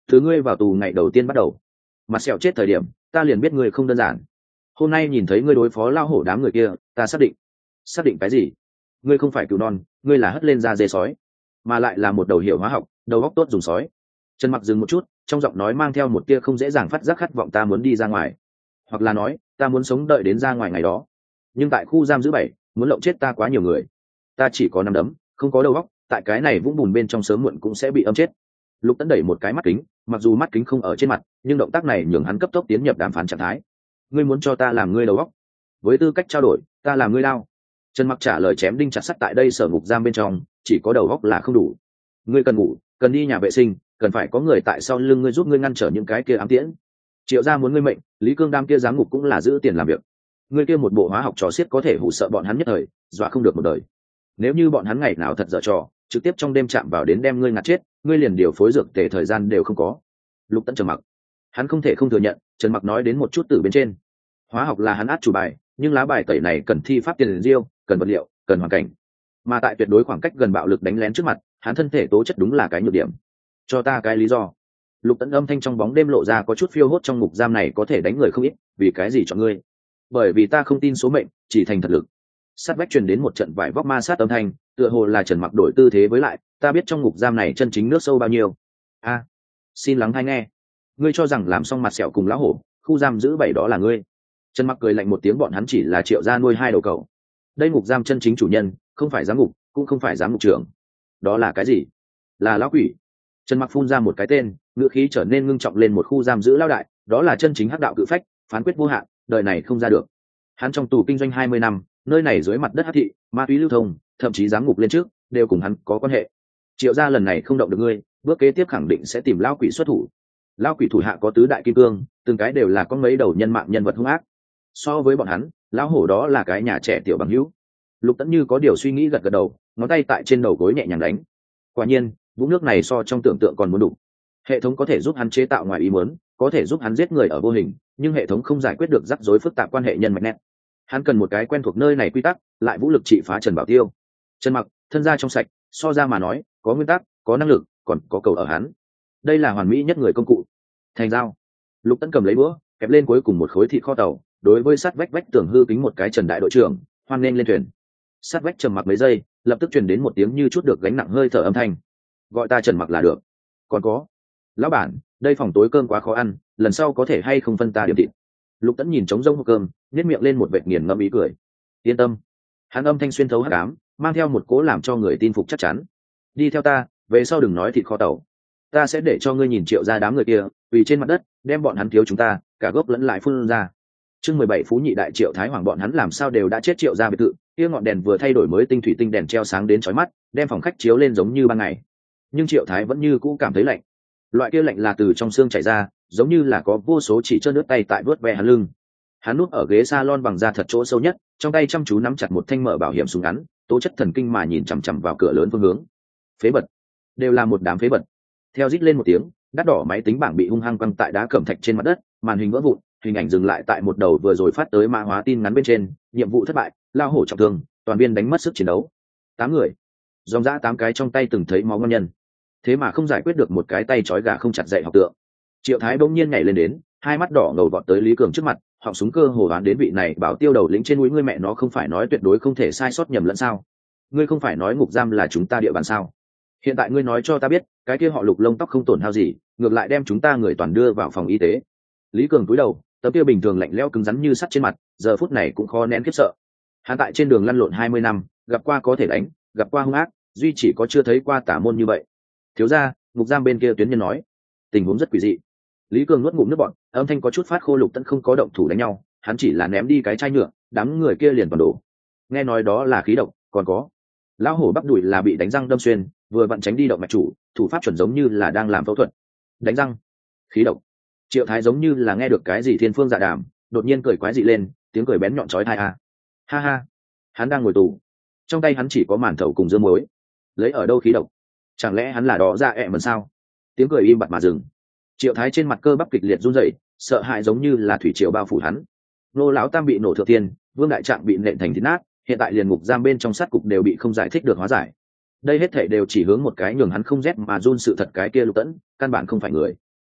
Từ ngươi vào tù ngày đầu tiên bắt đầu, mặt sẹo chết thời điểm ta liền biết ngươi không đơn giản. Hôm nay nhìn thấy ngươi đối phó lao hổ đám người kia, ta xác định. Xác định cái gì? Ngươi không phải cứu non, ngươi là hất lên da dê sói, mà lại là một đầu hiểu hóa học, đầu óc tốt dùng sói. Trần Mặc dừng một chút, trong giọng nói mang theo một tia không dễ dàng phát giác khát vọng ta muốn đi ra ngoài, hoặc là nói ta muốn sống đợi đến ra ngoài ngày đó. Nhưng tại khu giam giữ bảy, muốn lộng chết ta quá nhiều người, ta chỉ có năm đấm, không có đầu óc, tại cái này vũng bùn bên trong sớm muộn cũng sẽ bị âm chết. Lục Tấn đẩy một cái mắt kính, mặc dù mắt kính không ở trên mặt, nhưng động tác này nhường hắn cấp tốc tiến nhập đàm phán trạng thái. Ngươi muốn cho ta làm ngươi đầu óc, với tư cách trao đổi, ta làm ngươi đao. Trần Mặc trả lời chém đinh chặt sắt, tại đây sở ngục giam bên trong, chỉ có đầu óc là không đủ. Ngươi cần ngủ, cần đi nhà vệ sinh, cần phải có người tại sau lưng ngươi giúp ngươi ngăn trở những cái kia ám tiễn. Triệu gia muốn ngươi mệnh, Lý Cương Đam kia giám ngục cũng là giữ tiền làm việc. Ngươi kia một bộ hóa học trò xiết có thể hù sợ bọn hắn nhất thời, dọa không được một đời. Nếu như bọn hắn ngày nào thật dở trò, trực tiếp trong đêm chạm vào đến đem ngươi ngạt chết, ngươi liền điều phối dược tề thời gian đều không có. Lục Tấn trầm mặc, hắn không thể không thừa nhận, Trần Mặc nói đến một chút từ bên trên. Hóa học là hắn át chủ bài, nhưng lá bài tẩy này cần thi pháp tiền riêu, cần vật liệu, cần hoàn cảnh, mà tại tuyệt đối khoảng cách gần bạo lực đánh lén trước mặt, hắn thân thể tố chất đúng là cái nhược điểm. Cho ta cái lý do. Lục Tấn âm thanh trong bóng đêm lộ ra có chút phiêu hốt, trong ngục giam này có thể đánh người không ít, vì cái gì chọn ngươi? Bởi vì ta không tin số mệnh, chỉ thành thật lực. Sát vách truyền đến một trận vải vóc ma sát âm thanh, tựa hồ là Trần Mặc đổi tư thế, với lại ta biết trong ngục giam này chân chính nước sâu bao nhiêu. A, à, xin lắng hay nghe. Ngươi cho rằng làm xong mặt sẹo cùng lão hổ, khu giam giữ bảy đó là ngươi? Trần Mặc cười lạnh một tiếng, bọn hắn chỉ là Triệu gia nuôi hai đầu cậu. Đây ngục giam chân chính chủ nhân, không phải giám ngục, cũng không phải giám ngục trưởng. Đó là cái gì? Là lão quỷ. Trần Mặc phun ra một cái tên, ngữ khí trở nên ngưng trọng lên, một khu giam giữ lão đại, đó là chân chính hắc đạo cự phách, phán quyết vô hạn, đời này không ra được. Hắn trong tù kinh doanh hai mươi năm, nơi này dưới mặt đất hắc thị, ma túy lưu thông, thậm chí giám ngục lên trước, đều cùng hắn có quan hệ. Triệu gia lần này không động được ngươi, bước kế tiếp khẳng định sẽ tìm lão quỷ xuất thủ. Lão quỷ thủ hạ có tứ đại kim cương, từng cái đều là có mấy đầu nhân mạng nhân vật hung ác. So với bọn hắn, lão hổ đó là cái nhà trẻ tiểu bằng hữu. Lục Tấn như có điều suy nghĩ gật gật đầu, ngón tay tại trên đầu gối nhẹ nhàng đánh. Quả nhiên, vũng nước này so trong tưởng tượng còn muốn đủ. Hệ thống có thể giúp hắn chế tạo ngoài ý muốn, có thể giúp hắn giết người ở vô hình, nhưng hệ thống không giải quyết được rắc rối phức tạp quan hệ nhân mạch nét. Hắn cần một cái quen thuộc nơi này quy tắc, lại vũ lực trị phá Trần Bảo Tiêu. Trần Mặc, thân gia trong sạch, so ra mà nói, có nguyên tắc, có năng lực, còn có cầu ở hắn. Đây là hoàn mỹ nhất người công cụ. Thành dao. Lục Tấn cầm lấy búa, kẹp lên cuối cùng một khối thịt kho tàu, đối với sát vách vách tường hư kính một cái, Trần đại đội trưởng, hoan nên lên thuyền. Sát vách trầm mặc mấy giây, lập tức truyền đến một tiếng như chút được gánh nặng hơi thở âm thanh. Gọi ta Trần Mặc là được. Còn có, lão bản, đây phòng tối cơm quá khó ăn, lần sau có thể hay không phân ta điểm thịt? Lục Tấn nhìn trống rỗng hộp cơm, nhếch miệng lên một vệt nghiền ngẫm ý cười. Yên tâm. Hắn âm thanh xuyên thấu hắc ám, mang theo một cố làm cho người tin phục chắc chắn. Đi theo ta, về sau đừng nói thịt kho tàu. Ta sẽ để cho ngươi nhìn Triệu gia đám người kia, quỳ trên mặt đất, đem bọn hắn thiếu chúng ta, cả gốc lẫn lại phun ra. Chương mười bảy Phú nhị đại Triệu Thái Hoàng, bọn hắn làm sao đều đã chết. Triệu gia biệt thự, kia ngọn đèn vừa thay đổi mới tinh thủy tinh đèn treo sáng đến chói mắt, đem phòng khách chiếu lên giống như ban ngày. Nhưng Triệu Thái vẫn như cũ cảm thấy lạnh. Loại kia lạnh là từ trong xương chảy ra, giống như là có vô số chỉ trơn nước tay tại vớt ve hắn lưng. Hắn núp ở ghế salon bằng da thật chỗ sâu nhất, trong tay chăm chú nắm chặt một thanh mở bảo hiểm súng ngắn, tố chất thần kinh mà nhìn chằm chằm vào cửa lớn phương hướng. Phế bật, đều là một đám phế bật. Theo rít lên một tiếng, đắt đỏ máy tính bảng bị hung hăng quăng tại đá cẩm thạch trên mặt đất, màn hình vỡ vụn, hình ảnh dừng lại tại một đầu vừa rồi phát tới mã hóa tin ngắn bên trên. Nhiệm vụ thất bại, lao hổ trọng thương, toàn viên đánh mất sức chiến đấu. Tám người, dòng dã tám cái trong tay từng thấy máu ngon nhân, thế mà không giải quyết được một cái tay trói gà không chặt dạy học tượng. Triệu Thái bỗng nhiên nhảy lên đến, hai mắt đỏ ngầu vọt tới Lý Cường trước mặt, họng súng cơ hồ đoán đến vị này bảo tiêu đầu lĩnh trên mũi. Ngươi mẹ nó không phải nói tuyệt đối không thể sai sót nhầm lẫn sao? Ngươi không phải nói ngục giam là chúng ta địa bàn sao? Hiện tại ngươi nói cho ta biết, cái kia họ Lục lông tóc không tổn hao gì, ngược lại đem chúng ta người toàn đưa vào phòng y tế. Lý Cường cúi đầu, tấm kia bình thường lạnh lẽo cứng rắn như sắt trên mặt, giờ phút này cũng khó nén khiếp sợ. Hắn tại trên đường lăn lộn hai mươi năm, gặp qua có thể đánh, gặp qua hung ác, duy chỉ có chưa thấy qua tả môn như vậy. Thiếu gia, ngục giam bên kia tuyến nhân nói, tình huống rất quỷ dị. Lý Cường nuốt ngụm nước bọt, âm thanh có chút phát khô. Lục Tấn không có động thủ đánh nhau, hắn chỉ là ném đi cái chai nhựa, đám người kia liền toàn đổ. Nghe nói đó là khí độc, còn có lão hổ bắp đùi là bị đánh răng đâm xuyên, vừa vặn tránh đi động mạch chủ, thủ pháp chuẩn giống như là đang làm phẫu thuật. Đánh răng, khí độc. Triệu Thái giống như là nghe được cái gì thiên phương dạ đàm, đột nhiên cười quái dị lên, tiếng cười bén nhọn chói tai. A ha ha, hắn đang ngồi tù, trong tay hắn chỉ có màn thầu cùng dưa muối, lấy ở đâu khí độc? Chẳng lẽ hắn là đó ra ẹ mần sao? Tiếng cười im bặt mà dừng. Triệu Thái trên mặt cơ bắp kịch liệt run rẩy, sợ hãi giống như là thủy triều bao phủ hắn. Nô lão tam bị nổ thượng thiên, Vương đại trạng bị nện thành thít nát, hiện tại liền ngục giam bên trong sát cục đều bị không giải thích được hóa giải. Đây hết thảy đều chỉ hướng một cái, nhường hắn không rét mà run sự thật, cái kia Lục Tẫn căn bản không phải người.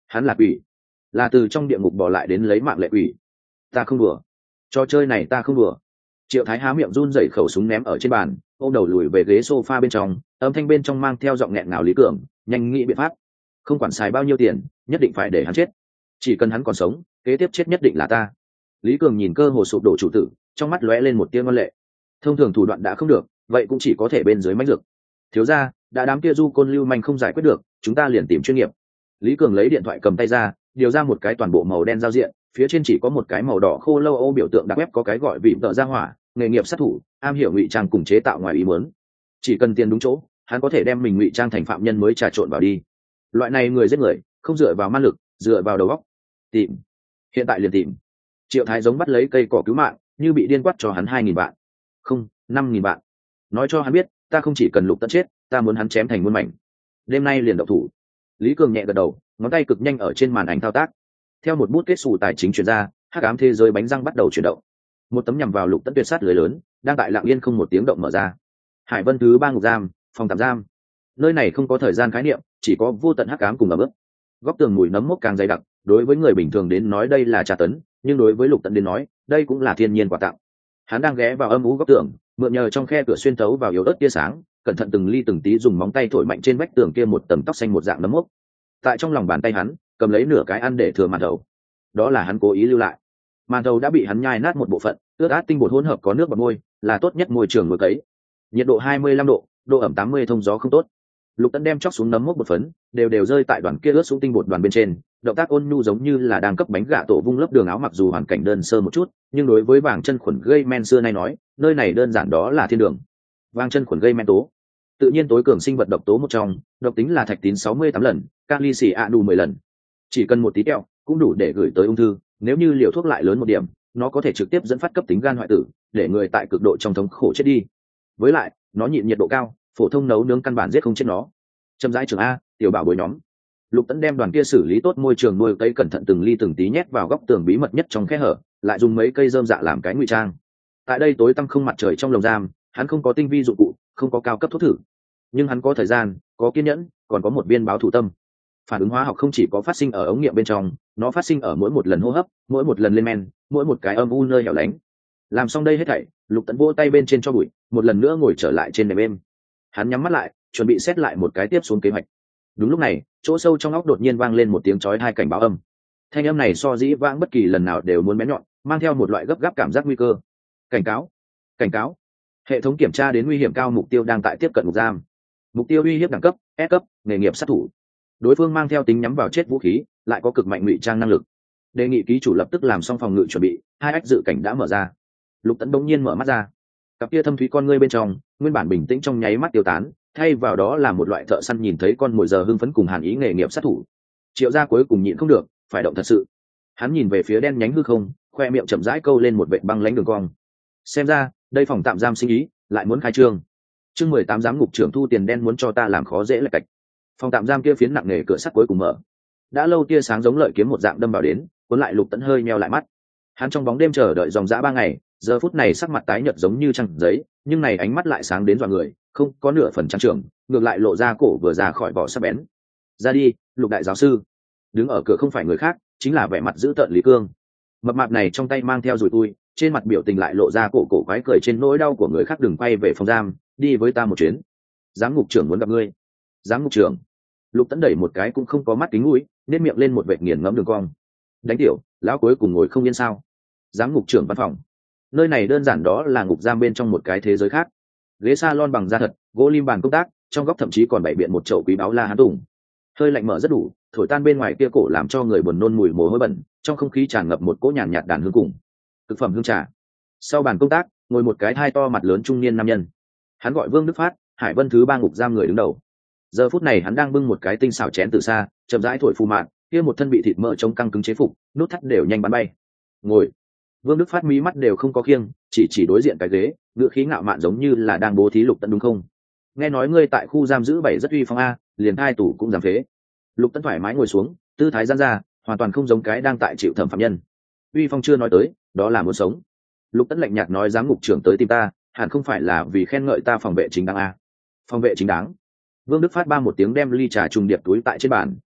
Hắn là quỷ, là từ trong địa ngục bỏ lại đến lấy mạng lệ quỷ. Ta không đùa, trò chơi này ta không đùa. Triệu Thái há miệng run rẩy khẩu súng ném ở trên bàn, ôm đầu lùi về ghế sofa bên trong, âm thanh bên trong mang theo giọng nghẹn ngào Lý Cường, nhanh nghĩ biện pháp, không quản xài bao nhiêu tiền, nhất định phải để hắn chết. Chỉ cần hắn còn sống, kế tiếp chết nhất định là ta. Lý Cường nhìn cơ hồ sụp đổ chủ tử, trong mắt lóe lên một tia ngoan lệ. Thông thường thủ đoạn đã không được, vậy cũng chỉ có thể bên dưới mánh dược. Thiếu gia, đã đám kia du côn lưu manh không giải quyết được, chúng ta liền tìm chuyên nghiệp. Lý Cường lấy điện thoại cầm tay ra, điều ra một cái toàn bộ màu đen giao diện, phía trên chỉ có một cái màu đỏ khô lâu ô biểu tượng đặc web có cái gọi vị tợ ra hỏa, nghề nghiệp sát thủ, am hiểu ngụy trang cùng chế tạo ngoài ý muốn. Chỉ cần tiền đúng chỗ, hắn có thể đem mình ngụy trang thành phạm nhân mới trà trộn vào đi. Loại này người giết người, không dựa vào ma lực, dựa vào đầu óc. Tìm, hiện tại liền tìm. Triệu Thái giống bắt lấy cây cỏ cứu mạng, như bị điên quát cho hắn hai nghìn vạn, không, năm nghìn vạn. Nói cho hắn biết, ta không chỉ cần Lục Tẫn chết, ta muốn hắn chém thành muôn mảnh. Đêm nay liền động thủ. Lý Cường nhẹ gật đầu, ngón tay cực nhanh ở trên màn ảnh thao tác. Theo một bút kết xù tài chính chuyển ra, hắc ám thế giới bánh răng bắt đầu chuyển động. Một tấm nhằm vào Lục Tẫn tuyệt sát lưới lớn, đang tại lặng yên không một tiếng động mở ra. Hải Vân thứ ba ngục giam, phòng tạm giam. Nơi này không có thời gian khái niệm, chỉ có vô tận hắc ám cùng ẩm ướt. Góc tường mùi nấm mốc càng dày đặc, đối với người bình thường đến nói đây là tra tấn, nhưng đối với Lục Tẫn đến nói, đây cũng là thiên nhiên quà tặng. Hắn đang ghé vào âm u góc tường, mượn nhờ trong khe cửa xuyên tấu vào yếu ớt tia sáng, cẩn thận từng ly từng tí dùng móng tay thổi mạnh trên vách tường kia một tầng tóc xanh một dạng nấm mốc. Tại trong lòng bàn tay hắn, cầm lấy nửa cái ăn để thừa màn đầu. Đó là hắn cố ý lưu lại. Màn đầu đã bị hắn nhai nát một bộ phận, ướt át tinh bột hỗn hợp có nước bọt môi, là tốt nhất môi trường nuôi cấy. Nhiệt độ hai mươi lăm độ, độ ẩm tám mươi, thông gió không tốt. Lục Tẫn đem chóc xuống nấm mốc bột phấn, đều đều rơi tại đoàn kia ướt xuống tinh bột đoàn bên trên, động tác ôn nhu giống như là đang cấp bánh gạ tổ vung lớp đường áo, mặc dù hoàn cảnh đơn sơ một chút, nhưng đối với vàng chân khuẩn gây men xưa nay nói, nơi này đơn giản đó là thiên đường. Vàng chân khuẩn gây men tố, tự nhiên tối cường sinh vật độc tố một trong, độc tính là thạch tín sáu mươi tám lần, kali xì a đủ mười lần. Chỉ cần một tí kẹo cũng đủ để gửi tới ung thư, nếu như liều thuốc lại lớn một điểm, nó có thể trực tiếp dẫn phát cấp tính gan hoại tử, để người tại cực độ trong thống khổ chết đi. Với lại, nó nhịn nhiệt độ cao, phổ thông nấu nướng căn bản giết không chết nó. Châm rãi trường a, tiểu bảo bối nhóm. Lục Tẫn đem đoàn kia xử lý tốt môi trường nuôi cây cẩn thận từng ly từng tí nhét vào góc tường bí mật nhất trong khe hở, lại dùng mấy cây rơm dạ làm cái ngụy trang. Tại đây tối tăm không mặt trời trong lồng giam, hắn không có tinh vi dụng cụ, không có cao cấp thuốc thử, nhưng hắn có thời gian, có kiên nhẫn, còn có một viên báo thủ tâm. Phản ứng hóa học không chỉ có phát sinh ở ống nghiệm bên trong, nó phát sinh ở mỗi một lần hô hấp, mỗi một lần lên men, mỗi một cái âm u nơi hẻo lánh. Làm xong đây hết thảy, Lục Tẫn vỗ tay bên trên cho bụi, một lần nữa ngồi trở lại trên nệm êm. Hắn nhắm mắt lại, chuẩn bị xét lại một cái tiếp xuống kế hoạch. Đúng lúc này, chỗ sâu trong óc đột nhiên vang lên một tiếng chói tai cảnh báo âm. Thanh âm này so dĩ vãng bất kỳ lần nào đều muốn bén nhọn, mang theo một loại gấp gáp cảm giác nguy cơ. Cảnh cáo, cảnh cáo. Hệ thống kiểm tra đến nguy hiểm cao, mục tiêu đang tại tiếp cận ngục giam. Mục tiêu uy hiếp đẳng cấp S cấp, nghề nghiệp sát thủ. Đối phương mang theo tính nhắm vào chết vũ khí, lại có cực mạnh ngụy trang năng lực. Đề nghị ký chủ lập tức làm xong phòng ngự chuẩn bị, hai ách dự cảnh đã mở ra. Lục Tẫn bỗng nhiên mở mắt ra. Cặp kia thâm thúy con ngươi bên trong, nguyên bản bình tĩnh trong nháy mắt tiêu tán, thay vào đó là một loại thợ săn nhìn thấy con mồi giờ hưng phấn cùng hàn ý nghề nghiệp sát thủ. Triệu gia cuối cùng nhịn không được, phải động thật sự. Hắn nhìn về phía đen nhánh hư không, khoe miệng chậm rãi câu lên một vệt băng lãnh đường cong. Xem ra, đây phòng tạm giam sinh ý lại muốn khai trương. Chương mười tám, giám ngục trưởng thu tiền đen muốn cho ta làm khó dễ lệch cạch. Phòng tạm giam kia phiến nặng nề cửa sắt cuối cùng mở. Đã lâu tia sáng giống lợi kiếm một dạng đâm vào đến, cuốn lại Lục Tẫn hơi nheo lại mắt. Hắn trong bóng đêm chờ đợi dòng dã ba ngày, giờ phút này sắc mặt tái nhợt giống như trăng giấy, nhưng này ánh mắt lại sáng đến dọa người, không có nửa phần trang trưởng, ngược lại lộ ra cổ vừa ra khỏi vỏ sắc bén. Ra đi, Lục đại giáo sư. Đứng ở cửa không phải người khác, chính là vẻ mặt dữ tợn Lý Cương. Mập mạp này trong tay mang theo dùi tui, trên mặt biểu tình lại lộ ra cổ cổ quái cười trên nỗi đau của người khác. Đừng quay về phòng giam, đi với ta một chuyến. Giám ngục trưởng muốn gặp ngươi. Giám ngục trưởng. Lục Tẫn đẩy một cái cũng không có mắt kính mũi, nét miệng lên một vệt nghiền ngẫm đường cong. Đánh tiểu, lão cuối cùng ngồi không yên sao? Giám ngục trưởng văn phòng. Nơi này đơn giản đó là ngục giam bên trong một cái thế giới khác. Ghế salon bằng da thật, gỗ lim bàn công tác, trong góc thậm chí còn bày biện một chậu quý báo la hán tùng. Hơi lạnh mở rất đủ, thổi tan bên ngoài kia cổ làm cho người buồn nôn mùi mồ hôi bẩn, trong không khí tràn ngập một cỗ nhàn nhạt đàn hương cùng thực phẩm hương trà. Sau bàn công tác, ngồi một cái thai to mặt lớn trung niên nam nhân. Hắn gọi Vương Đức Phát, Hải Vân thứ ba ngục giam người đứng đầu. Giờ phút này hắn đang bưng một cái tinh xảo chén từ xa, chậm rãi thổi phù mạn, kia một thân bị thịt mỡ chống căng cứng chế phục, nút thắt đều nhanh bắn bay. Ngồi. Vương Đức Phát mí mắt đều không có khiêng, chỉ chỉ đối diện cái ghế, ngữ khí ngạo mạn giống như là đang bố thí Lục Tẫn đúng không? Nghe nói ngươi tại khu giam giữ bảy rất uy phong a, liền hai tủ cũng dám phế. Lục Tẫn thoải mái ngồi xuống, tư thái giãn ra, hoàn toàn không giống cái đang tại chịu thẩm phạm nhân. Uy phong chưa nói tới, đó là muốn sống. Lục Tẫn lạnh nhạt nói giám ngục trưởng tới tìm ta, hẳn không phải là vì khen ngợi ta phòng vệ chính đáng a. Phòng vệ chính đáng. Vương Đức Phát ba một tiếng đem ly trà trùng điệp túi tại trên bàn,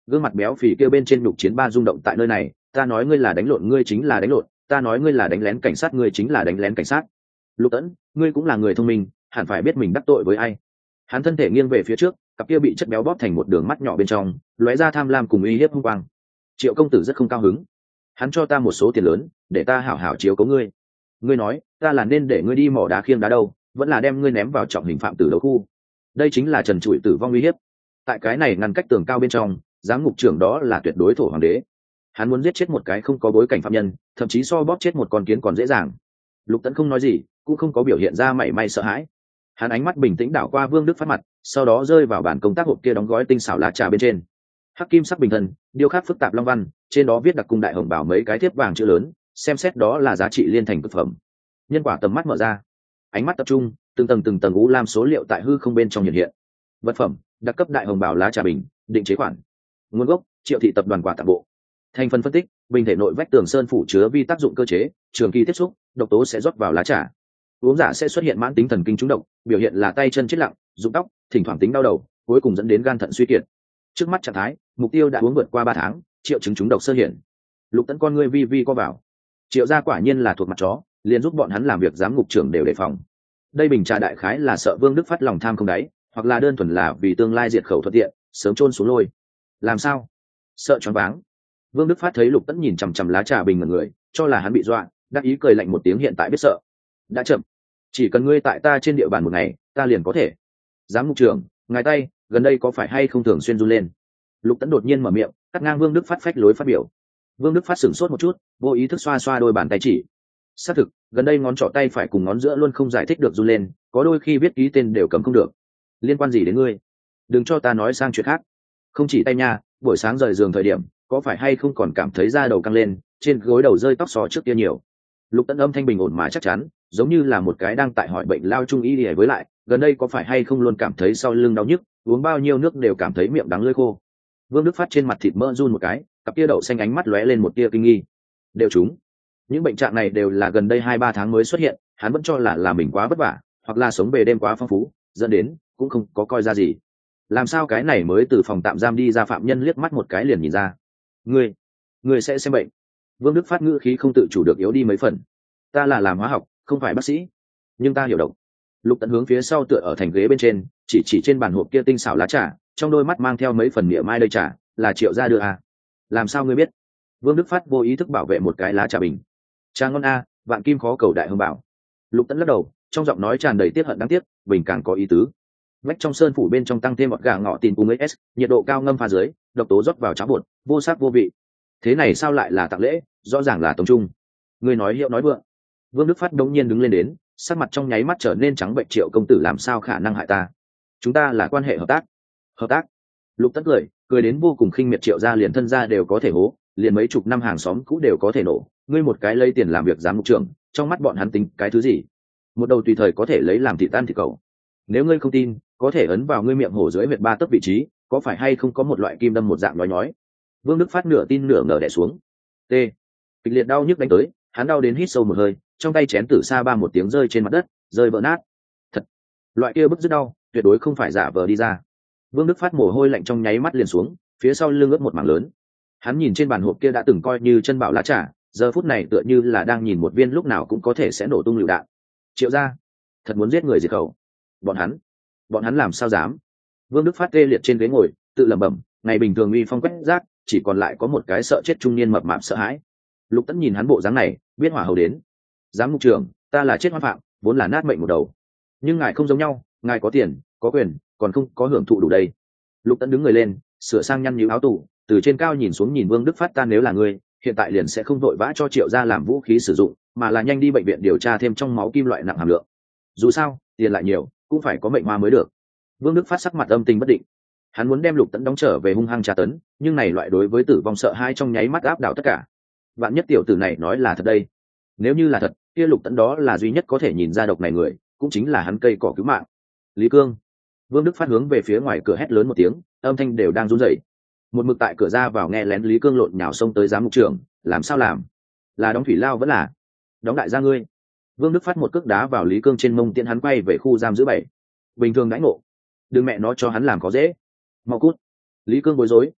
gương mặt béo phì kia bên trên nhục chiến ba rung động tại nơi này. Ta nói ngươi là đánh lộn, ngươi chính là đánh lộn. Ta nói ngươi là đánh lén cảnh sát, ngươi chính là đánh lén cảnh sát. Lục Tẫn, ngươi cũng là người thông minh, hẳn phải biết mình đắc tội với ai. Hắn thân thể nghiêng về phía trước, cặp kia bị chất béo bóp thành một đường mắt nhỏ bên trong lóe ra tham lam cùng uy hiếp hung quang. Triệu công tử rất không cao hứng. Hắn cho ta một số tiền lớn để ta hảo hảo chiếu cố ngươi. Ngươi nói ta là nên để ngươi đi mỏ đá khiêng đá đâu, vẫn là đem ngươi ném vào trọng hình phạm tử đấu khu. Đây chính là trần trụi tử vong uy hiếp. Tại cái này ngăn cách tường cao bên trong, giám ngục trưởng đó là tuyệt đối thổ hoàng đế. Hắn muốn giết chết một cái không có bối cảnh phạm nhân, thậm chí so bóp chết một con kiến còn dễ dàng. Lục Tẫn không nói gì, cũng không có biểu hiện ra mảy may sợ hãi. Hắn ánh mắt bình tĩnh đảo qua Vương Đức Phát mặt, sau đó rơi vào bản công tác hộp kia đóng gói tinh xảo lá trà bên trên. Hắc kim sắc bình thân, điêu khắc phức tạp long văn, trên đó viết đặc cung đại hồng bảo mấy cái thiếp vàng chữ lớn, xem xét đó là giá trị liên thành cực phẩm. Nhân quả tầm mắt mở ra, ánh mắt tập trung, từng tầng từng tầng u lam số liệu tại hư không bên trong hiện hiện. Vật phẩm, đặc cấp đại hồng bảo lá trà bình, định chế khoản. Nguồn gốc, Triệu thị tập đoàn quả tặng bộ. Thành phần phân tích, bình thể nội vách tường sơn phủ chứa vi tác dụng cơ chế, trường kỳ tiếp xúc, độc tố sẽ rót vào lá trà. Uống giả sẽ xuất hiện mãn tính thần kinh trúng độc, biểu hiện là tay chân chết lặng, rụng tóc, thỉnh thoảng tính đau đầu, cuối cùng dẫn đến gan thận suy kiệt. Trước mắt trạng thái, mục tiêu đã uống vượt qua ba tháng, triệu chứng trúng độc sơ hiện. Lục Tẫn con ngươi vi vi co vào. Triệu gia quả nhiên là thuộc mặt chó, liền giúp bọn hắn làm việc giám ngục trưởng đều đề phòng. Đây bình trà đại khái là sợ Vương Đức Phát lòng tham không đáy, hoặc là đơn thuần là vì tương lai diệt khẩu thuận tiện, sớm chôn xuống lôi. Làm sao? Sợ choáng váng. Vương Đức Phát thấy Lục Tẫn nhìn chằm chằm lá trà bình ngẩn người, cho là hắn bị dọa, đắc ý cười lạnh một tiếng, hiện tại biết sợ. Đã chậm, chỉ cần ngươi tại ta trên địa bàn một ngày, ta liền có thể. Giám ngục trưởng, ngài tay gần đây có phải hay không thường xuyên run lên? Lục Tẫn đột nhiên mở miệng, cắt ngang Vương Đức Phát phách lối phát biểu. Vương Đức Phát sửng sốt một chút, vô ý thức xoa xoa đôi bàn tay chỉ. Xác thực, gần đây ngón trỏ tay phải cùng ngón giữa luôn không giải thích được run lên, có đôi khi viết ký tên đều cầm không được. Liên quan gì đến ngươi? Đừng cho ta nói sang chuyện khác. Không chỉ tay nha, buổi sáng rời giường thời điểm, có phải hay không còn cảm thấy da đầu căng lên, trên gối đầu rơi tóc xò trước kia nhiều. Lục Tẫn âm thanh bình ổn mà chắc chắn, giống như là một cái đang tại hỏi bệnh lao trung y đi, với lại gần đây có phải hay không luôn cảm thấy sau lưng đau nhức, uống bao nhiêu nước đều cảm thấy miệng đắng lưỡi khô. Vương Đức Phát trên mặt thịt mỡ run một cái, cặp tia đậu xanh ánh mắt lóe lên một tia kinh nghi. Đều chúng, những bệnh trạng này đều là gần đây hai ba tháng mới xuất hiện, hắn vẫn cho là là mình quá vất vả, hoặc là sống về đêm quá phong phú, dẫn đến cũng không có coi ra gì. Làm sao cái này mới từ phòng tạm giam đi ra phạm nhân liếc mắt một cái liền nhìn ra. Ngươi, ngươi sẽ xem bệnh. Vương Đức Phát ngữ khí không tự chủ được yếu đi mấy phần. Ta là làm hóa học, không phải bác sĩ, nhưng ta hiểu độc. Lục Tẫn hướng phía sau tựa ở thành ghế bên trên, chỉ chỉ trên bàn hộp kia tinh xảo lá trà, trong đôi mắt mang theo mấy phần mỉa mai. Đây trà là Triệu gia đưa à? Làm sao ngươi biết? Vương Đức Phát vô ý thức bảo vệ một cái lá trà bình. Trà ngon a, vạn kim khó cầu đại hưng bảo. Lục Tẫn lắc đầu, trong giọng nói tràn đầy tiếc hận đáng tiếc, bình càng có ý tứ. Vách trong sơn phủ bên trong tăng thêm một gà ngọ tin cùng s, nhiệt độ cao ngâm pha dưới, độc tố rót vào cháo bột, vô sắc vô vị. Thế này sao lại là tặng lễ, rõ ràng là tống trung. Ngươi nói hiệu nói vượng. Vương Đức Phát đống nhiên đứng lên đến, sắc mặt trong nháy mắt trở nên trắng bệnh. Triệu công tử làm sao khả năng hại ta? Chúng ta là quan hệ hợp tác. Hợp tác? Lục Tẫn cười, cười đến vô cùng khinh miệt. Triệu gia liền thân gia đều có thể hố, liền mấy chục năm hàng xóm cũ đều có thể nổ. Ngươi một cái lấy tiền làm việc giám mục trưởng, trong mắt bọn hắn tính cái thứ gì? Một đầu tùy thời có thể lấy làm thịt tan thịt cầu. Nếu ngươi không tin, có thể ấn vào ngươi miệng hổ dưới huyệt ba tấc vị trí, có phải hay không có một loại kim đâm một dạng nói nhói? Vương Đức Phát nửa tin nửa ngờ đè xuống. T. Kịch liệt đau nhức đánh tới, hắn đau đến hít sâu một hơi, trong tay chén tử sa ba một tiếng rơi trên mặt đất, rơi vỡ nát. Thật, loại kia bức rất đau, tuyệt đối không phải giả vờ đi ra. Vương Đức Phát mồ hôi lạnh trong nháy mắt liền xuống, phía sau lưng ướt một mảng lớn. Hắn nhìn trên bàn hộp kia đã từng coi như chân bảo lá trà, giờ phút này tựa như là đang nhìn một viên lúc nào cũng có thể sẽ nổ tung lựu đạn. Triệu gia, thật muốn giết người diệt khẩu. Bọn hắn, bọn hắn làm sao dám? Vương Đức Phát tê liệt trên ghế ngồi, tự lẩm bẩm, ngày bình thường uy phong quét rác, chỉ còn lại có một cái sợ chết trung niên mập mạp sợ hãi. Lục Tẫn nhìn hắn bộ dáng này, biết hỏa hầu đến. Giám mục trưởng, ta là chết hoan phạm, vốn là nát mệnh một đầu, nhưng ngài không giống nhau, ngài có tiền, có quyền, còn không có hưởng thụ đủ đây. Lục Tẫn đứng người lên, sửa sang nhăn nhíu áo tủ, từ trên cao nhìn xuống nhìn Vương Đức Phát. Ta nếu là ngươi, hiện tại liền sẽ không vội vã cho Triệu gia làm vũ khí sử dụng, mà là nhanh đi bệnh viện điều tra thêm trong máu kim loại nặng hàm lượng. Dù sao, tiền lại nhiều, cũng phải có mệnh hoa mới được. Vương Đức Phát sắc mặt âm tình bất định. Hắn muốn đem Lục Tẫn đóng trở về hung hăng tra tấn, nhưng này loại đối với tử vong sợ hai trong nháy mắt áp đảo tất cả. Vạn nhất tiểu tử này nói là thật đây. Nếu như là thật, kia Lục Tẫn đó là duy nhất có thể nhìn ra độc này người, cũng chính là hắn cây cỏ cứu mạng. Lý Cương. Vương Đức Phát hướng về phía ngoài cửa hét lớn một tiếng, âm thanh đều đang run rẩy. Một mực tại cửa ra vào nghe lén Lý Cương lộn nhào xông tới giám mục trưởng, làm sao làm? Là đóng thủy lao vẫn là đóng đại gia ngươi? Vương Đức Phát một cước đá vào Lý Cương trên mông, tiện hắn quay về khu giam giữ bảy. Bình thường đãi ngộ, đừng mẹ nó cho hắn làm có dễ. Mau cút. Lý Cương bối rối,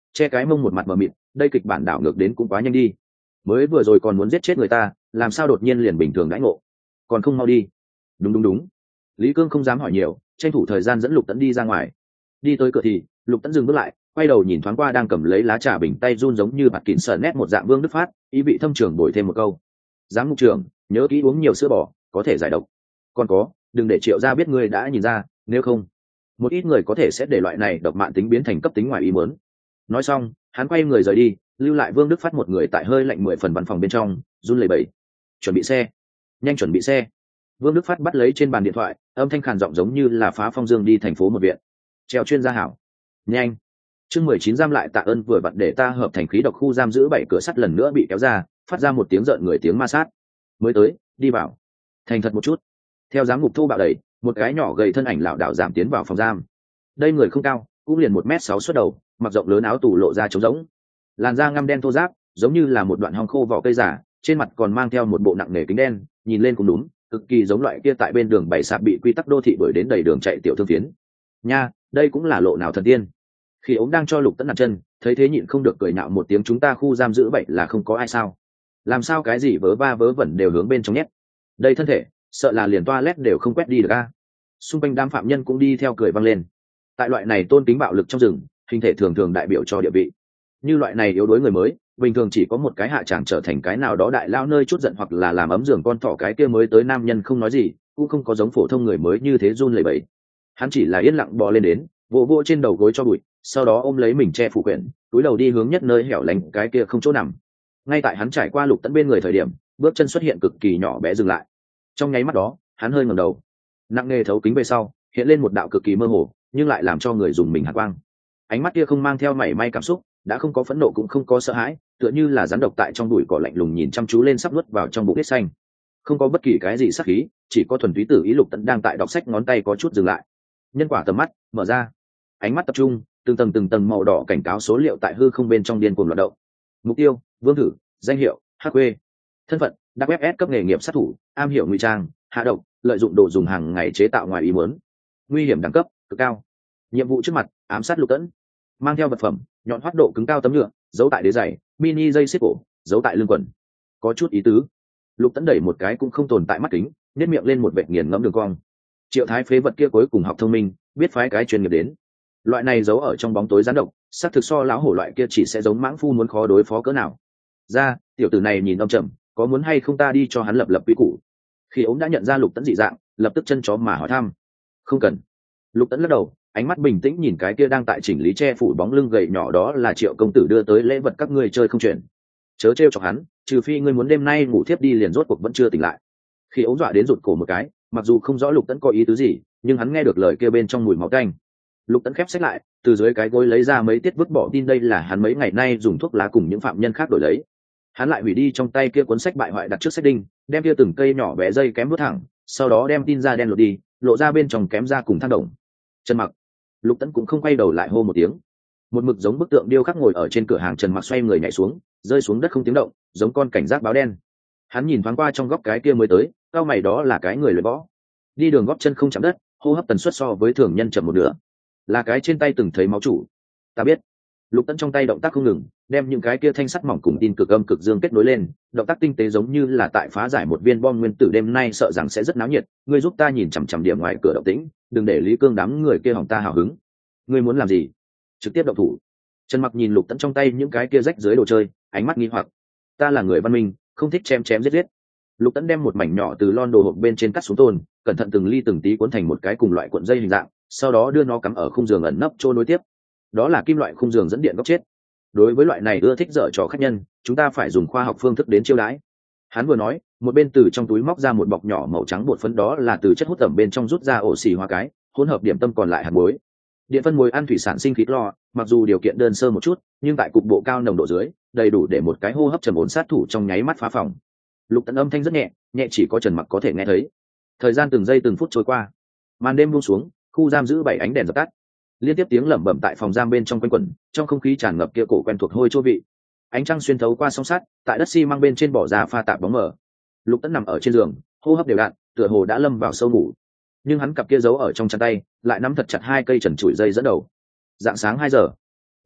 che cái mông một mặt mờ mịt, đây kịch bản đảo ngược đến cũng quá nhanh đi, mới vừa rồi còn muốn giết chết người ta, làm sao đột nhiên liền bình thường đãi ngộ, còn không mau đi. Đúng đúng đúng. Lý Cương không dám hỏi nhiều, tranh thủ thời gian dẫn Lục Tẫn đi ra ngoài. Đi tới cửa thì Lục Tẫn dừng bước lại, quay đầu nhìn thoáng qua đang cầm lấy lá trà bình tay run giống như bạt kín sờ nét một dạng Vương Đức Phát, ý vị thâm trường bồi thêm một câu: giám mục trưởng, nhớ kỹ uống nhiều sữa bò, có thể giải độc. Còn có, đừng để Triệu gia biết ngươi đã nhìn ra, nếu không một ít người có thể sẽ để loại này độc mạng tính biến thành cấp tính ngoài ý muốn. Nói xong hắn quay người rời đi, lưu lại Vương Đức Phát một người tại hơi lạnh mười phần văn phòng bên trong run lẩy bẩy. Chuẩn bị xe, nhanh chuẩn bị xe. Vương Đức Phát bắt lấy trên bàn điện thoại, âm thanh khàn giọng giống như là phá phong dương đi thành phố một viện. Treo chuyên gia hảo, nhanh. Chương mười chín giam lại tạ ơn vừa vặn để ta hợp thành khí độc khu giam giữ bảy cửa sắt lần nữa bị kéo ra, phát ra một tiếng rợn người tiếng ma sát. Mới tới, đi vào. Thành thật một chút. Theo giám ngục thô bạo đẩy, một cái nhỏ gầy thân ảnh lảo đảo giảm tiến vào phòng giam. Đây người không cao, cũng liền một mét sáu xuất đầu, mặc rộng lớn áo tù lộ ra trống rỗng. Làn da ngăm đen thô ráp, giống như là một đoạn hong khô vỏ cây giả, trên mặt còn mang theo một bộ nặng nề kính đen, nhìn lên cũng đúng, cực kỳ giống loại kia tại bên đường bày sạp bị quy tắc đô thị đuổi đến đầy đường chạy tiểu thương phiến. Nha, đây cũng là lộ nào thần tiên. Khi ống đang cho Lục Tẫn đặt chân, thấy thế nhịn không được cười nhạo một tiếng, chúng ta khu giam giữ vậy là không có ai sao? Làm sao cái gì vớ va vớ vẩn đều hướng bên trong nhét? Đây thân thể, sợ là liền toilet đều không quét đi được a. Xung quanh đám phạm nhân cũng đi theo cười vang lên. Tại loại này tôn kính bạo lực trong rừng, hình thể thường thường đại biểu cho địa vị. Như loại này yếu đuối người mới, bình thường chỉ có một cái hạ tràng trở thành cái nào đó đại lao nơi chút giận hoặc là làm ấm giường con thỏ, cái kia mới tới nam nhân không nói gì, cũng không có giống phổ thông người mới như thế run lẩy bẩy. Hắn chỉ là yên lặng bò lên đến, vỗ vỗ trên đầu gối cho bụi, sau đó ôm lấy mình che phủ quyển, túi đầu đi hướng nhất nơi hẻo lánh cái kia không chỗ nằm. Ngay tại hắn trải qua Lục Tẫn bên người thời điểm, bước chân xuất hiện cực kỳ nhỏ bé dừng lại. Trong nháy mắt đó, hắn hơi ngẩng đầu, nặng nề thấu kính về sau, hiện lên một đạo cực kỳ mơ hồ, nhưng lại làm cho người dùng mình hạt quang. Ánh mắt kia không mang theo mảy may cảm xúc, đã không có phẫn nộ cũng không có sợ hãi, tựa như là rắn độc tại trong bụi cỏ lạnh lùng nhìn chăm chú lên sắp nuốt vào trong bụng hết xanh. Không có bất kỳ cái gì sắc khí, chỉ có thuần túy tử ý. Lục Tẫn đang tại đọc sách, ngón tay có chút dừng lại. Nhân quả tầm mắt mở ra, ánh mắt tập trung, từng tầng từng tầng màu đỏ cảnh cáo số liệu tại hư không bên trong điên cuồng loạt động. Mục tiêu: Vương Thử, danh hiệu: Hắc Quê, thân phận: Dark Web S cấp nghề nghiệp sát thủ, am hiểu ngụy trang, hạ độc, lợi dụng đồ dùng hàng ngày chế tạo ngoài ý muốn, nguy hiểm đẳng cấp cực cao. Nhiệm vụ trước mặt: ám sát Lục Tẫn. Mang theo vật phẩm: nhọn hoắt độ cứng cao tấm nhựa, giấu tại đế giày, mini dây xích cổ, giấu tại lưng quần. Có chút ý tứ. Lục Tẫn đẩy một cái cũng không tồn tại mắt kính, nếp miệng lên một vệt nghiền ngẫm đường cong. Triệu Thái phế vật kia cuối cùng học thông minh, biết phái cái chuyên nghiệp đến. Loại này giấu ở trong bóng tối gián độc, xác thực so lão hổ loại kia chỉ sẽ giống mãng phu muốn khó đối phó cỡ nào. Ra, tiểu tử này nhìn âm trầm, có muốn hay không ta đi cho hắn lập lập quy củ. Khi ống đã nhận ra Lục Tẫn dị dạng, lập tức chân chó mà hỏi thăm. Không cần. Lục Tẫn lắc đầu, ánh mắt bình tĩnh nhìn cái kia đang tại chỉnh lý che phủ bóng lưng gầy nhỏ, đó là Triệu công tử đưa tới lễ vật, các ngươi chơi không chuyện. Chớ trêu chọc hắn, trừ phi ngươi muốn đêm nay ngủ thiếp đi liền rốt cuộc vẫn chưa tỉnh lại. Khi ống dọa đến rụt cổ một cái, mặc dù không rõ Lục Tẫn có ý tứ gì, nhưng hắn nghe được lời kia bên trong mùi máu tanh. Lục Tẫn khép sách lại, từ dưới cái gối lấy ra mấy tiết vứt bỏ tin, đây là hắn mấy ngày nay dùng thuốc lá cùng những phạm nhân khác đổi lấy. Hắn lại hủy đi trong tay kia cuốn sách bại hoại đặt trước sách đinh, đem kia từng cây nhỏ bé dây kém vứt thẳng, sau đó đem tin ra đen lột đi, lộ ra bên trong kém ra cùng than đồng. Trần Mặc. Lục Tẫn cũng không quay đầu lại hô một tiếng. Một mực giống bức tượng điêu khắc ngồi ở trên cửa hàng Trần Mặc xoay người nhảy xuống, rơi xuống đất không tiếng động, giống con cảnh giác báo đen. Hắn nhìn thoáng qua trong góc cái kia mới tới, cao mày, đó là cái người luyện võ. Đi đường góp chân không chạm đất, hô hấp tần suất so với thường nhân chậm một nửa. Là cái trên tay từng thấy máu chủ. Ta biết. Lục Tẫn trong tay động tác không ngừng, đem những cái kia thanh sắt mỏng cùng tin cực âm cực dương kết nối lên, động tác tinh tế giống như là tại phá giải một viên bom nguyên tử. Đêm nay sợ rằng sẽ rất náo nhiệt, ngươi giúp ta nhìn chằm chằm điểm ngoài cửa động tĩnh, đừng để Lý Cương đám người kia hỏng ta hào hứng. Ngươi muốn làm gì? Trực tiếp động thủ. Trần Mặc nhìn Lục Tẫn trong tay những cái kia rách dưới đồ chơi, ánh mắt nghi hoặc. Ta là người văn minh, không thích chém chém giết giết. Lục Tẫn đem một mảnh nhỏ từ lon đồ hộp bên trên cắt xuống tôn, cẩn thận từng ly từng tí cuốn thành một cái cùng loại cuộn dây hình dạng, sau đó đưa nó cắm ở khung giường ẩn nấp trôi nối tiếp. Đó là kim loại khung giường dẫn điện góc chết. Đối với loại này ưa thích dở trò khách nhân, chúng ta phải dùng khoa học phương thức đến chiêu đãi. Hắn vừa nói, một bên từ trong túi móc ra một bọc nhỏ màu trắng bột phấn, đó là từ chất hút tẩm bên trong rút ra ổ xì hoa cái, hỗn hợp điểm tâm còn lại hạt muối. Điện phân muối ăn thủy sản sinh khí lo, mặc dù điều kiện đơn sơ một chút, nhưng tại cục bộ cao nồng độ dưới, đầy đủ để một cái hô hấp trầm ổn sát thủ trong nháy mắt phá phòng. Lục Tẫn âm thanh rất nhẹ, nhẹ chỉ có Trần Mặc có thể nghe thấy. Thời gian từng giây từng phút trôi qua, màn đêm buông xuống, khu giam giữ bảy ánh đèn dập tắt, liên tiếp tiếng lẩm bẩm tại phòng giam bên trong quanh quẩn, trong không khí tràn ngập kia cổ quen thuộc hôi chua vị. Ánh trăng xuyên thấu qua song sắt, tại đất xi măng bên trên bỏ ra pha tạp bóng mờ. Lục Tẫn nằm ở trên giường, hô hấp đều đặn, tựa hồ đã lâm vào sâu ngủ. Nhưng hắn cặp kia giấu ở trong chân tay, lại nắm thật chặt hai cây trần trụi dây dẫn đầu. Dạng sáng hai giờ,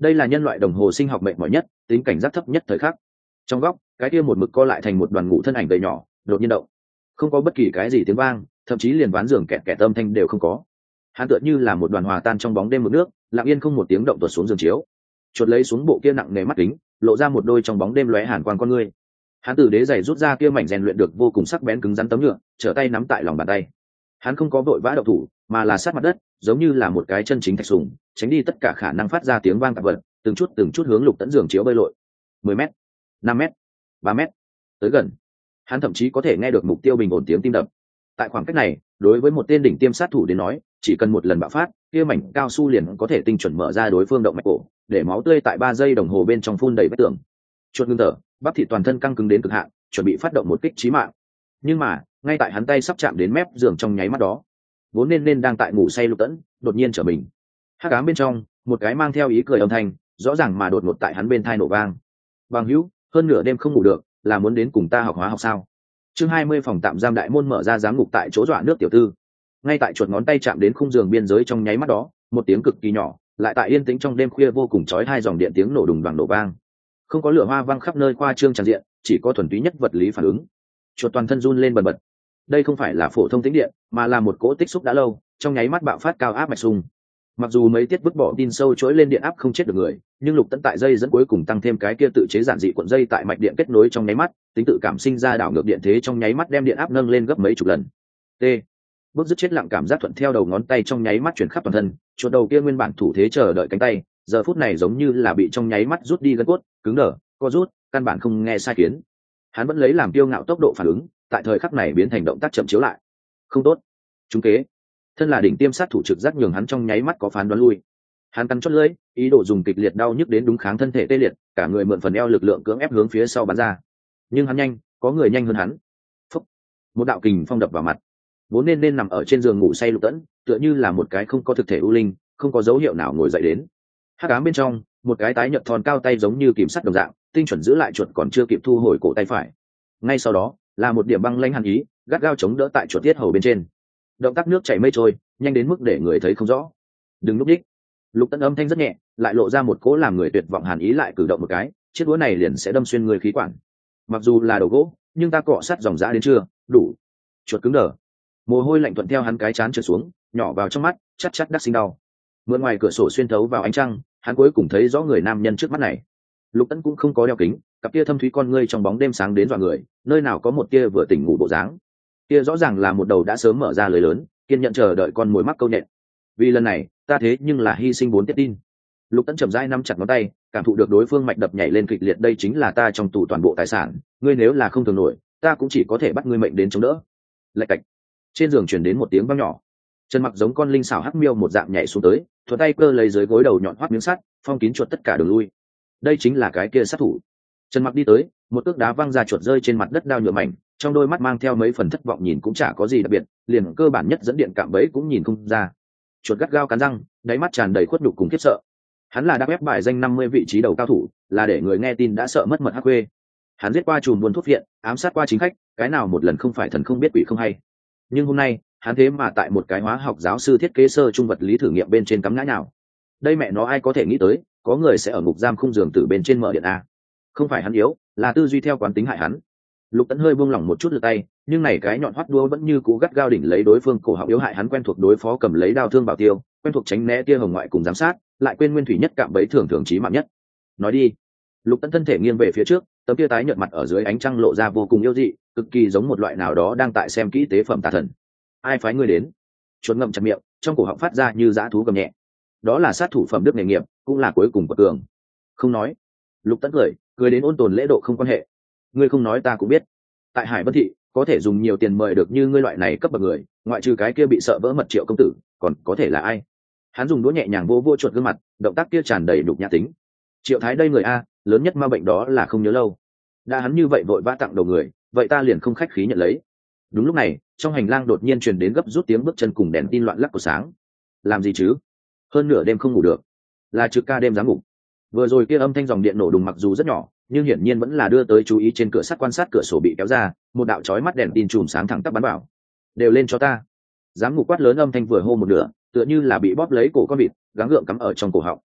đây là nhân loại đồng hồ sinh học mệnh mỏi nhất, tính cảnh giác thấp nhất thời khắc. Trong góc cái kia một mực co lại thành một đoàn ngủ thân ảnh gầy nhỏ đột nhiên động, không có bất kỳ cái gì tiếng vang, thậm chí liền ván giường kẹt kẹt âm thanh đều không có. Hắn tựa như là một đoàn hòa tan trong bóng đêm mực nước, lặng yên không một tiếng động tuột xuống giường chiếu. Chuột lấy xuống bộ kia nặng nề mắt kính, lộ ra một đôi trong bóng đêm lóe hàn quang con ngươi. Hắn từ đế giày rút ra kia mảnh rèn luyện được vô cùng sắc bén cứng rắn tấm nhựa, trở tay nắm tại lòng bàn tay. Hắn không có vội vã động thủ, mà là sát mặt đất, giống như là một cái chân chính thạch sùng, tránh đi tất cả khả năng phát ra tiếng vang tạp vật, từng chút từng chút hướng Lục Tẫn giường chiếu bơi lội. mười mét, năm mét, ba mét, tới gần. Hắn thậm chí có thể nghe được mục tiêu bình ổn tiếng tim đập. Tại khoảng cách này, đối với một tên đỉnh tiêm sát thủ đến nói, chỉ cần một lần bạo phát, kia mảnh cao su liền có thể tinh chuẩn mở ra đối phương động mạch cổ, để máu tươi tại ba giây đồng hồ bên trong phun đầy vết tường. Chuột ngưng thở, bắp thịt toàn thân căng cứng đến cực hạn, chuẩn bị phát động một kích chí mạng. Nhưng mà, ngay tại hắn tay sắp chạm đến mép giường trong nháy mắt đó, vốn nên nên đang tại ngủ say Lục Tẫn đột nhiên trở mình. Hắc ám bên trong, một cái mang theo ý cười âm thanh, rõ ràng mà đột ngột tại hắn bên tai nổ vang. Bằng hữu, hơn nửa đêm không ngủ được, là muốn đến cùng ta học hóa học sao? Chương hai mươi phòng tạm giam đại môn mở ra, giám ngục tại chỗ dọa nước tiểu tư. Ngay tại chuột ngón tay chạm đến khung giường biên giới trong nháy mắt đó, một tiếng cực kỳ nhỏ, lại tại yên tĩnh trong đêm khuya vô cùng chói hai dòng điện tiếng nổ đùng đoàng nổ vang. Không có lửa hoa vang khắp nơi qua trương tràn diện, chỉ có thuần túy nhất vật lý phản ứng. Chuột toàn thân run lên bần bật. Đây không phải là phổ thông tĩnh điện, mà là một cỗ tích xúc đã lâu, trong nháy mắt bạo phát cao áp mạch xung. Mặc dù mấy tiết vứt bỏ tin sâu chối lên điện áp không chết được người, nhưng Lục Tẫn tại dây dẫn cuối cùng tăng thêm cái kia tự chế giản dị cuộn dây tại mạch điện kết nối trong nháy mắt, tính tự cảm sinh ra đảo ngược điện thế trong nháy mắt đem điện áp nâng lên gấp mấy chục lần. T. Bước dứt chết lặng cảm giác thuận theo đầu ngón tay trong nháy mắt chuyển khắp toàn thân, chuột đầu kia nguyên bản thủ thế chờ đợi cánh tay, giờ phút này giống như là bị trong nháy mắt rút đi gân cốt, cứng đờ, co rút, căn bản không nghe sai khiến. Hắn vẫn lấy làm kiêu ngạo tốc độ phản ứng, tại thời khắc này biến thành động tác chậm chiếu lại. Không tốt, trúng kế. Thân là đỉnh tiêm sát thủ trực giác nhường hắn trong nháy mắt có phán đoán lui. Hắn cắn chót lưỡi, ý đồ dùng kịch liệt đau nhức đến đúng kháng thân thể tê liệt, cả người mượn phần eo lực lượng cưỡng ép hướng phía sau bắn ra. Nhưng hắn nhanh, có người nhanh hơn hắn. Phúc. Một đạo kình phong đập vào mặt. Vốn nên nên nằm ở trên giường ngủ say Lục Tẫn, tựa như là một cái không có thực thể u linh, không có dấu hiệu nào ngồi dậy đến. Hắc ám bên trong, một cái tái nhợt thon cao tay giống như kìm sắt đồng dạng, tinh chuẩn giữ lại chuột còn chưa kịp thu hồi cổ tay phải. Ngay sau đó, là một điểm băng lãnh hàn ý, gắt gao chống đỡ tại chuột tiết hầu bên trên. Động tác nước chảy mây trôi, nhanh đến mức để người thấy không rõ. Đừng lúc đích. Lục Tẫn âm thanh rất nhẹ, lại lộ ra một cỗ làm người tuyệt vọng hàn ý, lại cử động một cái, chiếc đũa này liền sẽ đâm xuyên người khí quản. Mặc dù là đầu gỗ, nhưng ta cọ sát dòng dã đến chưa đủ. Chuột cứng đờ, mồ hôi lạnh thuận theo hắn cái chán trượt xuống, nhỏ vào trong mắt, chắc chắc đắc sinh đau. Mượn ngoài cửa sổ xuyên thấu vào ánh trăng, hắn cuối cùng thấy rõ người nam nhân trước mắt này. Lục Tẫn cũng không có đeo kính, cặp kia thâm thúy con ngươi trong bóng đêm sáng đến dọa người, nơi nào có một tia vừa tỉnh ngủ bộ dáng. Kia rõ ràng là một đầu đã sớm mở ra lưới lớn, kiên nhận chờ đợi con mồi mắc câu nhện. Vì lần này, ta thế nhưng là hy sinh bốn tiết tin. Lục Tẫn chậm rãi nắm chặt ngón tay, cảm thụ được đối phương mạch đập nhảy lên kịch liệt, đây chính là ta trong tủ toàn bộ tài sản, ngươi nếu là không thường nổi, ta cũng chỉ có thể bắt ngươi mệnh đến chống đỡ. Lạch cạch. Trên giường truyền đến một tiếng vang nhỏ. Trần Mặc giống con linh xảo hắc miêu một dạng nhảy xuống tới, thuận tay cơ lấy dưới gối đầu nhọn hoắt miếng sắt, phong kín chuột tất cả đường lui. Đây chính là cái kia sát thủ. Trần Mặc đi tới, một cước đá văng ra chuột rơi trên mặt đất đao nhựa mảnh, trong đôi mắt mang theo mấy phần thất vọng, nhìn cũng chả có gì đặc biệt, liền cơ bản nhất dẫn điện cạm bẫy cũng nhìn không ra. Chuột gắt gao cắn răng, đáy mắt tràn đầy khuất nhục cùng khiếp sợ. Hắn là đã ép bài danh năm mươi vị trí đầu cao thủ, là để người nghe tin đã sợ mất mật hắc quê. Hắn giết qua chùm buôn thuốc viện, ám sát qua chính khách, cái nào một lần không phải thần không biết quỷ không hay. Nhưng hôm nay, hắn thế mà tại một cái hóa học giáo sư thiết kế sơ trung vật lý thử nghiệm bên trên cắm ngã nào. Đây mẹ nó ai có thể nghĩ tới, có người sẽ ở ngục giam khung giường từ bên trên mở điện a. Không phải hắn yếu, là tư duy theo quán tính hại hắn. Lục Tẫn hơi buông lỏng một chút lượt tay, nhưng này cái nhọn hoắt đua vẫn như cú gắt gao đỉnh lấy đối phương cổ họng, yếu hại hắn quen thuộc đối phó cầm lấy đao thương bảo tiêu, quen thuộc tránh né tia hồng ngoại cùng giám sát, lại quên nguyên thủy nhất cạm bẫy thường thường chí mạng nhất. Nói đi. Lục Tẫn thân thể nghiêng về phía trước, tấm tia tái nhợt mặt ở dưới ánh trăng lộ ra vô cùng yêu dị, cực kỳ giống một loại nào đó đang tại xem kỹ tế phẩm tà thần. Ai phái ngươi đến? Chuột ngậm chặt miệng, trong cổ họng phát ra như dã thú gầm nhẹ. Đó là sát thủ phẩm đức nghề nghiệp, cũng là cuối cùng của cường. Không nói. Lục Tẫn cười, cười đến ôn tồn lễ độ không quan hệ. Ngươi không nói ta cũng biết. Tại Hải Vân thị, có thể dùng nhiều tiền mời được như ngươi loại này cấp bậc người, ngoại trừ cái kia bị sợ vỡ mật Triệu công tử, còn có thể là ai? Hắn dùng đũa nhẹ nhàng vô vô chuột gương mặt, động tác kia tràn đầy đục nhã tính. Triệu Thái đây người a, lớn nhất ma bệnh đó là không nhớ lâu. Đã hắn như vậy vội vã tặng đầu người, vậy ta liền không khách khí nhận lấy. Đúng lúc này, trong hành lang đột nhiên truyền đến gấp rút tiếng bước chân cùng đèn tin loạn lắc của sáng. Làm gì chứ? Hơn nửa đêm không ngủ được. Là trực ca đêm dám ngủ. Vừa rồi kia âm thanh dòng điện nổ đùng mặc dù rất nhỏ, nhưng hiển nhiên vẫn là đưa tới chú ý. Trên cửa sắt quan sát cửa sổ bị kéo ra, một đạo chói mắt đèn tin chùm sáng thẳng tắp bắn vào. Đều lên cho ta. Dám ngủ quát lớn, âm thanh vừa hô một nửa, tựa như là bị bóp lấy cổ con vịt, gắng gượng cắm ở trong cổ họng.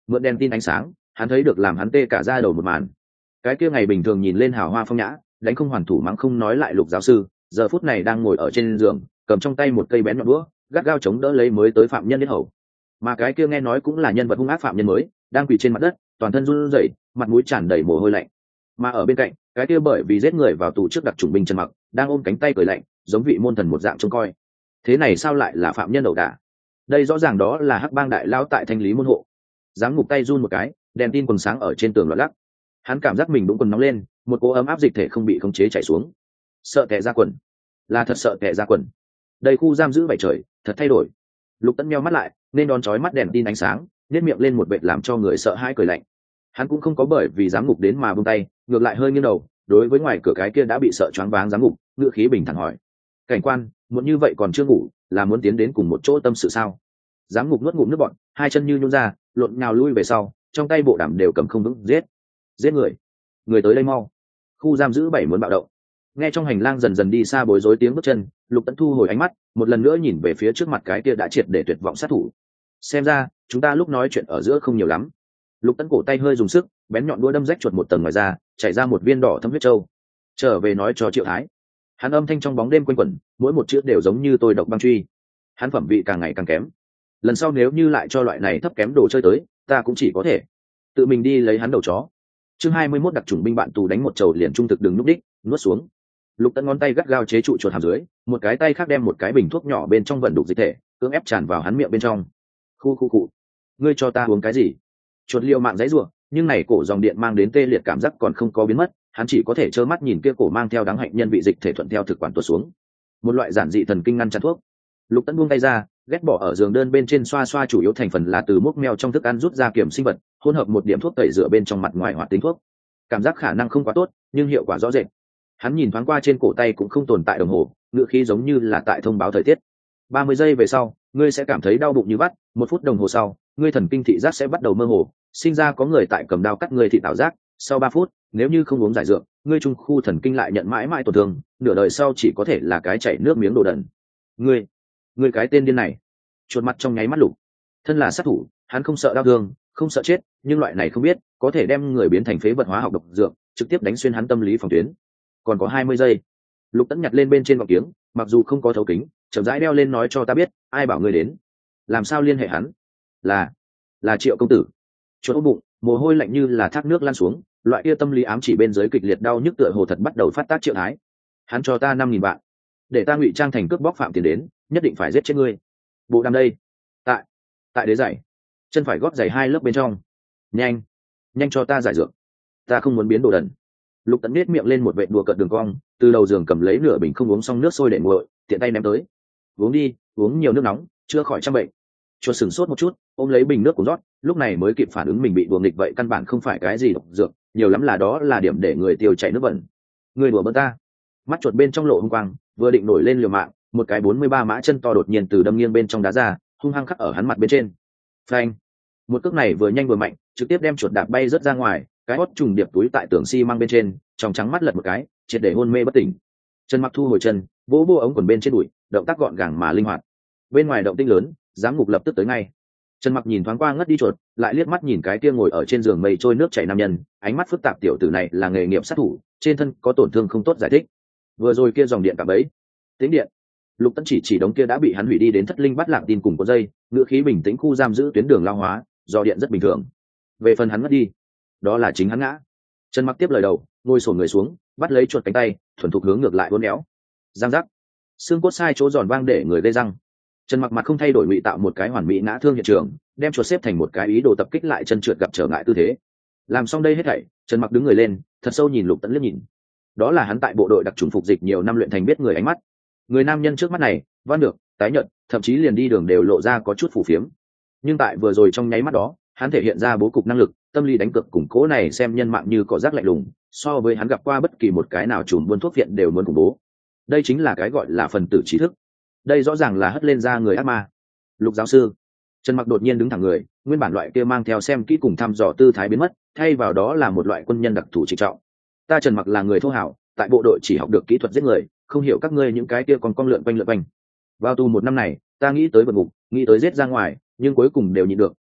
mượn đèn tin ánh sáng, hắn thấy được làm hắn tê cả da đầu một màn. Cái kia ngày bình thường nhìn lên hào hoa phong nhã, đánh không hoàn thủ mắng không nói lại Lục giáo sư, giờ phút này đang ngồi ở trên giường, cầm trong tay một cây bén nhọn đũa, gắt gao chống đỡ lấy mới tới phạm nhân đến hầu. Mà cái kia nghe nói cũng là nhân vật hung ác phạm nhân mới, đang quỳ trên mặt đất, toàn thân run rẩy, mặt mũi tràn đầy mồ hôi lạnh. Mà ở bên cạnh, cái kia bởi vì giết người vào tù trước đặc chủng binh Trần Mặc, đang ôm cánh tay cười lạnh, giống vị môn thần một dạng trông coi. Thế này sao lại là phạm nhân ẩu đả? Đây rõ ràng đó là hắc bang đại lao tại thanh lý môn hộ. Giám ngục tay run một cái, đèn tin quần sáng ở trên tường loạn lắc. Hắn cảm giác mình đúng quần nóng lên, một cỗ ấm áp dịch thể không bị khống chế chảy xuống. Sợ tè ra quần, là thật sợ tè ra quần. Đây khu giam giữ bảy trời, thật thay đổi. Lục Tấn meo mắt lại, nên đón chói mắt đèn tin ánh sáng, nhếch miệng lên một vệt làm cho người sợ hãi cười lạnh. Hắn cũng không có bởi vì giám ngục đến mà buông tay, ngược lại hơi nghiêng đầu, đối với ngoài cửa cái kia đã bị sợ choáng váng giám ngục, ngữ khí bình thản hỏi: cảnh quan, muốn như vậy còn chưa ngủ, là muốn tiến đến cùng một chỗ tâm sự sao? Giám ngục nuốt ngụm nước bọt, hai chân như nhún ra, lộn nhào lui về sau, trong tay bộ đàm đều cầm không vững. Giết, giết người, người tới đây mau! Khu giam giữ bảy muốn bạo động. Nghe trong hành lang dần dần đi xa bối rối tiếng bước chân, Lục Tấn thu hồi ánh mắt, một lần nữa nhìn về phía trước mặt cái kia đã triệt để tuyệt vọng sát thủ. Xem ra chúng ta lúc nói chuyện ở giữa không nhiều lắm. Lục Tấn cổ tay hơi dùng sức, bén nhọn đũa đâm rách chuột một tầng ngoài ra, chảy ra một viên đỏ thâm huyết châu. Trở về nói cho Triệu Thái. Hắn âm thanh trong bóng đêm quanh quẩn, mỗi một chữ đều giống như tôi độc băng truy. Hắn phẩm vị càng ngày càng kém. Lần sau nếu như lại cho loại này thấp kém đồ chơi tới, ta cũng chỉ có thể tự mình đi lấy hắn đầu chó. Chương hai mươi mốt đặc chủng binh bạn tù đánh một trầu liền trung thực đừng núp đích, nuốt xuống. Lục Tấn ngón tay gắt gao chế trụ chuột hàm dưới, một cái tay khác đem một cái bình thuốc nhỏ bên trong vận đục dịch thể, cưỡng ép tràn vào hắn miệng bên trong. Khu khu cụ, ngươi cho ta uống cái gì? Chuột liều mạng giãy giụa, nhưng này cổ dòng điện mang đến tê liệt cảm giác còn không có biến mất, hắn chỉ có thể trơ mắt nhìn kia cổ mang theo đáng hạnh nhân vị dịch thể thuận theo thực quản tuột xuống. Một loại giản dị thần kinh ngăn chặn thuốc. Lục Tấn buông tay ra, ghét bỏ ở giường đơn bên trên xoa xoa chủ yếu thành phần là từ mốc meo trong thức ăn rút ra kiểm sinh vật, hỗn hợp một điểm thuốc tẩy rửa bên trong mặt ngoài hoạt tính thuốc. Cảm giác khả năng không quá tốt, nhưng hiệu quả rõ rệt. Hắn nhìn thoáng qua trên cổ tay cũng không tồn tại đồng hồ, ngựa khí giống như là tại thông báo thời tiết. ba mươi giây về sau, ngươi sẽ cảm thấy đau bụng như vắt, một phút đồng hồ sau, ngươi thần kinh thị giác sẽ bắt đầu mơ hồ, sinh ra có người tại cầm dao cắt ngươi thị tạo giác, sau ba phút, nếu như không uống giải dược, ngươi trung khu thần kinh lại nhận mãi mãi tổn thương, nửa đời sau chỉ có thể là cái chảy nước miếng đồ đần. Ngươi, ngươi cái tên điên này. Chuột mặt trong nháy mắt lục. Thân là sát thủ, hắn không sợ đau thương, không sợ chết, nhưng loại này không biết, có thể đem người biến thành phế vật hóa học độc dược, trực tiếp đánh xuyên hắn tâm lý phòng tuyến. Còn có hai mươi giây. Lục Tấn nhặt lên bên trên vòng kiếng, mặc dù không có thấu kính, chậm rãi đeo lên nói cho ta biết, ai bảo ngươi đến? Làm sao liên hệ hắn? Là, là Triệu công tử. Chuột ôm bụng, mồ hôi lạnh như là thác nước lan xuống, loại kia tâm lý ám chỉ bên dưới kịch liệt đau nhức tựa hồ thật bắt đầu phát tác. Triệu Thái, hắn cho ta năm nghìn vạn, để ta ngụy trang thành cướp bóc phạm tiền đến, nhất định phải giết chết ngươi. Bộ đàm đây, tại, tại đế giày, chân phải gót giày hai lớp bên trong. Nhanh, nhanh cho ta giải dược, ta không muốn biến đồ đần. Lục Tấn nết miệng lên một vệt đùa cợt đường cong, từ đầu giường cầm lấy nửa bình không uống xong nước sôi để nguội, tiện tay ném tới. Uống đi, uống nhiều nước nóng, chữa khỏi trăm bệnh. Chuột sừng sốt một chút, ôm lấy bình nước của rót, lúc này mới kịp phản ứng mình bị đùa nghịch vậy căn bản không phải cái gì độc dược, nhiều lắm là đó là điểm để người tiêu chảy nước bẩn. Người đùa bỡn ta. Mắt chuột bên trong lộ hung quang, vừa định nổi lên liều mạng, một cái bốn mươi ba mã chân to đột nhiên từ đâm nghiêng bên trong đá ra, hung hăng khắc ở hắn mặt bên trên. Phanh. Một cước này vừa nhanh vừa mạnh, trực tiếp đem chuột đạp bay rớt ra ngoài, cái hót trùng điệp túi tại tường xi măng bên trên, trong trắng mắt lật một cái, triệt để hôn mê bất tỉnh. Trần Mặc thu hồi chân, vỗ vỗ ống quần bên trên đùi, động tác gọn gàng mà linh hoạt. Bên ngoài động tĩnh lớn, giám ngục lập tức tới ngay. Trần Mặc nhìn thoáng qua ngất đi chuột, lại liếc mắt nhìn cái kia ngồi ở trên giường mây trôi nước chảy nam nhân, ánh mắt phức tạp. Tiểu tử này là nghề nghiệp sát thủ, trên thân có tổn thương không tốt giải thích. Vừa rồi kia dòng điện cả bấy, tĩnh điện. Lục Tấn chỉ chỉ đống kia đã bị hắn hủy đi đến thất linh bắt lạc tin cùng có dây, ngựa khí bình tĩnh khu giam giữ tuyến đường lao hóa, do điện rất bình thường. Về phần hắn ngất đi, đó là chính hắn ngã. Trần Mặc tiếp lời đầu, ngồi xổm người xuống, bắt lấy chuột cánh tay, thuần thục hướng ngược lại uốn éo. Giang giác, xương cốt sai chỗ giòn vang để người gây răng. Trần Mặc mặt không thay đổi ngụy tạo một cái hoàn mỹ ngã thương hiện trường, đem chuột xếp thành một cái ý đồ tập kích lại chân trượt gặp trở ngại tư thế. Làm xong đây hết thảy, Trần Mặc đứng người lên, thật sâu nhìn Lục Tấn liếc nhìn. Đó là hắn tại bộ đội đặc trùng phục dịch nhiều năm luyện thành biết người ánh mắt. Người nam nhân trước mắt này, văn được, tái nhợt, thậm chí liền đi đường đều lộ ra có chút phù phiếm. Nhưng tại vừa rồi trong nháy mắt đó, hắn thể hiện ra bố cục năng lực, tâm lý đánh cược củng cố này xem nhân mạng như cỏ rác lạnh lùng, so với hắn gặp qua bất kỳ một cái nào trùm buôn thuốc viện đều muốn khủng bố. Đây chính là cái gọi là phần tử trí thức. Đây rõ ràng là hất lên ra người ác ma. Lục giáo sư. Trần Mặc đột nhiên đứng thẳng người, nguyên bản loại kia mang theo xem kỹ cùng thăm dò tư thái biến mất, thay vào đó là một loại quân nhân đặc thù trịnh trọng. Ta Trần Mặc là người thô hảo, tại bộ đội chỉ học được kỹ thuật giết người, không hiểu các ngươi những cái kia còn con lượn quanh lượn quanh. Vào tù một năm này, ta nghĩ tới vượt ngục, nghĩ tới giết ra ngoài, nhưng cuối cùng đều nhịn được,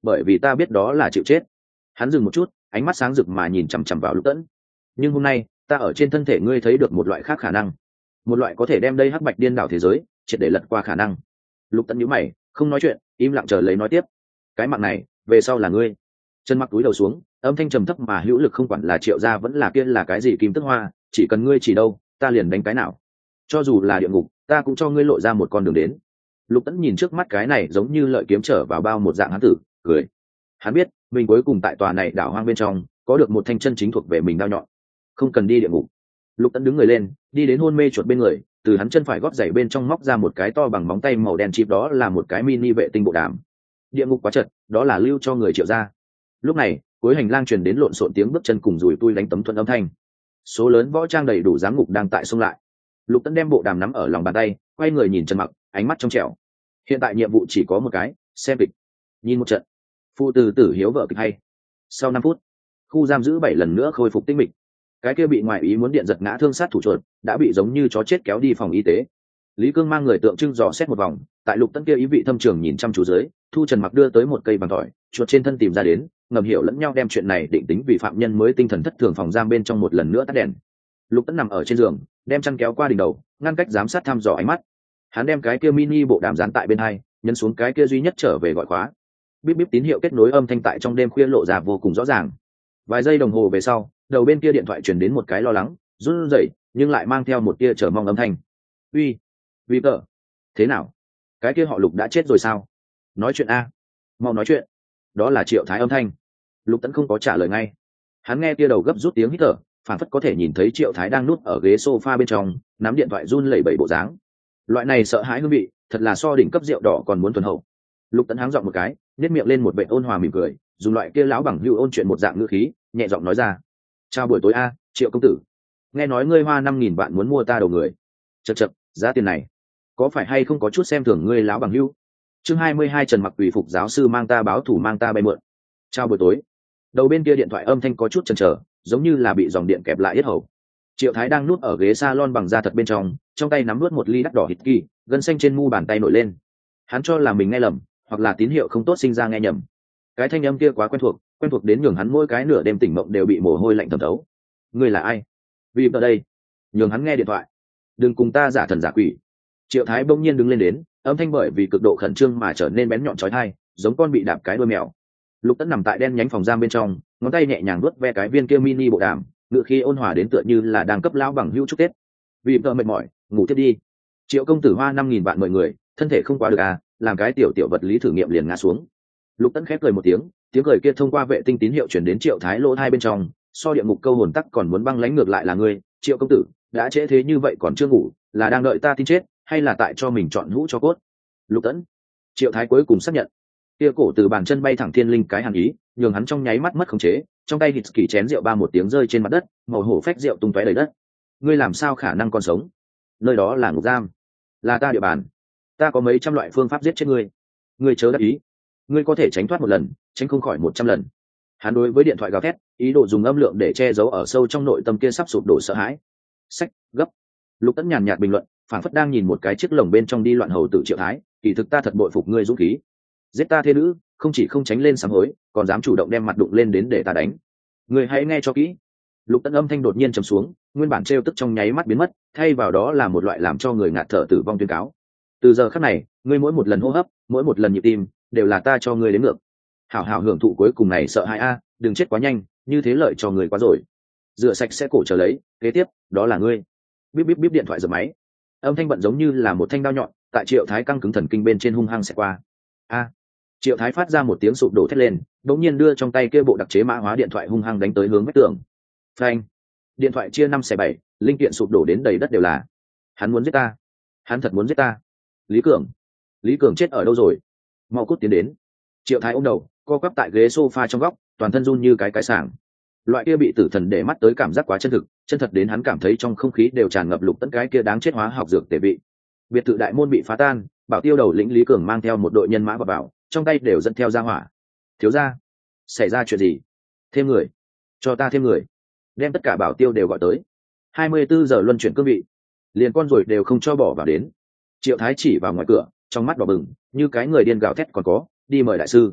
bởi vì ta biết đó là chịu chết. Hắn dừng một chút, ánh mắt sáng rực mà nhìn chằm chằm vào Lục Tẫn. Nhưng hôm nay ta ở trên thân thể ngươi thấy được một loại khác khả năng, một loại có thể đem đây hắc bạch điên đảo thế giới triệt để lật qua khả năng. Lục Tẫn nhíu mày, không nói chuyện, im lặng chờ lấy nói tiếp. Cái mạng này về sau là ngươi. Trần Mặc túi đầu xuống, âm thanh trầm thấp mà hữu lực, không quản là Triệu gia vẫn là kia là cái gì Kim Tức Hoa, chỉ cần ngươi chỉ đâu ta liền đánh cái nào, cho dù là địa ngục ta cũng cho ngươi lộ ra một con đường đến. Lục Tẫn nhìn trước mắt cái này giống như lợi kiếm trở vào bao một dạng hán tử, cười. Hắn biết mình cuối cùng tại tòa này đảo hoang bên trong có được một thanh chân chính thuộc về mình đao nhọn, không cần đi địa ngục. Lục Tẫn đứng người lên, đi đến hôn mê chuột bên người, từ hắn chân phải gót giày bên trong móc ra một cái to bằng móng tay màu đen chip, đó là một cái mini vệ tinh bộ đàm. Địa ngục quá chật, đó là lưu cho người Triệu gia. Lúc này cuối hành lang truyền đến lộn xộn tiếng bước chân cùng rùi tui đánh tấm thuận âm thanh. Số lớn võ trang đầy đủ giám ngục đang tại xông lại. Lục Tẫn đem bộ đàm nắm ở lòng bàn tay, quay người nhìn Trần Mặc, ánh mắt trong trẻo. Hiện tại nhiệm vụ chỉ có một cái, xem kịch, nhìn một trận. Phụ từ tử hiếu vợ kịch hay. Sau năm phút, khu giam giữ bảy lần nữa khôi phục tinh mịch. Cái kia bị ngoại ý muốn điện giật ngã thương sát thủ chuột đã bị giống như chó chết kéo đi phòng y tế. Lý Cương mang người tượng trưng dò xét một vòng, tại Lục Tẫn kia ý vị thâm trường nhìn chăm chú dưới, thu Trần Mặc đưa tới một cây vàng tỏi, chuột trên thân tìm ra đến, ngầm hiểu lẫn nhau đem chuyện này định tính vì phạm nhân mới tinh thần thất thường phòng giam bên trong một lần nữa tắt đèn. Lục Tẫn nằm ở trên giường, đem chăn kéo qua đỉnh đầu, ngăn cách giám sát thăm dò ánh mắt. Hắn đem cái kia mini bộ đàm dán tại bên hai, nhấn xuống cái kia duy nhất trở về gọi khóa. Bíp bíp tín hiệu kết nối âm thanh tại trong đêm khuya lộ ra vô cùng rõ ràng. Vài giây đồng hồ về sau, đầu bên kia điện thoại truyền đến một cái lo lắng, run rẩy, nhưng lại mang theo một tia chờ mong âm thanh. "Uy, Uy cờ, thế nào? Cái kia họ Lục đã chết rồi sao? Nói chuyện a, mau nói chuyện." Đó là Triệu Thái âm thanh. Lục Tẫn không có trả lời ngay. Hắn nghe tia đầu gấp rút tiếng hít thở, phản phất có thể nhìn thấy Triệu Thái đang núp ở ghế sofa bên trong, nắm điện thoại run lẩy bẩy bộ dáng. Loại này sợ hãi hương vị, thật là so đỉnh cấp rượu đỏ còn muốn thuần hậu. Lục Tẫn háng giọng một cái, nhếch miệng lên một vệt ôn hòa mỉm cười, dùng loại kia lão bằng hữu ôn chuyện một dạng ngữ khí, nhẹ giọng nói ra: "Chào buổi tối a, Triệu công tử. Nghe nói ngươi hoa năm nghìn vạn muốn mua ta đầu người. Chậc chậc, giá tiền này, có phải hay không có chút xem thường ngươi lão bằng hữu?" Chương hai mươi hai Trần Mặc tùy phục giáo sư mang ta báo thủ mang ta bay mượn. Chào buổi tối. Đầu bên kia điện thoại âm thanh có chút chần chờ, giống như là bị dòng điện kẹp lại yết hầu. Triệu Thái đang núp ở ghế salon bằng da thật bên trong, trong tay nắm nuốt một ly đắt đỏ hít kỳ, gân xanh trên mu bàn tay nổi lên. Hắn cho là mình nghe lầm, hoặc là tín hiệu không tốt sinh ra nghe nhầm. Cái thanh âm kia quá quen thuộc, quen thuộc đến nhường hắn mỗi cái nửa đêm tỉnh mộng đều bị mồ hôi lạnh thấm thấu. Ngươi là ai? Vì ở đây. Nhường hắn nghe điện thoại. Đừng cùng ta giả thần giả quỷ. Triệu Thái bỗng nhiên đứng lên đến, âm thanh bởi vì cực độ khẩn trương mà trở nên bén nhọn chói tai, giống con bị đạp cái đuôi mèo. Lục Tẫn nằm tại đen nhánh phòng giam bên trong, ngón tay nhẹ nhàng vuốt ve cái viên kia mini bộ đàm, ngựa khí ôn hòa đến tựa như là đang cấp lão bằng hữu chúc Tết. Vì vợ mệt mỏi, ngủ tiếp đi. Triệu công tử hoa năm nghìn vạn mọi người, thân thể không quá được à, làm cái tiểu tiểu vật lý thử nghiệm liền ngã xuống. Lục Tẫn khép cười một tiếng, tiếng cười kia thông qua vệ tinh tín hiệu truyền đến Triệu Thái lỗ hai bên trong, so địa ngục câu hồn tắc còn muốn băng lãnh ngược lại là ngươi, Triệu công tử, đã trễ thế như vậy còn chưa ngủ, là đang đợi ta tin chết, hay là tại cho mình chọn hũ cho cốt? Lục Tẫn. Triệu Thái cuối cùng xác nhận. Kia cổ từ bàn chân bay thẳng thiên linh cái hàn ý, nhường hắn trong nháy mắt mất khống chế, trong tay hít kỳ chén rượu ba một tiếng rơi trên mặt đất, màu hổ phách rượu tung tóe đầy đất. Ngươi làm sao khả năng còn sống? Nơi đó là ngục giam, là ta địa bàn, ta có mấy trăm loại phương pháp giết chết ngươi. Ngươi chớ đắc ý, ngươi có thể tránh thoát một lần, tránh không khỏi một trăm lần. Hắn đối với điện thoại gào thét, ý đồ dùng âm lượng để che giấu ở sâu trong nội tâm kia sắp sụp đổ sợ hãi. Sách gấp. Lục Tẫn nhàn nhạt bình luận, phản phất đang nhìn một cái chiếc lồng bên trong đi loạn hầu tử Triệu Thái, kỳ thực ta thật bội phục ngươi dũng khí. Giết ta thế nữ, không chỉ không tránh lên sám hối, còn dám chủ động đem mặt đụng lên đến để ta đánh. Ngươi hãy nghe cho kỹ. Lục Tẫn âm thanh đột nhiên trầm xuống, nguyên bản trêu tức trong nháy mắt biến mất, thay vào đó là một loại làm cho người ngạt thở tử vong tuyên cáo. Từ giờ khắc này, ngươi mỗi một lần hô hấp, mỗi một lần nhịp tim, đều là ta cho ngươi đến ngược. Hảo hảo hưởng thụ cuối cùng này sợ hãi a, đừng chết quá nhanh, như thế lợi cho người quá rồi. Rửa sạch sẽ cổ trở lấy, kế tiếp, đó là ngươi. Bíp bíp bíp điện thoại giật máy. Âm thanh bận giống như là một thanh đao nhọn, tại Triệu Thái căng cứng thần kinh bên trên hung hăng xẹt qua. A. Triệu Thái phát ra một tiếng sụp đổ thét lên, đột nhiên đưa trong tay kia bộ đặc chế mã hóa điện thoại hung hăng đánh tới hướng vách tường. Phanh. Điện thoại chia năm xẻ bảy, linh kiện sụp đổ đến đầy đất đều là. Hắn muốn giết ta, hắn thật muốn giết ta. Lý Cường, Lý Cường chết ở đâu rồi? Mau cút tiến đến. Triệu Thái ôm đầu, co quắp tại ghế sofa trong góc, toàn thân run như cái cái sảng. Loại kia bị tử thần để mắt tới cảm giác quá chân thực, chân thật đến hắn cảm thấy trong không khí đều tràn ngập Lục Tẫn cái kia đáng chết hóa học dược tể vị. Biệt thự đại môn bị phá tan, Bảo Tiêu đầu lĩnh Lý Cường mang theo một đội nhân mã vào bảo, trong tay đều dẫn theo ra hỏa. Thiếu gia, xảy ra chuyện gì? Thêm người, cho ta thêm người, đem tất cả Bảo Tiêu đều gọi tới. hai mươi bốn giờ luân chuyển cương vị, liền con ruồi đều không cho bỏ vào đến. Triệu Thái chỉ vào ngoài cửa, trong mắt đỏ bừng, như cái người điên gào thét còn có, đi mời đại sư.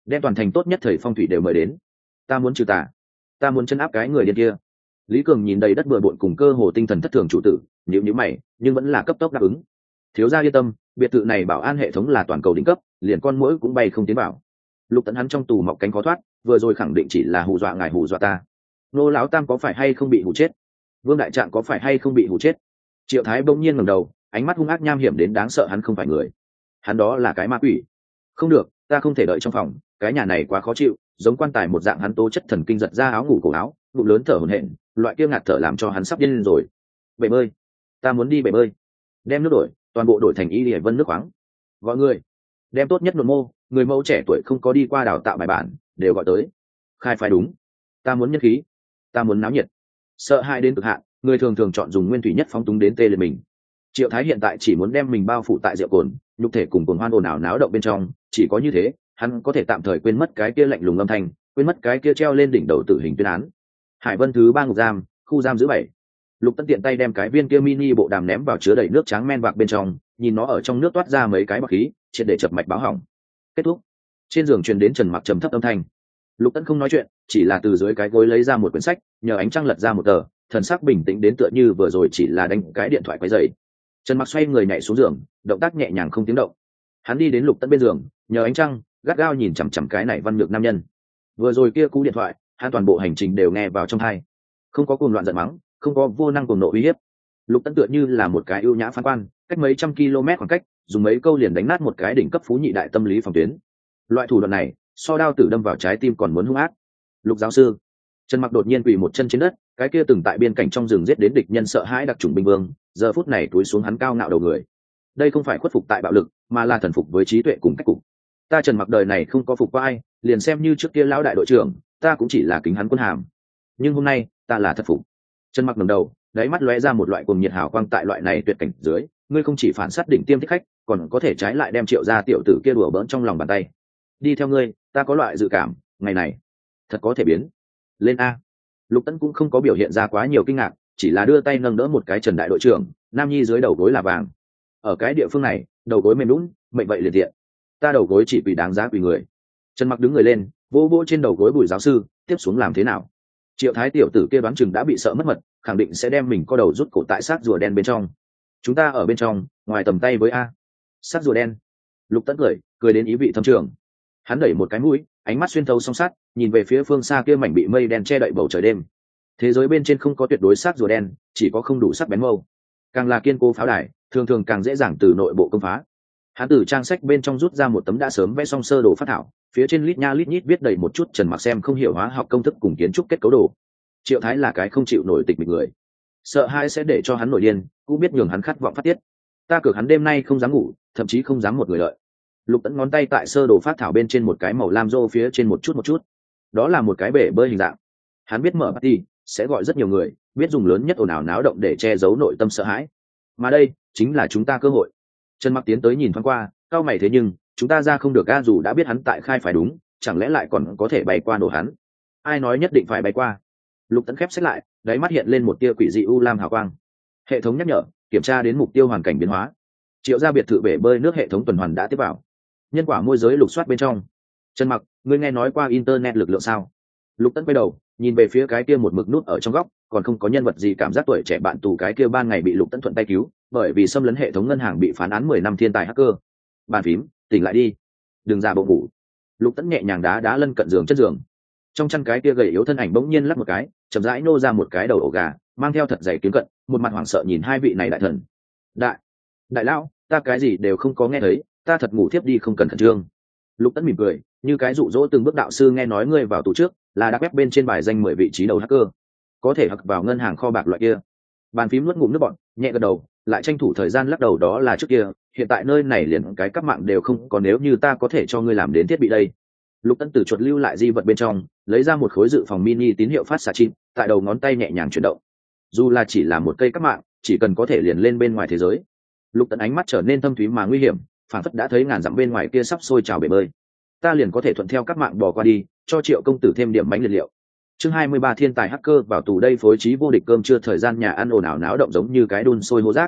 đem toàn thành tốt nhất thầy phong thủy đều mời đến. Ta muốn trừ tà, ta muốn chân áp cái người điên kia. Lý Cường nhìn đầy đất bừa bộn cùng cơ hồ tinh thần thất thường chủ tử, nhíu nhíu mày, nhưng vẫn là cấp tốc đáp ứng. Thiếu gia yên tâm, biệt thự này bảo an hệ thống là toàn cầu đỉnh cấp, liền con muỗi cũng bay không tiến vào. Lục Tấn hắn trong tù mọc cánh khó thoát, vừa rồi khẳng định chỉ là hù dọa ngài hù dọa ta. Nô lão tam có phải hay không bị hù chết? Vương đại trạng có phải hay không bị hù chết? Triệu Thái bỗng nhiên ngẩng đầu, ánh mắt hung ác nham hiểm đến đáng sợ, hắn không phải người, hắn đó là cái ma quỷ. Không được, ta không thể đợi trong phòng, cái nhà này quá khó chịu, giống quan tài một dạng. Hắn tố chất thần kinh giật ra áo ngủ cổ áo, bụng lớn thở hổn hển, loại kia ngạt thở làm cho hắn sắp điên lên rồi. Bể bơi, ta muốn đi bể bơi. Đem nước đổi, toàn bộ đổi thành y lìa vân nước khoáng. Gọi người, đem tốt nhất nội mô, người mẫu trẻ tuổi không có đi qua đào tạo bài bản đều gọi tới. Khai phái đúng, ta muốn nhân khí, ta muốn náo nhiệt. Sợ hãi đến cực hạn, người thường thường chọn dùng nguyên thủy nhất phóng túng đến tê liệt mình. Triệu Thái hiện tại chỉ muốn đem mình bao phủ tại rượu cồn, nhục thể cùng cuồng hoan ồn ào náo động bên trong, chỉ có như thế hắn có thể tạm thời quên mất cái kia lạnh lùng âm thanh, quên mất cái kia treo lên đỉnh đầu tử hình tuyên án. Hải Vân thứ ba ngục giam, khu giam giữ bảy. Lục Tấn tiện tay đem cái viên kia mini bộ đàm ném vào chứa đầy nước trắng men vạc bên trong, nhìn nó ở trong nước toát ra mấy cái bọt khí, triệt để chập mạch báo hỏng. Kết thúc. Trên giường truyền đến Trần Mặc trầm thấp âm thanh. Lục Tấn không nói chuyện, chỉ là từ dưới cái gối lấy ra một quyển sách, nhờ ánh trăng lật ra một tờ, thần sắc bình tĩnh đến tựa như vừa rồi chỉ là đánh cái điện thoại quấy rầy. Trần Mặc xoay người nhảy xuống giường, động tác nhẹ nhàng không tiếng động. Hắn đi đến Lục Tấn bên giường, nhờ ánh trăng, gắt gao nhìn chằm chằm cái này văn nhược nam nhân. Vừa rồi kia cú điện thoại, hắn toàn bộ hành trình đều nghe vào trong tai. Không có cuồng loạn giận mắng, không có vô năng cuồng nộ uy hiếp. Lục Tấn tựa như là một cái ưu nhã phán quan, cách mấy trăm km khoảng cách, dùng mấy câu liền đánh nát một cái đỉnh cấp phú nhị đại tâm lý phòng tuyến. Loại thủ đoạn này, so đao tử đâm vào trái tim còn muốn hung ác. Lục giáo sư, Trần Mặc đột nhiên quỳ một chân trên đất, cái kia từng tại biên cảnh trong rừng giết đến địch nhân sợ hãi đặc chủng binh vương, giờ phút này túi xuống hắn cao ngạo đầu người. Đây không phải khuất phục tại bạo lực, mà là thần phục với trí tuệ cùng cách cục. Ta Trần Mặc đời này không có phục qua ai, liền xem như trước kia lão đại đội trưởng, ta cũng chỉ là kính hắn quân hàm. Nhưng hôm nay, ta là thật phục. Trần Mặc ngẩng đầu, đáy mắt lóe ra một loại cuồng nhiệt hào quang. Tại loại này tuyệt cảnh dưới, ngươi không chỉ phản sát đỉnh tiêm thích khách, còn có thể trái lại đem Triệu gia tiểu tử kia đùa bỡn trong lòng bàn tay. Đi theo ngươi, ta có loại dự cảm, ngày này thật có thể biến lên a. Lục Tấn cũng không có biểu hiện ra quá nhiều kinh ngạc, chỉ là đưa tay nâng đỡ một cái Trần đại đội trưởng, nam nhi dưới đầu gối là vàng. Ở cái địa phương này, đầu gối mềm lún, mệnh vậy liền tiện. Ta đầu gối chỉ vì đáng giá quỳ người. Trần Mặc đứng người lên, vỗ vỗ trên đầu gối Bùi giáo sư, tiếp xuống làm thế nào? Triệu Thái tiểu tử kia đoán chừng đã bị sợ mất mật, khẳng định sẽ đem mình co đầu rút cổ tại xác rùa đen bên trong. Chúng ta ở bên trong, ngoài tầm tay với a. Xác rùa đen. Lục Tấn cười, cười đến ý vị thâm trường. Hắn đẩy một cái mũi, ánh mắt xuyên thấu song sắt, nhìn về phía phương xa kia mảnh bị mây đen che đậy bầu trời đêm. Thế giới bên trên không có tuyệt đối xác rùa đen, chỉ có không đủ sắc bén mâu. Càng là kiên cố pháo đài, thường thường càng dễ dàng từ nội bộ công phá. Hắn từ trang sách bên trong rút ra một tấm đã sớm vẽ xong sơ đồ phát thảo, phía trên lít nha lít nhít viết đầy một chút Trần Mặc xem không hiểu hóa học công thức cùng kiến trúc kết cấu đồ. Triệu Thái là cái không chịu nổi tịch mịch người, sợ hai sẽ để cho hắn nổi điên, cũng biết nhường hắn khát vọng phát tiết. Ta cược hắn đêm nay không dám ngủ, thậm chí không dám một người lợi. Lục Tấn ngón tay tại sơ đồ phát thảo bên trên một cái màu lam rô phía trên một chút một chút, đó là một cái bể bơi hình dạng. Hắn biết mở party sẽ gọi rất nhiều người, biết dùng lớn nhất ồn ào náo động để che giấu nội tâm sợ hãi, mà đây chính là chúng ta cơ hội. Trần Mặc tiến tới nhìn thoáng qua, cao mày thế nhưng chúng ta ra không được a, dù đã biết hắn tại khai phải đúng, chẳng lẽ lại còn có thể bay qua nổ hắn? Ai nói nhất định phải bay qua? Lục Tấn khép sách lại, đáy mắt hiện lên một tia quỷ dị u lam hào quang. Hệ thống nhắc nhở, kiểm tra đến mục tiêu hoàn cảnh biến hóa. Triệu gia biệt thự bể bơi nước hệ thống tuần hoàn đã tiếp vào. Nhân quả môi giới lục soát bên trong. Trần Mặc, ngươi nghe nói qua internet lực lượng sao? Lục Tấn quay đầu, nhìn về phía cái kia một mực nút ở trong góc, còn không có nhân vật gì cảm giác tuổi trẻ bạn tù cái kia ban ngày bị Lục Tấn thuận tay cứu, bởi vì xâm lấn hệ thống ngân hàng bị phán án mười năm thiên tài hacker. Bàn phím, tỉnh lại đi, đừng ra bộ ngủ. Lục Tấn nhẹ nhàng đá đá lân cận giường chân giường. Trong chăn cái kia gầy yếu thân ảnh bỗng nhiên lắc một cái, chậm rãi nô ra một cái đầu ổ gà, mang theo thật dày kiếm cận, một mặt hoảng sợ nhìn hai vị này đại thần. Đại, đại lão, ta cái gì đều không có nghe thấy, ta thật ngủ thiếp đi, không cần khẩn trương. Lục Tấn mỉm cười, như cái dụ dỗ từng bước đạo sư, nghe nói ngươi vào tù trước là đã web bên trên bài danh mười vị trí đầu hacker, có thể hack vào ngân hàng kho bạc loại kia. Bàn phím nuốt ngụm nước bọt, nhẹ gật đầu, lại tranh thủ thời gian lắc đầu, đó là trước kia, hiện tại nơi này liền cái các mạng đều không có, nếu như ta có thể cho ngươi làm đến thiết bị đây. Lục Tấn từ chuột lưu lại di vật bên trong lấy ra một khối dự phòng mini tín hiệu phát xạ chip, tại đầu ngón tay nhẹ nhàng chuyển động. Dù là chỉ là một cây các mạng, chỉ cần có thể liền lên bên ngoài thế giới. Lục Tấn ánh mắt trở nên thâm thúy mà nguy hiểm, phản phất đã thấy ngàn dặm bên ngoài kia sắp sôi trào bể bơi. Ta liền có thể thuận theo các mạng bò qua đi, cho Triệu công tử thêm điểm bánh liệt liệu. Chương hai mươi ba, thiên tài hacker vào tù, đây phối trí vô địch cơm trưa, thời gian nhà ăn ồn ào náo động giống như cái đun sôi hô rác.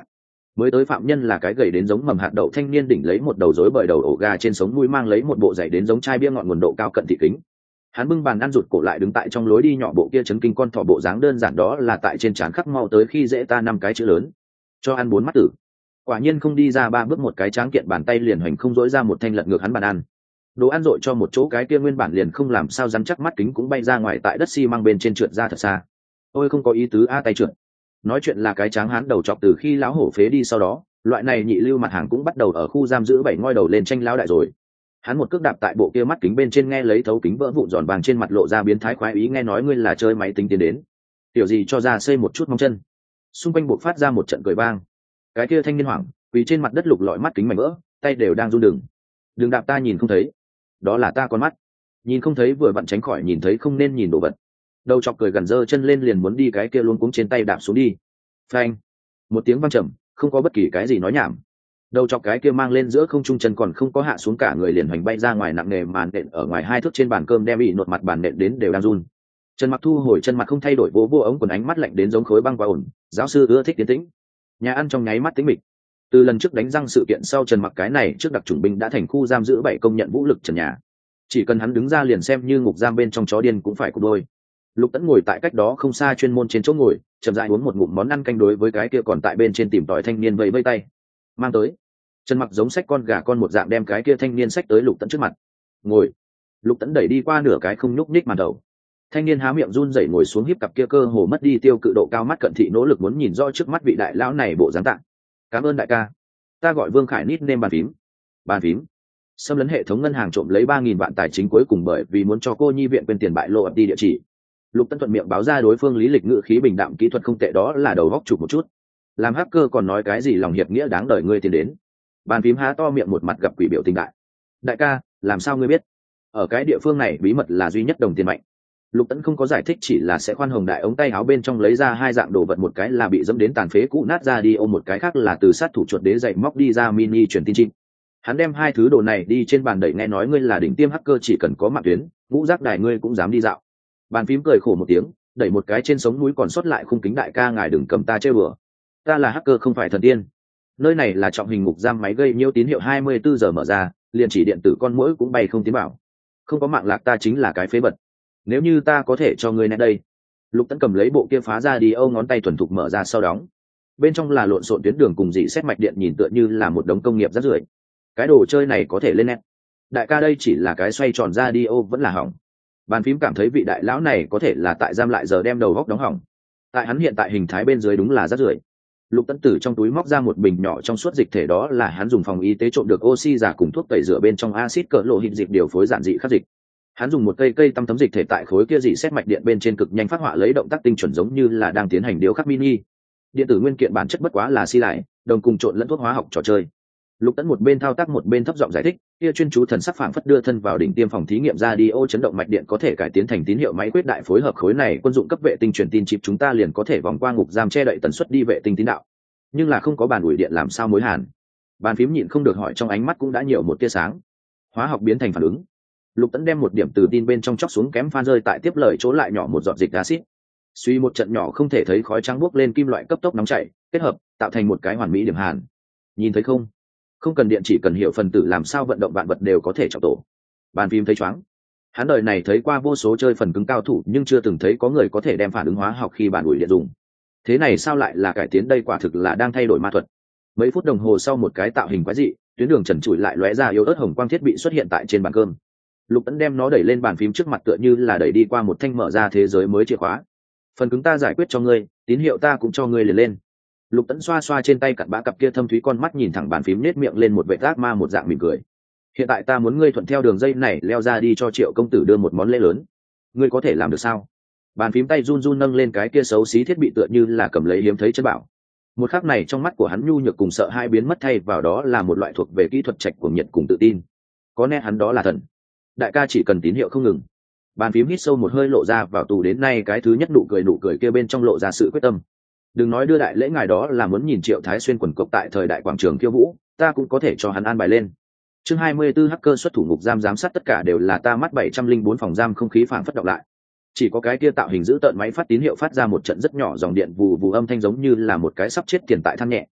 Mới tới phạm nhân là cái gầy đến giống mầm hạt đậu thanh niên, đỉnh lấy một đầu rối bởi đầu ổ gà, trên sống mũi mang lấy một bộ giày đến giống chai bia ngọn nguồn độ cao cận thị kính. Hắn bưng bàn ăn rụt cổ lại đứng tại trong lối đi nhỏ, bộ kia chấn kinh con thỏ bộ dáng đơn giản đó là tại trên trán khắc mau tới khi dễ ta năm cái chữ lớn, cho ăn bốn mắt tử. Quả nhiên không đi ra ba bước, một cái tráng kiện bàn tay liền hoành không dỗi ra một thanh lật ngược hắn bàn ăn. Đồ ăn dội cho một chỗ, cái kia nguyên bản liền không làm sao dám chắc mắt kính cũng bay ra ngoài, tại đất xi măng bên trên trượt ra thật xa. Ôi không có ý tứ a, tay trượt. Nói chuyện là cái tráng hán đầu chọc, từ khi lão hổ phế đi sau đó, loại này nhị lưu mặt hàng cũng bắt đầu ở khu giam giữ bảy ngoi đầu lên tranh lão đại rồi. Hắn một cước đạp tại bộ kia mắt kính bên trên, nghe lấy thấu kính vỡ vụn giòn vàng trên mặt lộ ra biến thái khoái ý, nghe nói ngươi là chơi máy tính tiến đến, tiểu gì cho ra xây một chút mong chân. Xung quanh buộc phát ra một trận cười vang. Cái kia thanh niên hoảng vì trên mặt đất lục lọi mắt kính mảnh vỡ, tay đều đang run. Đừng đừng đạp, ta nhìn không thấy. Đó là ta con mắt nhìn không thấy, vừa vặn tránh khỏi nhìn thấy không nên nhìn đồ vật. Đầu chọc cười gần giơ chân lên liền muốn đi, cái kia luôn cuống trên tay đạp xuống đi. Phanh, một tiếng vang trầm, không có bất kỳ cái gì nói nhảm. Đầu chọc cái kia mang lên giữa không trung, chân còn không có hạ xuống, cả người liền hoành bay ra ngoài, nặng nề màn nện ở ngoài hai thước trên bàn cơm, đem bị nột mặt bàn nện đến đều đang run. Trần Mặc thu hồi chân mặt không thay đổi, vỗ vô ống quần, ánh mắt lạnh đến giống khối băng qua ổn. Giáo sư ưa thích tiến tĩnh. Nhà ăn trong nháy mắt tĩnh mịch. Từ lần trước đánh răng sự kiện sau, Trần Mặc cái này trước đặc chủng binh đã thành khu giam giữ bảy công nhận vũ lực trần nhà. Chỉ cần hắn đứng ra liền xem như ngục giam bên trong chó điên cũng phải cục đôi. Lục Tẫn ngồi tại cách đó không xa chuyên môn trên chỗ ngồi, chậm rãi uống một ngụm món ăn canh, đối với cái kia còn tại bên trên tìm tòi thanh niên vẫy vẫy tay. Mang tới. Trần Mặc giống xách con gà con một dạng đem cái kia thanh niên xách tới Lục Tẫn trước mặt. Ngồi. Lục Tẫn đẩy đi qua nửa cái không nhúc nhích màn đầu. Thanh niên há miệng run rẩy ngồi xuống, híp cặp kia cơ hồ mất đi tiêu cự độ cao mắt cận thị, nỗ lực muốn nhìn rõ trước mắt vị đại lão này bộ dáng tạng. Cảm ơn đại ca. Ta gọi Vương Khải, nít nêm bàn phím. Bàn phím. Xâm lấn hệ thống ngân hàng, trộm lấy ba nghìn vạn tài chính, cuối cùng bởi vì muốn cho cô nhi viện quên tiền bại lộ ập đi địa chỉ. Lục Tẫn thuận miệng báo ra đối phương lý lịch, ngữ khí bình đạm, kỹ thuật không tệ, đó là đầu góc chụp một chút. Làm hacker còn nói cái gì lòng hiệp nghĩa đáng đời ngươi tiền đến. Bàn phím há to miệng, một mặt gặp quỷ biểu tình đại. Đại ca, làm sao ngươi biết? Ở cái địa phương này bí mật là duy nhất đồng tiền mạnh. Lục Tẫn không có giải thích, chỉ là sẽ khoan hồng đại ống tay áo bên trong lấy ra hai dạng đồ vật, một cái là bị dẫm đến tàn phế cũ nát ra đi ôm, một cái khác là từ sát thủ chuột đế dậy móc đi ra mini truyền tin chim. Hắn đem hai thứ đồ này đi trên bàn đẩy, nghe nói ngươi là đỉnh tiêm hacker, chỉ cần có mạng tuyến ngũ giác đài ngươi cũng dám đi dạo. Bàn phím cười khổ một tiếng, đẩy một cái trên sống núi còn sót lại khung kính, đại ca ngài đừng cầm ta chơi bừa, ta là hacker không phải thần tiên. Nơi này là trọng hình ngục giam, máy gây nhiễu tín hiệu hai mươi bốn giờ mở ra, liền chỉ điện tử con muỗi cũng bay không tiến bảo, không có mạng lạc ta chính là cái phế bật. Nếu như ta có thể cho ngươi nét đây. Lục Tẫn cầm lấy bộ kia phá ra đi âu, ngón tay thuần thục mở ra sau đóng. Bên trong là lộn xộn tuyến đường cùng dị xét mạch điện, nhìn tựa như là một đống công nghiệp rác rưởi. Cái đồ chơi này có thể lên nét. Đại ca đây chỉ là cái xoay tròn ra đi ô vẫn là hỏng. Bàn phím cảm thấy vị đại lão này có thể là tại giam lại giờ đem đầu góc đóng hỏng. Tại hắn hiện tại hình thái bên dưới đúng là rác rưởi. Lục Tẫn từ trong túi móc ra một bình nhỏ trong suốt dịch thể, đó là hắn dùng phòng y tế trộm được oxy giả cùng thuốc tẩy rửa bên trong axit cỡ lộ hình dịch điều phối giản dị khắc dịch. Hắn dùng một cây cây tăm tấm dịch thể tại khối kia dị xét mạch điện bên trên cực nhanh phát họa lấy động tác tinh chuẩn, giống như là đang tiến hành điêu khắc mini. Điện tử nguyên kiện bản chất bất quá là xi lại đồng cùng trộn lẫn thuốc hóa học trò chơi. Lục Tẫn một bên thao tác một bên thấp giọng giải thích, kia chuyên chú thần sắc phảng phất đưa thân vào đỉnh tiêm phòng thí nghiệm ra đi ô, chấn động mạch điện có thể cải tiến thành tín hiệu máy quyết đại phối hợp khối này quân dụng cấp vệ tinh truyền tin chip, chúng ta liền có thể vòng qua ngục giam che đậy tần suất đi vệ tinh tín đạo. Nhưng là không có bàn ủi điện làm sao mối hàn? Bàn phím nhịn không được hỏi, trong ánh mắt cũng đã nhiều một tia sáng. Hóa học biến thành phản ứng. Lục Tẫn đem một điểm từ tin bên trong chóc xuống, kém phan rơi tại tiếp lời chỗ lại nhỏ một giọt dịch axit. Suy một trận nhỏ không thể thấy khói trắng bốc lên, kim loại cấp tốc nóng chảy kết hợp tạo thành một cái hoàn mỹ điểm hàn. Nhìn thấy không? Không cần điện, chỉ cần hiểu phần tử làm sao vận động vạn vật đều có thể trọng tổ. Bàn phím thấy choáng. Hắn đời này thấy qua vô số chơi phần cứng cao thủ, nhưng chưa từng thấy có người có thể đem phản ứng hóa học khi bàn ủi điện dùng. Thế này sao lại là cải tiến, đây quả thực là đang thay đổi ma thuật. Mấy phút đồng hồ sau, một cái tạo hình quái dị tuyến đường trần trụi lại lóe ra yếu ớt hồng quang thiết bị xuất hiện tại trên bàn cơm. Lục Tẫn đem nó đẩy lên bàn phím trước mặt, tựa như là đẩy đi qua một thanh mở ra thế giới mới chìa khóa. Phần cứng ta giải quyết cho ngươi, tín hiệu ta cũng cho ngươi liền lên. Lục Tẫn xoa xoa trên tay cặn bã cặp kia thâm thúy con mắt, nhìn thẳng bàn phím, nết miệng lên một vệ ác ma một dạng mỉm cười. Hiện tại ta muốn ngươi thuận theo đường dây này leo ra đi cho Triệu công tử đưa một món lễ lớn. Ngươi có thể làm được sao? Bàn phím tay run run nâng lên cái kia xấu xí thiết bị, tựa như là cầm lấy hiếm thấy chân bảo. Một khắc này trong mắt của hắn nhu nhược cùng sợ hai biến mất, thay vào đó là một loại thuộc về kỹ thuật trạch của nhiệt cùng tự tin. Có nét hắn đó là thần. Đại ca chỉ cần tín hiệu không ngừng. Bàn phím hít sâu một hơi, lộ ra vào tù đến nay cái thứ nhất nụ cười, nụ cười kia bên trong lộ ra sự quyết tâm. Đừng nói đưa đại lễ ngài, đó là muốn nhìn Triệu Thái xuyên quần cộc tại thời đại quảng trường khiêu vũ, ta cũng có thể cho hắn an bài lên. Chương hai mươi 24 hacker xuất thủ ngục giam giám sát, tất cả đều là ta mắt bảy trăm linh bốn phòng giam không khí phảng phất đọc lại. Chỉ có cái kia tạo hình giữ tợn máy phát tín hiệu phát ra một trận rất nhỏ dòng điện vù vù âm thanh, giống như là một cái sắp chết tiền tại than nhẹ.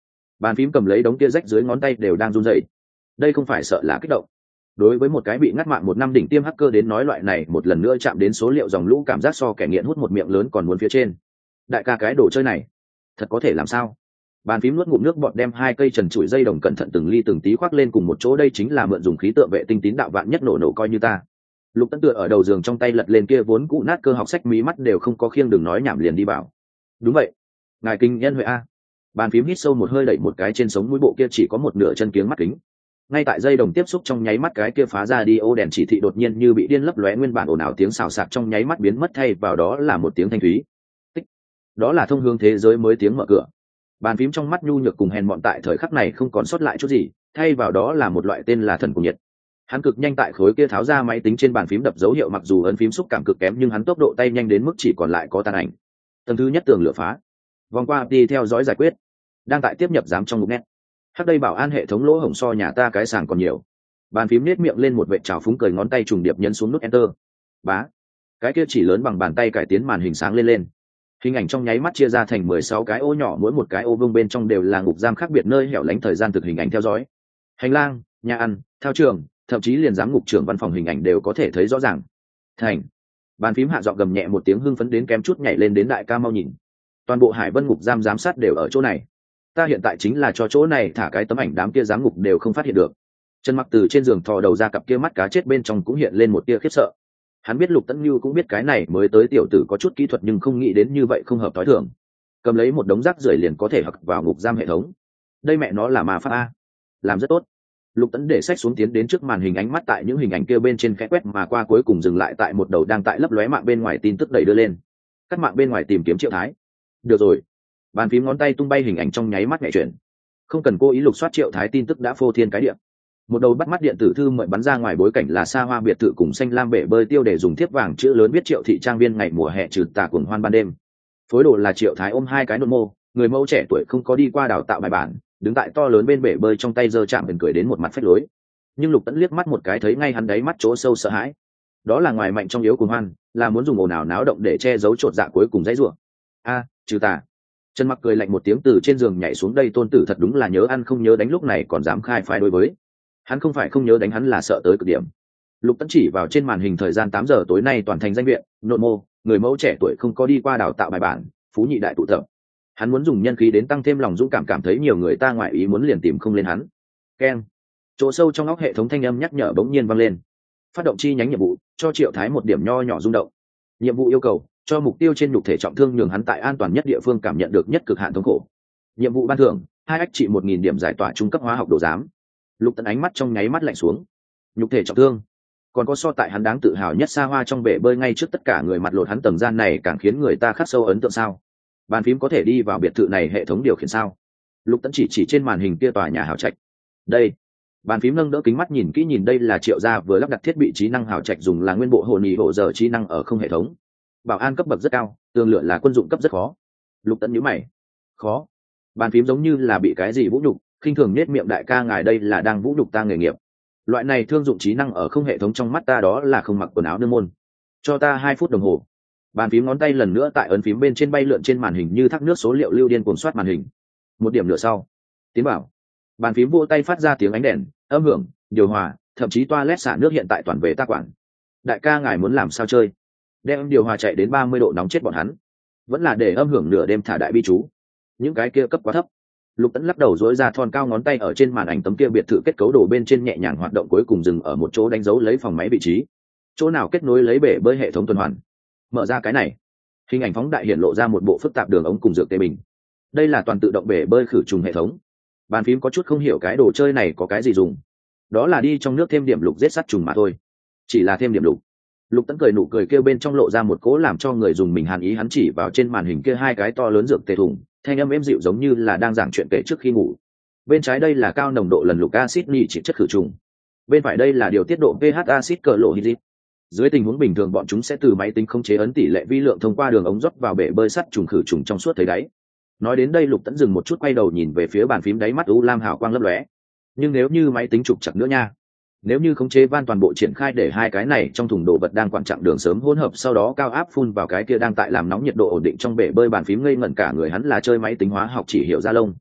Bàn phím cầm lấy đống kia rách dưới ngón tay đều đang run rẩy. Đây không phải sợ là kích động. Đối với một cái bị ngắt mạng một năm đỉnh tiêm hacker đến nói, loại này một lần nữa chạm đến số liệu dòng lũ cảm giác so kẻ nghiện hút một miệng lớn còn muốn phía trên. Đại ca, cái đồ chơi này thật có thể làm sao? Bàn phím nuốt ngụm nước bọt, đem hai cây trần trụi dây đồng cẩn thận từng ly từng tí khoác lên cùng một chỗ. Đây chính là mượn dùng khí tượng vệ tinh tín đạo vạn nhất nổ nổ coi như ta. Lục Tấn tựa ở đầu giường trong tay lật lên kia vốn cũ nát cơ học sách, mí mắt đều không có khiêng, đừng nói nhảm liền đi bảo. Đúng vậy, ngài kinh nhân huệ a. Bàn phím hít sâu một hơi, đẩy một cái trên sống mũi, bộ kia chỉ có một nửa chân kiếng mắt kính. Ngay tại dây đồng tiếp xúc trong nháy mắt, cái kia phá ra đi ô đèn chỉ thị đột nhiên như bị điên lấp lóe, nguyên bản ồn ào tiếng xào xạc trong nháy mắt biến mất, thay vào đó là một tiếng thanh thúy. Tích. Đó là thông hướng thế giới mới tiếng mở cửa. Bàn phím trong mắt nhu nhược cùng hèn mọn tại thời khắc này không còn sót lại chút gì, thay vào đó là một loại tên là thần cùng nhiệt. Hắn cực nhanh tại khối kia tháo ra máy tính trên bàn phím đập dấu hiệu, mặc dù ấn phím xúc cảm cực kém nhưng hắn tốc độ tay nhanh đến mức chỉ còn lại có tàn ảnh. Tầng thứ nhất tường lửa phá, vòng qua đi theo dõi giải quyết, đang tại tiếp nhập giám trong mục nét. Hắc đây bảo an hệ thống lỗ hổng so nhà ta cái sàng còn nhiều. Bàn phím nết miệng lên một vệ trào phúng cười, ngón tay trùng điệp nhấn xuống nút enter. Bá, cái kia chỉ lớn bằng bàn tay cải tiến màn hình sáng lên lên. Hình ảnh trong nháy mắt chia ra thành mười sáu cái ô nhỏ, mỗi một cái ô vuông bên trong đều là ngục giam khác biệt nơi hẻo lánh thời gian thực hình ảnh theo dõi. Hành lang, nhà ăn, thao trường, thậm chí liền giám ngục trưởng văn phòng hình ảnh đều có thể thấy rõ ràng. Thành. Bàn phím hạ giọng gầm nhẹ một tiếng, hưng phấn đến kém chút nhảy lên, đến đại ca mau nhìn. Toàn bộ Hải Vân ngục giam giám sát đều ở chỗ này. Ta hiện tại chính là cho chỗ này thả cái tấm ảnh, đám kia giám ngục đều không phát hiện được. Trần Mặc từ trên giường thò đầu ra, cặp kia mắt cá chết bên trong cũng hiện lên một tia khiếp sợ. Hắn biết Lục Tấn Như cũng biết cái này mới tới tiểu tử có chút kỹ thuật, nhưng không nghĩ đến như vậy không hợp tối thường. Cầm lấy một đống rác rưởi liền có thể hặc vào ngục giam hệ thống. Đây mẹ nó là ma pháp a. Làm rất tốt. Lục Tấn để sách xuống, tiến đến trước màn hình, ánh mắt tại những hình ảnh kia bên trên khẽ quét mà qua, cuối cùng dừng lại tại một đầu đang tại lấp lóe mạng bên ngoài tin tức đầy đưa lên. Cắt mạng bên ngoài tìm kiếm Triệu Thái. Được rồi. Bàn phím ngón tay tung bay, hình ảnh trong nháy mắt nhạy chuyển. Không cần cố ý lục soát, Triệu Thái tin tức đã phô thiên cái địa. Một đầu bắt mắt điện tử thư mời bắn ra ngoài, bối cảnh là xa hoa biệt thự cùng xanh lam bể bơi tiêu, để dùng thiếp vàng chữ lớn viết Triệu thị trang viên ngày mùa hè trừ tà cuồng hoan ban đêm. Phối đồ là Triệu Thái ôm hai cái nôn mô, người mẫu trẻ tuổi không có đi qua đào tạo bài bản, đứng tại to lớn bên bể bơi, trong tay giơ chạm, cười đến một mặt phách lối. Nhưng Lục Tấn liếc mắt một cái thấy ngay hắn đáy mắt chỗ sâu sợ hãi. Đó là ngoài mạnh trong yếu cuồng hoan, là muốn dùng ồn ào náo động để che giấu chột dạ cuối cùng dãy rủa. A, trừ tà. Trần Mặc cười lạnh một tiếng, từ trên giường nhảy xuống, đây tôn tử thật đúng là nhớ ăn không nhớ đánh, lúc này còn dám khai phái đối với. Hắn không phải không nhớ đánh, hắn là sợ tới cực điểm. Lục Tấn chỉ vào trên màn hình thời gian tám giờ tối nay, toàn thành danh viện, nội mô, người mẫu trẻ tuổi không có đi qua đào tạo bài bản, phú nhị đại tụ tập. Hắn muốn dùng nhân khí đến tăng thêm lòng dũng cảm, cảm thấy nhiều người ta ngoại ý muốn liền tìm không lên hắn. Keng. Chỗ sâu trong óc hệ thống thanh âm nhắc nhở bỗng nhiên vang lên. Phát động chi nhánh nhiệm vụ, cho Triệu Thái một điểm nho nhỏ rung động. Nhiệm vụ yêu cầu, cho mục tiêu trên nhục thể trọng thương, nhường hắn tại an toàn nhất địa phương cảm nhận được nhất cực hạn thống khổ. Nhiệm vụ ban thưởng, hai ách trị một nghìn điểm giải tỏa trung cấp hóa học đồ giám. Lục Tấn ánh mắt trong nháy mắt lạnh xuống. Nhục thể trọng thương, còn có so tại hắn đáng tự hào nhất xa hoa trong bể bơi ngay trước tất cả người mặt lột hắn, tầng gian này càng khiến người ta khắc sâu ấn tượng sao? Bàn phím có thể đi vào biệt thự này hệ thống điều khiển sao? Lục Tấn chỉ chỉ trên màn hình kia tòa nhà hào trạch. Đây. Bàn phím nâng đỡ kính mắt nhìn kỹ, nhìn đây là Triệu gia vừa lắp đặt thiết bị trí năng hào trạch, dùng là nguyên bộ hồ nhị hộ giờ trí năng ở không hệ thống. Bảo an cấp bậc rất cao, tường lửa là quân dụng cấp rất khó. Lục Tấn nhíu mày. Khó? Bàn phím giống như là bị cái gì vũ nhục, khinh thường nết miệng, đại ca ngài đây là đang vũ nhục ta nghề nghiệp. Loại này thương dụng trí năng ở không hệ thống trong mắt ta đó là không mặc quần áo nương môn. Cho ta hai phút đồng hồ. Bàn phím ngón tay lần nữa tại ấn phím bên trên bay lượn, trên màn hình như thác nước số liệu lưu điên cuồng soát màn hình. Một điểm lửa sau, tiến bảo. Bàn phím vỗ tay phát ra tiếng ánh đèn, âm hưởng, điều hòa, thậm chí toilet xả nước hiện tại toàn về ta quản. Đại ca ngài muốn làm sao chơi? Đem điều hòa chạy đến ba mươi độ nóng chết bọn hắn, vẫn là để âm hưởng nửa đêm thả đại bi chú? Những cái kia cấp quá thấp. Lục Tấn lắc đầu, dối ra thon cao ngón tay ở trên màn ảnh tấm kia biệt thự kết cấu đồ bên trên nhẹ nhàng hoạt động, cuối cùng dừng ở một chỗ đánh dấu lấy phòng máy vị trí. Chỗ nào kết nối lấy bể bơi hệ thống tuần hoàn. Mở ra cái này, hình ảnh phóng đại hiện lộ ra một bộ phức tạp đường ống cùng dược tê bình. Đây là toàn tự động bể bơi khử trùng hệ thống. Bàn phím có chút không hiểu cái đồ chơi này có cái gì dùng. Đó là đi trong nước thêm điểm lục giết sát trùng mà thôi. Chỉ là thêm điểm lục. Lục Tấn cười nụ cười kêu bên trong lộ ra một cỗ làm cho người dùng mình hàn ý, hắn chỉ vào trên màn hình kia hai cái to lớn dược tê thùng, thanh âm êm dịu giống như là đang giảng chuyện kể trước khi ngủ. Bên trái đây là cao nồng độ lần lục acid nitric chất khử trùng. Bên phải đây là điều tiết độ pH acid chlorhydric. Dưới tình huống bình thường bọn chúng sẽ từ máy tính khống chế ấn tỷ lệ vi lượng thông qua đường ống rót vào bể bơi sắt trùng khử trùng trong suốt thấy đáy. Nói đến đây Lục Tấn dừng một chút, quay đầu nhìn về phía bàn phím, đáy mắt u lam hào quang lấp lóe. Nhưng nếu như máy tính trục chặt nữa nha, nếu như khống chế van toàn bộ triển khai để hai cái này trong thùng đồ vật đang quan trọng đường sớm hỗn hợp, sau đó cao áp phun vào cái kia đang tại làm nóng nhiệt độ ổn định trong bể bơi, bàn phím ngây ngẩn cả người, hắn là chơi máy tính hóa học chỉ hiểu ra lông.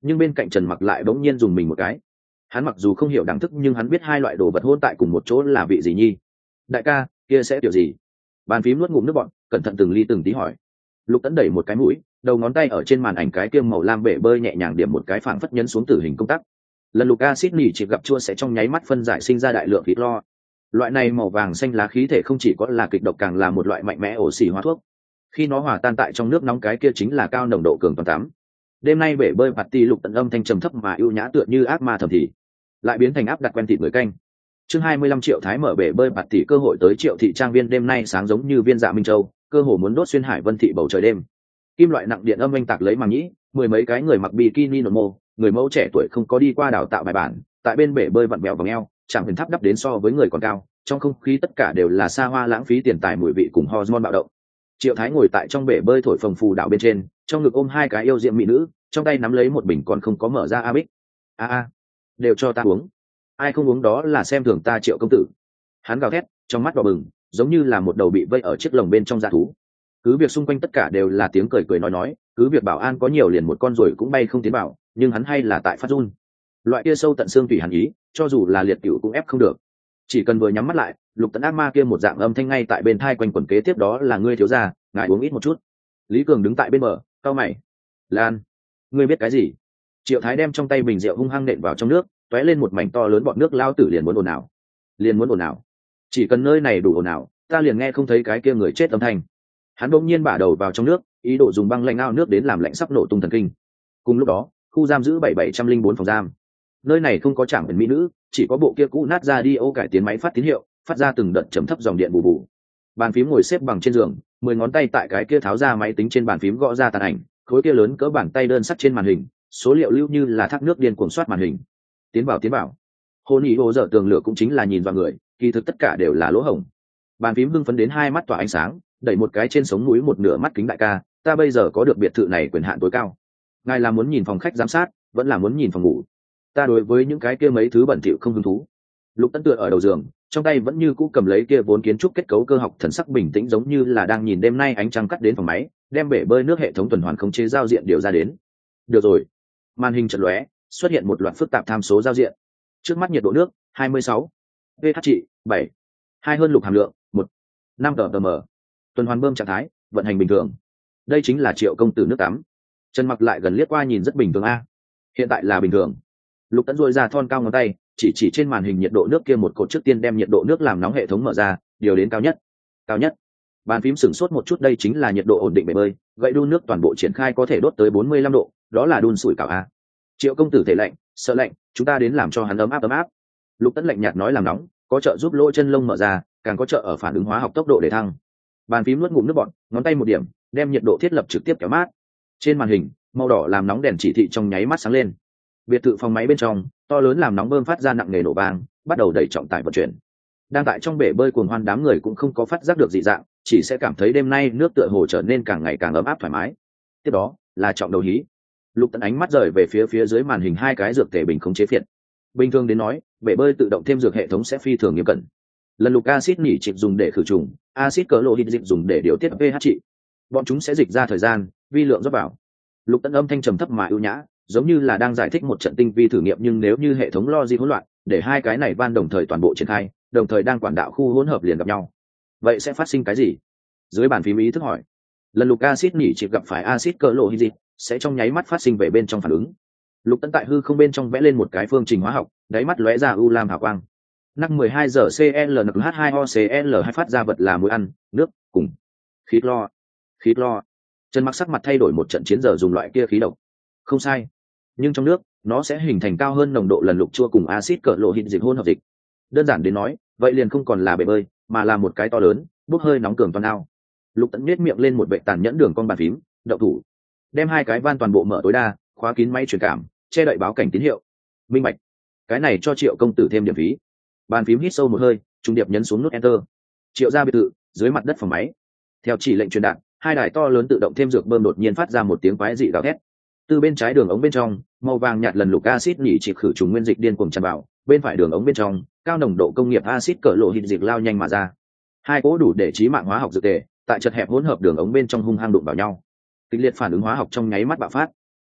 nhưng bên cạnh Trần Mặc lại bỗng nhiên dùng mình một cái. Hắn mặc dù không hiểu đẳng thức nhưng hắn biết hai loại đồ vật hôn tại cùng một chỗ là vị gì nhi. Đại ca, kia sẽ kiểu gì? Bàn phím nuốt ngụm nước bọn, cẩn thận từng ly từng tí hỏi. Lục Tấn đẩy một cái mũi, đầu ngón tay ở trên màn ảnh cái kiêm màu lam bể bơi nhẹ nhàng điểm một cái phảng phất nhấn xuống tử hình công tắc. Lần lục acid nỉ chỉ gặp chua sẽ trong nháy mắt phân giải sinh ra đại lượng khí lo. Loại này màu vàng xanh lá khí thể không chỉ có là kịch độc càng là một loại mạnh mẽ oxy hóa thuốc. Khi nó hòa tan tại trong nước nóng cái kia chính là cao nồng độ cường toàn tắm. Đêm nay bể bơi party Lục Tấn âm thanh trầm thấp mà ưu nhã tựa như ác ma thầm thì, lại biến thành áp đặt quen thịt người canh. Chương hai mươi lăm Triệu Thái mở bể bơi party cơ hội tới Triệu thị trang viên đêm nay sáng giống như viên dạ minh châu, cơ hồ muốn đốt xuyên hải vân thị bầu trời đêm. Kim loại nặng điện âm anh tạc lấy màng nhĩ, mười mấy cái người mặc bikini nổ mô, người mẫu trẻ tuổi không có đi qua đào tạo bài bản, tại bên bể bơi vặn bèo vòng eo, chẳng hình tháp đắp đến so với người còn cao, trong không khí tất cả đều là xa hoa lãng phí tiền tài mùi vị cùng hormone bạo động. Triệu Thái ngồi tại trong bể bơi thổi phồng phù đảo bên trên, trong ngực ôm hai cái yêu diệm mỹ nữ, trong tay nắm lấy một bình còn không có mở ra a bích. A a, đều cho ta uống, ai không uống đó là xem thường ta Triệu công tử. Hắn gào thét, trong mắt đỏ bừng, giống như là một đầu bị vây ở chiếc lồng bên trong dã thú. Cứ việc xung quanh tất cả đều là tiếng cười cười nói nói, cứ việc bảo an có nhiều liền một con rồi cũng bay không tiến vào, nhưng hắn hay là tại phát run. Loại kia sâu tận xương tủy hàn ý, cho dù là liệt cựu cũng ép không được. Chỉ cần vừa nhắm mắt lại, Lục Tấn ác ma kia một dạng âm thanh ngay tại bên thai quanh quẩn kế tiếp đó là ngươi thiếu gia, ngài uống ít một chút. Lý Cường đứng tại bên bờ, cau mày. Lan, ngươi biết cái gì? Triệu Thái đem trong tay bình rượu hung hăng nện vào trong nước, tóe lên một mảnh to lớn bọt nước lao tử liền muốn ồn ào. Liền muốn ồn ào. Chỉ cần nơi này đủ ồn ào, ta liền nghe không thấy cái kia người chết âm thanh. Hắn bỗng nhiên bả đầu vào trong nước, ý đồ dùng băng lạnh ao nước đến làm lạnh sắp nổ tung thần kinh. Cùng lúc đó, khu giam giữ bảy bảy trăm linh bốn phòng giam. Nơi này không có trảng biển mỹ nữ, chỉ có bộ kia cũ nát ra đi ô cải tiến máy phát tín hiệu, phát ra từng đợt chấm thấp dòng điện bù bù. Bàn phím ngồi xếp bằng trên giường, mười ngón tay tại cái kia tháo ra máy tính trên bàn phím gõ ra tàn ảnh, khối kia lớn cỡ bàn tay đơn sắt trên màn hình, số liệu lưu như là thác nước điên cuồng soát màn hình. Tiến vào tiến vào. Hôn ý hồ dở tường lửa cũng chính là nhìn vào người, kỳ thực tất cả đều là lỗ hổng. Bàn phím hưng phấn đến hai mắt tỏa ánh sáng, đẩy một cái trên sống núi một nửa mắt kính đại ca, ta bây giờ có được biệt thự này quyền hạn tối cao. Ngài là muốn nhìn phòng khách giám sát, vẫn là muốn nhìn phòng ngủ? Ta đối với những cái kia mấy thứ bẩn thỉu không hứng thú. Lục Tấn tựa ở đầu giường, trong tay vẫn như cũ cầm lấy kia vốn kiến trúc kết cấu cơ học thần sắc bình tĩnh giống như là đang nhìn đêm nay ánh trăng cắt đến phòng máy, đem bể bơi nước hệ thống tuần hoàn khống chế giao diện điều ra đến. Được rồi. Màn hình chợt lóe, xuất hiện một loạt phức tạp tham số giao diện. Trước mắt nhiệt độ nước hai mươi sáu, pH trị bảy, hai hơn lục hàm lượng một, năm ppm. Tuần hoàn bơm trạng thái vận hành bình thường. Đây chính là Triệu công tử nước tắm. Trần Mặc lại gần liếc qua nhìn rất bình thường a. Hiện tại là bình thường. Lục Tấn duỗi ra thon cao ngón tay, chỉ chỉ trên màn hình nhiệt độ nước kia một cột, trước tiên đem nhiệt độ nước làm nóng hệ thống mở ra, điều đến cao nhất. Cao nhất. Bàn phím sửng sốt một chút, đây chính là nhiệt độ ổn định bể bơi, gậy đun nước toàn bộ triển khai có thể đốt tới bốn mươi lăm độ, đó là đun sủi cảo a. Triệu công tử thể lạnh, sợ lạnh, chúng ta đến làm cho hắn ấm áp ấm áp. Lục Tấn lạnh nhạt nói làm nóng, có trợ giúp lỗ chân lông mở ra, càng có trợ ở phản ứng hóa học tốc độ để thăng. Bàn phím nuốt ngụm nước bọt, ngón tay một điểm, đem nhiệt độ thiết lập trực tiếp kéo mát. Trên màn hình, màu đỏ làm nóng đèn chỉ thị trong nháy mắt sáng lên. Biệt thự phòng máy bên trong, to lớn làm nóng bơm phát ra nặng nề nổ vang, bắt đầu đẩy trọng tải vận chuyển. Đang tại trong bể bơi cuồng hoan đám người cũng không có phát giác được dị dạng, chỉ sẽ cảm thấy đêm nay nước tựa hồ trở nên càng ngày càng ấm áp thoải mái. Tiếp đó là trọng đầu hí. Lục Tấn ánh mắt rời về phía phía dưới màn hình hai cái dược tề bình khống chế phiện. Bình thường đến nói, bể bơi tự động thêm dược hệ thống sẽ phi thường nghiêm cẩn. Lần lục acid nỉ trịch dùng để khử trùng, acid chlorhydric dịch dùng để điều tiết pH trị. Bọn chúng sẽ dịch ra thời gian, vi lượng rót vào. Lục Tấn âm thanh trầm thấp mà ưu nhã, giống như là đang giải thích một trận tinh vi thử nghiệm, nhưng nếu như hệ thống logic hỗn loạn, để hai cái này van đồng thời toàn bộ triển khai, đồng thời đang quản đạo khu hỗn hợp liền gặp nhau, vậy sẽ phát sinh cái gì? Dưới bàn phím ý thức hỏi. Lần lục acid nỉ trịch gặp phải acid chlorhydric sẽ trong nháy mắt phát sinh về bên trong phản ứng. Lục Tấn tại hư không bên trong vẽ lên một cái phương trình hóa học, đáy mắt lóe ra u lam hào quang. Năm mười hai giờ Cl N H hai O Cl hai phát ra vật là muối ăn, nước cùng khí clo. Khí clo. Trần Mặc sắc mặt thay đổi một trận, chiến giờ dùng loại kia khí độc. Không sai, nhưng trong nước nó sẽ hình thành cao hơn nồng độ lần lục chua cùng axit chlorhydric hỗn hợp dịch. Đơn giản đến nói, vậy liền không còn là bể bơi, mà là một cái to lớn, bốc hơi nóng cường toàn ao. Lục Tấn nhếch miệng lên một vệ tàn nhẫn đường con bàn phím, động thủ, đem hai cái van toàn bộ mở tối đa, khóa kín máy truyền cảm, che đậy báo cảnh tín hiệu. Minh bạch. Cái này cho Triệu công tử thêm điểm phí. Bàn phím hít sâu một hơi, trung điệp nhấn xuống nút enter. Triệu ra biệt thự, dưới mặt đất phòng máy. Theo chỉ lệnh truyền đạt, hai đài to lớn tự động thêm dược bơm đột nhiên phát ra một tiếng quái dị gào thét. Từ bên trái đường ống bên trong, màu vàng nhạt lần lục acid nỉ trịch khử trùng nguyên dịch điên cuồng tràn vào, bên phải đường ống bên trong, cao nồng độ công nghiệp acid chlorhydric lao nhanh mà ra. Hai cỗ đủ để chí mạng hóa học dược tề, tại chật hẹp hỗn hợp đường ống bên trong hung hăng đụng vào nhau. Kịch liệt phản ứng hóa học trong nháy mắt bạo phát.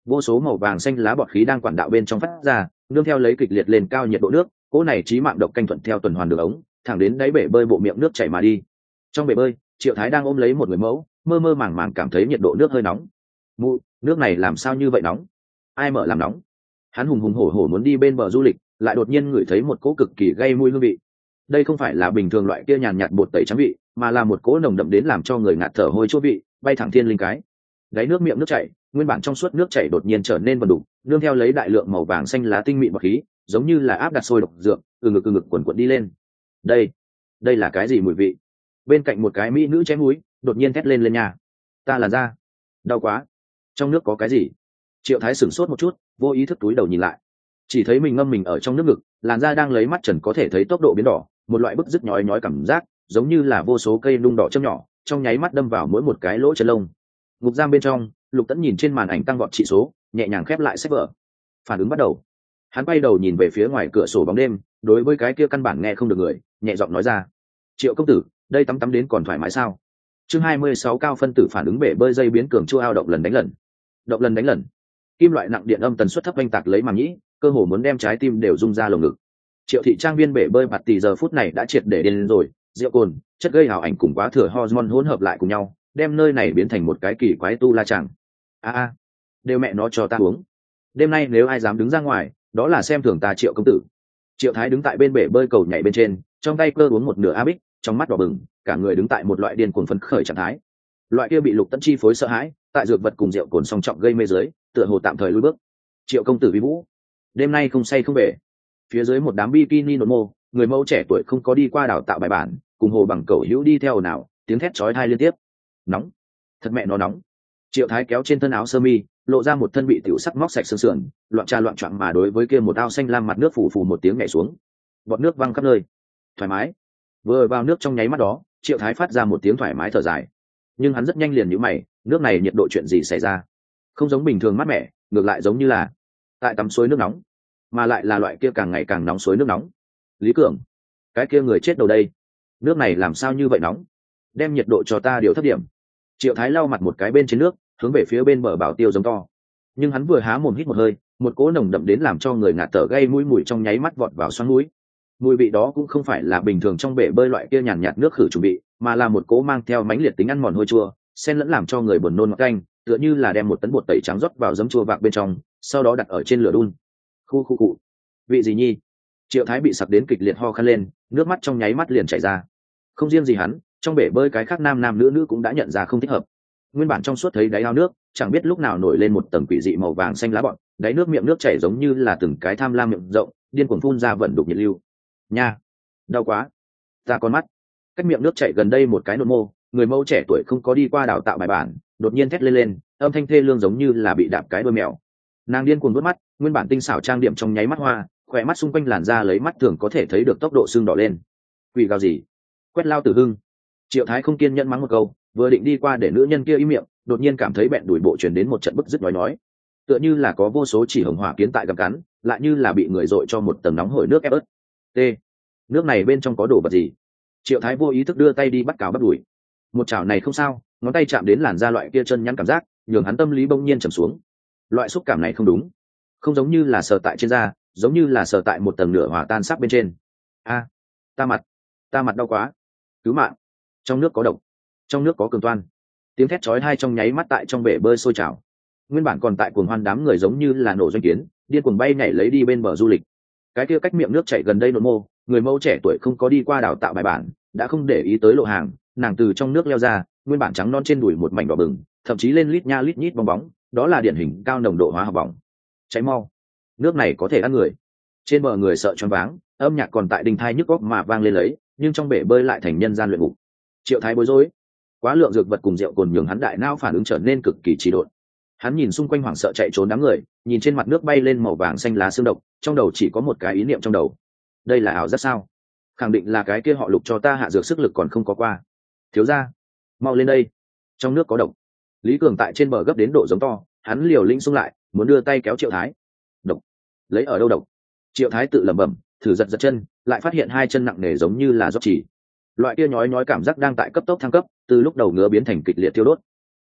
vô số màu vàng xanh lá bọt khí đang quản đạo bên trong phát ra, nương theo lấy kịch liệt lên cao nhiệt độ nước, cỗ này chí mạng độc canh thuận theo tuần hoàn đường ống thẳng đến đáy bể bơi bộ miệng nước chảy mà đi. Trong bể bơi, Triệu Thái đang ôm lấy một người mẫu, mơ mơ màng màng cảm thấy nhiệt độ nước hơi nóng. Mụ, nước này làm sao như vậy nóng? Ai mở làm nóng? Hắn hùng hùng hổ hổ muốn đi bên bờ du lịch, lại đột nhiên ngửi thấy một cỗ cực kỳ gây mùi hương vị. Đây không phải là bình thường loại kia nhàn nhạt bột tẩy trắng vị, mà là một cỗ nồng đậm đến làm cho người ngạt thở hôi chua vị, bay thẳng thiên linh cái. Đáy nước miệng nước chảy, nguyên bản trong suốt nước chảy đột nhiên trở nên vần đục, nương theo lấy đại lượng màu vàng xanh lá tinh mịn bọt khí, giống như là áp đặt sôi độc dược, từ ngực từ ngực quần quần đi lên. Đây, đây là cái gì mùi vị? Bên cạnh một cái mỹ nữ chém mũi, đột nhiên thét lên lên nhà. Ta là da, đau quá. Trong nước có cái gì? Triệu Thái sửng sốt một chút, vô ý thức túi đầu nhìn lại, chỉ thấy mình ngâm mình ở trong nước ngực, làn da đang lấy mắt trần có thể thấy tốc độ biến đỏ, một loại bức rứt nhói nhói cảm giác, giống như là vô số cây nung đỏ châm nhỏ, trong nháy mắt đâm vào mỗi một cái lỗ chân lông. Ngục giam bên trong, Lục Tẫn nhìn trên màn ảnh tăng vọt trị số, nhẹ nhàng khép lại sách vở. Phản ứng bắt đầu. Hắn quay đầu nhìn về phía ngoài cửa sổ bóng đêm, đối với cái kia căn bản nghe không được người, nhẹ giọng nói ra: "Triệu công tử, đây tắm tắm đến còn thoải mái sao?" Chương hai mươi sáu cao phân tử phản ứng bể bơi dây biến cường chua ao động lần đánh lần. Động lần đánh lần. Kim loại nặng điện âm tần suất thấp oanh tạc lấy màng nhĩ, cơ hồ muốn đem trái tim đều rung ra lồng ngực. Triệu thị trang viên bể bơi bạt tỷ giờ phút này đã triệt để điên rồi, rượu cồn, chất gây hào ảnh cùng quá thừa hormone hỗn hợp lại cùng nhau, đem nơi này biến thành một cái kỳ quái tu la chàng. A a, đều mẹ nó cho ta uống. Đêm nay nếu ai dám đứng ra ngoài, đó là xem thường ta Triệu công tử. Triệu Thái đứng tại bên bể bơi cầu nhảy bên trên, trong tay cơ uống một nửa a bích, trong mắt đỏ bừng, cả người đứng tại một loại điên cuồng phấn khởi trạng thái. Loại kia bị Lục Tẫn chi phối sợ hãi, tại dược vật cùng rượu cồn song trọng gây mê dưới, tựa hồ tạm thời lùi bước. Triệu công tử vi vũ, đêm nay không say không về. Phía dưới một đám bikini nộn mô, người mẫu trẻ tuổi không có đi qua đào tạo bài bản, cùng hồ bằng cầu hữu đi theo nào, tiếng thét chói tai liên tiếp. Nóng, thật mẹ nó nóng. Triệu Thái kéo trên thân áo sơ mi, lộ ra một thân bị tiểu sắc móc sạch xương sườn, loạn trà loạn choạng mà đối với kia một ao xanh lam mặt nước phủ phủ một tiếng nhảy xuống, bọt nước văng khắp nơi. Thoải mái. Vừa vào nước trong nháy mắt đó, Triệu Thái phát ra một tiếng thoải mái thở dài, nhưng hắn rất nhanh liền nhíu mày, nước này nhiệt độ chuyện gì xảy ra? Không giống bình thường mát mẻ, ngược lại giống như là tại tắm suối nước nóng, mà lại là loại kia càng ngày càng nóng suối nước nóng. Lý Cường, cái kia người chết đầu đây, nước này làm sao như vậy nóng? Đem nhiệt độ cho ta điều thấp điểm. Triệu Thái lau mặt một cái bên trên nước, hướng về phía bên bờ bảo tiêu giống to. Nhưng hắn vừa há mồm hít một hơi, một cỗ nồng đậm đến làm cho người ngạt thở gây mũi mùi trong nháy mắt vọt vào xoắn mũi. Mùi vị đó cũng không phải là bình thường trong bể bơi loại kia nhàn nhạt nước khử trùng vị, mà là một cỗ mang theo mãnh liệt tính ăn mòn hôi chua, xen lẫn làm cho người buồn nôn canh, tựa như là đem một tấn bột tẩy trắng rót vào giấm chua vạc bên trong, sau đó đặt ở trên lửa đun. Khu khu cụ. Vị gì nhi? Triệu Thái bị sặc đến kịch liệt ho khan lên, nước mắt trong nháy mắt liền chảy ra. Không riêng gì hắn, trong bể bơi cái khác nam nam nữ nữ cũng đã nhận ra không thích hợp. Nguyên bản trong suốt thấy đáy ao nước, chẳng biết lúc nào nổi lên một tầng quỷ dị màu vàng xanh lá bọt, đáy nước miệng nước chảy giống như là từng cái tham lam miệng rộng, điên cuồng phun ra vận đục nhiệt lưu. Nha, đau quá. Ta con mắt. Cách miệng nước chảy gần đây một cái nộn mô, người mẫu trẻ tuổi không có đi qua đào tạo bài bản, đột nhiên thét lên lên, âm thanh thê lương giống như là bị đạp cái đuôi mèo. Nàng điên cuồng đốt mắt, nguyên bản tinh xảo trang điểm trong nháy mắt hoa, khỏe mắt xung quanh làn da lấy mắt thường có thể thấy được tốc độ sưng đỏ lên. Quỷ gào gì? Quét lao tử hưng. Triệu Thái không kiên nhẫn mắng một câu, vừa định đi qua để nữ nhân kia im miệng, đột nhiên cảm thấy bẹn đùi bộ truyền đến một trận bức dứt nói nói, tựa như là có vô số chỉ hồng hỏa kiến tại gầm cắn, lại như là bị người dội cho một tầng nóng hổi nước ép ớt. T. Nước này bên trong có đồ vật gì? Triệu Thái vô ý thức đưa tay đi bắt cào bắt đùi. Một chảo này không sao, ngón tay chạm đến làn da loại kia chân nhắn cảm giác, nhường hắn tâm lý bỗng nhiên trầm xuống. Loại xúc cảm này không đúng, không giống như là sờ tại trên da, giống như là sờ tại một tầng nửa hòa tan sắc bên trên. A, ta mặt, ta mặt đau quá, cứu mạng, trong nước có độc, trong nước có cường toan. Tiếng thét chói tai trong nháy mắt tại trong bể bơi sôi trào. Nguyên bản còn tại cuồng hoan đám người giống như là nổ doanh kiến, điên cuồng bay nhảy lấy đi bên bờ du lịch. Cái kia cách miệng nước chảy gần đây nộn mô, người mẫu trẻ tuổi không có đi qua đào tạo bài bản, đã không để ý tới lộ hàng, nàng từ trong nước leo ra, nguyên bản trắng non trên đùi một mảnh đỏ bừng, thậm chí lên lít nha lít nhít bong bóng, đó là điển hình cao nồng độ hóa học bỏng. Cháy mau, nước này có thể ăn người. Trên bờ người sợ choáng váng, âm nhạc còn tại đình thai nhức óc mà vang lên lấy, nhưng trong bể bơi lại thành nhân gian luyện ngục. Triệu Thái bối rối, quá lượng dược vật cùng rượu cồn nhường hắn đại não phản ứng trở nên cực kỳ trì độn. Hắn nhìn xung quanh hoảng sợ chạy trốn đám người, nhìn trên mặt nước bay lên màu vàng xanh lá xương độc, trong đầu chỉ có một cái ý niệm trong đầu: đây là ảo giác sao? Khẳng định là cái kia họ Lục cho ta hạ dược sức lực còn không có qua. Thiếu gia, mau lên đây, trong nước có độc. Lý Cường tại trên bờ gấp đến độ giống to, hắn liều lĩnh xung lại, muốn đưa tay kéo Triệu Thái. Độc? Lấy ở đâu độc? Triệu Thái tự lẩm bẩm, thử giật giật chân, lại phát hiện hai chân nặng nề giống như là rót chỉ. Loại kia nhói nhói cảm giác đang tại cấp tốc thăng cấp, từ lúc đầu ngứa biến thành kịch liệt tiêu đốt.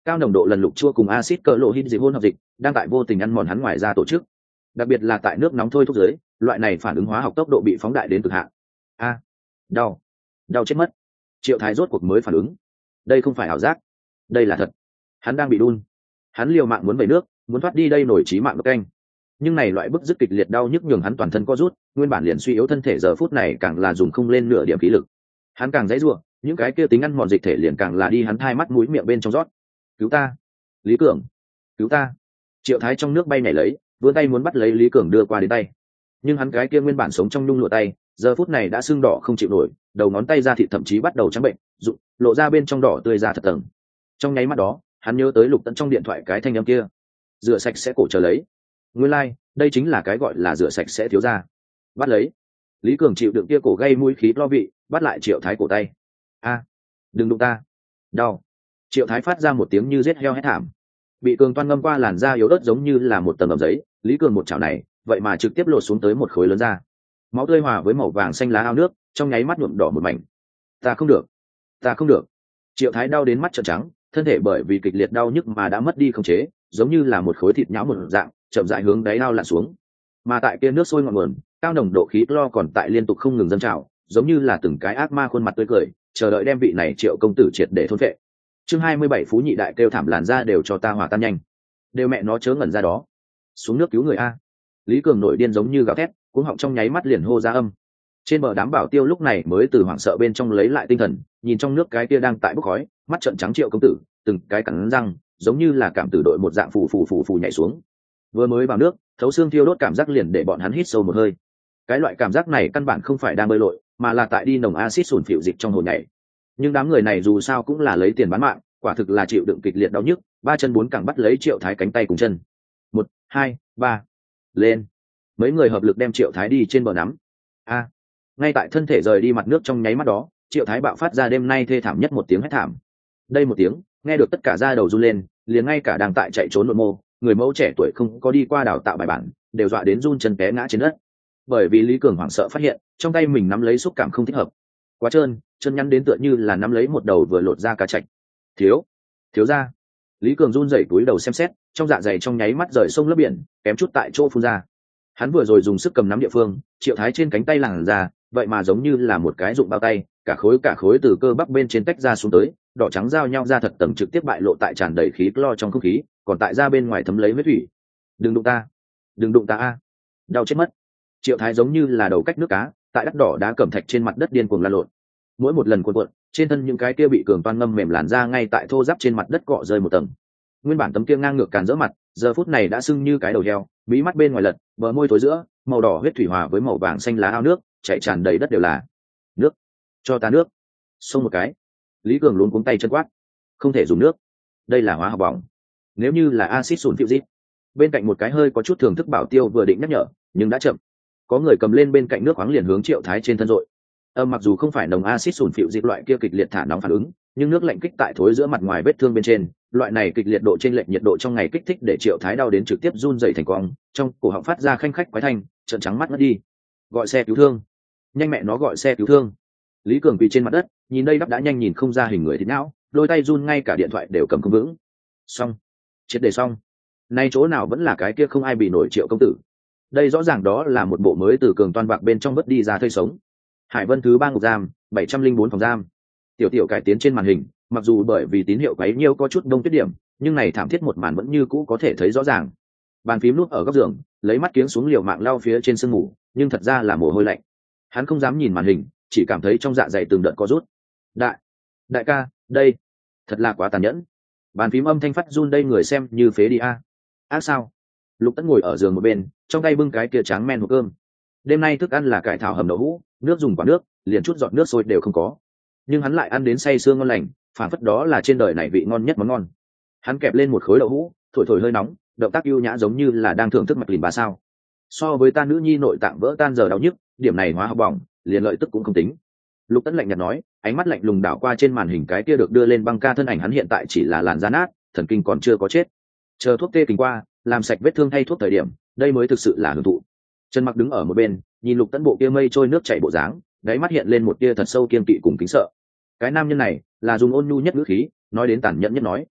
cao nồng độ lần lục chua cùng axit cỡ lộ hít dịch hôn hợp dịch đang tại vô tình ăn mòn hắn ngoài ra tổ chức, đặc biệt là tại nước nóng thôi thúc dưới, loại này phản ứng hóa học tốc độ bị phóng đại đến cực hạn. A, đau, đau chết mất. Triệu Thái rốt cuộc mới phản ứng, đây không phải ảo giác, đây là thật. Hắn đang bị đun, hắn liều mạng muốn về nước, muốn thoát đi đây nổi trí mạng độc canh, nhưng này loại bức dứt kịch liệt đau nhức nhường hắn toàn thân co rút, nguyên bản liền suy yếu thân thể giờ phút này càng là dùng không lên nửa điểm khí lực. Hắn càng dãy rủa, những cái kia tính ăn mòn dịch thể liền càng là đi hắn thai mắt mũi miệng bên trong rót. Cứu ta, Lý Cường, cứu ta. Triệu Thái trong nước bay nhảy lấy, vươn tay muốn bắt lấy Lý Cường đưa qua đến tay, nhưng hắn cái kia nguyên bản sống trong nhung lụa tay giờ phút này đã sưng đỏ không chịu nổi, đầu ngón tay ra thịt thậm chí bắt đầu trắng bệnh, rụng lộ ra bên trong đỏ tươi ra thật tầng. Trong nháy mắt đó hắn nhớ tới Lục Tẫn trong điện thoại cái thanh âm kia, rửa sạch sẽ cổ chờ lấy. Nguyên lai、like, đây chính là cái gọi là rửa sạch sẽ thiếu ra. Bắt lấy. Lý Cường chịu đựng kia cổ gây mũi khí lo vị, bắt lại Triệu Thái cổ tay. A, đừng đụng ta, đau. Triệu Thái phát ra một tiếng như giết heo hét thảm, bị Cường toan ngâm qua làn da yếu ớt giống như là một tầng ẩm giấy. Lý Cường một chảo này vậy mà trực tiếp lột xuống tới một khối lớn da, máu tươi hòa với màu vàng xanh lá ao nước trong nháy mắt nhuộm đỏ một mảnh. Ta không được, ta không được. Triệu Thái đau đến mắt trợn trắng, thân thể bởi vì kịch liệt đau nhức mà đã mất đi khống chế, giống như là một khối thịt nhão một dạng chậm rãi hướng đáy ao lặn xuống. Mà tại kia nước sôi ngọn nguồn, cao nồng độ khí clo còn tại liên tục không ngừng dâng trào, giống như là từng cái ác ma khuôn mặt tươi cười chờ đợi đem vị này Triệu công tử triệt để thôn phệ. Chương hai mươi bảy Phú nhị đại kêu thảm làn da đều cho ta hòa tan nhanh, đều mẹ nó chớ ngẩn ra đó, xuống nước cứu người a. Lý Cường nổi điên giống như gào thét, cuống họng trong nháy mắt liền hô ra âm. Trên bờ đám bảo tiêu lúc này mới từ hoảng sợ bên trong lấy lại tinh thần, nhìn trong nước cái kia đang tại bốc khói, mắt trợn trắng Triệu công tử, từng cái cắn răng giống như là cảm tử đội một dạng phù phù phù phù nhảy xuống. Vừa mới vào nước, thấu xương thiêu đốt cảm giác liền để bọn hắn hít sâu một hơi. Cái loại cảm giác này căn bản không phải đang bơi lội, mà là tại đi nồng axit sủn phịu dịch trong hồ nhảy. Nhưng đám người này dù sao cũng là lấy tiền bán mạng, quả thực là chịu đựng kịch liệt đau nhức, ba chân bốn cẳng bắt lấy Triệu Thái cánh tay cùng chân. Một, hai, ba, lên. Mấy người hợp lực đem Triệu Thái đi trên bờ nắm. A. Ngay tại thân thể rời đi mặt nước trong nháy mắt đó, Triệu Thái bạo phát ra đêm nay thê thảm nhất một tiếng hét thảm. Đây một tiếng, nghe được tất cả da đầu run lên, liền ngay cả đang tại chạy trốn nội mô, người mẫu trẻ tuổi không có đi qua đào tạo bài bản, đều dọa đến run chân té ngã trên đất. Bởi vì Lý Cường hoảng sợ phát hiện, trong tay mình nắm lấy xúc cảm không thích hợp, quá trơn, chân nhắn đến tựa như là nắm lấy một đầu vừa lột ra cá chạch. Thiếu, thiếu ra. Lý Cường run rẩy túi đầu xem xét, trong dạ dày trong nháy mắt rời sông lấp biển, kém chút tại chỗ phun ra. Hắn vừa rồi dùng sức cầm nắm địa phương, Triệu Thái trên cánh tay làn ra, vậy mà giống như là một cái dụng bao tay, cả khối cả khối từ cơ bắp bên trên tách ra xuống tới, đỏ trắng giao nhau ra thật tầng trực tiếp bại lộ tại tràn đầy khí clo trong không khí, còn tại ra bên ngoài thấm lấy huyết thủy. Đừng đụng ta, đừng đụng ta a, đau chết mất. Triệu Thái giống như là đầu cách nước cá, tại đắt đỏ đá cẩm thạch trên mặt đất điên cuồng lăn lộn. Mỗi một lần cuộn cuộn, trên thân những cái kia bị Cường toan ngâm mềm làn ra ngay tại thô ráp trên mặt đất cọ rơi một tầng. Nguyên bản tấm kia ngang ngược càn rỡ mặt, giờ phút này đã sưng như cái đầu heo, mí mắt bên ngoài lật, bờ môi tối giữa, màu đỏ huyết thủy hòa với màu vàng xanh lá ao nước, chảy tràn đầy đất đều là nước. Cho ta nước. Xông một cái. Lý Cường luống cuống tay chân quát. Không thể dùng nước. Đây là hóa học bỏng. Nếu như là axit sulfuric. Bên cạnh một cái hơi có chút thưởng thức bảo tiêu vừa định nhắc nhở, nhưng đã chậm. Có người cầm lên bên cạnh nước khoáng liền hướng Triệu Thái trên thân rội. Âm mặc dù không phải nồng axit sulfuric loại kia kịch liệt thả nóng phản ứng, nhưng nước lạnh kích tại thối giữa mặt ngoài vết thương bên trên, loại này kịch liệt độ trên lệch nhiệt độ trong ngày kích thích để Triệu Thái đau đến trực tiếp run rẩy thành quong, trong cổ họng phát ra khanh khách quái thanh, trợn trắng mắt ngất đi. Gọi xe cứu thương. Nhanh mẹ nó gọi xe cứu thương. Lý Cường quỳ trên mặt đất, nhìn đây đắp đã nhanh nhìn không ra hình người thịt não, đôi tay run ngay cả điện thoại đều cầm không vững. Xong, triệt để xong. Nay chỗ nào vẫn là cái kia không ai bị nổi Triệu công tử. Đây rõ ràng đó là một bộ mới từ Cường toan bạc bên trong vớt đi ra thây sống. Hải Vân thứ ba ngục giam, bảy trăm linh bốn phòng giam. Tiểu tiểu cải tiến trên màn hình, mặc dù bởi vì tín hiệu quấy nhiêu có chút đông tuyết điểm, nhưng này thảm thiết một màn vẫn như cũ có thể thấy rõ ràng. Bàn phím núp ở góc giường, lấy mắt kiếng xuống liều mạng lau phía trên sương mù, nhưng thật ra là mồ hôi lạnh. Hắn không dám nhìn màn hình, chỉ cảm thấy trong dạ dày từng đợt co rút. Đại, đại ca, đây, thật là quá tàn nhẫn. Bàn phím âm thanh phát run đây người xem như phế đi a. Ác sao? Lục Tẫn ngồi ở giường một bên, trong tay bưng cái kia tráng men hộp cơm. Đêm nay thức ăn là cải thảo hầm đậu hũ, nước dùng quả nước, liền chút giọt nước sôi đều không có. Nhưng hắn lại ăn đến say sương ngon lành, phản phất đó là trên đời này vị ngon nhất món ngon. Hắn kẹp lên một khối đậu hũ, thổi thổi hơi nóng, động tác ưu nhã giống như là đang thưởng thức mạch lìn bà sao. So với ta nữ nhi nội tạng vỡ tan giờ đau nhức, điểm này hóa học bỏng, liền lợi tức cũng không tính. Lục Tẫn lạnh nhạt nói, ánh mắt lạnh lùng đảo qua trên màn hình cái kia được đưa lên băng ca thân ảnh hắn hiện tại chỉ là làn da nát, thần kinh còn chưa có chết. Chờ thuốc tê kinh qua, làm sạch vết thương thay thuốc thời điểm, đây mới thực sự là hưởng thụ. Trần Mặc đứng ở một bên, nhìn Lục Tẫn bộ kia mây trôi nước chảy bộ dáng, đáy mắt hiện lên một tia thật sâu kiên kỵ cùng kính sợ. Cái nam nhân này, là dùng ôn nhu nhất ngữ khí, nói đến tàn nhẫn nhất nói.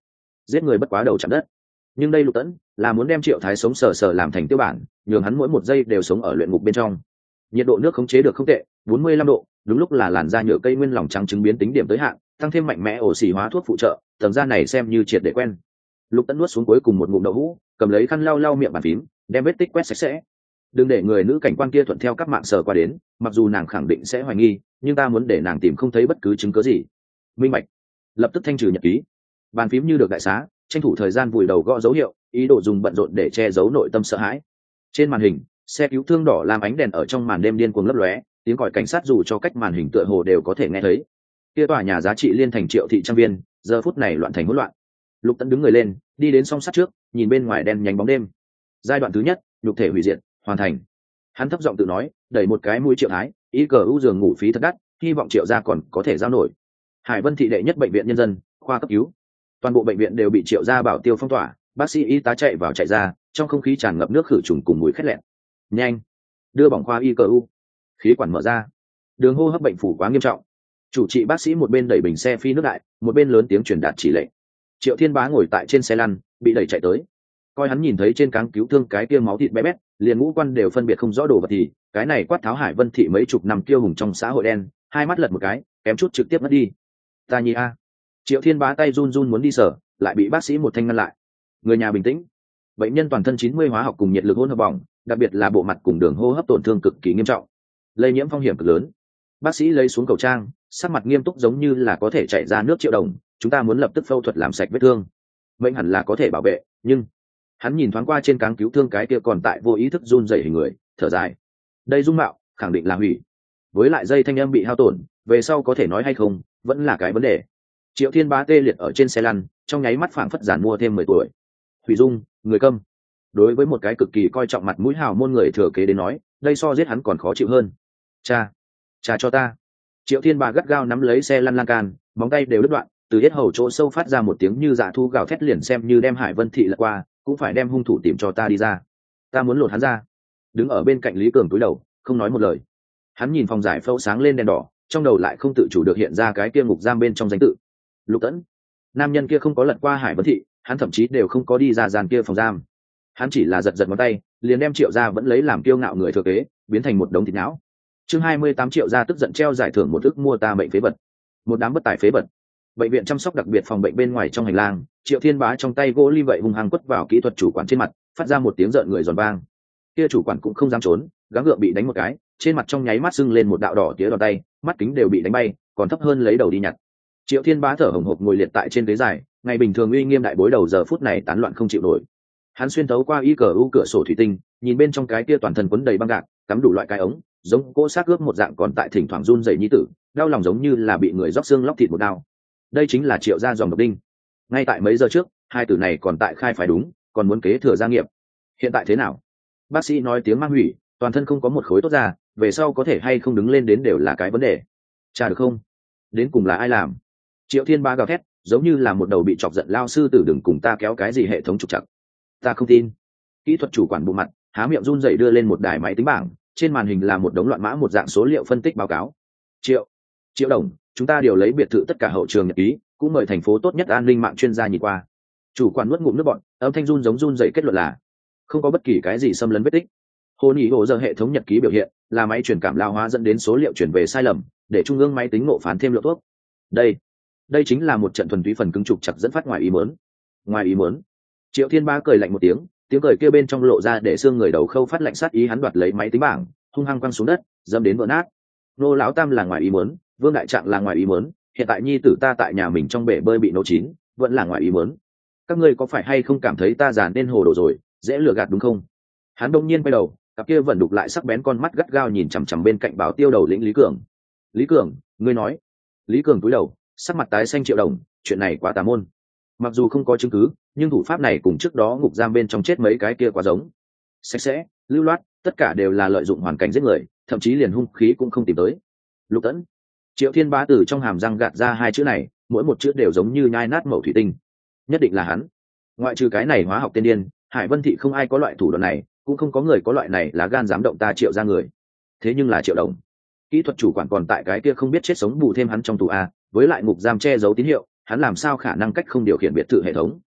giết người bất quá đầu chạm đất. Nhưng đây Lục Tẫn là muốn đem Triệu Thái sống sờ sờ làm thành tiêu bản, nhường hắn mỗi một giây đều sống ở luyện ngục bên trong. Nhiệt độ nước khống chế được không tệ, bốn mươi lăm độ, đúng lúc là làn da nhựa cây nguyên lòng trắng chứng biến tính điểm tới hạn, tăng thêm mạnh mẽ ổ xì hóa thuốc phụ trợ, tầng da này xem như triệt để quen. Lục Tẫn nuốt xuống cuối cùng một ngụm đậu hũ, cầm lấy khăn lau lau miệng bàn phím, đem vết tích quét sạch sẽ. Đừng để người nữ cảnh quan kia thuận theo các mạng sờ qua đến, mặc dù nàng khẳng định sẽ hoài nghi, nhưng ta muốn để nàng tìm không thấy bất cứ chứng cứ gì. Minh bạch. Lập tức thanh trừ nhật ký. Bàn phím như được đại xá, tranh thủ thời gian vùi đầu gõ dấu hiệu, ý đồ dùng bận rộn để che giấu nội tâm sợ hãi. Trên màn hình, xe cứu thương đỏ làm ánh đèn ở trong màn đêm điên cuồng lấp lóe, tiếng còi cảnh sát dù cho cách màn hình tựa hồ đều có thể nghe thấy. Kia tòa nhà giá trị liên thành triệu thị trang viên, giờ phút này loạn thành hỗn loạn. Lục Tẫn đứng người lên, đi đến song sắt trước, nhìn bên ngoài đen nhánh bóng đêm. Giai đoạn thứ nhất, nhục thể hủy diệt, hoàn thành. Hắn thấp giọng tự nói, đẩy một cái mũi Triệu Thái, ý cờ ưu giường ngủ phí thật đắt, hy vọng Triệu gia còn có thể giao nổi. Hải Vân thị đệ nhất bệnh viện nhân dân, khoa cấp cứu. Toàn bộ bệnh viện đều bị Triệu gia bảo tiêu phong tỏa, bác sĩ y tá chạy vào chạy ra, trong không khí tràn ngập nước khử trùng cùng mùi khét lẹn. Nhanh, đưa bỏng khoa y cờ u. Khí quản mở ra. Đường hô hấp bệnh phủ quá nghiêm trọng. Chủ trị bác sĩ một bên đẩy bình xe phi nước đại, một bên lớn tiếng truyền đạt chỉ lệnh. Triệu Thiên Bá ngồi tại trên xe lăn, bị đẩy chạy tới. Coi hắn nhìn thấy trên cáng cứu thương cái kia máu thịt bé bét, liền ngũ quan đều phân biệt không rõ đồ vật thì, cái này quát tháo Hải Vân thị mấy chục năm kiêu hùng trong xã hội đen, hai mắt lật một cái, kém chút trực tiếp mất đi. Ta nhi a. Triệu Thiên Bá tay run run muốn đi sở, lại bị bác sĩ một thanh ngăn lại. Người nhà bình tĩnh. Bệnh nhân toàn thân chín mươi hóa học cùng nhiệt lực hỗn hợp bỏng, đặc biệt là bộ mặt cùng đường hô hấp tổn thương cực kỳ nghiêm trọng, lây nhiễm phong hiểm cực lớn. Bác sĩ lấy xuống khẩu trang, sắc mặt nghiêm túc giống như là có thể chảy ra nước Triệu Đồng, chúng ta muốn lập tức phẫu thuật làm sạch vết thương. Mệnh hẳn là có thể bảo vệ, nhưng hắn nhìn thoáng qua trên cáng cứu thương cái kia còn tại vô ý thức run rẩy hình người, thở dài. Đây dung mạo khẳng định là hủy, với lại dây thanh âm bị hao tổn, về sau có thể nói hay không vẫn là cái vấn đề. Triệu Thiên Bá tê liệt ở trên xe lăn, trong nháy mắt phảng phất giản mua thêm mười tuổi. Hủy dung, người câm. Đối với một cái cực kỳ coi trọng mặt mũi hào môn người thừa kế đến nói, đây so giết hắn còn khó chịu hơn. Cha, cha cho ta. Triệu Thiên Bá gắt gao nắm lấy xe lăn lan can, móng tay đều đứt đoạn, từ hết hầu chỗ sâu phát ra một tiếng như dạ thu gào thét, liền xem như đem Hải Vân thị lật qua, cũng phải đem hung thủ tìm cho ta đi ra. Ta muốn lột hắn ra. Đứng ở bên cạnh Lý Cường túi đầu, không nói một lời. Hắn nhìn phòng giải phẫu sáng lên đèn đỏ, trong đầu lại không tự chủ được hiện ra cái kia ngục giam bên trong danh tự. Lục Tẫn. Nam nhân kia không có lật qua Hải Vân thị, hắn thậm chí đều không có đi ra gian kia phòng giam. Hắn chỉ là giật giật ngón tay, liền đem Triệu gia vẫn lấy làm kiêu ngạo người thừa kế, biến thành một đống thịt não. Chương hai mươi tám Triệu gia tức giận treo giải thưởng một ức mua ta mệnh phế vật. Một đám bất tài phế vật. Bệnh viện chăm sóc đặc biệt phòng bệnh bên ngoài trong hành lang, Triệu Thiên Bá trong tay gỗ ly vậy hung hăng quất vào kỹ thuật chủ quản trên mặt, phát ra một tiếng rợn người giòn vang. Kia chủ quản cũng không dám trốn, gắng gượng bị đánh một cái, trên mặt trong nháy mắt sưng lên một đạo đỏ tía đòn tay, mắt kính đều bị đánh bay, còn thấp hơn lấy đầu đi nhặt. Triệu Thiên Bá thở hổn hộc ngồi liệt tại trên ghế dài, ngày bình thường uy nghiêm đại bối đầu giờ phút này tán loạn không chịu nổi. Hắn xuyên thấu qua y cờ u cửa sổ thủy tinh, nhìn bên trong cái kia toàn thân quấn đầy băng gạc, cắm đủ loại cái ống, giống cỗ xác ướp một dạng còn tại thỉnh thoảng run rẩy nhi tử, đau lòng giống như là bị người róc xương lóc thịt một đao. Đây chính là Triệu gia dòng độc đinh. Ngay tại mấy giờ trước, hai tử này còn tại khai phải đúng, còn muốn kế thừa gia nghiệp. Hiện tại thế nào? Bác sĩ nói tiếng mang hủy, toàn thân không có một khối tốt ra, về sau có thể hay không đứng lên đến đều là cái vấn đề. Trả được không? Đến cùng là ai làm? Triệu Thiên Bá gào thét, giống như là một đầu bị chọc giận lao sư tử, đừng cùng ta kéo cái gì hệ thống trục trặc. Ta không tin. Kỹ thuật chủ quản bộ mặt, há miệng run rẩy đưa lên một đài máy tính bảng, trên màn hình là một đống loạn mã một dạng số liệu phân tích báo cáo. Triệu, Triệu đồng, chúng ta đều lấy biệt thự tất cả hậu trường nhật ký, cũng mời thành phố tốt nhất an ninh mạng chuyên gia nhìn qua. Chủ quản nuốt ngụm nước bọt, âm thanh run giống run rẩy kết luận là không có bất kỳ cái gì xâm lấn vết tích. Hôn ý hồ giờ hệ thống nhật ký biểu hiện là máy truyền cảm lao hóa dẫn đến số liệu chuyển về sai lầm, để trung ương máy tính nộ phán thêm lượng thuốc. Đây, đây chính là một trận thuần túy phần cứng trục chặt dẫn phát ngoài ý muốn. Ngoài ý muốn. Triệu Thiên Bá cười lạnh một tiếng, tiếng cười kia bên trong lộ ra để xương người đầu khâu phát lạnh sát ý, hắn đoạt lấy máy tính bảng, hung hăng quăng xuống đất, dâm đến vỡ nát. Nô lão tam là ngoài ý muốn, Vương đại trạng là ngoài ý muốn, hiện tại nhi tử ta tại nhà mình trong bể bơi bị nấu chín, vẫn là ngoài ý muốn. Các ngươi có phải hay không cảm thấy ta già nên hồ đồ rồi, dễ lừa gạt đúng không? Hắn đông nhiên quay đầu, cặp kia vẫn đục lại sắc bén con mắt gắt gao nhìn chằm chằm bên cạnh Bảo Tiêu đầu lĩnh Lý Cường. Lý Cường, ngươi nói? Lý Cường cúi đầu, sắc mặt tái xanh. Triệu đồng, chuyện này quá tà môn. Mặc dù không có chứng cứ, nhưng thủ pháp này cùng trước đó ngục giam bên trong chết mấy cái kia quá giống. Sạch sẽ, lưu loát, tất cả đều là lợi dụng hoàn cảnh giết người, thậm chí liền hung khí cũng không tìm tới. Lục Tẫn. Triệu Thiên Bá từ trong hàm răng gạt ra hai chữ này, mỗi một chữ đều giống như nhai nát mẩu thủy tinh. Nhất định là hắn. Ngoại trừ cái này hóa học tiên điên, Hải Vân thị không ai có loại thủ đoạn này, cũng không có người có loại này là gan dám động ta Triệu ra người. Thế nhưng là Triệu đồng, kỹ thuật chủ quản còn tại cái kia không biết chết sống bù thêm hắn trong tù a, với lại ngục giam che giấu tín hiệu, hắn làm sao khả năng cách không điều khiển biệt thự hệ thống.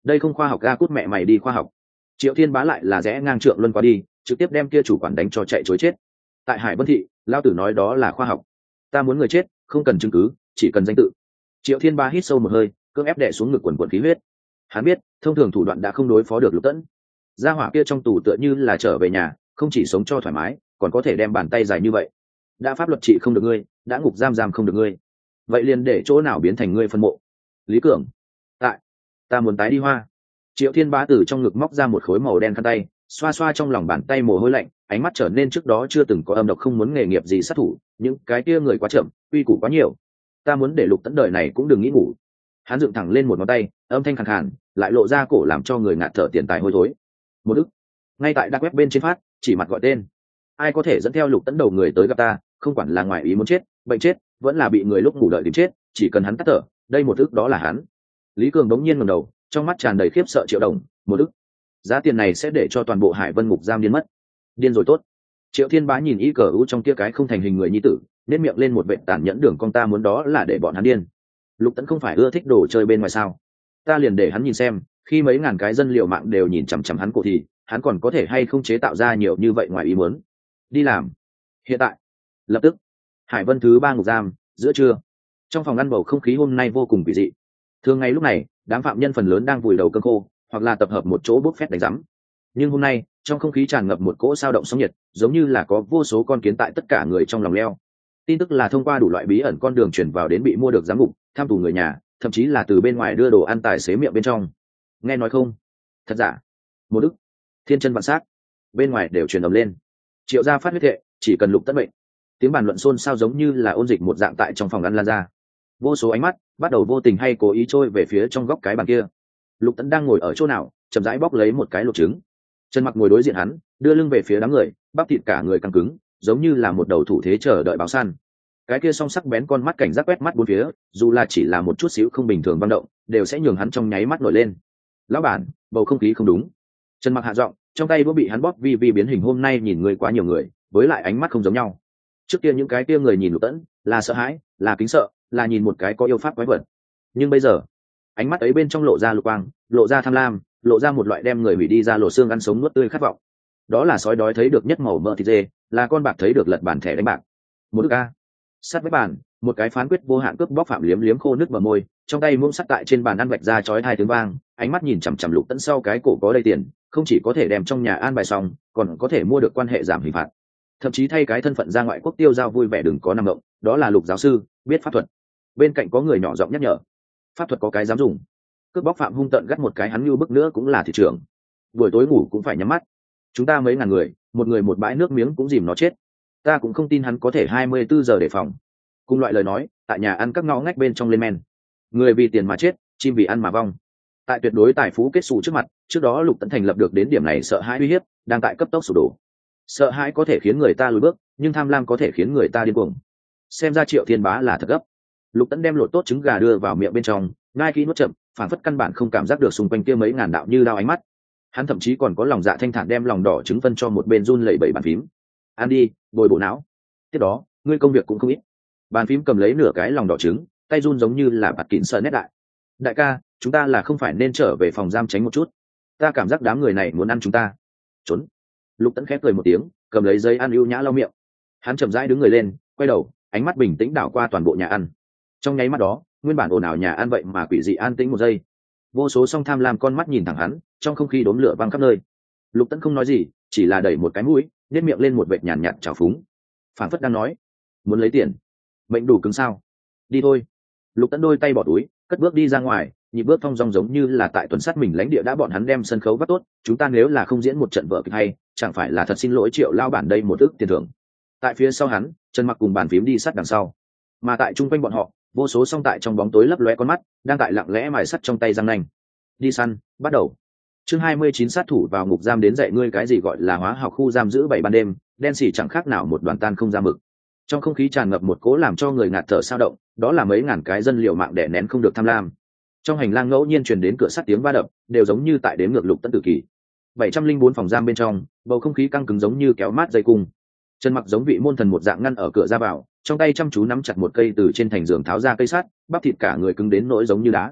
đây không khoa học, ga cút mẹ mày đi khoa học. Triệu Thiên Bá lại là rẽ ngang trượng luân qua đi, trực tiếp đem kia chủ quản đánh cho chạy chối chết. Tại Hải Vân thị, lao tử nói đó là khoa học, ta muốn người chết không cần chứng cứ, chỉ cần danh tự. Triệu Thiên Bá hít sâu một hơi, cưỡng ép đè xuống ngực quần quần khí huyết. Hắn biết thông thường thủ đoạn đã không đối phó được Lục Tẫn. Gia hỏa kia trong tù tựa như là trở về nhà, không chỉ sống cho thoải mái, còn có thể đem bàn tay dài như vậy. Đã pháp luật trị không được ngươi, đã ngục giam giam không được ngươi, vậy liền để chỗ nào biến thành ngươi phân mộ. Lý Cường, tại, ta muốn tái đi Hoa. Triệu Thiên Bá từ trong ngực móc ra một khối màu đen khăn tay, xoa xoa trong lòng bàn tay mồ hôi lạnh, ánh mắt trở nên trước đó chưa từng có âm độc, không muốn nghề nghiệp gì sát thủ, những cái kia người quá chậm, uy củ quá nhiều. Ta muốn để Lục Tẫn đời này cũng đừng nghĩ ngủ. Hắn dựng thẳng lên một ngón tay, âm thanh khàn khàn, lại lộ ra cổ làm cho người ngạt thở tiền tài hôi thối. Một ức. Ngay tại đa web bên trên phát, chỉ mặt gọi tên. Ai có thể dẫn theo Lục Tẫn đầu người tới gặp ta, không quản là ngoài ý muốn chết, bệnh chết, vẫn là bị người lúc ngủ đợi tìm chết, chỉ cần hắn tắt thở, đây một ức đó là hắn. Lý Cường đống nhiên ngẩng đầu, trong mắt tràn đầy khiếp sợ. Triệu đồng, một ức. Giá tiền này sẽ để cho toàn bộ Hải Vân ngục giam điên mất. Điên rồi tốt. Triệu Thiên Bá nhìn ý cờ u trong kia cái không thành hình người nhi tử, nét miệng lên một vệt tàn nhẫn đường con, ta muốn đó là để bọn hắn điên. Lục Tẫn không phải ưa thích đồ chơi bên ngoài sao? Ta liền để hắn nhìn xem, khi mấy ngàn cái dân liệu mạng đều nhìn chằm chằm hắn cổ thì, hắn còn có thể hay không chế tạo ra nhiều như vậy ngoài ý muốn. Đi làm. Hiện tại. Lập tức. Hải Vân thứ ba ngục giam, giữa trưa. Trong phòng ăn bầu không khí hôm nay vô cùng kỳ dị. Thường ngày lúc này, đám phạm nhân phần lớn đang vùi đầu cơm khô, hoặc là tập hợp một chỗ bốc phét đánh rắm. Nhưng hôm nay, trong không khí tràn ngập một cỗ sao động sóng nhiệt, giống như là có vô số con kiến tại tất cả người trong lòng leo. Tin tức là thông qua đủ loại bí ẩn con đường chuyển vào đến bị mua được giám ngục, tham tù người nhà, thậm chí là từ bên ngoài đưa đồ ăn tài xế miệng bên trong. Nghe nói không? Thật giả? Một đức, thiên chân vạn sát, bên ngoài đều truyền ầm lên. Triệu gia phát huyết thệ, chỉ cần Lục Tẫn bệnh. Tiếng bàn luận xôn xao giống như là ôn dịch một dạng tại trong phòng ăn lan ra. Vô số ánh mắt bắt đầu vô tình hay cố ý trôi về phía trong góc cái bàn kia. Lục Tẫn đang ngồi ở chỗ nào, chậm rãi bóc lấy một cái luộc trứng. Trần Mặc ngồi đối diện hắn, đưa lưng về phía đám người, bắp thịt cả người căng cứng, giống như là một đầu thủ thế chờ đợi báo săn. Cái kia song sắc bén con mắt cảnh giác quét mắt bốn phía, dù là chỉ là một chút xíu không bình thường vang động, đều sẽ nhường hắn trong nháy mắt nổi lên. Lão bản, bầu không khí không đúng. Trần Mặc hạ giọng, trong tay đũa bị hắn bóp vi vi biến hình, hôm nay nhìn người quá nhiều người, với lại ánh mắt không giống nhau. Trước kia những cái kia người nhìn Lục Tẫn, là sợ hãi, là kính sợ, là nhìn một cái có yêu pháp quái vật. Nhưng bây giờ, ánh mắt ấy bên trong lộ ra lục quang, lộ ra tham lam, lộ ra một loại đem người hủy đi ra lột xương ăn sống nuốt tươi khát vọng. Đó là sói đói thấy được nhất màu mỡ thịt dê, là con bạc thấy được lật bàn thẻ đánh bạc. Một đức a. Sát với bàn, một cái phán quyết vô hạn cướp bóc phạm liếm liếm khô nước bờ môi, trong tay muỗng sắt tại trên bàn ăn vạch ra chói hai tiếng vang, ánh mắt nhìn chằm chằm Lục Tẫn sau cái cổ có đầy tiền, không chỉ có thể đem trong nhà an bài xong, còn có thể mua được quan hệ giảm hình phạt, thậm chí thay cái thân phận ra ngoại quốc tiêu giao vui vẻ, đừng có nằm động, đó là Lục giáo sư, biết pháp thuật. Bên cạnh có người nhỏ giọng nhắc nhở, pháp thuật có cái dám dùng. Cướp bóc phạm hung tận gắt một cái, hắn như bức nữa cũng là thị trưởng, buổi tối ngủ cũng phải nhắm mắt. Chúng ta mấy ngàn người, một người một bãi nước miếng cũng dìm nó chết. Ta cũng không tin hắn có thể hai mươi bốn giờ đề phòng. Cùng loại lời nói, tại nhà ăn các ngõ ngách bên trong lên men. Người vì tiền mà chết, chim vì ăn mà vong. Tại tuyệt đối tài phú kết xù trước mặt, trước đó Lục Tẫn thành lập được đến điểm này, sợ hãi uy hiếp đang tại cấp tốc sụp đổ. Sợ hãi có thể khiến người ta lùi bước, nhưng tham lam có thể khiến người ta điên cuồng. Xem ra Triệu Thiên Bá là thật gấp. Lục Tẫn đem lột tốt trứng gà đưa vào miệng bên trong, ngai kỹ nuốt chậm, phản phất căn bản không cảm giác được xung quanh kia mấy ngàn đạo như đao ánh mắt. Hắn thậm chí còn có lòng dạ thanh thản đem lòng đỏ trứng phân cho một bên run lẩy bẩy bàn phím. Ăn đi, bồi bổ não. Tiếp đó, ngươi công việc cũng không ít. Bàn phím cầm lấy nửa cái lòng đỏ trứng, tay run giống như là bạt kín sợ nét đại. Đại ca, chúng ta là không phải nên trở về phòng giam tránh một chút? Ta cảm giác đám người này muốn ăn chúng ta. Trốn. Lục Tẫn khép cười một tiếng, cầm lấy giấy ăn ưu nhã lau miệng. Hắn chậm rãi đứng người lên, quay đầu, ánh mắt bình tĩnh đảo qua toàn bộ nhà ăn. Trong nháy mắt đó, nguyên bản ồn ào nhà ăn vậy mà quỷ dị an tĩnh một giây. Vô số song tham lam con mắt nhìn thẳng hắn, trong không khí đốm lửa văng khắp nơi. Lục Tẫn không nói gì, chỉ là đẩy một cái mũi, nét miệng lên một vệt nhàn nhạt trào phúng, phảng phất đang nói, muốn lấy tiền, mệnh đủ cứng sao? Đi thôi. Lục Tẫn đôi tay bỏ túi, cất bước đi ra ngoài, nhịp bước thong dong giống như là tại tuần sát mình lãnh địa đã bọn hắn đem sân khấu vắt tốt, chúng ta nếu là không diễn một trận vở kịch hay, chẳng phải là thật xin lỗi Triệu lao bản đây một ức tiền thưởng. Tại phía sau hắn, Trần Mặc cùng bàn phím đi sát đằng sau, mà tại trung quanh bọn họ, vô số song tại trong bóng tối lấp lóe con mắt, đang tại lặng lẽ mài sắt trong tay răng nanh. Đi săn, bắt đầu. Chương hai mươi chín sát thủ vào ngục giam đến dạy ngươi cái gì gọi là hóa học khu giam giữ bảy ban đêm, đen xỉ chẳng khác nào một đoàn tan không ra mực. Trong không khí tràn ngập một cỗ làm cho người ngạt thở sao động, đó là mấy ngàn cái dân liều mạng đè nén không được tham lam. Trong hành lang ngẫu nhiên truyền đến cửa sắt tiếng va đập, đều giống như tại đếm ngược Lục Tẫn tử kỳ. bảy trăm linh bốn phòng giam bên trong, bầu không khí căng cứng giống như kéo mát dây cung. Trần Mặc giống vị môn thần một dạng ngăn ở cửa ra vào, trong tay chăm chú nắm chặt một cây từ trên thành giường tháo ra cây sắt, bắp thịt cả người cứng đến nỗi giống như đá.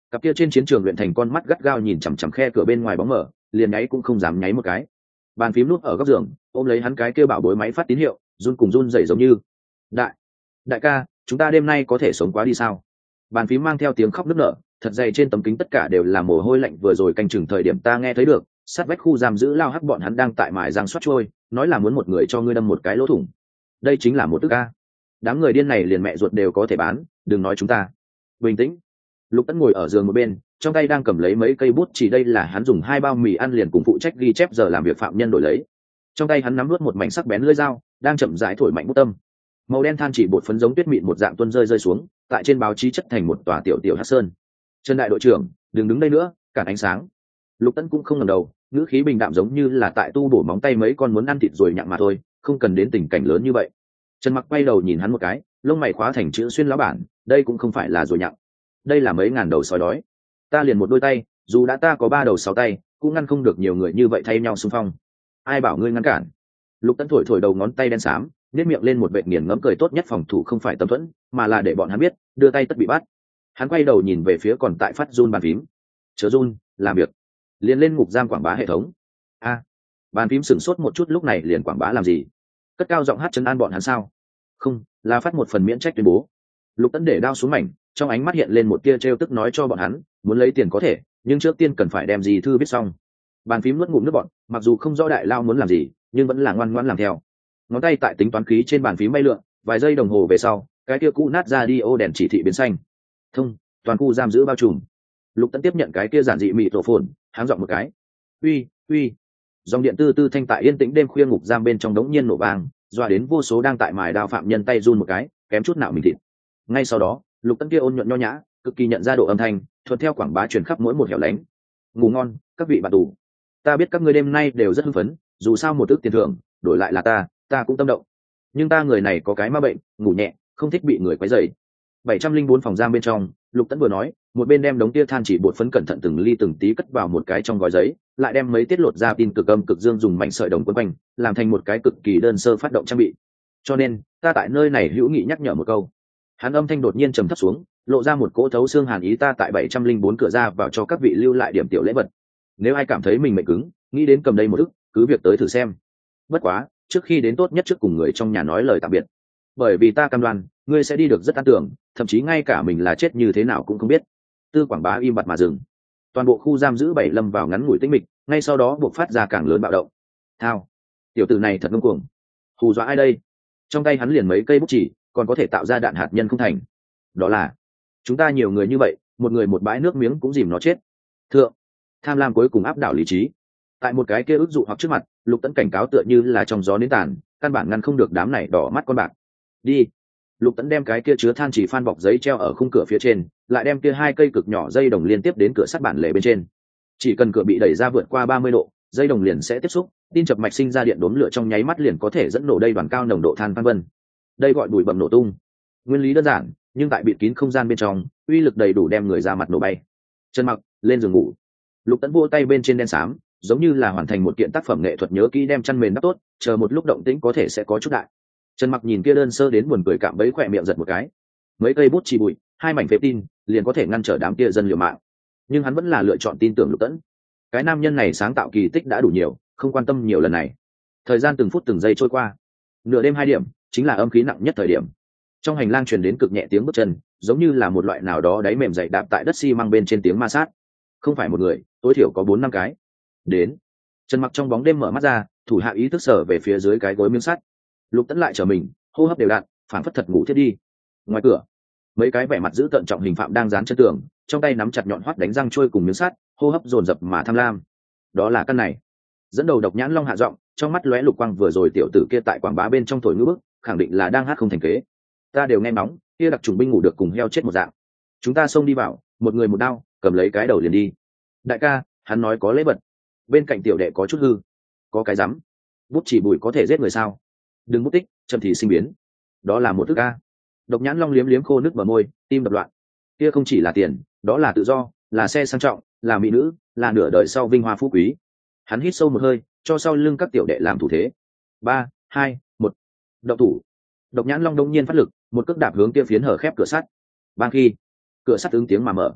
Cặp kia trên chiến trường luyện thành con mắt gắt gao nhìn chằm chằm khe cửa bên ngoài bóng mở, liền nháy cũng không dám nháy một cái. Bàn phím nút ở góc giường ôm lấy hắn cái kia bảo bối máy phát tín hiệu, run cùng run rẩy giống như. đại đại ca, chúng ta đêm nay có thể sống quá đi sao? Bàn phím mang theo tiếng khóc nức nở, thật dày trên tấm kính tất cả đều là mồ hôi lạnh, vừa rồi canh chừng thời điểm ta nghe thấy được sát vách khu giam giữ lao hắc bọn hắn đang tại mài răng xoát trôi, nói là muốn một người cho ngươi đâm một cái lỗ thủng. Đây chính là một tức ca. Đám người điên này liền mẹ ruột đều có thể bán, đừng nói chúng ta. Bình tĩnh. Lục Tấn ngồi ở giường một bên, trong tay đang cầm lấy mấy cây bút chỉ, đây là hắn dùng hai bao mì ăn liền cùng phụ trách ghi chép giờ làm việc phạm nhân đổi lấy. Trong tay hắn nắm nuốt một mảnh sắc bén lưỡi dao, đang chậm rãi thổi mạnh bút tâm. Màu đen than chỉ bột phấn giống tuyết mịn một dạng tuôn rơi rơi xuống, tại trên báo chí chất thành một tòa tiểu tiểu hắc sơn. Trần đại đội trưởng, đừng đứng đây nữa, cản ánh sáng. Lục Tấn cũng không ngẩng đầu, ngữ khí bình đạm giống như là tại tu bổ móng tay mấy con muốn ăn thịt rồi nhặng mà thôi, không cần đến tình cảnh lớn như vậy. Trần Mặc quay đầu nhìn hắn một cái, lông mày khóa thành chữ xuyên lão bản, đây cũng không phải là rồi nhặng, đây là mấy ngàn đầu sói đói. Ta liền một đôi tay, dù đã ta có ba đầu sáu tay, cũng ngăn không được nhiều người như vậy thay nhau xung phong. Ai bảo ngươi ngăn cản? Lục Tấn thổi thổi đầu ngón tay đen xám, nhếch miệng lên một vệt nghiền ngẫm cười, tốt nhất phòng thủ không phải tâm thuẫn, mà là để bọn hắn biết, đưa tay tất bị bắt. Hắn quay đầu nhìn về phía còn tại phát run bàn phím. Chớ run, làm việc. Liền lên ngục giam quảng bá hệ thống. A. Bàn phím sửng sốt một chút, lúc này liền quảng bá làm gì? Cất cao giọng hát trấn an bọn hắn sao? Không, là phát một phần miễn trách tuyên bố. Lục Tấn để đao xuống mảnh, trong ánh mắt hiện lên một tia trêu tức, nói cho bọn hắn, muốn lấy tiền có thể, nhưng trước tiên cần phải đem gì thư viết xong. Bàn phím nuốt ngụm nước bọt, mặc dù không rõ đại lao muốn làm gì, nhưng vẫn là ngoan ngoãn làm theo. Ngón tay tại tính toán khí trên bàn phím bay lượn, vài giây đồng hồ về sau, cái kia cũ nát ra đi ô đèn chỉ thị biến xanh. Thông, toàn khu giam giữ bao trùm. Lục Tấn tiếp nhận cái kia giản dị mịt rộ phồn, háng giọng một cái. Uy, uy. Dòng điện tư tư thanh tại yên tĩnh đêm khuya ngục giam bên trong đống nhiên nổ vang, dọa đến vô số đang tại mài đao phạm nhân tay run một cái, kém chút nạo mình thịt. Ngay sau đó, Lục Tấn kia ôn nhuận nho nhã, cực kỳ nhận ra độ âm thanh, thuận theo quảng bá truyền khắp mỗi một hẻo lánh. Ngủ ngon, các vị bạn tù. Ta biết các ngươi đêm nay đều rất hưng phấn, dù sao một ước tiền thưởng, đổi lại là ta, ta cũng tâm động. Nhưng ta người này có cái ma bệnh, ngủ nhẹ, không thích bị người quấy rầy. bảy trăm linh bốn phòng giam bên trong, Lục Tấn vừa nói, một bên đem đống tia than chỉ bột phấn cẩn thận từng ly từng tí cất vào một cái trong gói giấy, lại đem mấy tiết lột ra tin cực âm cực dương dùng mảnh sợi đồng quấn quanh, làm thành một cái cực kỳ đơn sơ phát động trang bị. Cho nên, ta tại nơi này hữu nghị nhắc nhở một câu. Hắn âm thanh đột nhiên trầm thấp xuống, lộ ra một cỗ thấu xương hàn ý, ta tại bảy trăm linh bốn cửa ra vào cho các vị lưu lại điểm tiểu lễ vật. Nếu ai cảm thấy mình mệnh cứng, nghĩ đến cầm đây một ức, cứ việc tới thử xem. Bất quá, trước khi đến tốt nhất trước cùng người trong nhà nói lời tạm biệt. Bởi vì ta cam đoan, ngươi sẽ đi được rất an tưởng, thậm chí ngay cả mình là chết như thế nào cũng không biết. Tư quảng bá im bặt mà dừng. Toàn bộ khu giam giữ bảy lâm vào ngắn ngủi tĩnh mịch, ngay sau đó buộc phát ra càng lớn bạo động. Thao, tiểu tử này thật ngông cuồng. Hù dọa ai đây? Trong tay hắn liền mấy cây bút chỉ, còn có thể tạo ra đạn hạt nhân không thành. Đó là, chúng ta nhiều người như vậy, một người một bãi nước miếng cũng dìm nó chết. Thượng, tham lam cuối cùng áp đảo lý trí. Tại một cái kia ức dụ hoặc trước mặt, Lục Tấn cảnh cáo tựa như là trong gió nến tàn, căn bản ngăn không được đám này đỏ mắt con bạc. Đi. Lục Tấn đem cái kia chứa than chỉ phan bọc giấy treo ở khung cửa phía trên, lại đem kia hai cây cực nhỏ dây đồng liên tiếp đến cửa sắt bản lề bên trên. Chỉ cần cửa bị đẩy ra vượt qua ba mươi độ, dây đồng liền sẽ tiếp xúc, tin chập mạch sinh ra điện đốm lửa trong nháy mắt liền có thể dẫn nổ đây đoàn cao nồng độ than phan vân. Đây gọi bụi bẩm nổ tung. Nguyên lý đơn giản, nhưng tại bịt kín không gian bên trong, uy lực đầy đủ đem người ra mặt nổ bay. Trần Mặc lên giường ngủ. Lục Tấn vỗ tay bên trên đen xám, giống như là hoàn thành một kiện tác phẩm nghệ thuật, nhớ kỹ đem chăn mền đắp tốt, chờ một lúc động tĩnh có thể sẽ có chút đại. Trần Mặc nhìn kia đơn sơ đến buồn cười cạm bẫy, khỏe miệng giật một cái. Mấy cây bút chỉ bụi, hai mảnh phế tin, liền có thể ngăn trở đám kia dân liều mạng. Nhưng hắn vẫn là lựa chọn tin tưởng Lục Tấn. Cái nam nhân này sáng tạo kỳ tích đã đủ nhiều, không quan tâm nhiều lần này. Thời gian từng phút từng giây trôi qua. Nửa đêm hai điểm, chính là âm khí nặng nhất thời điểm. Trong hành lang truyền đến cực nhẹ tiếng bước chân, giống như là một loại nào đó đáy mềm dày đạp tại đất xi măng bên trên tiếng ma sát. Không phải một người, tối thiểu có bốn năm cái. Đến. Trần Mặc trong bóng đêm mở mắt ra, thủ hạ ý thức sở về phía dưới cái gối miếng sắt. Lục Tấn lại trở mình, hô hấp đều đặn, phản phất thật ngủ thiết đi. Ngoài cửa, mấy cái vẻ mặt giữ tận trọng hình phạm đang dán chân tường, trong tay nắm chặt nhọn hoắt đánh răng trôi cùng miếng sắt, hô hấp dồn dập mà tham lam. Đó là căn này. Dẫn đầu Độc Nhãn Long hạ giọng, trong mắt lóe lục quang, vừa rồi tiểu tử kia tại quảng bá bên trong thổi ngữ bức, khẳng định là đang hát không thành kế. Ta đều nghe nóng, kia đặc trùng binh ngủ được cùng heo chết một dạng. Chúng ta xông đi vào, một người một đao, cầm lấy cái đầu liền đi. Đại ca, hắn nói có lễ vật. Bên cạnh tiểu đệ có chút hư. Có cái rắm. Bút chỉ bụi có thể giết người sao? Đừng bút tích, chậm thì sinh biến. Đó là một thức ca. Độc Nhãn Long liếm liếm khô nước bờ môi, tim đập loạn. Kia không chỉ là tiền, đó là tự do, là xe sang trọng, là mỹ nữ, là nửa đời sau vinh hoa phú quý. Hắn hít sâu một hơi, cho sau lưng các tiểu đệ làm thủ thế. Ba, hai, một. Động thủ. Độc Nhãn Long đông nhiên phát lực, một cước đạp hướng kia phiến hở khép cửa sắt. Ban khi, cửa sắt ứng tiếng mà mở.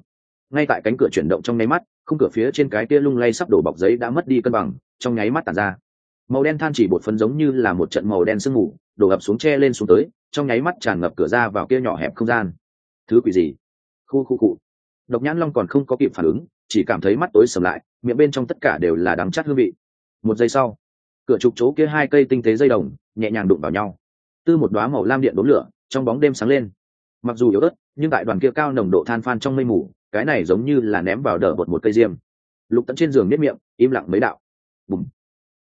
ngay tại cánh cửa chuyển động trong nháy mắt, khung cửa phía trên cái kia lung lay sắp đổ bọc giấy đã mất đi cân bằng, trong nháy mắt tản ra màu đen than chỉ bột phấn, giống như là một trận màu đen sương mù đổ ập xuống che lên xuống tới, trong nháy mắt tràn ngập cửa ra vào kia nhỏ hẹp không gian. Thứ quỷ gì? Khu khu cụ. Độc Nhãn Long còn không có kịp phản ứng, chỉ cảm thấy mắt tối sầm lại, miệng bên trong tất cả đều là đắng chát hương vị. Một giây sau, cửa trục chỗ kia hai cây tinh tế dây đồng nhẹ nhàng đụng vào nhau, tư một đóa màu lam điện đốm lửa trong bóng đêm sáng lên. Mặc dù yếu ớt, nhưng tại đoàn kia cao nồng độ than phan trong mây mù, cái này giống như là ném vào đờ bột một cây diêm. Lục Tẫn trên giường nhếch miệng, im lặng mấy đạo. Bùm.